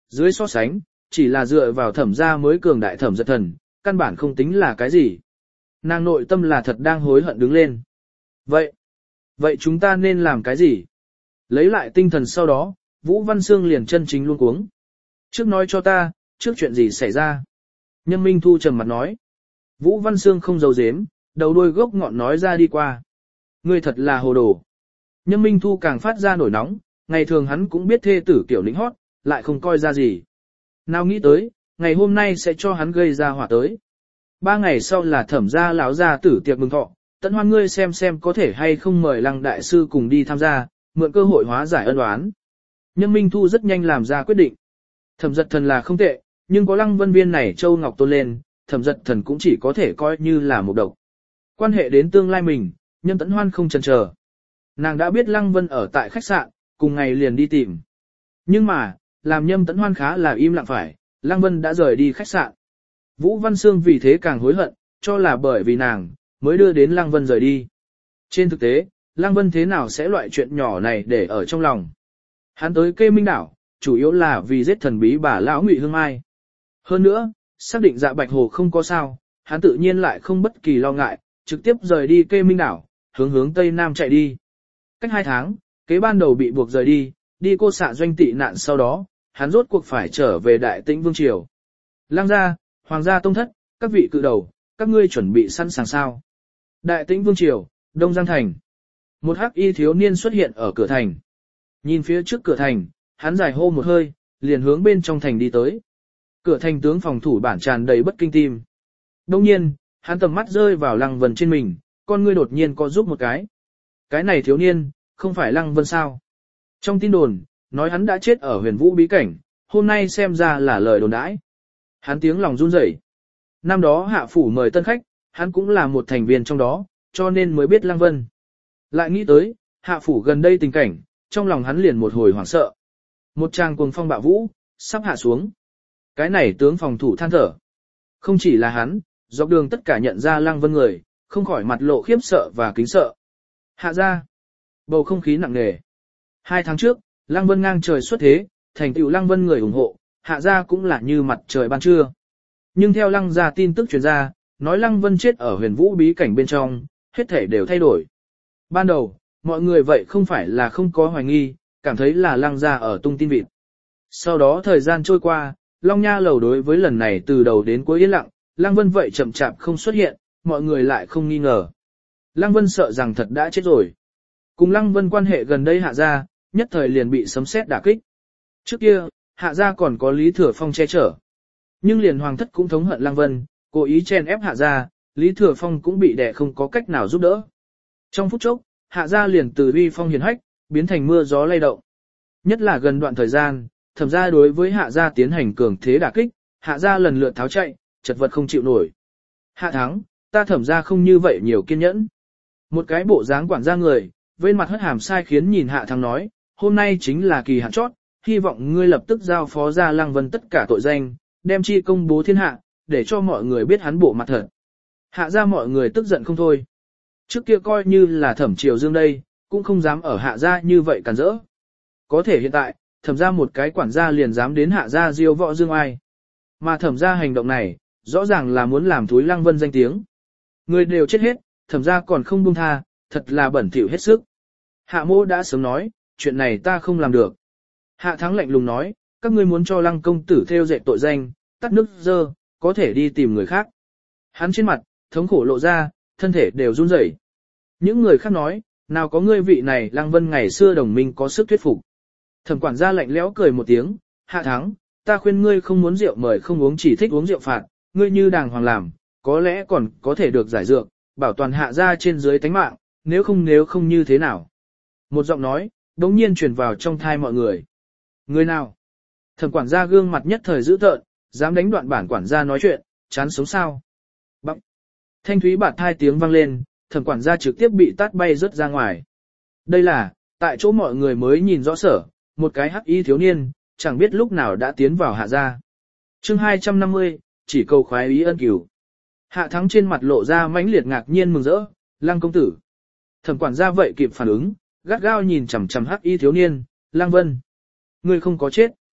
dưới so sánh, chỉ là dựa vào thẩm gia mới cường đại thẩm giật thần, căn bản không tính là cái gì. Nàng nội tâm là thật đang hối hận đứng lên. Vậy, vậy chúng ta nên làm cái gì? Lấy lại tinh thần sau đó, Vũ Văn Sương liền chân chính luôn cuống. Trước nói cho ta, trước chuyện gì xảy ra? Nhâm Minh Thu trầm mặt nói. Vũ Văn Sương không giấu giếm, đầu đuôi gốc ngọn nói ra đi qua. Ngươi thật là hồ đồ. Nhâm Minh Thu càng phát ra nổi nóng, ngày thường hắn cũng biết thê tử kiểu lĩnh hót, lại không coi ra gì. Nào nghĩ tới, ngày hôm nay sẽ cho hắn gây ra hỏa tới. Ba ngày sau là thẩm gia lão gia tử tiệc mừng thọ, tận hoan ngươi xem xem có thể hay không mời Lăng đại sư cùng đi tham gia, mượn cơ hội hóa giải ân oán. Nhâm Minh Thu rất nhanh làm ra quyết định. Thẩm giật thần là không tệ, nhưng có Lăng Vân Viên này Châu Ngọc tôn lên, thẩm giật thần cũng chỉ có thể coi như là một độc. Quan hệ đến tương lai mình, Nhâm Tẫn Hoan không chần chờ. Nàng đã biết Lăng Vân ở tại khách sạn, cùng ngày liền đi tìm. Nhưng mà, làm Nhâm Tẫn Hoan khá là im lặng phải, Lăng Vân đã rời đi khách sạn. Vũ Văn Sương vì thế càng hối hận, cho là bởi vì nàng, mới đưa đến Lăng Vân rời đi. Trên thực tế, Lăng Vân thế nào sẽ loại chuyện nhỏ này để ở trong lòng. Hắn tới Kê Minh Đảo, chủ yếu là vì giết thần bí bà lão Ngụy Hương Mai. Hơn nữa, xác định Dạ Bạch Hồ không có sao, hắn tự nhiên lại không bất kỳ lo ngại, trực tiếp rời đi Kê Minh Đảo, hướng hướng Tây Nam chạy đi. Cách hai tháng, kế ban đầu bị buộc rời đi, đi cô xạ doanh tị nạn sau đó, hắn rốt cuộc phải trở về Đại Tĩnh Vương Triều. Lăng gia, Hoàng gia tông thất, các vị cự đầu, các ngươi chuẩn bị sẵn sàng sao? Đại Tĩnh Vương Triều, Đông Giang Thành. Một hắc y thiếu niên xuất hiện ở cửa thành. Nhìn phía trước cửa thành, hắn dài hô một hơi, liền hướng bên trong thành đi tới. Cửa thành tướng phòng thủ bản tràn đầy bất kinh tim. Đông nhiên, hắn tầm mắt rơi vào Lăng Vân trên mình, con ngươi đột nhiên có giúp một cái. Cái này thiếu niên, không phải Lăng Vân sao? Trong tin đồn, nói hắn đã chết ở huyền vũ bí cảnh, hôm nay xem ra là lời đồn đãi. Hắn tiếng lòng run rẩy. Năm đó hạ phủ mời tân khách, hắn cũng là một thành viên trong đó, cho nên mới biết Lăng Vân. Lại nghĩ tới, hạ phủ gần đây tình cảnh, trong lòng hắn liền một hồi hoảng sợ. Một tràng cuồng phong bạo vũ, sắp hạ xuống. Cái này tướng phòng thủ than thở. Không chỉ là hắn, dọc đường tất cả nhận ra Lăng Vân người, không khỏi mặt lộ khiếp sợ và kính sợ. Hạ ra. Bầu không khí nặng nề. Hai tháng trước, Lăng Vân ngang trời xuất thế, thành tựu Lăng Vân người ủng hộ, hạ ra cũng là như mặt trời ban trưa. Nhưng theo Lăng gia tin tức truyền ra, nói Lăng Vân chết ở huyền vũ bí cảnh bên trong, hết thể đều thay đổi. Ban đầu, mọi người vậy không phải là không có hoài nghi, cảm thấy là Lăng gia ở tung tin vịt. Sau đó thời gian trôi qua, Long Nha lầu đối với lần này từ đầu đến cuối yên lặng, Lăng Vân vậy chậm chạp không xuất hiện, mọi người lại không nghi ngờ. Lăng Vân sợ rằng thật đã chết rồi. Cùng Lăng Vân quan hệ gần đây hạ gia, nhất thời liền bị sấm sét đả kích. Trước kia, hạ gia còn có Lý Thừa Phong che chở. Nhưng liền hoàng thất cũng thống hận Lăng Vân, cố ý chen ép hạ gia, Lý Thừa Phong cũng bị đè không có cách nào giúp đỡ. Trong phút chốc, hạ gia liền từ uy phong hiền hách, biến thành mưa gió lay động. Nhất là gần đoạn thời gian, thẩm gia đối với hạ gia tiến hành cường thế đả kích, hạ gia lần lượt tháo chạy, chật vật không chịu nổi. Hạ thắng, ta thẩm gia không như vậy nhiều kiên nhẫn. Một cái bộ dáng quản gia người, bên mặt hất hàm sai khiến nhìn hạ thắng nói, hôm nay chính là kỳ hạn chót, hy vọng ngươi lập tức giao phó ra Lăng Vân tất cả tội danh, đem chi công bố thiên hạ, để cho mọi người biết hắn bộ mặt thật. Hạ gia mọi người tức giận không thôi. Trước kia coi như là thẩm triều dương đây, cũng không dám ở hạ gia như vậy cản rỡ. Có thể hiện tại, thẩm gia một cái quản gia liền dám đến hạ gia diêu võ dương ai. Mà thẩm gia hành động này, rõ ràng là muốn làm thúi Lăng Vân danh tiếng. Người đều chết hết, thẩm gia còn không buông tha, thật là bẩn thỉu hết sức. Hạ mô đã sớm nói, chuyện này ta không làm được. Hạ thắng lạnh lùng nói, các ngươi muốn cho Lăng công tử theo dệt tội danh, tắt nước dơ, có thể đi tìm người khác. Hắn trên mặt, thống khổ lộ ra, thân thể đều run rẩy. Những người khác nói, nào có ngươi vị này Lăng Vân ngày xưa đồng minh có sức thuyết phục. Thẩm quản gia lạnh lẽo cười một tiếng, hạ thắng, ta khuyên ngươi không muốn rượu mời không uống chỉ thích uống rượu phạt, ngươi như đàng hoàng làm, có lẽ còn có thể được giải dược, bảo toàn hạ gia trên dưới tánh mạng, nếu không nếu không như thế nào. Một giọng nói, đống nhiên truyền vào trong thai mọi người. Người nào? Thẩm quản gia gương mặt nhất thời dữ tợn, dám đánh đoạn bản quản gia nói chuyện, chán sống sao? Bằng. Thanh thúy bạt thai tiếng vang lên, thẩm quản gia trực tiếp bị tát bay rớt ra ngoài. Đây là, tại chỗ mọi người mới nhìn rõ sở, một cái hắc y thiếu niên, chẳng biết lúc nào đã tiến vào hạ gia. Chương hai trăm năm mươi, chỉ cầu khoái ý ân cửu. Hạ thắng trên mặt lộ ra mãnh liệt ngạc nhiên mừng rỡ, Lăng công tử. Thẩm quản gia vậy kịp phản ứng, gắt gao nhìn chằm chằm hắc y thiếu niên, Lăng Vân. Ngươi không có chết.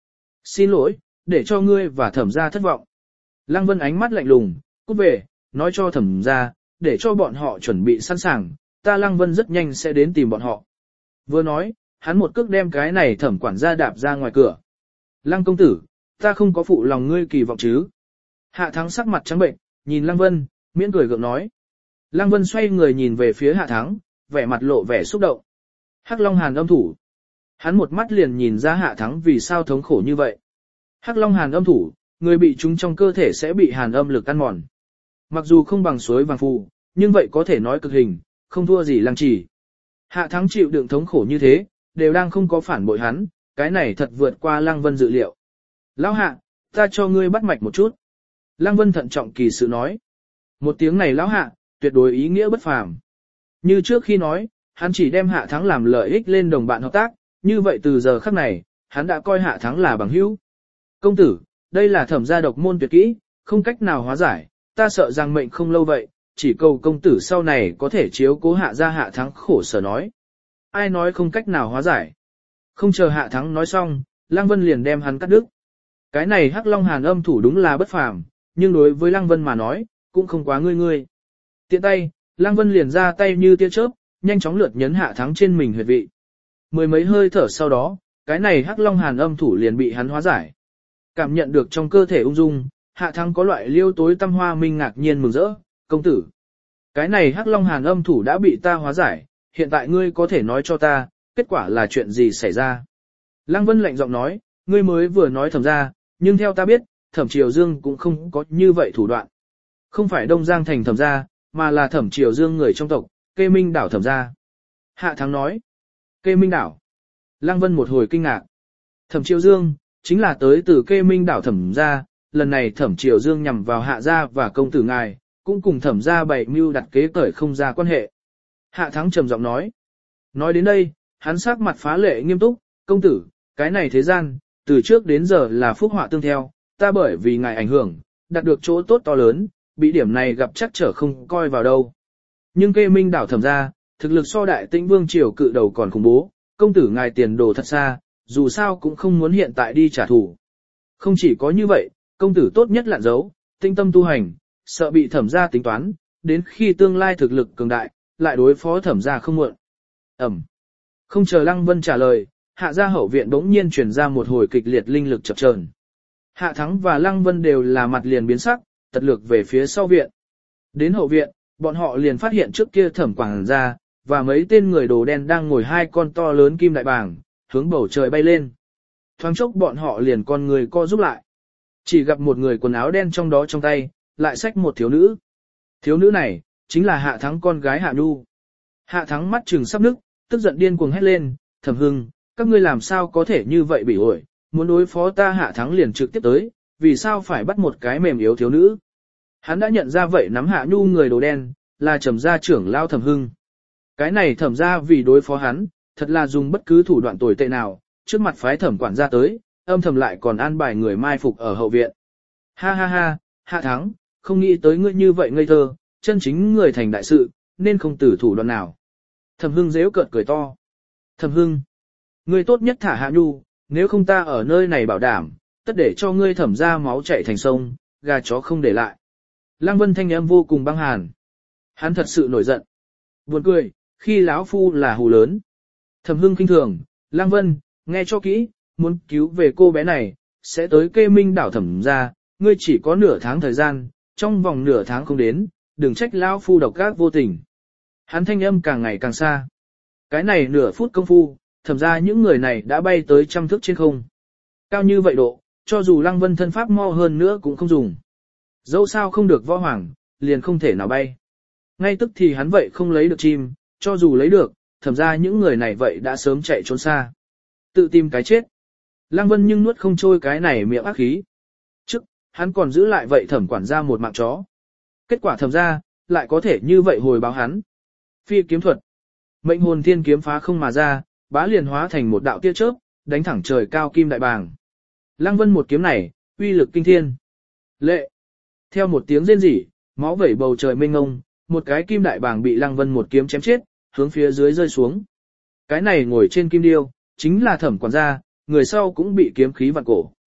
Xin lỗi, để cho ngươi và thẩm gia thất vọng. Lăng Vân ánh mắt lạnh lùng, cút về, nói cho thẩm gia, để cho bọn họ chuẩn bị sẵn sàng, ta Lăng Vân rất nhanh sẽ đến tìm bọn họ. Vừa nói, hắn một cước đem cái này thẩm quản gia đạp ra ngoài cửa. Lăng công tử, ta không có phụ lòng ngươi kỳ vọng chứ. Hạ Thắng sắc mặt trắng bệnh, nhìn Lăng Vân, miễn cười gượng nói. Lăng Vân xoay người nhìn về phía Hạ Thắng, vẻ mặt lộ vẻ xúc động. Hắc Long Hàn âm thủ. Hắn một mắt liền nhìn ra Hạ Thắng vì sao thống khổ như vậy. Hắc Long Hàn âm thủ, người bị chúng trong cơ thể sẽ bị hàn âm lực ăn mòn. Mặc dù không bằng suối vàng phù, nhưng vậy có thể nói cực hình, không thua gì Lăng Trì. Hạ Thắng chịu đựng thống khổ như thế, đều đang không có phản bội hắn, cái này thật vượt qua Lăng Vân dự liệu. Lão Hạ, ta cho ngươi bắt mạch một chút. Lăng Vân thận trọng kỳ sự nói. Một tiếng này Lão Hạ, tuyệt đối ý nghĩa bất phàm. Như trước khi nói, hắn chỉ đem Hạ Thắng làm lợi ích lên đồng bạn hợp tác, như vậy từ giờ khắc này, hắn đã coi Hạ Thắng là bằng hữu. Công tử, đây là thẩm gia độc môn tuyệt kỹ, không cách nào hóa giải, ta sợ rằng mệnh không lâu vậy, chỉ cầu công tử sau này có thể chiếu cố Hạ gia. Hạ Thắng khổ sở nói. Ai nói không cách nào hóa giải? Không chờ Hạ Thắng nói xong, Lăng Vân liền đem hắn cắt đứt. Cái này Hắc Long Hàn âm thủ đúng là bất phàm, nhưng đối với Lăng Vân mà nói, cũng không quá ngươi ngươi. Tiện tay, Lăng Vân liền ra tay như tia chớp, nhanh chóng lượt nhấn Hạ Thắng trên mình huyệt vị. Mười mấy hơi thở sau đó, cái này Hắc Long Hàn âm thủ liền bị hắn hóa giải. Cảm nhận được trong cơ thể ung dung, Hạ Thắng có loại liêu tối tâm hoa minh ngạc nhiên mừng rỡ, công tử. Cái này Hắc Long Hàn âm thủ đã bị ta hóa giải, hiện tại ngươi có thể nói cho ta, kết quả là chuyện gì xảy ra. Lăng Vân lạnh giọng nói, ngươi mới vừa nói thẩm ra, nhưng theo ta biết, thẩm Triều Dương cũng không có như vậy thủ đoạn. Không phải Đông Giang thành thẩm ra, mà là thẩm Triều Dương người trong tộc, Kê Minh đảo thẩm ra. Hạ Thắng nói, Kê Minh đảo. Lăng Vân một hồi kinh ngạc. Thẩm Triều Dương, chính là tới từ Kê Minh đảo thẩm ra, lần này thẩm Triều Dương nhằm vào Hạ gia và công tử ngài, cũng cùng thẩm gia bày mưu đặt kế cởi không ra quan hệ. Hạ Thắng trầm giọng nói. Nói đến đây, hắn sắc mặt phá lệ nghiêm túc, công tử, cái này thế gian, từ trước đến giờ là phúc họa tương theo, ta bởi vì ngài ảnh hưởng, đạt được chỗ tốt to lớn, bị điểm này gặp chắc trở không coi vào đâu. Nhưng Kê Minh đảo thẩm ra, thực lực so Đại Tĩnh Vương triều cự đầu còn khủng bố, công tử ngài tiền đồ thật xa, dù sao cũng không muốn hiện tại đi trả thù. Không chỉ có như vậy, công tử tốt nhất lạn giấu, tinh tâm tu hành, sợ bị thẩm ra tính toán, đến khi tương lai thực lực cường đại, lại đối phó thẩm ra không muộn. Ẩm. Không chờ Lăng Vân trả lời, Hạ gia hậu viện bỗng nhiên truyền ra một hồi kịch liệt linh lực chập chờn. Hạ Thắng và Lăng Vân đều là mặt liền biến sắc, tật lược về phía sau viện. Đến hậu viện, bọn họ liền phát hiện trước kia thẩm quảng gia và mấy tên người đồ đen đang ngồi hai con to lớn kim đại bàng, hướng bầu trời bay lên. Thoáng chốc bọn họ liền con người co giúp lại. Chỉ gặp một người quần áo đen trong đó trong tay, lại xách một thiếu nữ. Thiếu nữ này, chính là Hạ Thắng con gái Hạ Nhu. Hạ Thắng mắt trừng sắp nức, tức giận điên cuồng hét lên, Thẩm Hưng, các ngươi làm sao có thể như vậy bị ổi, muốn đối phó ta. Hạ Thắng liền trực tiếp tới, vì sao phải bắt một cái mềm yếu thiếu nữ. Hắn đã nhận ra vậy nắm Hạ Nhu người đồ đen, là Trầm gia trưởng lao Thẩm Hưng. Cái này Thẩm gia vì đối phó hắn, thật là dùng bất cứ thủ đoạn tồi tệ nào, trước mặt phái Thẩm quản gia tới, âm thầm lại còn an bài người mai phục ở hậu viện. Ha ha ha, Hạ Thắng, không nghĩ tới ngươi như vậy ngây thơ, chân chính người thành đại sự, nên không tử thủ đoạn nào. Thẩm Hưng giễu cợt cười to. Thẩm Hưng, ngươi tốt nhất thả Hạ Nhu, nếu không ta ở nơi này bảo đảm, tất để cho ngươi Thẩm ra máu chảy thành sông, gà chó không để lại. Lăng Vân thanh âm vô cùng băng hàn. Hắn thật sự nổi giận. Buồn cười, khi lão phu là hù lớn. Thẩm Hưng khinh thường, Lăng Vân, nghe cho kỹ, muốn cứu về cô bé này, sẽ tới Kê Minh đảo Thẩm ra, ngươi chỉ có nửa tháng thời gian, trong vòng nửa tháng không đến, đừng trách lão phu độc ác vô tình. Hắn thanh âm càng ngày càng xa. Cái này nửa phút công phu, Thẩm ra những người này đã bay tới trăm thước trên không. Cao như vậy độ, cho dù Lăng Vân thân pháp mo hơn nữa cũng không dùng. Dẫu sao không được võ hoàng, liền không thể nào bay. Ngay tức thì hắn vậy không lấy được chim, cho dù lấy được, Thẩm ra những người này vậy đã sớm chạy trốn xa. Tự tìm cái chết. Lăng Vân nhưng nuốt không trôi cái này miệng ác khí. Trước, hắn còn giữ lại vậy Thẩm quản gia một mạng chó. Kết quả Thẩm ra, lại có thể như vậy hồi báo hắn. Phi kiếm thuật. Mệnh hồn thiên kiếm phá không mà ra, bá liền hóa thành một đạo tia chớp, đánh thẳng trời cao kim đại bàng. Lăng Vân một kiếm này, uy lực kinh thiên. Lệ. Theo một tiếng rên rỉ, máu vẩy bầu trời mênh ngông, một cái kim đại bàng bị Lăng Vân một kiếm chém chết, hướng phía dưới rơi xuống. Cái này ngồi trên kim điêu, chính là Thẩm quản gia, người sau cũng bị kiếm khí vặn cổ.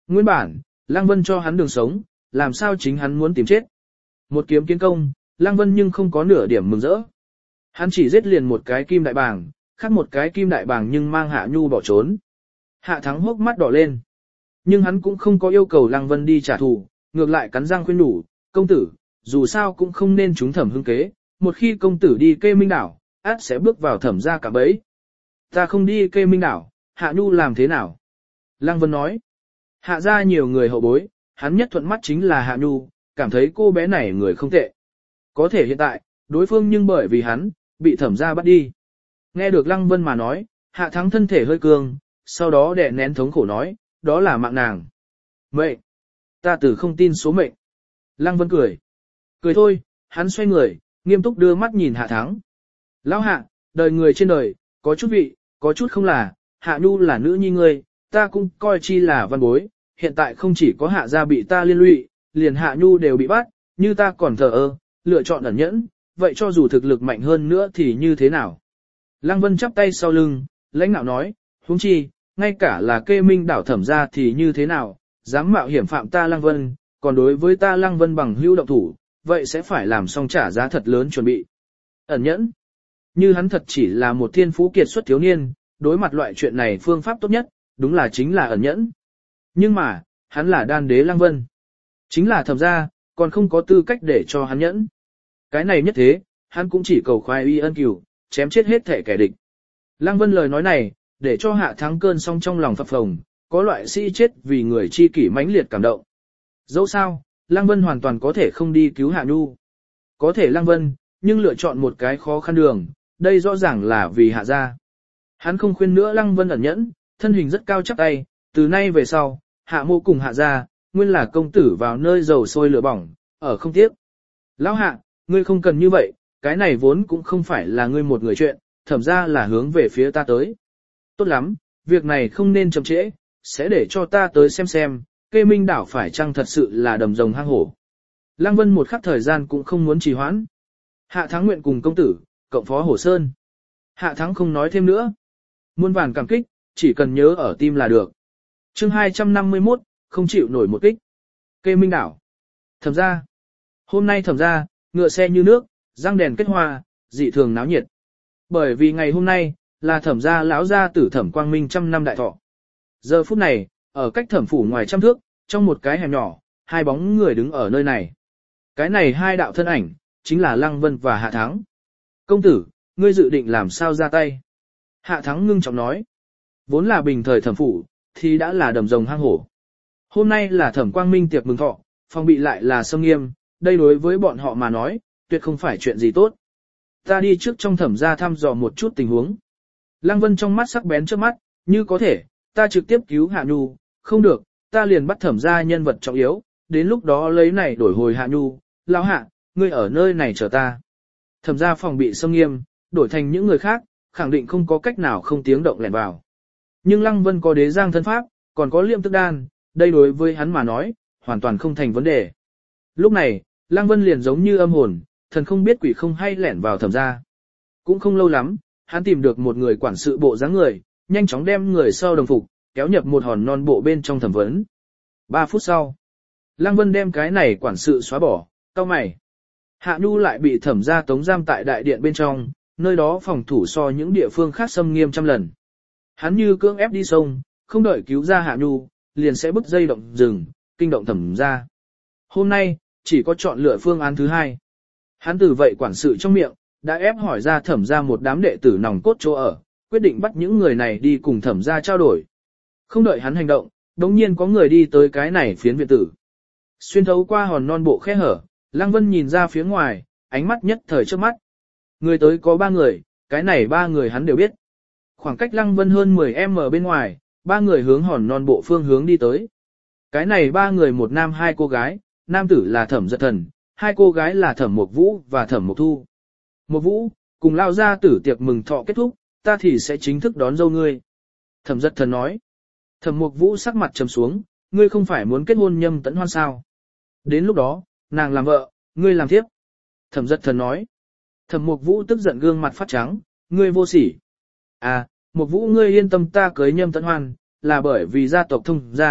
Nguyên bản, Lăng Vân cho hắn đường sống, làm sao chính hắn muốn tìm chết. Một kiếm kiến công, Lăng Vân nhưng không có nửa điểm mừng rỡ. Hắn chỉ giết liền một cái kim đại bàng, khác một cái kim đại bàng nhưng mang Hạ Nhu bỏ trốn. Hạ Thắng hốc mắt đỏ lên. Nhưng hắn cũng không có yêu cầu Lăng Vân đi trả thù, ngược lại cắn răng khuyên nhủ, công tử, dù sao cũng không nên trúng Thẩm Hưng kế, một khi công tử đi Kê Minh đảo, át sẽ bước vào Thẩm gia cả bẫy. Ta không đi Kê Minh đảo, Hạ Nhu làm thế nào? Lăng Vân nói, Hạ gia nhiều người hậu bối, hắn nhất thuận mắt chính là Hạ Nhu, cảm thấy cô bé này người không tệ. Có thể hiện tại, đối phương nhưng bởi vì hắn, bị Thẩm gia bắt đi. Nghe được Lăng Vân mà nói, Hạ Thắng thân thể hơi cường, sau đó đè nén thống khổ nói, đó là mạng nàng. Mệnh! Ta từ không tin số mệnh. Lăng Vân cười. Cười thôi, hắn xoay người, nghiêm túc đưa mắt nhìn Hạ Thắng. Lão Hạ, đời người trên đời, có chút vị, có chút không là, Hạ Nhu là nữ nhi ngươi, ta cũng coi chi là văn bối, hiện tại không chỉ có Hạ gia bị ta liên lụy, liền Hạ Nhu đều bị bắt, như ta còn thờ ơ, lựa chọn ẩn nhẫn, vậy cho dù thực lực mạnh hơn nữa thì như thế nào? Lăng Vân chắp tay sau lưng, lãnh nạo nói, huống chi, ngay cả là Kê Minh đảo Thẩm gia thì như thế nào, dám mạo hiểm phạm ta Lăng Vân, còn đối với ta Lăng Vân bằng hữu động thủ, vậy sẽ phải làm xong trả giá thật lớn chuẩn bị. Ẩn nhẫn. Như hắn thật chỉ là một thiên phú kiệt xuất thiếu niên, đối mặt loại chuyện này phương pháp tốt nhất, đúng là chính là ẩn nhẫn. Nhưng mà, hắn là đan đế Lăng Vân. Chính là Thẩm gia, còn không có tư cách để cho hắn nhẫn. Cái này nhất thế, hắn cũng chỉ cầu khoái uy ân cửu, chém chết hết thể kẻ địch. Lăng Vân lời nói này, để cho Hạ Thắng cơn song trong lòng phập phồng, có loại sĩ chết vì người chi kỷ mãnh liệt cảm động. Dẫu sao, Lăng Vân hoàn toàn có thể không đi cứu Hạ Nhu. Có thể Lăng Vân, nhưng lựa chọn một cái khó khăn đường, đây rõ ràng là vì Hạ gia. Hắn không khuyên nữa Lăng Vân ẩn nhẫn, thân hình rất cao chắp tay, từ nay về sau, Hạ mô cùng Hạ gia, nguyên là công tử vào nơi dầu sôi lửa bỏng, ở không tiếc. Lão Hạ, ngươi không cần như vậy, cái này vốn cũng không phải là ngươi một người chuyện, Thẩm ra là hướng về phía ta tới. Tốt lắm, việc này không nên chậm trễ, sẽ để cho ta tới xem xem, Kê Minh đảo phải chăng thật sự là đầm rồng hang hổ. Lăng Vân một khắc thời gian cũng không muốn trì hoãn. Hạ Thắng nguyện cùng công tử, cộng phó Hổ Sơn. Hạ Thắng không nói thêm nữa. Muôn vàn cảm kích, chỉ cần nhớ ở tim là được. Chương hai trăm năm mươi mốt, không chịu nổi một kích. Kê Minh đảo. Thẩm ra. Hôm nay Thẩm ra, ngựa xe như nước, răng đèn kết hoa, dị thường náo nhiệt. Bởi vì ngày hôm nay, là Thẩm gia lão gia tử Thẩm Quang Minh trăm năm đại thọ. Giờ phút này, ở cách Thẩm phủ ngoài trăm thước, trong một cái hẻm nhỏ, hai bóng người đứng ở nơi này. Cái này hai đạo thân ảnh, chính là Lăng Vân và Hạ Thắng. Công tử, ngươi dự định làm sao ra tay? Hạ Thắng ngưng trọng nói. Vốn là bình thời Thẩm phủ, thì đã là đầm rồng hang hổ. Hôm nay là Thẩm Quang Minh tiệc mừng thọ, phòng bị lại là sâm nghiêm, đây đối với bọn họ mà nói, tuyệt không phải chuyện gì tốt. Ta đi trước trong Thẩm gia thăm dò một chút tình huống. Lăng Vân trong mắt sắc bén trước mắt, như có thể, ta trực tiếp cứu Hạ Nhu, không được, ta liền bắt Thẩm gia nhân vật trọng yếu, đến lúc đó lấy này đổi hồi Hạ Nhu, lão Hạ, ngươi ở nơi này chờ ta. Thẩm gia phòng bị xâm nghiêm, đổi thành những người khác, khẳng định không có cách nào không tiếng động lẻn vào. Nhưng Lăng Vân có đế giang thân pháp, còn có liệm tức đan, đây đối với hắn mà nói, hoàn toàn không thành vấn đề. Lúc này, Lăng Vân liền giống như âm hồn, thần không biết quỷ không hay lẻn vào Thẩm gia. Cũng không lâu lắm, hắn tìm được một người quản sự bộ dáng người, nhanh chóng đem người sau đồng phục, kéo nhập một hòn non bộ bên trong thẩm vấn. Ba phút sau, Lăng Vân đem cái này quản sự xóa bỏ, cau mày. Hạ Nhu lại bị Thẩm gia tống giam tại đại điện bên trong, nơi đó phòng thủ so những địa phương khác xâm nghiêm trăm lần. Hắn như cưỡng ép đi sông, không đợi cứu ra Hạ Nhu, liền sẽ bứt dây động rừng, kinh động Thẩm gia. Hôm nay, chỉ có chọn lựa phương án thứ hai. Hắn từ vậy quản sự trong miệng, đã ép hỏi ra Thẩm gia một đám đệ tử nòng cốt chỗ ở, quyết định bắt những người này đi cùng Thẩm gia trao đổi. Không đợi hắn hành động, đống nhiên có người đi tới cái này phiến viện tử. Xuyên thấu qua hòn non bộ khe hở, Lăng Vân nhìn ra phía ngoài, ánh mắt nhất thời trước mắt. Người tới có ba người, cái này ba người hắn đều biết. Khoảng cách Lăng Vân hơn mười mét bên ngoài, ba người hướng hòn non bộ phương hướng đi tới. Cái này ba người một nam hai cô gái, nam tử là Thẩm Giật Thần, hai cô gái là Thẩm Mộc Vũ và Thẩm Mộc Thu. Mộc Vũ, cùng lao ra tử tiệc mừng thọ kết thúc, ta thì sẽ chính thức đón dâu ngươi. Thẩm Giật Thần nói. Thẩm Mộc Vũ sắc mặt trầm xuống, ngươi không phải muốn kết hôn Nhâm Tẫn Hoan sao? Đến lúc đó, nàng làm vợ, ngươi làm thiếp. Thẩm Giật Thần nói. Thẩm Mộc Vũ tức giận gương mặt phát trắng, ngươi vô sỉ. À, Mộc Vũ ngươi yên tâm, ta cưới Nhâm Tẫn Hoan, là bởi vì gia tộc thông gia,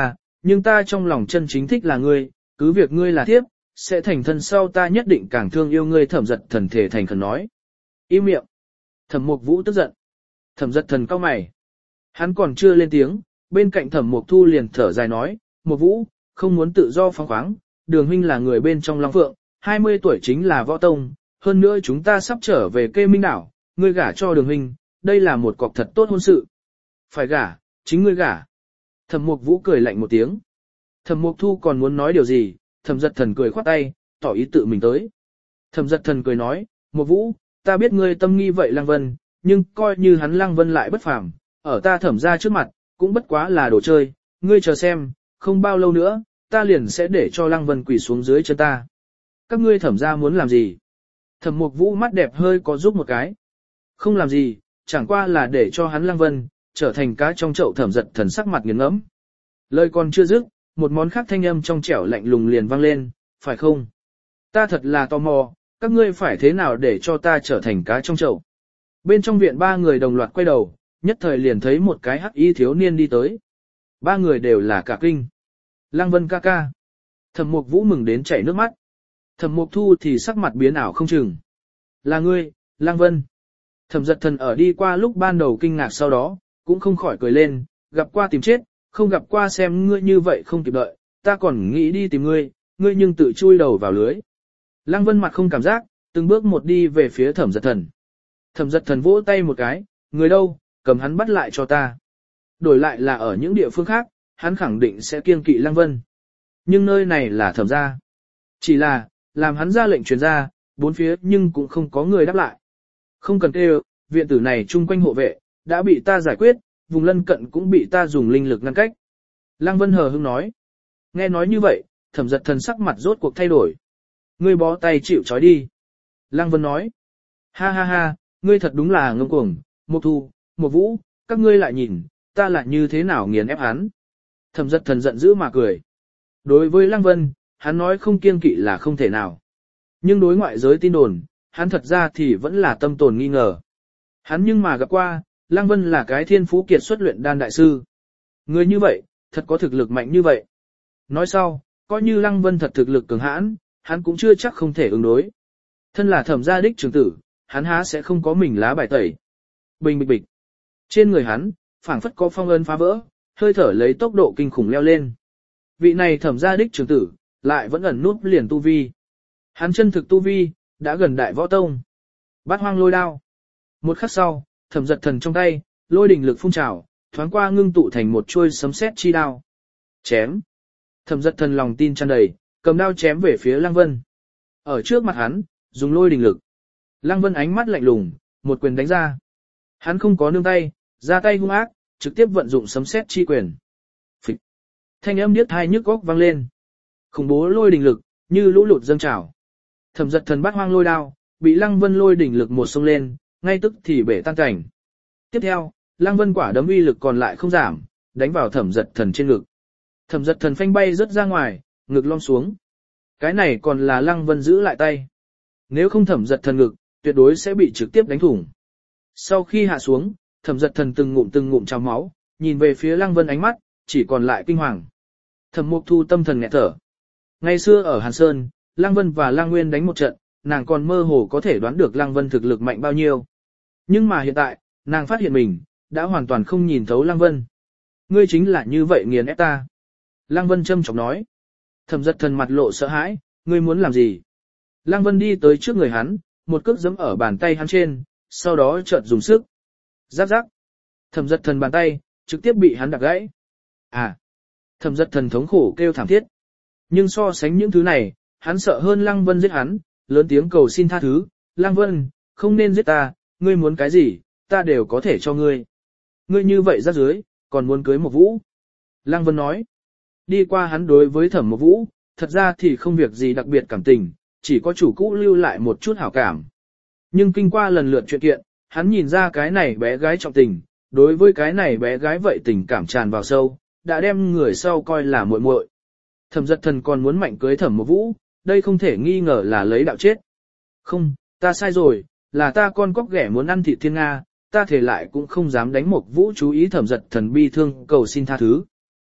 nhưng ta trong lòng chân chính thích là ngươi, cứ việc ngươi là thiếp, sẽ thành thân sau ta nhất định càng thương yêu ngươi. Thẩm Dật Thần thể thành khẩn nói. Im miệng. Thẩm Mục Vũ tức giận. Thẩm Dật Thần cau mày. Hắn còn chưa lên tiếng, bên cạnh Thẩm Mục Thu liền thở dài nói, Mục Vũ, không muốn tự do phóng khoáng, Đường huynh là người bên trong Long Phượng, hai mươi tuổi chính là võ tông, hơn nữa chúng ta sắp trở về Kê Minh đảo, ngươi gả cho Đường huynh, đây là một cọc thật tốt hôn sự. Phải gả, chính ngươi gả. Thẩm Mục Vũ cười lạnh một tiếng. Thẩm Mục Thu còn muốn nói điều gì, Thẩm Dật Thần cười khoát tay, tỏ ý tự mình tới. Thẩm Dật Thần cười nói, Mục Vũ, ta biết ngươi tâm nghi vậy Lăng Vân, nhưng coi như hắn Lăng Vân lại bất phàm, ở ta Thẩm gia trước mặt, cũng bất quá là đồ chơi, ngươi chờ xem, không bao lâu nữa, ta liền sẽ để cho Lăng Vân quỳ xuống dưới chân ta. Các ngươi Thẩm gia muốn làm gì? Thẩm Mục Vũ mắt đẹp hơi có giúp một cái. Không làm gì, chẳng qua là để cho hắn Lăng Vân trở thành cá trong chậu. Thẩm Dật Thần sắc mặt nghiền ngẫm. Lời còn chưa dứt, một món khác thanh âm trong trẻo lạnh lùng liền vang lên, phải không? Ta thật là tò mò, các ngươi phải thế nào để cho ta trở thành cá trong chậu? Bên trong viện ba người đồng loạt quay đầu, nhất thời liền thấy một cái hắc y thiếu niên đi tới. Ba người đều là cả kinh. Lăng Vân ca ca. Thẩm Mục Vũ mừng đến chảy nước mắt. Thẩm Mục Thu thì sắc mặt biến ảo không chừng. Là ngươi, Lăng Vân. Thẩm Dật Thần ở đi qua lúc ban đầu kinh ngạc, sau đó cũng không khỏi cười lên, gặp qua tìm chết, không gặp qua xem ngươi như vậy không kịp đợi, ta còn nghĩ đi tìm ngươi, ngươi nhưng tự chui đầu vào lưới. Lăng Vân mặt không cảm giác, từng bước một đi về phía Thẩm Dật Thần. Thẩm Dật Thần vỗ tay một cái, người đâu, cầm hắn bắt lại cho ta. Đổi lại là ở những địa phương khác, hắn khẳng định sẽ kiêng kỵ Lăng Vân. Nhưng nơi này là Thẩm gia. Chỉ là, làm hắn ra lệnh truyền ra, bốn phía nhưng cũng không có người đáp lại. Không cần kêu, viện tử này chung quanh hộ vệ, đã bị ta giải quyết, vùng lân cận cũng bị ta dùng linh lực ngăn cách. Lăng Vân hờ hững nói. Nghe nói như vậy, Thẩm Dật Thần sắc mặt rốt cuộc thay đổi. Ngươi bó tay chịu trói đi. Lăng Vân nói. Ha ha ha, ngươi thật đúng là ngông cuồng, Mục Thu, Mục Vũ, các ngươi lại nhìn, ta lại như thế nào nghiền ép hắn. Thẩm Dật Thần giận dữ mà cười. Đối với Lăng Vân, hắn nói không kiêng kỵ là không thể nào. Nhưng đối ngoại giới tin đồn, hắn thật ra thì vẫn là tâm tồn nghi ngờ. Hắn nhưng mà gặp qua, Lăng Vân là cái thiên phú kiệt xuất luyện đan đại sư. Người như vậy, thật có thực lực mạnh như vậy. Nói sau, coi như Lăng Vân thật thực lực cường hãn, hắn cũng chưa chắc không thể ứng đối. Thân là Thẩm gia đích trưởng tử, hắn há sẽ không có mình lá bài tẩy. Bình bịch bịch. Trên người hắn, phảng phất có phong ấn phá vỡ, hơi thở lấy tốc độ kinh khủng leo lên. Vị này Thẩm gia đích trưởng tử, lại vẫn ẩn núp liền tu vi. Hắn chân thực tu vi, đã gần đại võ tông. Bát hoang lôi đao. Một khắc sau, Thẩm Dật Thần trong tay, lôi đỉnh lực phun trào, thoáng qua ngưng tụ thành một chuôi sấm sét chi đao. Chém. Thẩm Dật Thần lòng tin tràn đầy, cầm đao chém về phía Lăng Vân. Ở trước mặt hắn, dùng lôi đỉnh lực. Lăng Vân ánh mắt lạnh lùng, một quyền đánh ra. Hắn không có nương tay, ra tay hung ác, trực tiếp vận dụng sấm sét chi quyền. Phịch. Thanh âm điếc tai nhức óc vang lên. Khủng bố lôi đỉnh lực, như lũ lụt dâng trào. Thẩm Dật Thần bắt hoang lôi đao, bị Lăng Vân lôi đỉnh lực một xông lên, ngay tức thì bể tan cảnh. Tiếp theo, Lăng Vân quả đấm uy lực còn lại không giảm, đánh vào Thẩm Dật Thần trên ngực. Thẩm Dật Thần phanh bay rất ra ngoài, ngực lom xuống. Cái này còn là Lăng Vân giữ lại tay. Nếu không Thẩm Dật Thần ngực, tuyệt đối sẽ bị trực tiếp đánh thủng. Sau khi hạ xuống, Thẩm Dật Thần từng ngụm từng ngụm trào máu, nhìn về phía Lăng Vân ánh mắt, chỉ còn lại kinh hoàng. Thẩm Mục Thu tâm thần nghẹt thở. Ngày xưa ở Hàn Sơn, Lăng Vân và Lăng Nguyên đánh một trận, nàng còn mơ hồ có thể đoán được Lăng Vân thực lực mạnh bao nhiêu. Nhưng mà hiện tại, nàng phát hiện mình, đã hoàn toàn không nhìn thấu Lăng Vân. Ngươi chính là như vậy nghiền ép ta. Lăng Vân châm chọc nói. Thẩm Dật Thần mặt lộ sợ hãi, ngươi muốn làm gì? Lăng Vân đi tới trước người hắn, một cước giẫm ở bàn tay hắn trên, sau đó chợt dùng sức. Giáp giáp. Thẩm Dật Thần bàn tay, trực tiếp bị hắn đạp gãy. À. Thẩm Dật Thần thống khổ kêu thảm thiết. Nhưng so sánh những thứ này, hắn sợ hơn Lăng Vân giết hắn, lớn tiếng cầu xin tha thứ. Lăng Vân, không nên giết ta, ngươi muốn cái gì, ta đều có thể cho ngươi. Ngươi như vậy rác dưới, còn muốn cưới một vũ. Lăng Vân nói. Đi qua hắn đối với Thẩm Một Vũ, thật ra thì không việc gì đặc biệt cảm tình, chỉ có chủ cũ lưu lại một chút hảo cảm. Nhưng kinh qua lần lượt chuyện kiện, hắn nhìn ra cái này bé gái trọng tình, đối với cái này bé gái vậy tình cảm tràn vào sâu, đã đem người sau coi là muội muội. Thẩm Dật Thần còn muốn mạnh cưới Thẩm Một Vũ, đây không thể nghi ngờ là lấy đạo chết. Không, ta sai rồi, là ta con cóc ghẻ muốn ăn thịt thiên Nga, ta thể lại cũng không dám đánh Một Vũ chú ý. Thẩm Dật Thần bi thương cầu xin tha thứ.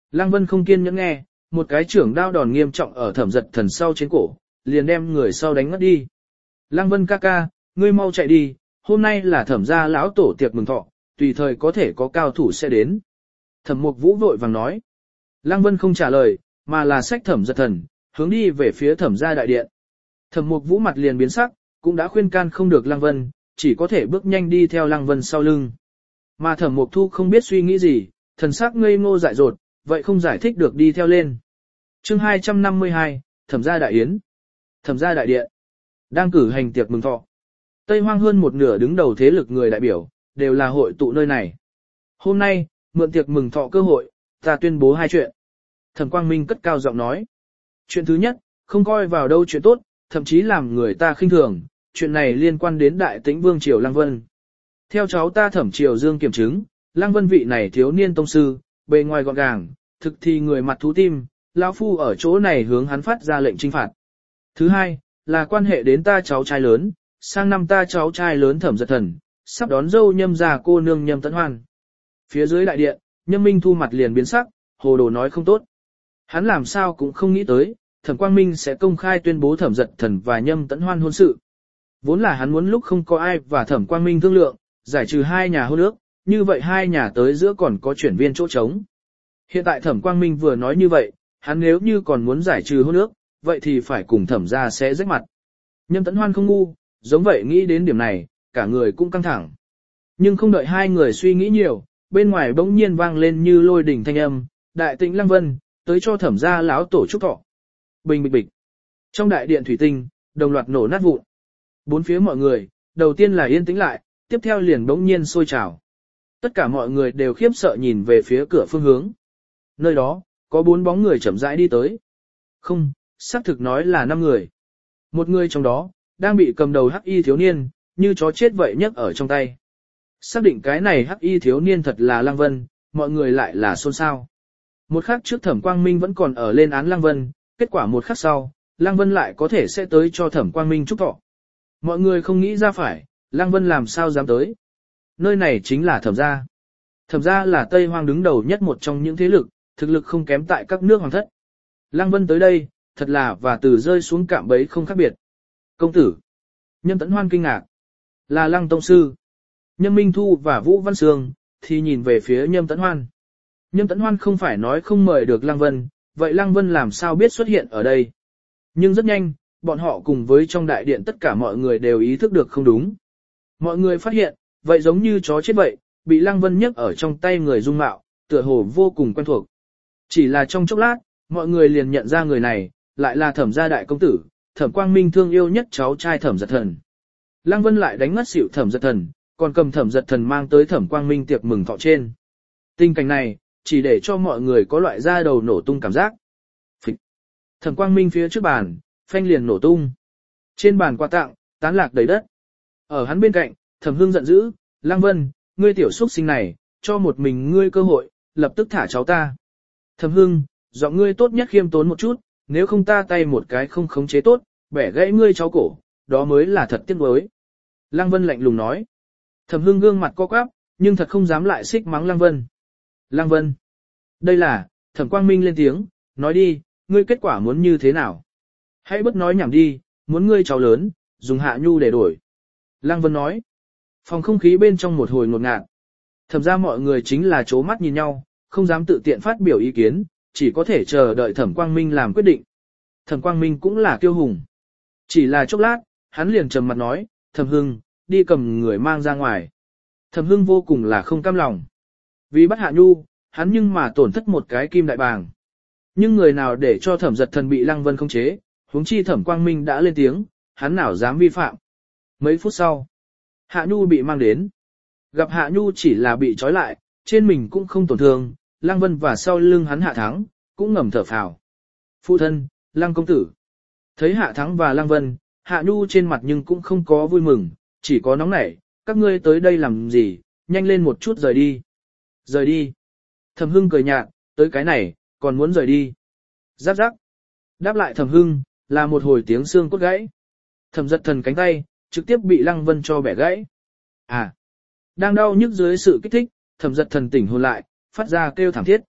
Lăng Vân không kiên nhẫn nghe, một cái trưởng đao đòn nghiêm trọng ở thẩm giật thần sau trên cổ, liền đem người sau đánh ngất đi. Lăng Vân ca ca, ngươi mau chạy đi, hôm nay là thẩm gia lão tổ tiệc mừng thọ, tùy thời có thể có cao thủ sẽ đến. Thẩm Mục Vũ vội vàng nói. Lăng Vân không trả lời, mà là xách thẩm giật thần, hướng đi về phía thẩm gia đại điện. Thẩm Mục Vũ mặt liền biến sắc, cũng đã khuyên can không được Lăng Vân, chỉ có thể bước nhanh đi theo Lăng Vân sau lưng. Mà Thẩm Mục Thu không biết suy nghĩ gì, thần sắc ngây ngô dại dột, vậy không giải thích được đi theo lên. Chương hai trăm năm mươi hai, Thẩm gia đại yến. Thẩm gia đại điện đang cử hành tiệc mừng thọ. Tây Hoang hơn một nửa đứng đầu thế lực người đại biểu, đều là hội tụ nơi này. Hôm nay, mượn tiệc mừng thọ cơ hội, ta tuyên bố hai chuyện. Thẩm Quang Minh cất cao giọng nói. Chuyện thứ nhất, không coi vào đâu chuyện tốt, thậm chí làm người ta khinh thường, chuyện này liên quan đến Đại Tĩnh Vương triều Lăng Vân. Theo cháu ta Thẩm Triều Dương kiểm chứng, Lăng Vân vị này thiếu niên tông sư, bề ngoài gọn gàng, thực thì người mặt thú tim, lão phu ở chỗ này hướng hắn phát ra lệnh trinh phạt. Thứ hai, là quan hệ đến ta cháu trai lớn, sang năm ta cháu trai lớn Thẩm Giật Thần, sắp đón dâu Nhâm gia cô nương Nhâm Tấn Hoan. Phía dưới đại điện, Nhâm Minh Thu mặt liền biến sắc, hồ đồ nói không tốt. Hắn làm sao cũng không nghĩ tới, Thẩm Quang Minh sẽ công khai tuyên bố Thẩm Giật Thần và Nhâm Tấn Hoan hôn sự. Vốn là hắn muốn lúc không có ai và Thẩm Quang Minh thương lượng, giải trừ hai nhà hôn ước, như vậy hai nhà tới giữa còn có chuyển viên chỗ trống. Hiện tại Thẩm Quang Minh vừa nói như vậy, hắn nếu như còn muốn giải trừ hôn ước, vậy thì phải cùng Thẩm gia sẽ rách mặt. Nhâm Tấn Hoan không ngu, giống vậy nghĩ đến điểm này, cả người cũng căng thẳng. Nhưng không đợi hai người suy nghĩ nhiều, bên ngoài bỗng nhiên vang lên như lôi đỉnh thanh âm, Đại Tĩnh Lăng Vân, tới cho Thẩm gia lão tổ chúc thọ. Bình bịch bịch. Trong đại điện thủy tinh, đồng loạt nổ nát vụn. Bốn phía mọi người, đầu tiên là yên tĩnh lại, tiếp theo liền bỗng nhiên sôi trào. Tất cả mọi người đều khiếp sợ nhìn về phía cửa phương hướng. Nơi đó, có bốn bóng người chậm rãi đi tới. Không, xác thực nói là năm người. Một người trong đó, đang bị cầm đầu hắc y thiếu niên, như chó chết vậy nhấc ở trong tay. Xác định cái này hắc y thiếu niên thật là Lăng Vân, mọi người lại là xôn xao. Một khắc trước Thẩm Quang Minh vẫn còn ở lên án Lăng Vân, kết quả một khắc sau, Lăng Vân lại có thể sẽ tới cho Thẩm Quang Minh chúc thọ. Mọi người không nghĩ ra phải, Lăng Vân làm sao dám tới. Nơi này chính là Thẩm gia. Thẩm gia là Tây Hoang đứng đầu nhất một trong những thế lực, thực lực không kém tại các nước hoàng thất. Lăng Vân tới đây, thật là và từ rơi xuống cạm bẫy không khác biệt. Công tử. Nhâm Tấn Hoan kinh ngạc. Là Lăng tông sư. Nhâm Minh Thu và Vũ Văn Sương thì nhìn về phía Nhâm Tấn Hoan. Nhâm Tấn Hoan không phải nói không mời được Lăng Vân, vậy Lăng Vân làm sao biết xuất hiện ở đây? Nhưng rất nhanh, bọn họ cùng với trong đại điện tất cả mọi người đều ý thức được không đúng. Mọi người phát hiện, vậy giống như chó chết vậy, bị Lăng Vân nhấc ở trong tay người dung mạo, tựa hồ vô cùng quen thuộc. Chỉ là trong chốc lát, mọi người liền nhận ra người này, lại là Thẩm gia đại công tử, Thẩm Quang Minh thương yêu nhất cháu trai Thẩm Giật Thần. Lăng Vân lại đánh ngất xỉu Thẩm Giật Thần, còn cầm Thẩm Giật Thần mang tới Thẩm Quang Minh tiệc mừng thọ trên. Tình cảnh này, chỉ để cho mọi người có loại da đầu nổ tung cảm giác. Phịch. Thẩm Quang Minh phía trước bàn, phanh liền nổ tung. Trên bàn quà tặng, tán lạc đầy đất. Ở hắn bên cạnh, Thẩm Hưng giận dữ, Lăng Vân, ngươi tiểu xuất sinh này, cho một mình ngươi cơ hội, lập tức thả cháu ta. Thẩm Hưng, giọng ngươi tốt nhất khiêm tốn một chút, nếu không ta tay một cái không khống chế tốt, bẻ gãy ngươi cháu cổ, đó mới là thật tiếc nuối. Lăng Vân lạnh lùng nói. Thẩm Hưng gương mặt co quắp, nhưng thật không dám lại xích mắng Lăng Vân. Lăng Vân. Đây là, Thẩm Quang Minh lên tiếng, nói đi, ngươi kết quả muốn như thế nào? Hãy bất nói nhảm đi, muốn ngươi cháu lớn, dùng Hạ Nhu để đổi. Lăng Vân nói. Phòng không khí bên trong một hồi ngột ngạt. Thẩm ra mọi người chính là chố mắt nhìn nhau, không dám tự tiện phát biểu ý kiến, chỉ có thể chờ đợi Thẩm Quang Minh làm quyết định. Thẩm Quang Minh cũng là kiêu hùng. Chỉ là chốc lát, hắn liền trầm mặt nói, Thẩm Hưng, đi cầm người mang ra ngoài. Thẩm Hưng vô cùng là không cam lòng. Vì bắt Hạ Nhu, hắn nhưng mà tổn thất một cái kim đại bàng. Nhưng người nào để cho Thẩm Giật Thần bị Lăng Vân khống chế, huống chi Thẩm Quang Minh đã lên tiếng, hắn nào dám vi phạm. Mấy phút sau, Hạ Nhu bị mang đến. Gặp Hạ Nhu chỉ là bị trói lại, trên mình cũng không tổn thương, Lăng Vân và sau lưng hắn Hạ Thắng, cũng ngầm thở phào. Phụ thân, Lăng công tử. Thấy Hạ Thắng và Lăng Vân, Hạ Nhu trên mặt nhưng cũng không có vui mừng, chỉ có nóng nảy, các ngươi tới đây làm gì, nhanh lên một chút rời đi. Rời đi. Thẩm Hưng cười nhạt, tới cái này, còn muốn rời đi. Giáp giáp. Đáp lại Thẩm Hưng, là một hồi tiếng xương cốt gãy. Thẩm Giật Thần cánh tay, trực tiếp bị Lăng Vân cho bẻ gãy. À. Đang đau nhức dưới sự kích thích, Thẩm Giật Thần tỉnh hồn lại, phát ra kêu thảm thiết.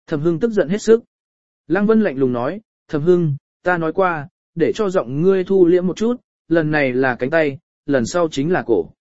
Thẩm Hưng tức giận hết sức. Lăng Vân lạnh lùng nói, Thẩm Hưng, ta nói qua, để cho giọng ngươi thu liễm một chút, lần này là cánh tay, lần sau chính là cổ.